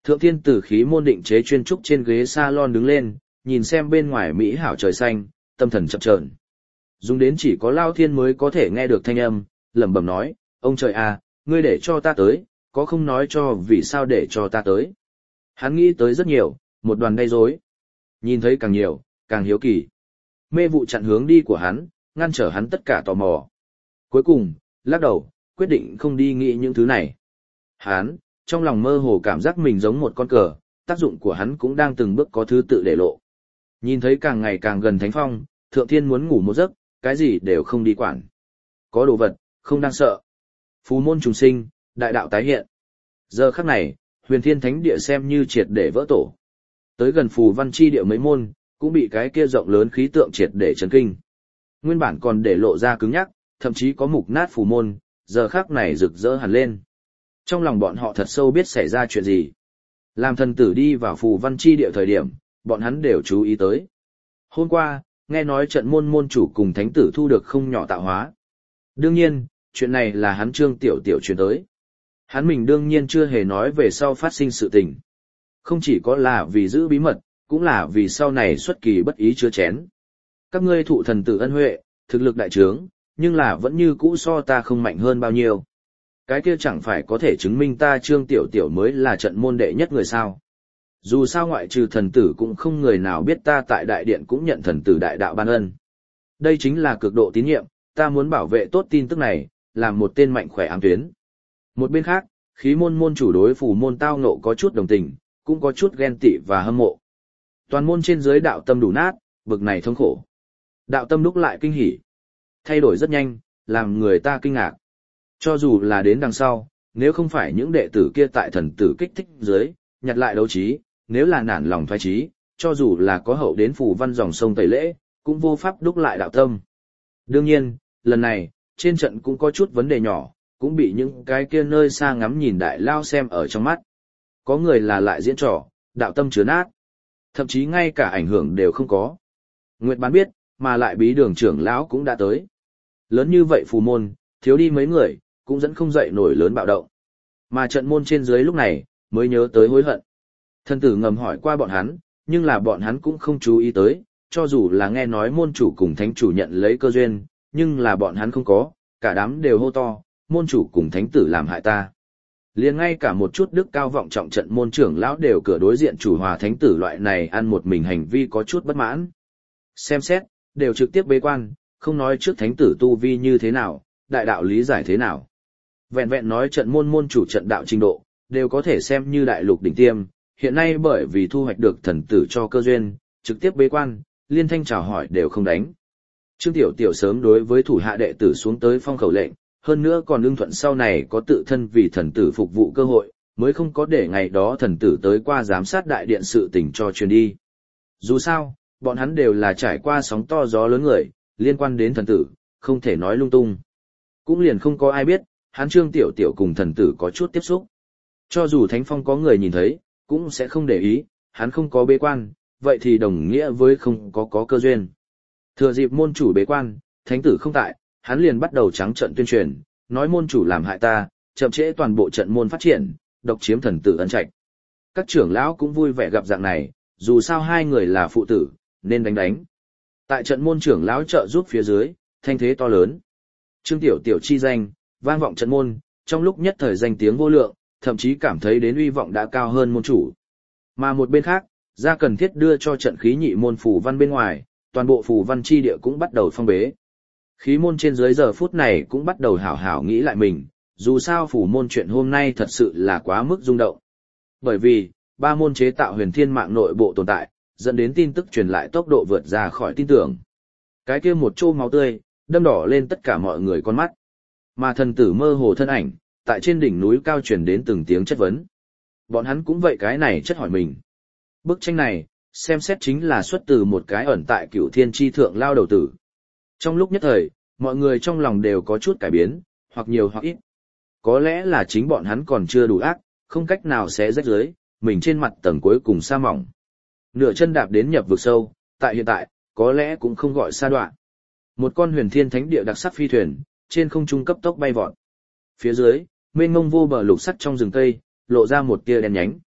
Thượng thiên tử khí môn định chế chuyên trúc trên ghế salon đứng lên, nhìn xem bên ngoài mỹ hảo trời xanh, tâm thần chập chờn. Dùng đến chỉ có Lao Thiên mới có thể nghe được thanh âm, lẩm bẩm nói, ông trời à, ngươi để cho ta tới, có không nói cho vì sao để cho ta tới. Hắn nghĩ tới rất nhiều, một đoàn gây rối. Nhìn thấy càng nhiều, càng hiếu kỳ. Mê vụ chặn hướng đi của hắn, ngăn trở hắn tất cả tò mò. Cuối cùng, lắc đầu, quyết định không đi nghĩ những thứ này. Hắn, trong lòng mơ hồ cảm giác mình giống một con cờ, tác dụng của hắn cũng đang từng bước có thứ tự để lộ. Nhìn thấy càng ngày càng gần Thánh Phong, Thượng Thiên muốn ngủ một giấc, cái gì đều không đi quản. Có đồ vật, không đang sợ. Phù môn trùng sinh, đại đạo tái hiện. Giờ khắc này, Huyền Thiên Thánh Địa xem như triệt để vỡ tổ. Tới gần phù văn chi địa mấy môn, cũng bị cái kia rộng lớn khí tượng triệt để chấn kinh. Nguyên bản còn để lộ ra cứng nhắc, thậm chí có mục nát phù môn, giờ khắc này rực rỡ hẳn lên. Trong lòng bọn họ thật sâu biết xảy ra chuyện gì. Làm thần tử đi vào phù văn chi địa thời điểm, bọn hắn đều chú ý tới. Hôm qua, nghe nói trận môn môn chủ cùng thánh tử thu được không nhỏ tạo hóa. Đương nhiên, chuyện này là hắn Trương Tiểu Tiểu truyền tới. Hắn mình đương nhiên chưa hề nói về sau phát sinh sự tình. Không chỉ có là vì giữ bí mật, cũng là vì sau này xuất kỳ bất ý chứa chén. Các ngươi thụ thần tử ân huệ, thực lực đại trướng, nhưng là vẫn như cũ so ta không mạnh hơn bao nhiêu. Cái kia chẳng phải có thể chứng minh ta Trương Tiểu Tiểu mới là trận môn đệ nhất người sao. Dù sao ngoại trừ thần tử cũng không người nào biết ta tại đại điện cũng nhận thần tử đại đạo ban ân. Đây chính là cực độ tín nhiệm, ta muốn bảo vệ tốt tin tức này, làm một tên mạnh khỏe ám tuyến. Một bên khác, khí môn môn chủ đối phù môn tao nộ có chút đồng tình, cũng có chút ghen tị và hâm mộ. Toàn môn trên dưới đạo tâm đủ nát, bực này thống khổ. Đạo tâm lúc lại kinh hỉ. Thay đổi rất nhanh, làm người ta kinh ngạc. Cho dù là đến đằng sau, nếu không phải những đệ tử kia tại thần tử kích thích dưới, nhặt lại đấu trí, nếu là nản lòng thoái trí, cho dù là có hậu đến phù văn dòng sông tẩy lễ, cũng vô pháp đúc lại đạo tâm. Đương nhiên, lần này, trên trận cũng có chút vấn đề nhỏ, cũng bị những cái kia nơi xa ngắm nhìn đại lao xem ở trong mắt. Có người là lại diễn trò, đạo tâm chứa nát, thậm chí ngay cả ảnh hưởng đều không có. Nguyệt Bán biết, mà lại bí đường trưởng lão cũng đã tới. Lớn như vậy phù môn, thiếu đi mấy người, cũng dẫn không dậy nổi lớn bạo động. Mà trận môn trên dưới lúc này, mới nhớ tới hối hận. Thần tử ngầm hỏi qua bọn hắn, nhưng là bọn hắn cũng không chú ý tới, cho dù là nghe nói môn chủ cùng thánh chủ nhận lấy cơ duyên, nhưng là bọn hắn không có, cả đám đều hô to, môn chủ cùng thánh tử làm hại ta. Liền ngay cả một chút đức cao vọng trọng trận môn trưởng lão đều cửa đối diện chủ hòa thánh tử loại này ăn một mình hành vi có chút bất mãn. Xem xét, đều trực tiếp bế quan, không nói trước thánh tử tu vi như thế nào, đại đạo lý giải thế nào. Vẹn vẹn nói trận môn môn chủ trận đạo trình độ, đều có thể xem như đại lục đỉnh tiêm, hiện nay bởi vì thu hoạch được thần tử cho cơ duyên, trực tiếp bế quan, liên thanh chào hỏi đều không đánh. Trương Tiểu Tiểu sớm đối với thủ hạ đệ tử xuống tới phong khẩu lệnh, hơn nữa còn ưng thuận sau này có tự thân vì thần tử phục vụ cơ hội, mới không có để ngày đó thần tử tới qua giám sát đại điện sự tình cho truyền đi. Dù sao, bọn hắn đều là trải qua sóng to gió lớn người, liên quan đến thần tử, không thể nói lung tung. Cũng liền không có ai biết, hắn Trương Tiểu Tiểu cùng thần tử có chút tiếp xúc. Cho dù Thánh Phong có người nhìn thấy, cũng sẽ không để ý, hắn không có bế quan, vậy thì đồng nghĩa với không có có cơ duyên. Thừa dịp môn chủ bế quan, thánh tử không tại, hắn liền bắt đầu trắng trận tuyên truyền, nói môn chủ làm hại ta, chậm trễ toàn bộ trận môn phát triển, độc chiếm thần tử ân trạch. Các trưởng lão cũng vui vẻ gặp dạng này, dù sao hai người là phụ tử, nên đánh đánh. Tại trận môn trưởng lão trợ giúp phía dưới, thanh thế to lớn. Trương Tiểu Tiểu chi danh, vang vọng trận môn, trong lúc nhất thời danh tiếng vô lượng, thậm chí cảm thấy đến uy vọng đã cao hơn môn chủ. Mà một bên khác, ra cần thiết đưa cho trận khí nhị môn phù văn bên ngoài, toàn bộ phù văn chi địa cũng bắt đầu phong bế. Khí môn trên dưới giờ phút này cũng bắt đầu hảo hảo nghĩ lại mình, dù sao phù môn chuyện hôm nay thật sự là quá mức rung động. Bởi vì, ba môn chế tạo huyền thiên mạng nội bộ tồn tại, dẫn đến tin tức truyền lại tốc độ vượt ra khỏi tin tưởng. Cái kia một chô máu tươi, đâm đỏ lên tất cả mọi người con mắt. Mà thần tử mơ hồ thân ảnh, tại trên đỉnh núi cao truyền đến từng tiếng chất vấn. Bọn hắn cũng vậy cái này chất hỏi mình. Bức tranh này, xem xét chính là xuất từ một cái ẩn tại Cửu Thiên Chi thượng lao đầu tử. Trong lúc nhất thời, mọi người trong lòng đều có chút cải biến, hoặc nhiều hoặc ít. Có lẽ là chính bọn hắn còn chưa đủ ác, không cách nào xé rách dưới, mình trên mặt tầng cuối cùng sa mỏng. Nửa chân đạp đến nhập vực sâu, tại hiện tại, có lẽ cũng không gọi sa đoạn. Một con huyền thiên thánh địa đặc sắc phi thuyền, trên không trung cấp tốc bay vọt. Phía dưới, mênh mông vô bờ lục sắt trong rừng cây, lộ ra một tia đen nhánh.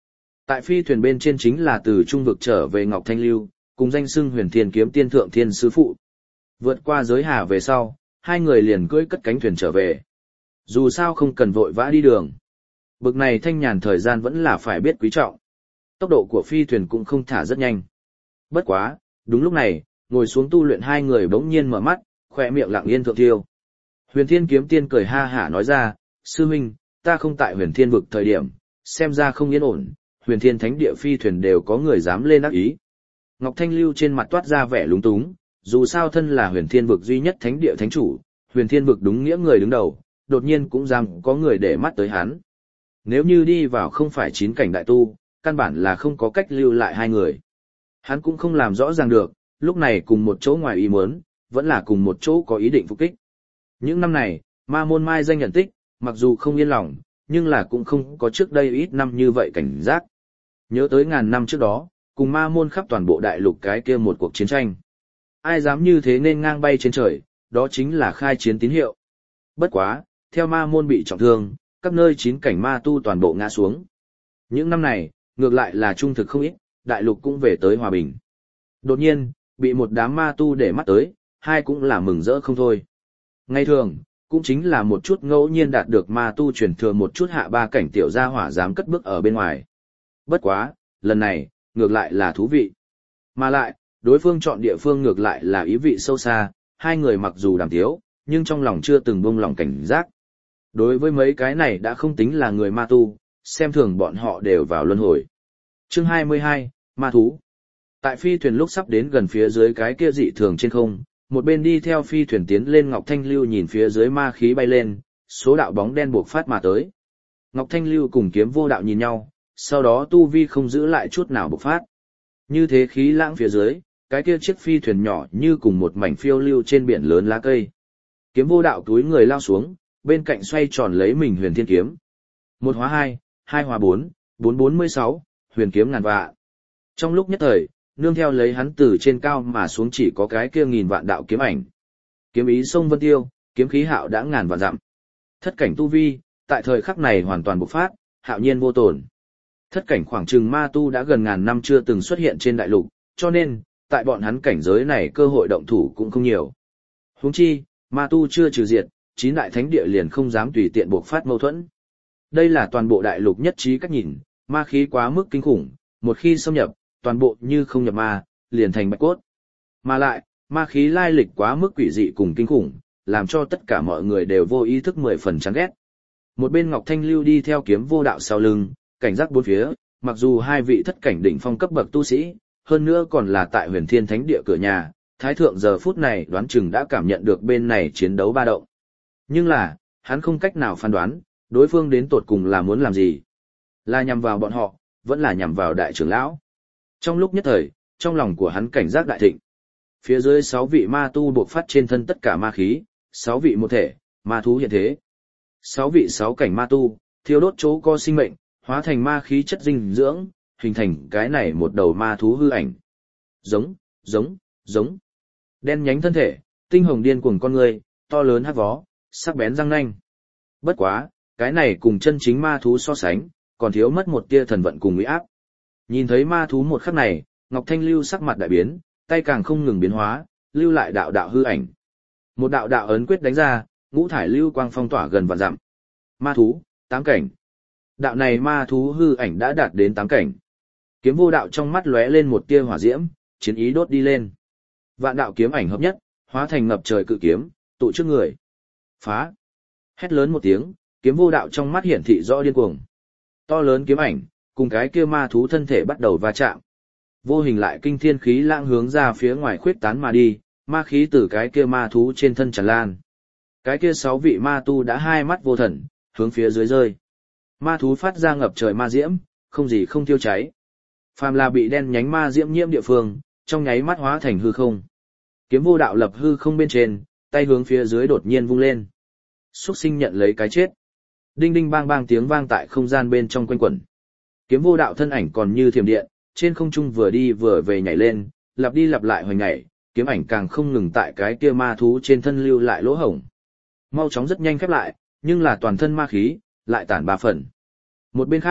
Tại phi thuyền bên trên chính là từ trung vực trở về Ngọc Thanh Lưu, cùng danh xưng Huyền Thiên kiếm tiên thượng thiên sư phụ. Vượt qua giới hà về sau, hai người liền cưỡi cất cánh thuyền trở về. Dù sao không cần vội vã đi đường. Bực này thanh nhàn thời gian vẫn là phải biết quý trọng. Tốc độ của phi thuyền cũng không thả rất nhanh. Bất quá, đúng lúc này, ngồi xuống tu luyện hai người bỗng nhiên mở mắt, khỏe miệng lặng yên thượng tiêu. Huyền Thiên kiếm tiên cười ha hả nói ra, sư huynh, ta không tại huyền thiên vực thời điểm, xem ra không yên ổn, huyền thiên thánh địa phi thuyền đều có người dám lên ác ý. Ngọc Thanh Lưu trên mặt toát ra vẻ lúng túng, dù sao thân là huyền thiên vực duy nhất thánh địa thánh chủ, huyền thiên vực đúng nghĩa người đứng đầu, đột nhiên cũng dám có người để mắt tới hắn. Nếu như đi vào không phải chín cảnh đại tu, căn bản là không có cách lưu lại hai người. Hắn cũng không làm rõ ràng được, lúc này cùng một chỗ ngoài ý muốn, vẫn là cùng một chỗ có ý định phục kích. Những năm này, ma môn mai danh nhận tích, mặc dù không yên lòng, nhưng là cũng không có trước đây ít năm như vậy cảnh giác. Nhớ tới ngàn năm trước đó, cùng ma môn khắp toàn bộ đại lục cái kia một cuộc chiến tranh. Ai dám như thế nên ngang bay trên trời, đó chính là khai chiến tín hiệu. Bất quá, theo ma môn bị trọng thương, các nơi chín cảnh ma tu toàn bộ ngã xuống. Những năm này, ngược lại là trung thực không ít, đại lục cũng về tới hòa bình. Đột nhiên, bị một đám ma tu để mắt tới, hai cũng là mừng rỡ không thôi. Ngày thường, cũng chính là một chút ngẫu nhiên đạt được ma tu truyền thừa một chút hạ ba cảnh tiểu gia hỏa dám cất bước ở bên ngoài. Bất quá, lần này, ngược lại là thú vị. Mà lại, đối phương chọn địa phương ngược lại là ý vị sâu xa, hai người mặc dù đàm tiếu, nhưng trong lòng chưa từng buông lòng cảnh giác. Đối với mấy cái này đã không tính là người ma tu, xem thường bọn họ đều vào luân hồi. Chương hai mươi hai, Ma Thú. Tại phi thuyền lúc sắp đến gần phía dưới cái kia dị thường trên không, một bên đi theo phi thuyền tiến lên Ngọc Thanh Lưu nhìn phía dưới ma khí bay lên, số đạo bóng đen buộc phát mà tới. Ngọc Thanh Lưu cùng Kiếm Vô Đạo nhìn nhau, sau đó tu vi không giữ lại chút nào bộc phát. Như thế khí lãng phía dưới, cái kia chiếc phi thuyền nhỏ như cùng một mảnh phiêu lưu trên biển lớn lá cây. Kiếm Vô Đạo túi người lao xuống, bên cạnh xoay tròn lấy mình huyền thiên kiếm. Một hóa hai, hai hóa bốn, bốn bốn mươi sáu, huyền kiếm ngàn vạn. Trong lúc nhất thời, nương theo lấy hắn từ trên cao mà xuống chỉ có cái kia nghìn vạn đạo kiếm ảnh. Kiếm ý sông vân tiêu, kiếm khí hạo đã ngàn vạn dặm. Thất cảnh tu vi, tại thời khắc này hoàn toàn bộc phát, hạo nhiên vô tổn. Thất cảnh khoảng chừng ma tu đã gần ngàn năm chưa từng xuất hiện trên đại lục, cho nên, tại bọn hắn cảnh giới này cơ hội động thủ cũng không nhiều. Huống chi, ma tu chưa trừ diệt, chín đại thánh địa liền không dám tùy tiện bộc phát mâu thuẫn. Đây là toàn bộ đại lục nhất trí cách nhìn, ma khí quá mức kinh khủng, một khi xâm nhập, toàn bộ như không nhập ma, liền thành bạch cốt. Mà lại, ma khí lai lịch quá mức quỷ dị cùng kinh khủng, làm cho tất cả mọi người đều vô ý thức mười phần chán ghét. Một bên Ngọc Thanh Lưu đi theo Kiếm Vô Đạo sau lưng, cảnh giác bốn phía, mặc dù hai vị thất cảnh đỉnh phong cấp bậc tu sĩ, hơn nữa còn là tại Huyền Thiên Thánh địa cửa nhà, Thái thượng giờ phút này đoán chừng đã cảm nhận được bên này chiến đấu ba động. Nhưng là, hắn không cách nào phán đoán, đối phương đến tột cùng là muốn làm gì. Là nhằm vào bọn họ, vẫn là nhằm vào đại trưởng lão. Trong lúc nhất thời, trong lòng của hắn cảnh giác đại thịnh. Phía dưới sáu vị ma tu bộc phát trên thân tất cả ma khí, sáu vị một thể, ma thú hiện thế. Sáu vị sáu cảnh ma tu, thiêu đốt chỗ co sinh mệnh, hóa thành ma khí chất dinh dưỡng, hình thành cái này một đầu ma thú hư ảnh. Giống, giống, giống. Đen nhánh thân thể, tinh hồng điên cuồng con người, to lớn hắc vó, sắc bén răng nanh. Bất quá, cái này cùng chân chính ma thú so sánh, còn thiếu mất một tia thần vận cùng uy áp. Nhìn thấy ma thú một khắc này, Ngọc Thanh Lưu sắc mặt đại biến, tay càng không ngừng biến hóa, lưu lại đạo đạo hư ảnh. Một đạo đạo ấn quyết đánh ra, ngũ thải lưu quang phong tỏa gần vạn dặm. Ma thú, tám cảnh. Đạo này ma thú hư ảnh đã đạt đến tám cảnh. Kiếm Vô Đạo trong mắt lóe lên một tia hỏa diễm, chiến ý đốt đi lên. Vạn đạo kiếm ảnh hợp nhất, hóa thành ngập trời cự kiếm, tụ trước người. Phá! Hét lớn một tiếng, Kiếm Vô Đạo trong mắt hiển thị rõ điên cuồng. To lớn kiếm ảnh, cùng cái kia ma thú thân thể bắt đầu va chạm. Vô hình lại kinh thiên khí lãng hướng ra phía ngoài khuyết tán mà đi, ma khí từ cái kia ma thú trên thân tràn lan. Cái kia sáu vị ma tu đã hai mắt vô thần, hướng phía dưới rơi. Ma thú phát ra ngập trời ma diễm, không gì không thiêu cháy. Phàm là bị đen nhánh ma diễm nhiễm địa phương, trong nháy mắt hóa thành hư không. Kiếm Vô Đạo lập hư không bên trên, tay hướng phía dưới đột nhiên vung lên. Súc sinh nhận lấy cái chết. Đinh đinh bang bang tiếng vang tại không gian bên trong quanh quẩn. Kiếm Vô Đạo thân ảnh còn như thiểm điện, trên không trung vừa đi vừa về nhảy lên, lặp đi lặp lại hoành nhảy, kiếm ảnh càng không ngừng tại cái kia ma thú trên thân lưu lại lỗ hổng. Mau chóng rất nhanh khép lại, nhưng là toàn thân ma khí, lại tản ba phần. Một bên khác,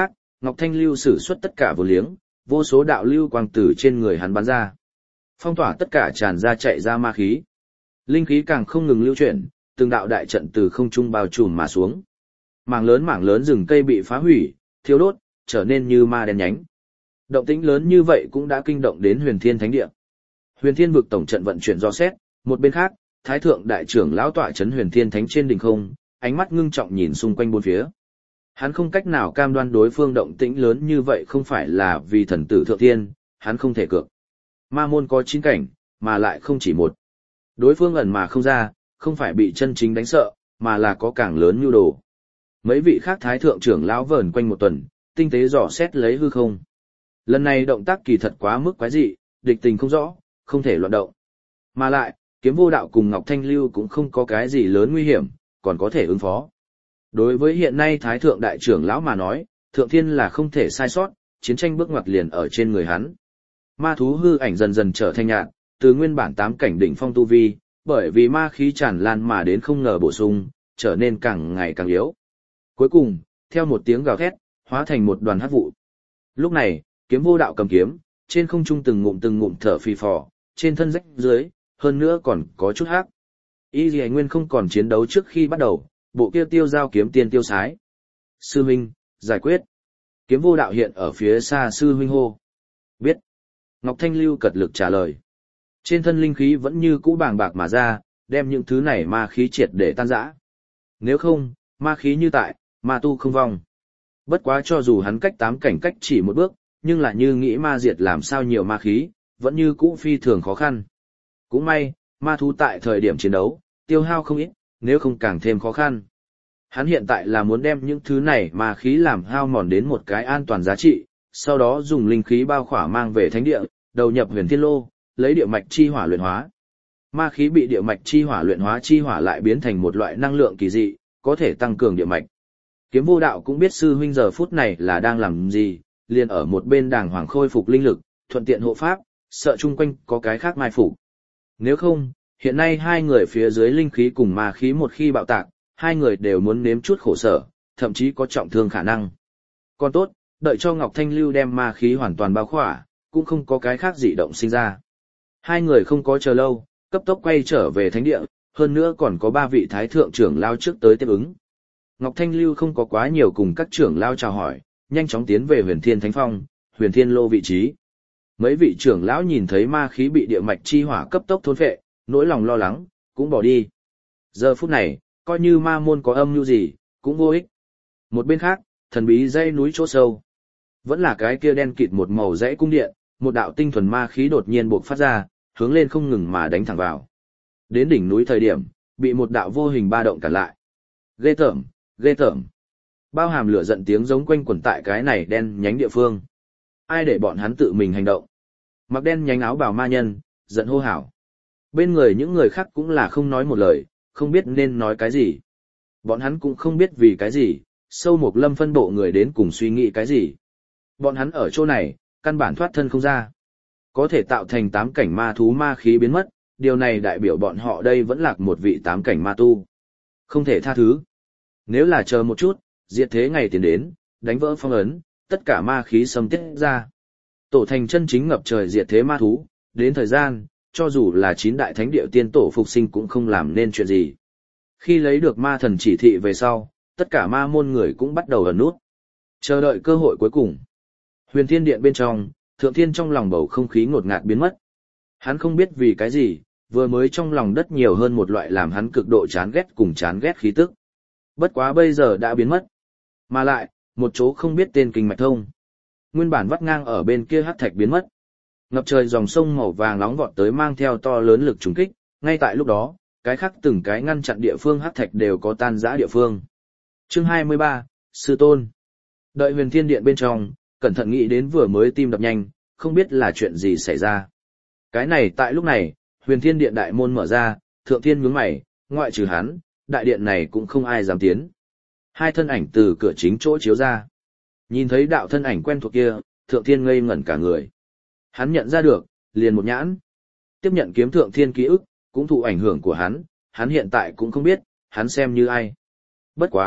Ngọc Thanh Lưu sử xuất tất cả vô liếng, vô số đạo lưu quang tử trên người hắn bắn ra. Phong tỏa tất cả tràn ra chạy ra ma khí. Linh khí càng không ngừng lưu chuyển, từng đạo đại trận từ không trung bao trùm mà xuống. Mảng lớn mảng lớn rừng cây bị phá hủy, thiêu đốt, trở nên như ma đen nhánh. Động tĩnh lớn như vậy cũng đã kinh động đến Huyền Thiên Thánh Địa. Huyền Thiên vực tổng trận vận chuyển do xét, một bên khác, Thái thượng đại trưởng lão tọa trấn Huyền Thiên Thánh trên đỉnh không, ánh mắt ngưng trọng nhìn xung quanh bốn phía. Hắn không cách nào cam đoan đối phương động tĩnh lớn như vậy không phải là vì thần tử thượng thiên, hắn không thể cược. Ma môn có chín cảnh, mà lại không chỉ một. Đối phương ẩn mà không ra, không phải bị chân chính đánh sợ, mà là có càng lớn nhu đồ. Mấy vị khác thái thượng trưởng lão vờn quanh một tuần, tinh tế dò xét lấy hư không. Lần này động tác kỳ thật quá mức quái dị, địch tình không rõ, không thể loạn động. Mà lại, Kiếm Vô Đạo cùng Ngọc Thanh Lưu cũng không có cái gì lớn nguy hiểm, còn có thể ứng phó. Đối với hiện nay thái thượng đại trưởng lão mà nói, thượng thiên là không thể sai sót, chiến tranh bước ngoặt liền ở trên người hắn. Ma thú hư ảnh dần dần trở thành nhạt, từ nguyên bản tám cảnh đỉnh phong tu vi, bởi vì ma khí tràn lan mà đến không ngờ bổ sung, trở nên càng ngày càng yếu. Cuối cùng, theo một tiếng gào thét, hóa thành một đoàn hắc vụ. Lúc này, Kiếm Vô Đạo cầm kiếm, trên không trung từng ngụm từng ngụm thở phì phò, trên thân rách dưới, hơn nữa còn có chút hắc. Y Lì Nguyên không còn chiến đấu trước khi bắt đầu, bộ kia tiêu giao kiếm tiên tiêu sái. Sư huynh, giải quyết. Kiếm Vô Đạo hiện ở phía xa sư huynh hô. Biết. Ngọc Thanh Lưu cật lực trả lời. Trên thân linh khí vẫn như cũ bàng bạc mà ra, đem những thứ này ma khí triệt để tan rã. Nếu không, ma khí như tại, ma tu không vong. Bất quá cho dù hắn cách tám cảnh cách chỉ một bước, nhưng là như nghĩ ma diệt làm sao nhiều ma khí, vẫn như cũ phi thường khó khăn. Cũng may, ma thú tại thời điểm chiến đấu, tiêu hao không ít, nếu không càng thêm khó khăn. Hắn hiện tại là muốn đem những thứ này ma khí làm hao mòn đến một cái an toàn giá trị, sau đó dùng linh khí bao khỏa mang về thánh địa, đầu nhập huyền thiên lô, lấy địa mạch chi hỏa luyện hóa. Ma khí bị địa mạch chi hỏa luyện hóa chi hỏa lại biến thành một loại năng lượng kỳ dị, có thể tăng cường địa mạch. Kiếm Vô Đạo cũng biết sư huynh giờ phút này là đang làm gì, liền ở một bên đàng hoàng khôi phục linh lực, thuận tiện hộ pháp, sợ chung quanh có cái khác mai phục. Nếu không, hiện nay hai người phía dưới linh khí cùng ma khí một khi bạo tạc, hai người đều muốn nếm chút khổ sở, thậm chí có trọng thương khả năng. Còn tốt, đợi cho Ngọc Thanh Lưu đem ma khí hoàn toàn bao khỏa, cũng không có cái khác dị động sinh ra. Hai người không có chờ lâu, cấp tốc quay trở về thánh địa, hơn nữa còn có ba vị thái thượng trưởng lao trước tới tiếp ứng. Ngọc Thanh Lưu không có quá nhiều cùng các trưởng lao chào hỏi, nhanh chóng tiến về Huyền Thiên Thánh Phong, Huyền Thiên Lô vị trí. Mấy vị trưởng lão nhìn thấy ma khí bị địa mạch chi hỏa cấp tốc thôn phệ, nỗi lòng lo lắng, cũng bỏ đi. Giờ phút này, coi như ma môn có âm mưu gì, cũng vô ích. Một bên khác, thần bí dãy núi chỗ sâu. Vẫn là cái kia đen kịt một màu dãy cung điện, một đạo tinh thuần ma khí đột nhiên bộc phát ra, hướng lên không ngừng mà đánh thẳng vào. Đến đỉnh núi thời điểm, bị một đạo vô hình ba động cản lại. Ghê tởm, ghê tởm. Bao hàm lửa giận tiếng giống quanh quẩn tại cái này đen nhánh địa phương. Ai để bọn hắn tự mình hành động? Mặc đen nhánh áo bào ma nhân, giận hô hào. Bên người những người khác cũng là không nói một lời, không biết nên nói cái gì. Bọn hắn cũng không biết vì cái gì, sâu một lâm phân bộ người đến cùng suy nghĩ cái gì. Bọn hắn ở chỗ này, căn bản thoát thân không ra. Có thể tạo thành tám cảnh ma thú ma khí biến mất, điều này đại biểu bọn họ đây vẫn lạc một vị tám cảnh ma tu. Không thể tha thứ. Nếu là chờ một chút, diệt thế ngày tiến đến, đánh vỡ phong ấn, tất cả ma khí xâm tiết ra. Tổ thành chân chính ngập trời diệt thế ma thú, đến thời gian, cho dù là chín đại thánh địa tiên tổ phục sinh cũng không làm nên chuyện gì. Khi lấy được ma thần chỉ thị về sau, tất cả ma môn người cũng bắt đầu ẩn nút. Chờ đợi cơ hội cuối cùng. Huyền Thiên Điện bên trong, Thượng Thiên trong lòng bầu không khí ngột ngạt biến mất. Hắn không biết vì cái gì, vừa mới trong lòng đất nhiều hơn một loại làm hắn cực độ chán ghét cùng chán ghét khí tức. Bất quá bây giờ đã biến mất. Mà lại, một chỗ không biết tên kinh mạch thông. Nguyên bản vắt ngang ở bên kia hắc thạch biến mất. Ngập trời dòng sông màu vàng nóng vọt tới mang theo to lớn lực trùng kích, ngay tại lúc đó, cái khác từng cái ngăn chặn địa phương hắc thạch đều có tan rã địa phương. Chương hai mươi ba, Sư Tôn. Đợi Huyền Thiên Điện bên trong, cẩn thận nghĩ đến vừa mới tim đập nhanh, không biết là chuyện gì xảy ra. Cái này tại lúc này, Huyền Thiên Điện đại môn mở ra, Thượng Thiên nhướng mày, ngoại trừ hắn, đại điện này cũng không ai dám tiến. Hai thân ảnh từ cửa chính chỗ chiếu ra. Nhìn thấy đạo thân ảnh quen thuộc kia, Thượng Thiên ngây ngẩn cả người. Hắn nhận ra được, liền một nhãn. Tiếp nhận kiếm Thượng Thiên ký ức, cũng thụ ảnh hưởng của hắn, hắn hiện tại cũng không biết, hắn xem như ai. Bất quá,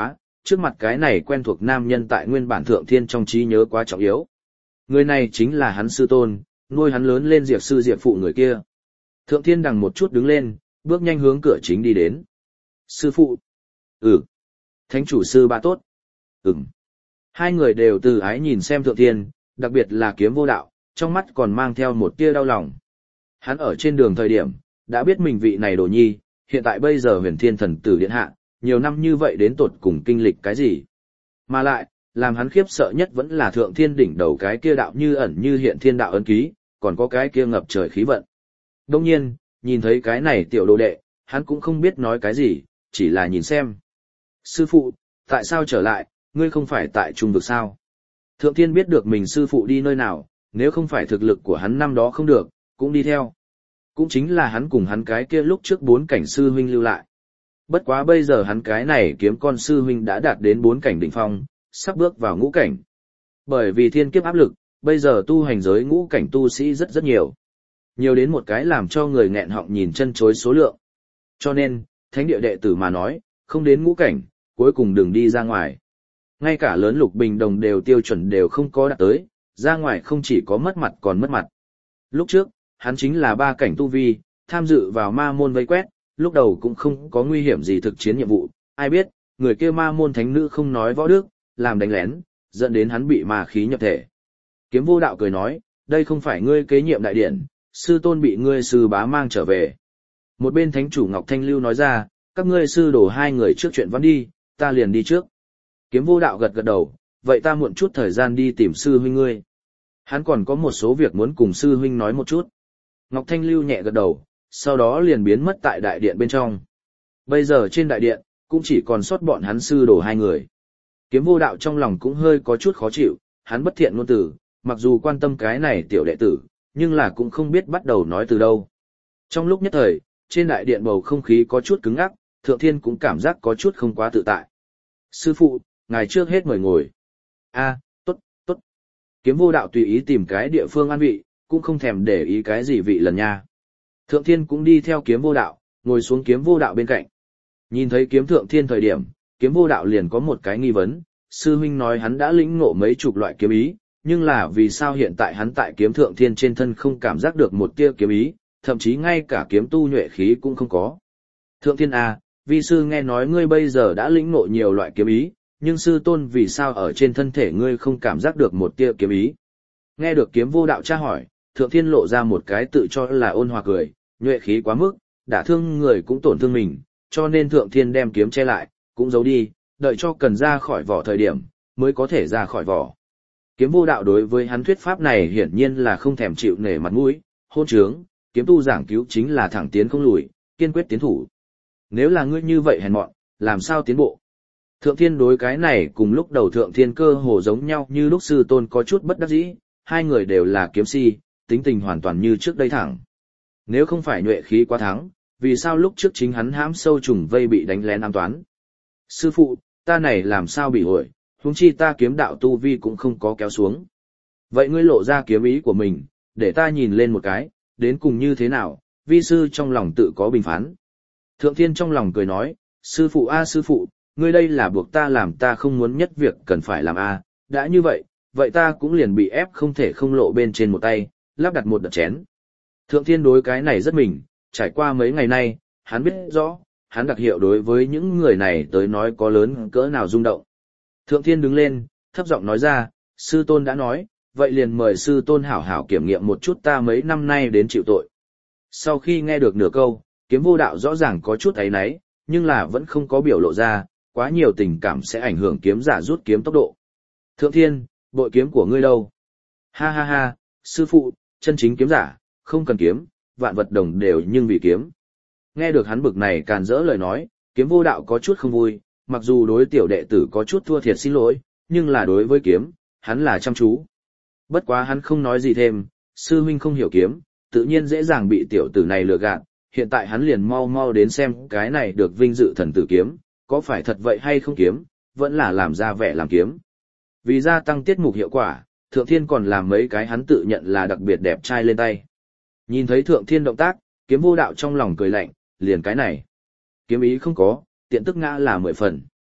trước mặt cái này quen thuộc nam nhân tại nguyên bản Thượng Thiên trong trí nhớ quá trọng yếu. Người này chính là hắn sư tôn, nuôi hắn lớn lên Diệp sư Diệp phụ người kia. Thượng Thiên đằng một chút đứng lên, bước nhanh hướng cửa chính đi đến. Sư phụ. Ừ. Thánh chủ sư ba tốt. Ừm. Hai người đều từ ái nhìn xem Thượng Thiên, đặc biệt là Kiếm Vô Đạo, trong mắt còn mang theo một tia đau lòng. Hắn ở trên đường thời điểm, đã biết mình vị này đồ nhi, hiện tại bây giờ huyền thiên thần tử điện hạ, nhiều năm như vậy đến tột cùng kinh lịch cái gì. Mà lại, làm hắn khiếp sợ nhất vẫn là Thượng Thiên đỉnh đầu cái kia đạo như ẩn như hiện thiên đạo ấn ký, còn có cái kia ngập trời khí vận. Đông nhiên, nhìn thấy cái này tiểu đồ đệ, hắn cũng không biết nói cái gì, chỉ là nhìn xem. Sư phụ, tại sao trở lại, ngươi không phải tại trung vực sao? Thượng Thiên biết được mình sư phụ đi nơi nào, nếu không phải thực lực của hắn năm đó không được, cũng đi theo. Cũng chính là hắn cùng hắn cái kia lúc trước bốn cảnh sư huynh lưu lại. Bất quá bây giờ hắn cái này kiếm con sư huynh đã đạt đến bốn cảnh đỉnh phong, sắp bước vào ngũ cảnh. Bởi vì thiên kiếp áp lực, bây giờ tu hành giới ngũ cảnh tu sĩ rất rất nhiều. Nhiều đến một cái làm cho người nghẹn họng nhìn chân chối số lượng. Cho nên, thánh địa đệ tử mà nói, không đến ngũ cảnh, cuối cùng đừng đi ra ngoài. Ngay cả lớn lục bình đồng đều tiêu chuẩn đều không có đạt tới, ra ngoài không chỉ có mất mặt còn mất mặt. Lúc trước, hắn chính là ba cảnh tu vi, tham dự vào ma môn vây quét, lúc đầu cũng không có nguy hiểm gì thực chiến nhiệm vụ, ai biết, người kia ma môn thánh nữ không nói võ đức, làm đánh lén, dẫn đến hắn bị ma khí nhập thể. Kiếm Vô Đạo cười nói, đây không phải ngươi kế nhiệm đại điển, sư tôn bị ngươi sư bá mang trở về. Một bên thánh chủ Ngọc Thanh Lưu nói ra, các ngươi sư đổ hai người trước chuyện văn đi, ta liền đi trước. Kiếm Vô Đạo gật gật đầu, vậy ta muộn chút thời gian đi tìm sư huynh ngươi. Hắn còn có một số việc muốn cùng sư huynh nói một chút. Ngọc Thanh Lưu nhẹ gật đầu, sau đó liền biến mất tại đại điện bên trong. Bây giờ trên đại điện, cũng chỉ còn sót bọn hắn sư đổ hai người. Kiếm Vô Đạo trong lòng cũng hơi có chút khó chịu, hắn bất thiện ngôn từ, mặc dù quan tâm cái này tiểu đệ tử, nhưng là cũng không biết bắt đầu nói từ đâu. Trong lúc nhất thời, trên đại điện bầu không khí có chút cứng ngắc, Thượng Thiên cũng cảm giác có chút không quá tự tại. Sư phụ, ngài trước hết mời ngồi. A, tốt, tốt. Kiếm Vô Đạo tùy ý tìm cái địa phương an vị, cũng không thèm để ý cái gì vị lần nha. Thượng Thiên cũng đi theo Kiếm Vô Đạo, ngồi xuống Kiếm Vô Đạo bên cạnh. Nhìn thấy Kiếm Thượng Thiên thời điểm, Kiếm Vô Đạo liền có một cái nghi vấn, sư huynh nói hắn đã lĩnh ngộ mấy chục loại kiếm ý, nhưng là vì sao hiện tại hắn tại Kiếm Thượng Thiên trên thân không cảm giác được một tia kiếm ý, thậm chí ngay cả kiếm tu nhuệ khí cũng không có. Thượng Thiên à, vi sư nghe nói ngươi bây giờ đã lĩnh ngộ nhiều loại kiếm ý, nhưng sư tôn vì sao ở trên thân thể ngươi không cảm giác được một tia kiếm ý? Nghe được Kiếm Vô Đạo tra hỏi, Thượng Thiên lộ ra một cái tự cho là ôn hòa cười, nhuệ khí quá mức, đả thương người cũng tổn thương mình, cho nên Thượng Thiên đem kiếm che lại, cũng giấu đi, đợi cho cần ra khỏi vỏ thời điểm, mới có thể ra khỏi vỏ. Kiếm Vô Đạo đối với hắn thuyết pháp này hiển nhiên là không thèm chịu nể mặt mũi, hôn trướng, kiếm tu giảng cứu chính là thẳng tiến không lùi, kiên quyết tiến thủ. Nếu là ngươi như vậy hèn mọn, làm sao tiến bộ? Thượng Thiên đối cái này cùng lúc đầu Thượng Thiên cơ hồ giống nhau như lúc sư tôn có chút bất đắc dĩ, hai người đều là kiếm si, tính tình hoàn toàn như trước đây thẳng. Nếu không phải nhuệ khí quá thắng, vì sao lúc trước chính hắn hãm sâu trùng vây bị đánh lén ám toán? Sư phụ, ta này làm sao bị hội, huống chi ta kiếm đạo tu vi cũng không có kéo xuống. Vậy ngươi lộ ra kiếm ý của mình, để ta nhìn lên một cái, đến cùng như thế nào, vi sư trong lòng tự có bình phán. Thượng Thiên trong lòng cười nói, sư phụ a sư phụ, ngươi đây là buộc ta làm ta không muốn nhất việc cần phải làm a, đã như vậy, vậy ta cũng liền bị ép không thể không lộ bên trên một tay, lắp đặt một đợt chén. Thượng Thiên đối cái này rất mình, trải qua mấy ngày nay, hắn biết rõ, hắn đặc hiệu đối với những người này tới nói có lớn cỡ nào rung động. Thượng Thiên đứng lên, thấp giọng nói ra, sư tôn đã nói, vậy liền mời sư tôn hảo hảo kiểm nghiệm một chút ta mấy năm nay đến chịu tội. Sau khi nghe được nửa câu, Kiếm Vô Đạo rõ ràng có chút áy náy, nhưng là vẫn không có biểu lộ ra, quá nhiều tình cảm sẽ ảnh hưởng kiếm giả rút kiếm tốc độ. Thượng Thiên, bội kiếm của ngươi đâu? Ha ha ha, sư phụ, chân chính kiếm giả, không cần kiếm, vạn vật đồng đều nhưng vì kiếm. Nghe được hắn bực này càn rỡ lời nói, Kiếm Vô Đạo có chút không vui, mặc dù đối tiểu đệ tử có chút thua thiệt xin lỗi, nhưng là đối với kiếm, hắn là chăm chú. Bất quá hắn không nói gì thêm, sư huynh không hiểu kiếm, tự nhiên dễ dàng bị tiểu tử này lừa gạt, hiện tại hắn liền mau mau đến xem cái này được vinh dự thần tử kiếm, có phải thật vậy hay không kiếm, vẫn là làm ra vẻ làm kiếm. Vì gia tăng tiết mục hiệu quả, Thượng Thiên còn làm mấy cái hắn tự nhận là đặc biệt đẹp trai lên tay. Nhìn thấy Thượng Thiên động tác, Kiếm Vô Đạo trong lòng cười lạnh, liền cái này. Kiếm ý không có, tiện tức ngã là mười phần.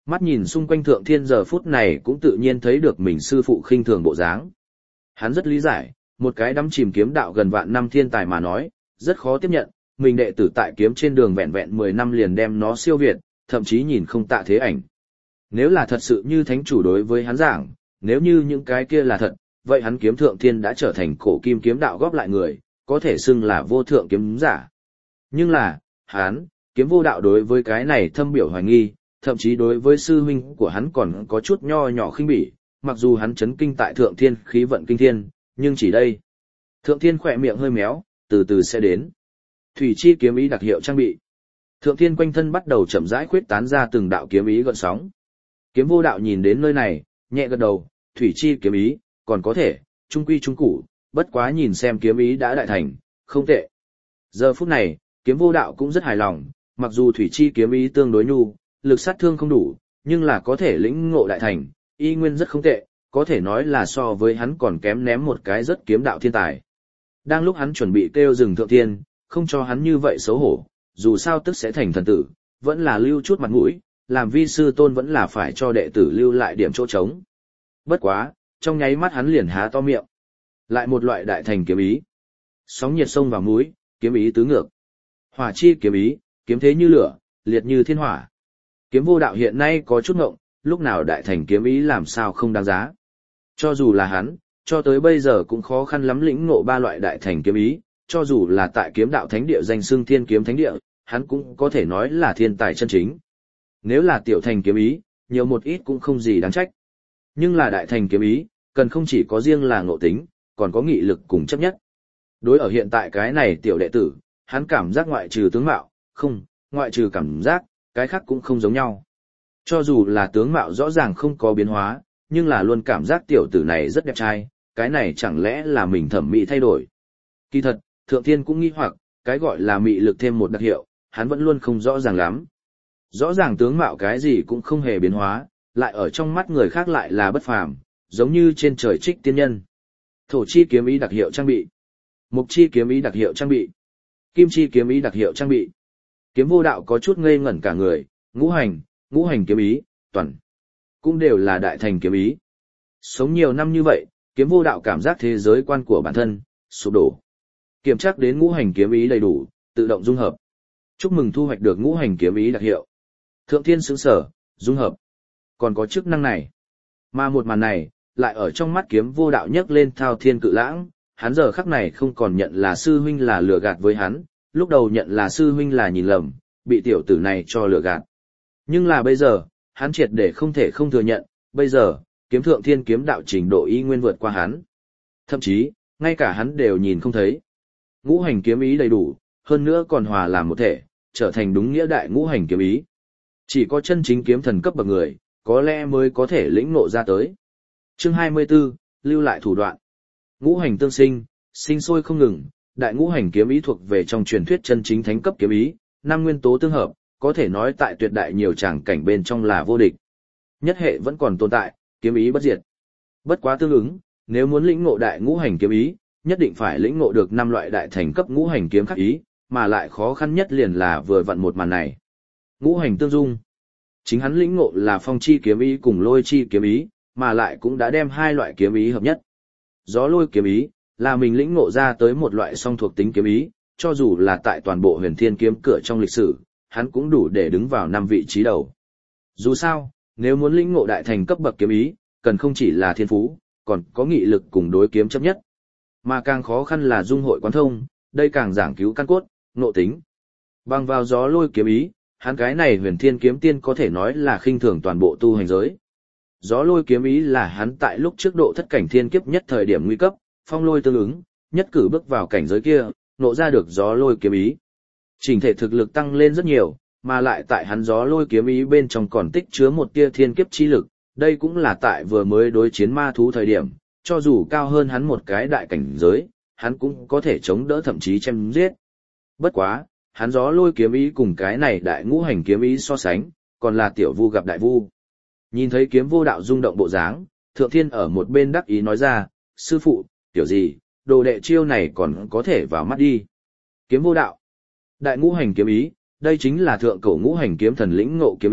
Mắt nhìn xung quanh Thượng Thiên giờ phút này cũng tự nhiên thấy được mình sư phụ khinh thường bộ dáng. Hắn rất lý giải, một cái đắm chìm kiếm đạo gần vạn năm thiên tài mà nói, rất khó tiếp nhận, mình đệ tử tại kiếm trên đường vẹn vẹn mười năm liền đem nó siêu việt, thậm chí nhìn không tạ thế ảnh. Nếu là thật sự như thánh chủ đối với hắn giảng, nếu như những cái kia là thật, vậy hắn kiếm Thượng Thiên đã trở thành cổ kim kiếm đạo góp lại người, có thể xưng là vô thượng kiếm giả. Nhưng là, hắn, kiếm vô đạo đối với cái này thâm biểu hoài nghi, thậm chí đối với sư huynh của hắn còn có chút nho nhỏ khinh bỉ, mặc dù hắn chấn kinh tại Thượng Thiên khí vận kinh thiên, nhưng chỉ đây. Thượng Thiên khỏe miệng hơi méo, từ từ sẽ đến. Thủy chi kiếm ý đặc hiệu trang bị. Thượng Thiên quanh thân bắt đầu chậm rãi khuyết tán ra từng đạo kiếm ý gợn sóng. Kiếm vô đạo nhìn đến nơi này, nhẹ gật đầu, thủy chi kiếm ý, còn có thể, trung quy trung củ, bất quá nhìn xem kiếm ý đã đại thành, không tệ. Giờ phút này, kiếm vô đạo cũng rất hài lòng, mặc dù thủy chi kiếm ý tương đối nhu, lực sát thương không đủ, nhưng là có thể lĩnh ngộ đại thành, y nguyên rất không tệ, có thể nói là so với hắn còn kém ném một cái rất kiếm đạo thiên tài. Đang lúc hắn chuẩn bị kêu dừng Thượng Thiên, không cho hắn như vậy xấu hổ, dù sao tức sẽ thành thần tử, vẫn là lưu chút mặt mũi, làm vi sư tôn vẫn là phải cho đệ tử lưu lại điểm chỗ trống. Bất quá, trong nháy mắt hắn liền há to miệng. Lại một loại đại thành kiếm ý. Sóng nhiệt sông vào mũi, kiếm ý tứ ngược. Hỏa chi kiếm ý, kiếm thế như lửa, liệt như thiên hỏa. Kiếm vô đạo hiện nay có chút ngộng, lúc nào đại thành kiếm ý làm sao không đáng giá. Cho dù là hắn, cho tới bây giờ cũng khó khăn lắm lĩnh ngộ ba loại đại thành kiếm ý, cho dù là tại kiếm đạo thánh địa danh xưng thiên kiếm thánh địa, hắn cũng có thể nói là thiên tài chân chính. Nếu là tiểu thành kiếm ý, nhiều một ít cũng không gì đáng trách. Nhưng là đại thành kiếm ý, cần không chỉ có riêng là ngộ tính, còn có nghị lực cùng chấp nhất. Đối ở hiện tại cái này tiểu đệ tử, hắn cảm giác ngoại trừ tướng mạo, không, ngoại trừ cảm giác, cái khác cũng không giống nhau. Cho dù là tướng mạo rõ ràng không có biến hóa, nhưng là luôn cảm giác tiểu tử này rất đẹp trai, cái này chẳng lẽ là mình thẩm mỹ thay đổi. Kỳ thật, Thượng Thiên cũng nghi hoặc, cái gọi là mị lực thêm một đặc hiệu, hắn vẫn luôn không rõ ràng lắm. Rõ ràng tướng mạo cái gì cũng không hề biến hóa, lại ở trong mắt người khác lại là bất phàm, giống như trên trời trích tiên nhân. Thổ chi kiếm ý đặc hiệu trang bị. Mục chi kiếm ý đặc hiệu trang bị. Kim chi kiếm ý đặc hiệu trang bị. Kiếm vô đạo có chút ngây ngẩn cả người, ngũ hành, ngũ hành kiếm ý, toàn. Cũng đều là đại thành kiếm ý. Sống nhiều năm như vậy, kiếm vô đạo cảm giác thế giới quan của bản thân, sụp đổ. Kiểm tra đến ngũ hành kiếm ý đầy đủ, tự động dung hợp. Chúc mừng thu hoạch được ngũ hành kiếm ý đặc hiệu. Thượng Thiên sững sở, dung hợp. Còn có chức năng này. Mà một màn này, lại ở trong mắt kiếm vô đạo nhấc lên thao thiên cự lãng, hắn giờ khắc này không còn nhận là sư huynh là lừa gạt với hắn, lúc đầu nhận là sư huynh là nhìn lầm, bị tiểu tử này cho lừa gạt. Nhưng là bây giờ, hắn triệt để không thể không thừa nhận, bây giờ, kiếm Thượng Thiên kiếm đạo trình độ y nguyên vượt qua hắn. Thậm chí, ngay cả hắn đều nhìn không thấy. Ngũ hành kiếm ý đầy đủ, hơn nữa còn hòa làm một thể, trở thành đúng nghĩa đại ngũ hành kiếm ý. Chỉ có chân chính kiếm thần cấp bậc người, có lẽ mới có thể lĩnh ngộ ra tới. Chương hai mươi 24, lưu lại thủ đoạn. Ngũ hành tương sinh, sinh sôi không ngừng, đại ngũ hành kiếm ý thuộc về trong truyền thuyết chân chính thánh cấp kiếm ý, năm nguyên tố tương hợp, có thể nói tại tuyệt đại nhiều tràng cảnh bên trong là vô địch. Nhất hệ vẫn còn tồn tại, kiếm ý bất diệt. Bất quá tương ứng, nếu muốn lĩnh ngộ đại ngũ hành kiếm ý, nhất định phải lĩnh ngộ được năm loại đại thành cấp ngũ hành kiếm khắc ý, mà lại khó khăn nhất liền là vừa vặn một màn này. Ngũ hành tương dung. Chính hắn lĩnh ngộ là phong chi kiếm ý cùng lôi chi kiếm ý, mà lại cũng đã đem hai loại kiếm ý hợp nhất. Gió lôi kiếm ý, là mình lĩnh ngộ ra tới một loại song thuộc tính kiếm ý, cho dù là tại toàn bộ huyền thiên kiếm cửa trong lịch sử, hắn cũng đủ để đứng vào năm vị trí đầu. Dù sao, nếu muốn lĩnh ngộ đại thành cấp bậc kiếm ý, cần không chỉ là thiên phú, còn có nghị lực cùng đối kiếm chấp nhất. Mà càng khó khăn là dung hội quán thông, đây càng giảng cứu căn cốt, ngộ tính. Bằng vào gió lôi kiếm ý, hắn cái này huyền thiên kiếm tiên có thể nói là khinh thường toàn bộ tu hành giới. Gió lôi kiếm ý là hắn tại lúc trước độ thất cảnh thiên kiếp nhất thời điểm nguy cấp, phong lôi tương ứng, nhất cử bước vào cảnh giới kia, nộ ra được gió lôi kiếm ý. Trình thể thực lực tăng lên rất nhiều, mà lại tại hắn gió lôi kiếm ý bên trong còn tích chứa một tia thiên kiếp chi lực, đây cũng là tại vừa mới đối chiến ma thú thời điểm, cho dù cao hơn hắn một cái đại cảnh giới, hắn cũng có thể chống đỡ thậm chí chém giết. Bất quá, hắn gió lôi kiếm ý cùng cái này đại ngũ hành kiếm ý so sánh, còn là tiểu vu gặp đại vu. Nhìn thấy kiếm vô đạo rung động bộ dáng, Thượng Thiên ở một bên đắc ý nói ra, sư phụ, tiểu gì, đồ đệ chiêu này còn có thể vào mắt đi. Kiếm vô đạo, đại ngũ hành kiếm ý, đây chính là thượng cổ ngũ hành kiếm thần lĩnh ngộ kiếm ý,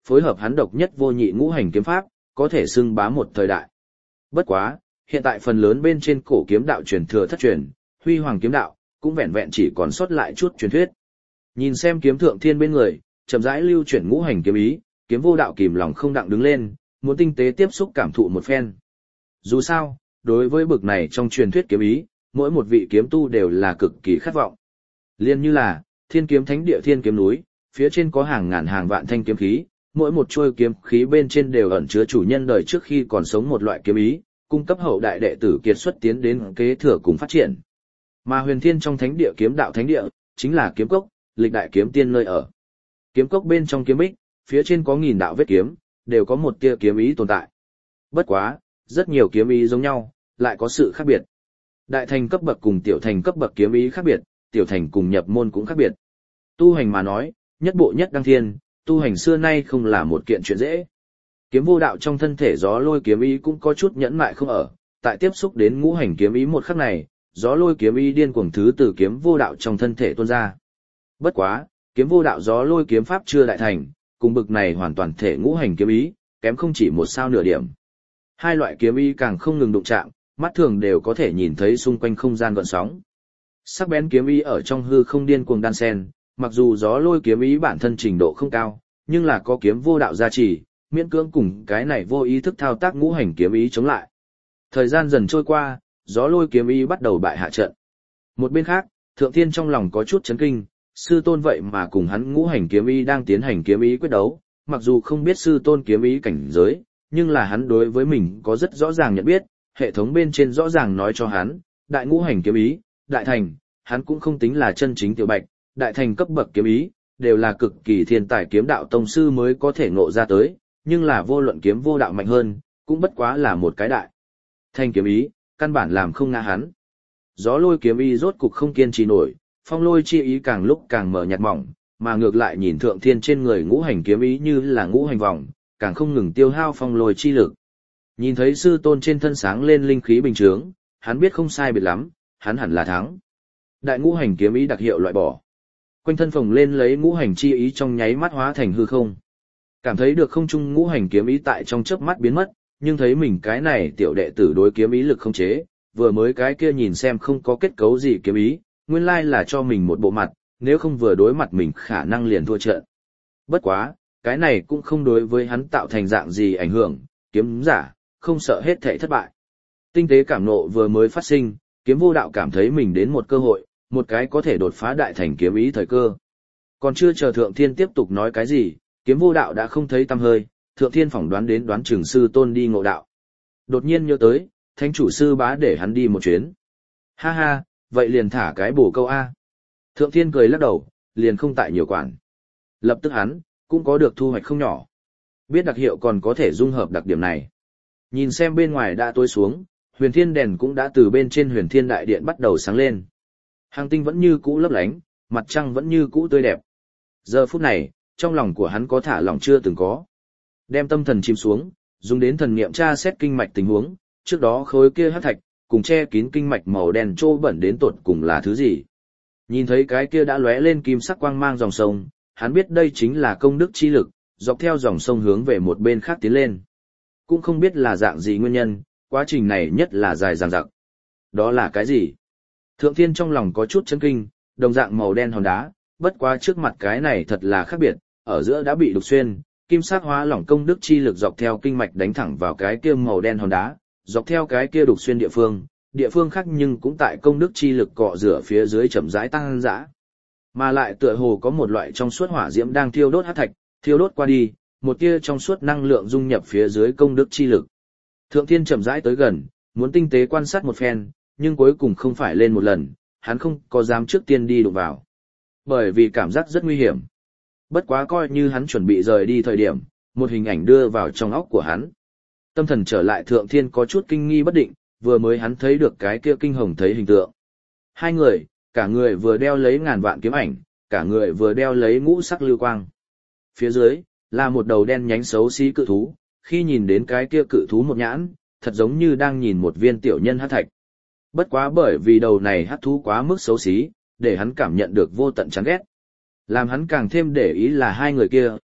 phối hợp hắn độc nhất vô nhị ngũ hành kiếm pháp, có thể xưng bá một thời đại. Bất quá, hiện tại phần lớn bên trên cổ kiếm đạo truyền thừa thất truyền, huy hoàng kiếm đạo, cũng vẹn vẹn chỉ còn sót lại chút truyền thuyết. Nhìn xem kiếm thượng thiên bên người, chậm rãi lưu chuyển ngũ hành kiếm ý, kiếm vô đạo kìm lòng không đặng đứng lên, muốn tinh tế tiếp xúc cảm thụ một phen. Dù sao, đối với bực này trong truyền thuyết kiếm ý, mỗi một vị kiếm tu đều là cực kỳ khát vọng. Liên như là, thiên kiếm thánh địa thiên kiếm núi, phía trên có hàng ngàn hàng vạn thanh kiếm khí, mỗi một trôi kiếm khí bên trên đều ẩn chứa chủ nhân đời trước khi còn sống một loại kiếm ý, cung cấp hậu đại đệ tử kiệt xuất tiến đến kế thừa cùng phát triển. Mà huyền thiên trong thánh địa kiếm đạo thánh địa, chính là kiếm cốc, lịch đại kiếm tiên nơi ở. Kiếm cốc bên trong kiếm bích, phía trên có nghìn đạo vết kiếm, đều có một tia kiếm ý tồn tại. Bất quá, rất nhiều kiếm ý giống nhau, lại có sự khác biệt. Đại thành cấp bậc cùng tiểu thành cấp bậc kiếm ý khác biệt, tiểu thành cùng nhập môn cũng khác biệt. Tu hành mà nói, nhất bộ nhất đăng thiên, tu hành xưa nay không là một kiện chuyện dễ. Kiếm vô đạo trong thân thể gió lôi kiếm ý cũng có chút nhẫn mại không ở, tại tiếp xúc đến ngũ hành kiếm ý một khắc này, gió lôi kiếm ý điên cuồng thứ từ kiếm vô đạo trong thân thể tuôn ra. Bất quá, kiếm vô đạo gió lôi kiếm pháp chưa đại thành, cùng bực này hoàn toàn thể ngũ hành kiếm ý, kém không chỉ một sao nửa điểm. Hai loại kiếm ý càng không ngừng đụng chạm, mắt thường đều có thể nhìn thấy xung quanh không gian gợn sóng. Sắc bén kiếm ý ở trong hư không điên cuồng đan sen, mặc dù gió lôi kiếm ý bản thân trình độ không cao, nhưng là có kiếm vô đạo gia trì, miễn cưỡng cùng cái này vô ý thức thao tác ngũ hành kiếm ý chống lại. Thời gian dần trôi qua, gió lôi kiếm ý bắt đầu bại hạ trận. Một bên khác, Thượng Thiên trong lòng có chút chấn kinh, sư tôn vậy mà cùng hắn ngũ hành kiếm ý đang tiến hành kiếm ý quyết đấu, mặc dù không biết sư tôn kiếm ý cảnh giới, nhưng là hắn đối với mình có rất rõ ràng nhận biết, hệ thống bên trên rõ ràng nói cho hắn, đại ngũ hành kiếm ý, đại thành, hắn cũng không tính là chân chính tiểu bạch, đại thành cấp bậc kiếm ý, đều là cực kỳ thiên tài kiếm đạo tông sư mới có thể ngộ ra tới, nhưng là vô luận kiếm vô đạo mạnh hơn, cũng bất quá là một cái đại thành kiếm ý, căn bản làm không ngã hắn. Gió lôi kiếm ý rốt cục không kiên trì nổi, phong lôi chi ý càng lúc càng mờ nhạt mỏng, mà ngược lại nhìn Thượng Thiên trên người ngũ hành kiếm ý như là ngũ hành vòng, càng không ngừng tiêu hao phong lôi chi lực. Nhìn thấy sư tôn trên thân sáng lên linh khí bình chướng, hắn biết không sai biệt lắm, hắn hẳn là thắng. Đại ngũ hành kiếm ý đặc hiệu loại bỏ. Quanh thân phồng lên lấy ngũ hành chi ý trong nháy mắt hóa thành hư không. Cảm thấy được không trung ngũ hành kiếm ý tại trong chớp mắt biến mất, nhưng thấy mình cái này tiểu đệ tử đối kiếm ý lực không chế, vừa mới cái kia nhìn xem không có kết cấu gì kiếm ý, nguyên lai là cho mình một bộ mặt, nếu không vừa đối mặt mình khả năng liền thua trận. Bất quá, cái này cũng không đối với hắn tạo thành dạng gì ảnh hưởng, kiếm giả, không sợ hết thảy thất bại. Tinh tế cảm nộ vừa mới phát sinh, kiếm vô đạo cảm thấy mình đến một cơ hội, một cái có thể đột phá đại thành kiếm ý thời cơ. Còn chưa chờ Thượng Thiên tiếp tục nói cái gì, kiếm vô đạo đã không thấy tăm hơi, Thượng Thiên phỏng đoán đến đoán trường sư tôn đi ngộ đạo. Đột nhiên nhớ tới, thánh chủ sư bá để hắn đi một chuyến. Ha ha, vậy liền thả cái bổ câu A. Thượng Thiên cười lắc đầu, liền không tại nhiều quản. Lập tức hắn, cũng có được thu hoạch không nhỏ. Biết đặc hiệu còn có thể dung hợp đặc điểm này. Nhìn xem bên ngoài đã tối xuống, huyền thiên đèn cũng đã từ bên trên huyền thiên đại điện bắt đầu sáng lên. Hàng tinh vẫn như cũ lấp lánh, mặt trăng vẫn như cũ tươi đẹp. Giờ phút này, trong lòng của hắn có thả lòng chưa từng có. Đem tâm thần chìm xuống, dùng đến thần niệm tra xét kinh mạch tình huống, trước đó khối kia hắc thạch, cùng che kín kinh mạch màu đen trô bẩn đến tột cùng là thứ gì. Nhìn thấy cái kia đã lóe lên kim sắc quang mang dòng sông, hắn biết đây chính là công đức chi lực, dọc theo dòng sông hướng về một bên khác tiến lên. Cũng không biết là dạng gì nguyên nhân, quá trình này nhất là dài dằng dặc. Đó là cái gì? Thượng Thiên trong lòng có chút chấn kinh, đồng dạng màu đen hòn đá, bất quá trước mặt cái này thật là khác biệt, ở giữa đã bị đục xuyên, kim sắc hóa lỏng công đức chi lực dọc theo kinh mạch đánh thẳng vào cái kia màu đen hòn đá, dọc theo cái kia đục xuyên địa phương, địa phương khác nhưng cũng tại công đức chi lực cọ rửa phía dưới chậm rãi tăng dã. Mà lại tựa hồ có một loại trong suốt hỏa diễm đang thiêu đốt hắc thạch, thiêu đốt qua đi, một tia trong suốt năng lượng dung nhập phía dưới công đức chi lực. Thượng Thiên chậm rãi tới gần, muốn tinh tế quan sát một phen, nhưng cuối cùng không phải lên một lần, hắn không có dám trước tiên đi đụng vào. Bởi vì cảm giác rất nguy hiểm. Bất quá coi như hắn chuẩn bị rời đi thời điểm, một hình ảnh đưa vào trong óc của hắn. Tâm thần trở lại Thượng Thiên có chút kinh nghi bất định, vừa mới hắn thấy được cái kia kinh hồng thấy hình tượng. Hai người, cả người vừa đeo lấy ngàn vạn kiếm ảnh, cả người vừa đeo lấy ngũ sắc lưu quang. Phía dưới, là một đầu đen nhánh xấu xí cự thú, khi nhìn đến cái kia cự thú một nhãn, thật giống như đang nhìn một viên tiểu nhân hắc thạch. Bất quá bởi vì đầu này hắc thú quá mức xấu xí, để hắn cảm nhận được vô tận chán ghét. Làm hắn càng thêm để ý là hai người kia,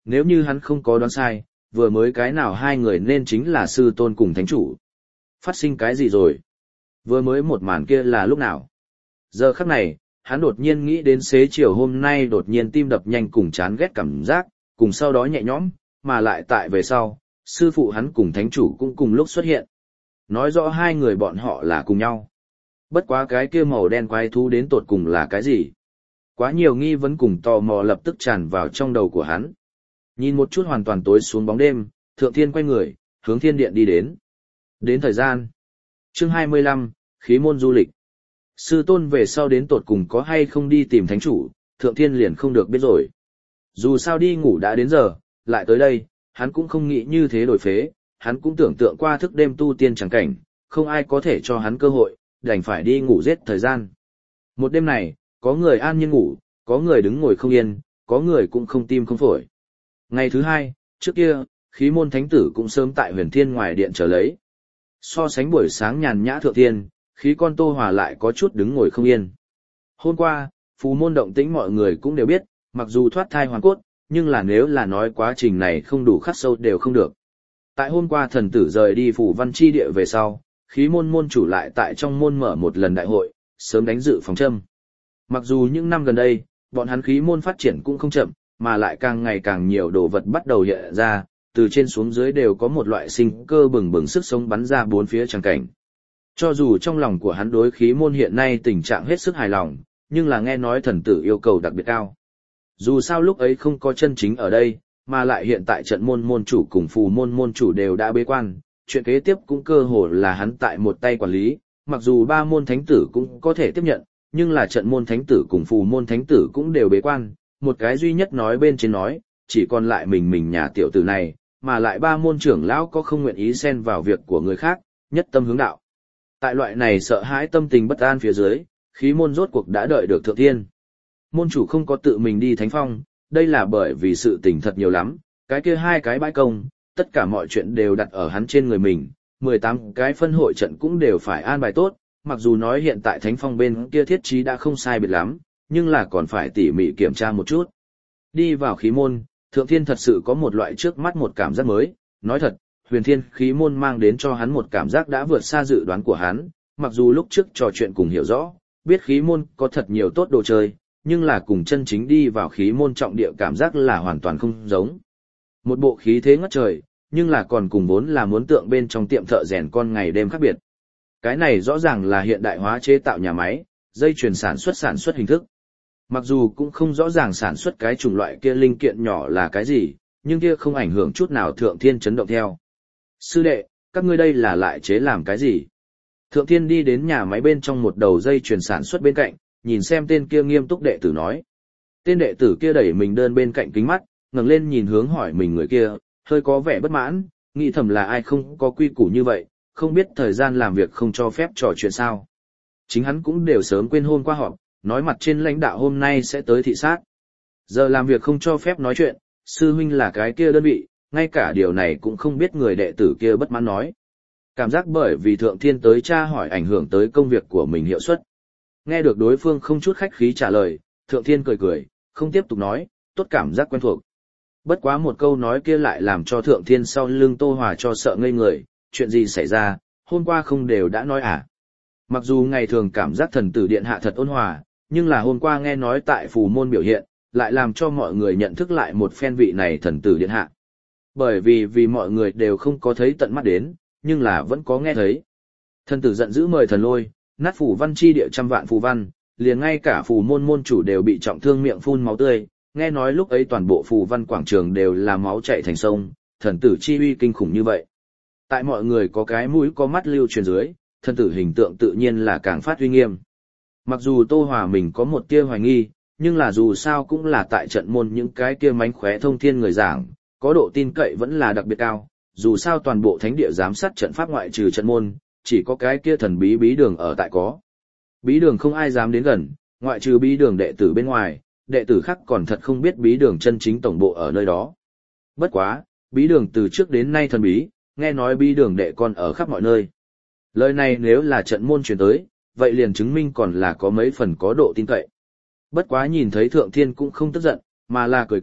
nếu như hắn không có đoán sai, vừa mới cái nào hai người nên chính là sư tôn cùng thánh chủ. Phát sinh cái gì rồi? Vừa mới một màn kia là lúc nào? Giờ khắc này, hắn đột nhiên nghĩ đến xế chiều hôm nay đột nhiên tim đập nhanh cùng chán ghét cảm giác, cùng sau đó nhẹ nhõm, mà lại tại về sau, sư phụ hắn cùng thánh chủ cũng cùng lúc xuất hiện. Nói rõ hai người bọn họ là cùng nhau. Bất quá cái kia màu đen quái thú đến tột cùng là cái gì? Quá nhiều nghi vấn cùng tò mò lập tức tràn vào trong đầu của hắn. Nhìn một chút hoàn toàn tối xuống bóng đêm, Thượng Thiên quay người, hướng thiên điện đi đến. Đến thời gian. Chương hai mươi lăm, khí môn du lịch. Sư tôn về sau đến tột cùng có hay không đi tìm thánh chủ, Thượng Thiên liền không được biết rồi. Dù sao đi ngủ đã đến giờ, lại tới đây, hắn cũng không nghĩ như thế đổi phế, hắn cũng tưởng tượng qua thức đêm tu tiên chẳng cảnh, không ai có thể cho hắn cơ hội, đành phải đi ngủ giết thời gian. Một đêm này, có người an nhiên ngủ, có người đứng ngồi không yên, có người cũng không tim không phổi. Ngày thứ hai, trước kia, khí môn thánh tử cũng sớm tại huyền thiên ngoài điện trở lấy. So sánh buổi sáng nhàn nhã Thượng Thiên, khí con Tô Hòa lại có chút đứng ngồi không yên. Hôm qua, phù môn động tĩnh mọi người cũng đều biết, mặc dù thoát thai hoàn cốt, nhưng là nếu là nói quá trình này không đủ khắc sâu đều không được. Tại hôm qua thần tử rời đi phủ văn chi địa về sau, khí môn môn chủ lại tại trong môn mở một lần đại hội, sớm đánh dự phòng châm. Mặc dù những năm gần đây, bọn hắn khí môn phát triển cũng không chậm, mà lại càng ngày càng nhiều đồ vật bắt đầu hiện ra, từ trên xuống dưới đều có một loại sinh cơ bừng bừng sức sống bắn ra bốn phía tràng cảnh. Cho dù trong lòng của hắn đối khí môn hiện nay tình trạng hết sức hài lòng, nhưng là nghe nói thần tử yêu cầu đặc biệt cao. Dù sao lúc ấy không có chân chính ở đây, mà lại hiện tại trận môn môn chủ cùng phù môn môn chủ đều đã bế quan, chuyện kế tiếp cũng cơ hồ là hắn tại một tay quản lý, mặc dù ba môn thánh tử cũng có thể tiếp nhận, nhưng là trận môn thánh tử cùng phù môn thánh tử cũng đều bế quan, một cái duy nhất nói bên trên nói, chỉ còn lại mình mình nhà tiểu tử này, mà lại ba môn trưởng lão có không nguyện ý xen vào việc của người khác, nhất tâm hướng đạo. Tại loại này sợ hãi tâm tình bất an phía dưới, khí môn rốt cuộc đã đợi được Thượng Thiên. Môn chủ không có tự mình đi thánh phong, đây là bởi vì sự tình thật nhiều lắm, cái kia hai cái bãi công, tất cả mọi chuyện đều đặt ở hắn trên người mình, mười tám cái phân hội trận cũng đều phải an bài tốt, mặc dù nói hiện tại thánh phong bên kia thiết trí đã không sai biệt lắm, nhưng là còn phải tỉ mỉ kiểm tra một chút. Đi vào khí môn, Thượng Thiên thật sự có một loại trước mắt một cảm giác mới, nói thật, huyền thiên khí môn mang đến cho hắn một cảm giác đã vượt xa dự đoán của hắn, mặc dù lúc trước trò chuyện cùng hiểu rõ, biết khí môn có thật nhiều tốt đồ chơi, nhưng là cùng chân chính đi vào khí môn trọng địa cảm giác là hoàn toàn không giống. Một bộ khí thế ngất trời, nhưng là còn cùng vốn là muốn tượng bên trong tiệm thợ rèn con ngày đêm khác biệt. Cái này rõ ràng là hiện đại hóa chế tạo nhà máy, dây chuyền sản xuất sản xuất hình thức. Mặc dù cũng không rõ ràng sản xuất cái chủng loại kia linh kiện nhỏ là cái gì, nhưng kia không ảnh hưởng chút nào Thượng Thiên chấn động theo. Sư đệ, các ngươi đây là lại chế làm cái gì? Thượng Thiên đi đến nhà máy bên trong một đầu dây chuyền sản xuất bên cạnh, nhìn xem tên kia nghiêm túc đệ tử nói. Tên đệ tử kia đẩy mình đơn bên cạnh kính mắt, ngẩng lên nhìn hướng hỏi mình người kia, hơi có vẻ bất mãn, nghĩ thầm là ai không có quy củ như vậy, không biết thời gian làm việc không cho phép trò chuyện sao. Chính hắn cũng đều sớm quên hôm qua họp, nói mặt trên lãnh đạo hôm nay sẽ tới thị sát. Giờ làm việc không cho phép nói chuyện, sư huynh là cái kia đơn vị, ngay cả điều này cũng không biết người đệ tử kia bất mãn nói. Cảm giác bởi vì Thượng Thiên tới tra hỏi ảnh hưởng tới công việc của mình hiệu suất. Nghe được đối phương không chút khách khí trả lời, Thượng Thiên cười cười, không tiếp tục nói, tốt cảm giác quen thuộc. Bất quá một câu nói kia lại làm cho Thượng Thiên sau lưng Tô Hòa cho sợ ngây người, chuyện gì xảy ra, hôm qua không đều đã nói à. Mặc dù ngày thường cảm giác thần tử điện hạ thật ôn hòa, nhưng là hôm qua nghe nói tại phù môn biểu hiện, lại làm cho mọi người nhận thức lại một phen vị này thần tử điện hạ. Bởi vì vì mọi người đều không có thấy tận mắt đến, nhưng là vẫn có nghe thấy. Thần tử giận dữ mời thần lôi, nát phù văn chi địa trăm vạn phù văn, liền ngay cả phù môn môn chủ đều bị trọng thương miệng phun máu tươi, nghe nói lúc ấy toàn bộ phù văn quảng trường đều là máu chảy thành sông, thần tử chi uy kinh khủng như vậy. Tại mọi người có cái mũi có mắt lưu truyền dưới, thần tử hình tượng tự nhiên là càng phát uy nghiêm. Mặc dù Tô Hòa mình có một tia hoài nghi, nhưng là dù sao cũng là tại trận môn những cái kia mánh khóe thông thiên người giảng, có độ tin cậy vẫn là đặc biệt cao, dù sao toàn bộ thánh địa giám sát trận pháp ngoại trừ trận môn, chỉ có cái kia thần bí bí đường ở tại có. Bí đường không ai dám đến gần, ngoại trừ bí đường đệ tử bên ngoài, đệ tử khác còn thật không biết bí đường chân chính tổng bộ ở nơi đó. Bất quá, bí đường từ trước đến nay thần bí, nghe nói bí đường đệ con ở khắp mọi nơi. Lời này nếu là trận môn truyền tới, vậy liền chứng minh còn là có mấy phần có độ tin cậy. Bất quá nhìn thấy Thượng Thiên cũng không tức giận, mà là cười cười,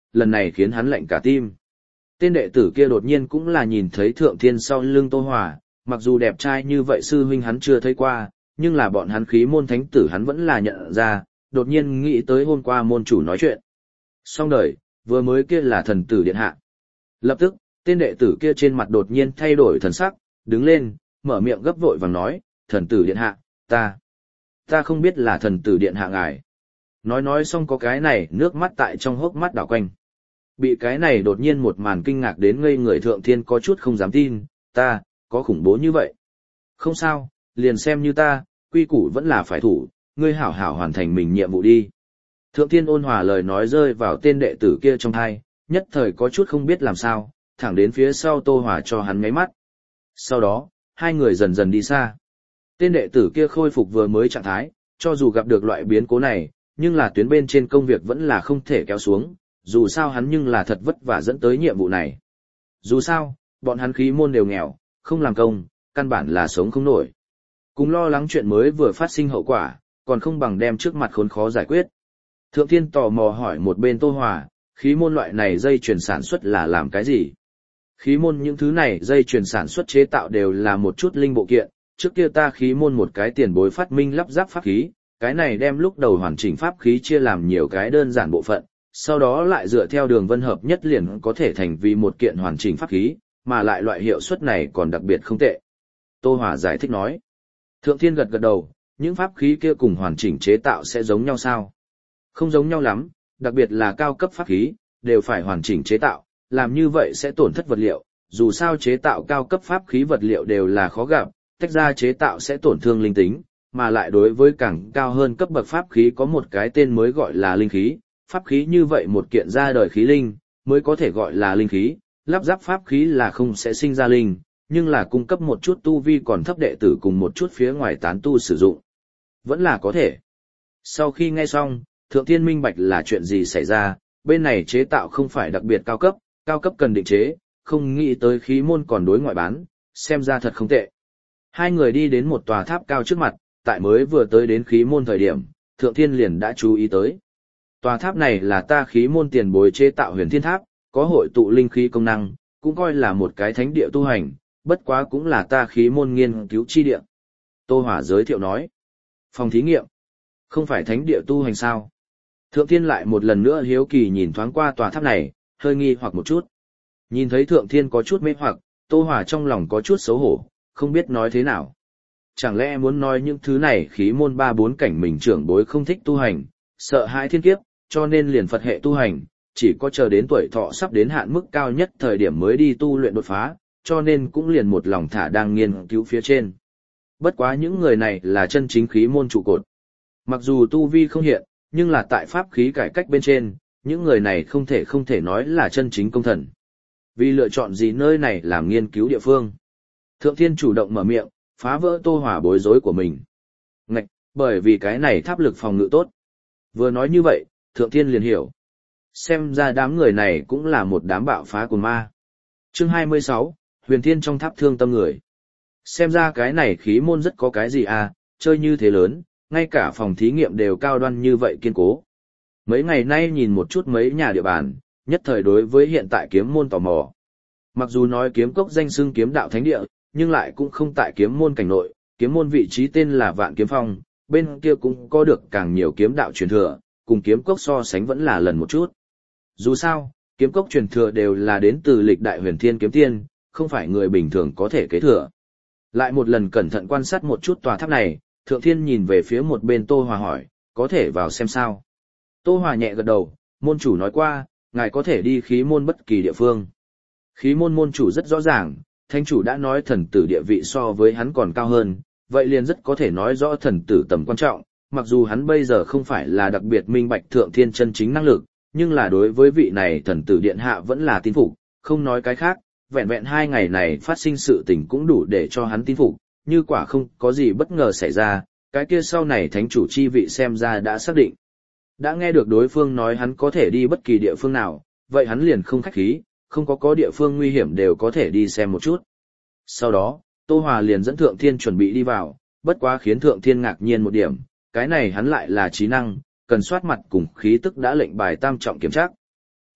lần này khiến hắn lạnh cả tim. Tên đệ tử kia đột nhiên cũng là nhìn thấy Thượng Thiên sau lưng Tô Hòa, mặc dù đẹp trai như vậy sư huynh hắn chưa thấy qua, nhưng là bọn hắn khí môn thánh tử hắn vẫn là nhận ra, đột nhiên nghĩ tới hôm qua môn chủ nói chuyện. Xong đời, vừa mới kia là thần tử điện hạ. Lập tức, tên đệ tử kia trên mặt đột nhiên thay đổi thần sắc, đứng lên, mở miệng gấp vội vàng nói, thần tử điện hạ, ta, ta không biết là thần tử điện hạ ngài. Nói nói xong có cái này nước mắt tại trong hốc mắt đảo quanh. Bị cái này đột nhiên một màn kinh ngạc đến ngây người Thượng Thiên có chút không dám tin, ta, có khủng bố như vậy. Không sao, liền xem như ta, quy củ vẫn là phải thủ, ngươi hảo hảo hoàn thành mình nhiệm vụ đi. Thượng Thiên ôn hòa lời nói rơi vào tên đệ tử kia trong thai, nhất thời có chút không biết làm sao, thẳng đến phía sau Tô Hòa cho hắn ngáy mắt. Sau đó, hai người dần dần đi xa. Tên đệ tử kia khôi phục vừa mới trạng thái, cho dù gặp được loại biến cố này, nhưng là tuyến bên trên công việc vẫn là không thể kéo xuống, dù sao hắn nhưng là thật vất vả dẫn tới nhiệm vụ này. Dù sao, bọn hắn khí môn đều nghèo, không làm công, căn bản là sống không nổi. Cùng lo lắng chuyện mới vừa phát sinh hậu quả, còn không bằng đem trước mặt khốn khó giải quyết. Thượng Thiên tò mò hỏi một bên Tô Hòa, khí môn loại này dây chuyển sản xuất là làm cái gì? Khí môn những thứ này dây chuyển sản xuất chế tạo đều là một chút linh bộ kiện, trước kia ta khí môn một cái tiền bối phát minh lắp ráp pháp khí, cái này đem lúc đầu hoàn chỉnh pháp khí chia làm nhiều cái đơn giản bộ phận, sau đó lại dựa theo đường vân hợp nhất liền có thể thành vì một kiện hoàn chỉnh pháp khí, mà lại loại hiệu suất này còn đặc biệt không tệ. Tô Hòa giải thích nói. Thượng Thiên gật gật đầu, những pháp khí kia cùng hoàn chỉnh chế tạo sẽ giống nhau sao? Không giống nhau lắm, đặc biệt là cao cấp pháp khí, đều phải hoàn chỉnh chế tạo, làm như vậy sẽ tổn thất vật liệu, dù sao chế tạo cao cấp pháp khí vật liệu đều là khó gặp, tách ra chế tạo sẽ tổn thương linh tính, mà lại đối với càng cao hơn cấp bậc pháp khí có một cái tên mới gọi là linh khí, pháp khí như vậy một kiện ra đời khí linh, mới có thể gọi là linh khí, lắp ráp pháp khí là không sẽ sinh ra linh, nhưng là cung cấp một chút tu vi còn thấp đệ tử cùng một chút phía ngoài tán tu sử dụng. Vẫn là có thể. Sau khi nghe xong, Thượng Thiên minh bạch là chuyện gì xảy ra, bên này chế tạo không phải đặc biệt cao cấp, cao cấp cần định chế, không nghĩ tới khí môn còn đối ngoại bán, xem ra thật không tệ. Hai người đi đến một tòa tháp cao trước mặt, tại mới vừa tới đến khí môn thời điểm, Thượng Thiên liền đã chú ý tới. Tòa tháp này là ta khí môn tiền bối chế tạo huyền thiên tháp, có hội tụ linh khí công năng, cũng coi là một cái thánh địa tu hành, bất quá cũng là ta khí môn nghiên cứu chi địa. Tô Hỏa giới thiệu nói. Phòng thí nghiệm. Không phải thánh địa tu hành sao? Thượng Thiên lại một lần nữa hiếu kỳ nhìn thoáng qua tòa tháp này, hơi nghi hoặc một chút. Nhìn thấy Thượng Thiên có chút mê hoặc, Tô Hỏa trong lòng có chút xấu hổ, không biết nói thế nào. Chẳng lẽ muốn nói những thứ này khí môn ba bốn cảnh mình trưởng bối không thích tu hành, sợ hãi thiên kiếp, cho nên liền Phật hệ tu hành, chỉ có chờ đến tuổi thọ sắp đến hạn mức cao nhất thời điểm mới đi tu luyện đột phá, cho nên cũng liền một lòng thả đang nghiên cứu phía trên. Bất quá những người này là chân chính khí môn trụ cột. Mặc dù tu vi không hiện, nhưng là tại pháp khí cải cách bên trên, những người này không thể không thể nói là chân chính công thần. Vì lựa chọn gì nơi này làm nghiên cứu địa phương. Thượng Thiên chủ động mở miệng, phá vỡ Tô Hỏa bối rối của mình. Ngạch, bởi vì cái này tháp lực phòng ngự tốt. Vừa nói như vậy, Thượng Thiên liền hiểu. Xem ra đám người này cũng là một đám bạo phá của ma. Chương hai mươi sáu, Huyền Thiên trong tháp thương tâm người. Xem ra cái này khí môn rất có cái gì à, chơi như thế lớn, ngay cả phòng thí nghiệm đều cao đoan như vậy kiên cố. Mấy ngày nay nhìn một chút mấy nhà địa bàn, nhất thời đối với hiện tại kiếm môn tò mò. Mặc dù nói kiếm cốc danh xưng kiếm đạo thánh địa, nhưng lại cũng không tại kiếm môn cảnh nội, kiếm môn vị trí tên là Vạn Kiếm Phong, bên kia cũng có được càng nhiều kiếm đạo truyền thừa, cùng kiếm cốc so sánh vẫn là lần một chút. Dù sao, kiếm cốc truyền thừa đều là đến từ lịch đại huyền thiên kiếm tiên, không phải người bình thường có thể kế thừa. Lại một lần cẩn thận quan sát một chút tòa tháp này, Thượng Thiên nhìn về phía một bên Tô Hòa hỏi, có thể vào xem sao. Tô Hòa nhẹ gật đầu, môn chủ nói qua, ngài có thể đi khí môn bất kỳ địa phương. Khí môn môn chủ rất rõ ràng, thánh chủ đã nói thần tử địa vị so với hắn còn cao hơn, vậy liền rất có thể nói rõ thần tử tầm quan trọng, mặc dù hắn bây giờ không phải là đặc biệt minh bạch Thượng Thiên chân chính năng lực, nhưng là đối với vị này thần tử điện hạ vẫn là tin phục, không nói cái khác, vẹn vẹn hai ngày này phát sinh sự tình cũng đủ để cho hắn tin phục, như quả không có gì bất ngờ xảy ra, cái kia sau này thánh chủ chi vị xem ra đã xác định. Đã nghe được đối phương nói hắn có thể đi bất kỳ địa phương nào, vậy hắn liền không khách khí, không có có địa phương nguy hiểm đều có thể đi xem một chút. Sau đó, Tô Hòa liền dẫn Thượng Thiên chuẩn bị đi vào, bất quá khiến Thượng Thiên ngạc nhiên một điểm, cái này hắn lại là trí năng, cần soát mặt cùng khí tức đã lệnh bài tam trọng kiểm tra.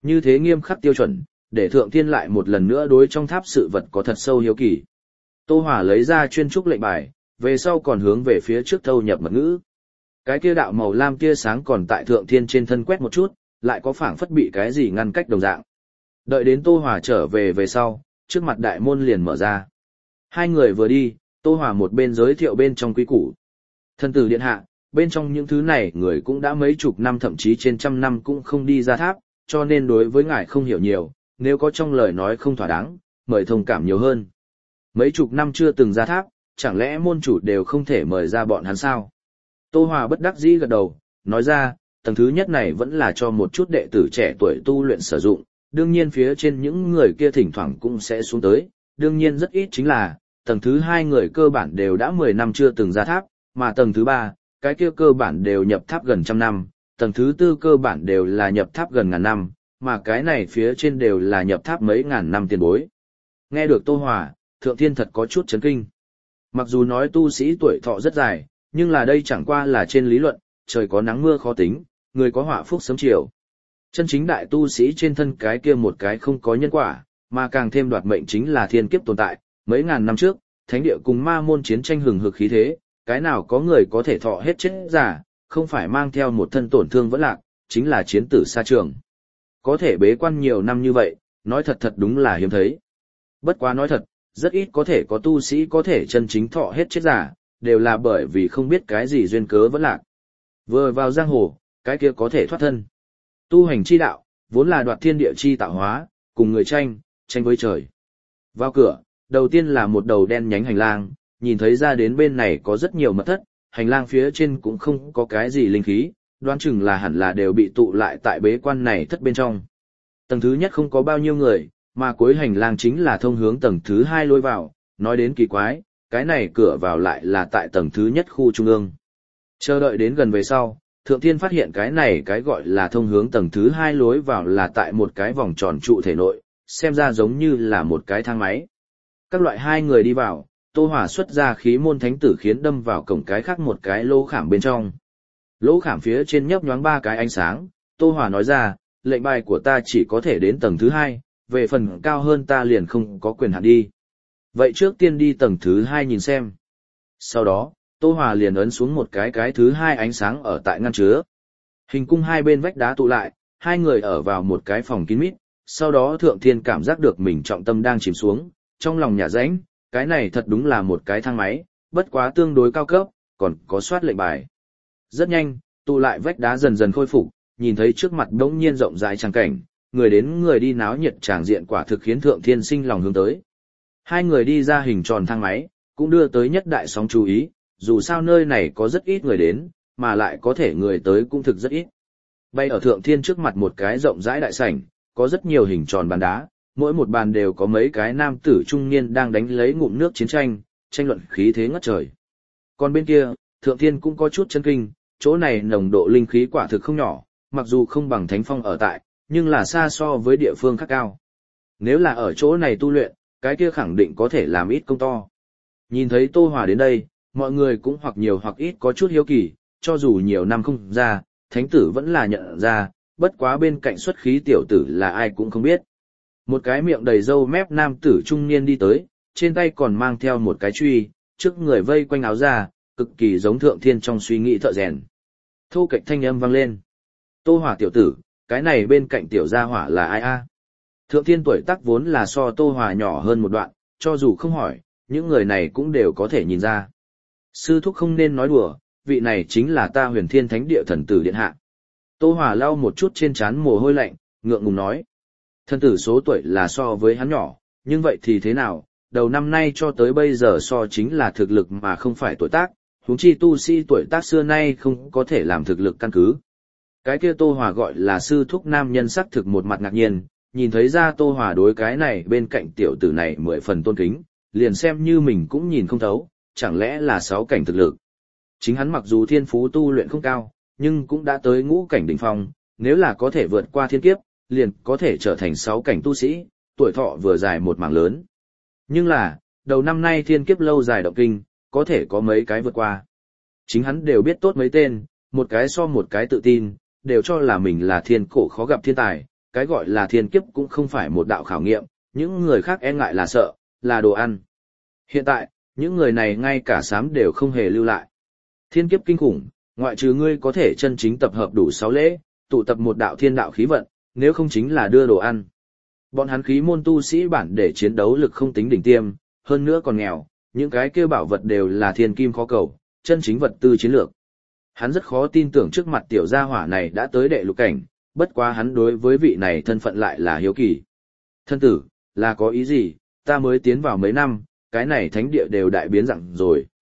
như thế nghiêm khắc tiêu chuẩn, để Thượng Thiên lại một lần nữa đối trong tháp sự vật có thật sâu hiếu kỳ. Tô Hòa lấy ra chuyên trúc lệnh bài, về sau còn hướng về phía trước thâu nhập mật ngữ. Cái kia đạo màu lam tia sáng còn tại Thượng Thiên trên thân quét một chút, lại có phảng phất bị cái gì ngăn cách đồng dạng. Đợi đến Tô Hòa trở về về sau, trước mặt đại môn liền mở ra. Hai người vừa đi, Tô Hòa một bên giới thiệu bên trong quý củ. Thần tử điện hạ, bên trong những thứ này người cũng đã mấy chục năm thậm chí trên trăm năm cũng không đi ra tháp, cho nên đối với ngài không hiểu nhiều, nếu có trong lời nói không thỏa đáng, mời thông cảm nhiều hơn. Mấy chục năm chưa từng ra tháp, chẳng lẽ môn chủ đều không thể mời ra bọn hắn sao? Tô Hòa bất đắc dĩ gật đầu, nói ra, tầng thứ nhất này vẫn là cho một chút đệ tử trẻ tuổi tu luyện sử dụng, đương nhiên phía trên những người kia thỉnh thoảng cũng sẽ xuống tới, đương nhiên rất ít chính là, tầng thứ hai người cơ bản đều đã mười năm chưa từng ra tháp, mà tầng thứ ba, cái kia cơ bản đều nhập tháp gần trăm năm, tầng thứ tư cơ bản đều là nhập tháp gần ngàn năm, mà cái này phía trên đều là nhập tháp mấy ngàn năm tiền bối. Nghe được Tô Hòa, Thượng Thiên thật có chút chấn kinh. Mặc dù nói tu sĩ tuổi thọ rất dài, nhưng là đây chẳng qua là trên lý luận, trời có nắng mưa khó tính, người có họa phúc sớm chiều. Chân chính đại tu sĩ trên thân cái kia một cái không có nhân quả, mà càng thêm đoạt mệnh chính là thiên kiếp tồn tại. Mấy ngàn năm trước, thánh địa cùng ma môn chiến tranh hừng hực khí thế, cái nào có người có thể thọ hết chết giả, không phải mang theo một thân tổn thương vẫn lạc, chính là chiến tử xa trường. Có thể bế quan nhiều năm như vậy, nói thật thật đúng là hiếm thấy. Bất quá nói thật, rất ít có thể có tu sĩ có thể chân chính thọ hết chết giả, đều là bởi vì không biết cái gì duyên cớ vẫn lạc. Vừa vào giang hồ, cái kia có thể thoát thân. Tu hành chi đạo, vốn là đoạt thiên địa chi tạo hóa, cùng người tranh, tranh với trời. Vào cửa, đầu tiên là một đầu đen nhánh hành lang, nhìn thấy ra đến bên này có rất nhiều mật thất, hành lang phía trên cũng không có cái gì linh khí, đoán chừng là hẳn là đều bị tụ lại tại bế quan này thất bên trong. Tầng thứ nhất không có bao nhiêu người, mà cuối hành lang chính là thông hướng tầng thứ hai lối vào, nói đến kỳ quái, cái này cửa vào lại là tại tầng thứ nhất khu trung ương. Chờ đợi đến gần về sau, Thượng Thiên phát hiện cái này cái gọi là thông hướng tầng thứ hai lối vào là tại một cái vòng tròn trụ thể nội, xem ra giống như là một cái thang máy. Các loại hai người đi vào, Tô Hòa xuất ra khí môn thánh tử khiến đâm vào cổng cái khác một cái lỗ khảm bên trong. Lỗ khảm phía trên nhấp nhoáng ba cái ánh sáng, Tô Hòa nói ra, lệnh bài của ta chỉ có thể đến tầng thứ hai, về phần cao hơn ta liền không có quyền hạn đi. Vậy trước tiên đi tầng thứ hai nhìn xem. Sau đó, Tô Hòa liền ấn xuống một cái cái thứ hai ánh sáng ở tại ngăn chứa. Hình cung hai bên vách đá tụ lại, hai người ở vào một cái phòng kín mít, sau đó Thượng Thiên cảm giác được mình trọng tâm đang chìm xuống, trong lòng nhả rãnh, cái này thật đúng là một cái thang máy, bất quá tương đối cao cấp, còn có soát lệnh bài. Rất nhanh, tụ lại vách đá dần dần khôi phục, nhìn thấy trước mặt đống nhiên rộng rãi tràng cảnh, người đến người đi náo nhiệt tràng diện quả thực khiến Thượng Thiên sinh lòng hướng tới. Hai người đi ra hình tròn thang máy, cũng đưa tới nhất đại sóng chú ý, dù sao nơi này có rất ít người đến, mà lại có thể người tới cũng thực rất ít. Bay ở Thượng Thiên trước mặt một cái rộng rãi đại sảnh, có rất nhiều hình tròn bàn đá, mỗi một bàn đều có mấy cái nam tử trung niên đang đánh lấy ngụm nước chiến tranh, tranh luận khí thế ngất trời. Còn bên kia, Thượng Thiên cũng có chút chấn kinh, chỗ này nồng độ linh khí quả thực không nhỏ, mặc dù không bằng Thánh Phong ở tại, nhưng là xa so với địa phương khác cao. Nếu là ở chỗ này tu luyện, cái kia khẳng định có thể làm ít công to. Nhìn thấy Tô Hòa đến đây, mọi người cũng hoặc nhiều hoặc ít có chút hiếu kỳ, cho dù nhiều năm không ra, thánh tử vẫn là nhận ra, bất quá bên cạnh xuất khí tiểu tử là ai cũng không biết. Một cái miệng đầy râu mép nam tử trung niên đi tới, trên tay còn mang theo một cái truy, trước người vây quanh áo ra, cực kỳ giống Thượng Thiên trong suy nghĩ thợ rèn. Thô kệch thanh âm vang lên. Tô Hòa tiểu tử, cái này bên cạnh tiểu gia hỏa là ai a? Thượng Thiên tuổi tác vốn là so Tô Hòa nhỏ hơn một đoạn, cho dù không hỏi, những người này cũng đều có thể nhìn ra. Sư thúc không nên nói đùa, vị này chính là ta Huyền Thiên Thánh Địa thần tử điện hạ. Tô Hòa lau một chút trên trán mồ hôi lạnh, ngượng ngùng nói. Thần tử số tuổi là so với hắn nhỏ, nhưng vậy thì thế nào, đầu năm nay cho tới bây giờ so chính là thực lực mà không phải tuổi tác, huống chi tu sĩ tuổi tác xưa nay không có thể làm thực lực căn cứ. Cái kia Tô Hòa gọi là sư thúc nam nhân sắc thực một mặt ngạc nhiên, nhìn thấy ra Tô Hòa đối cái này bên cạnh tiểu tử này mười phần tôn kính, liền xem như mình cũng nhìn không thấu, chẳng lẽ là sáu cảnh thực lực. Chính hắn mặc dù thiên phú tu luyện không cao, nhưng cũng đã tới ngũ cảnh đỉnh phong, nếu là có thể vượt qua thiên kiếp, liền có thể trở thành sáu cảnh tu sĩ, tuổi thọ vừa dài một mảng lớn. Nhưng là, đầu năm nay thiên kiếp lâu dài động kinh, có thể có mấy cái vượt qua. Chính hắn đều biết tốt mấy tên, một cái so một cái tự tin, đều cho là mình là thiên cổ khó gặp thiên tài, cái gọi là thiên kiếp cũng không phải một đạo khảo nghiệm, những người khác e ngại là sợ, là đồ ăn. Hiện tại, những người này ngay cả sám đều không hề lưu lại. Thiên kiếp kinh khủng, ngoại trừ ngươi có thể chân chính tập hợp đủ sáu lễ, tụ tập một đạo thiên đạo khí vận, nếu không chính là đưa đồ ăn. Bọn hắn khí môn tu sĩ bản để chiến đấu lực không tính đỉnh tiêm, hơn nữa còn nghèo, những cái kêu bảo vật đều là thiên kim khó cầu, chân chính vật tư chiến lược. Hắn rất khó tin tưởng trước mặt tiểu gia hỏa này đã tới đệ lục cảnh, bất quá hắn đối với vị này thân phận lại là hiếu kỳ. Thân tử, là có ý gì, ta mới tiến vào mấy năm, cái này thánh địa đều đại biến dạng rồi.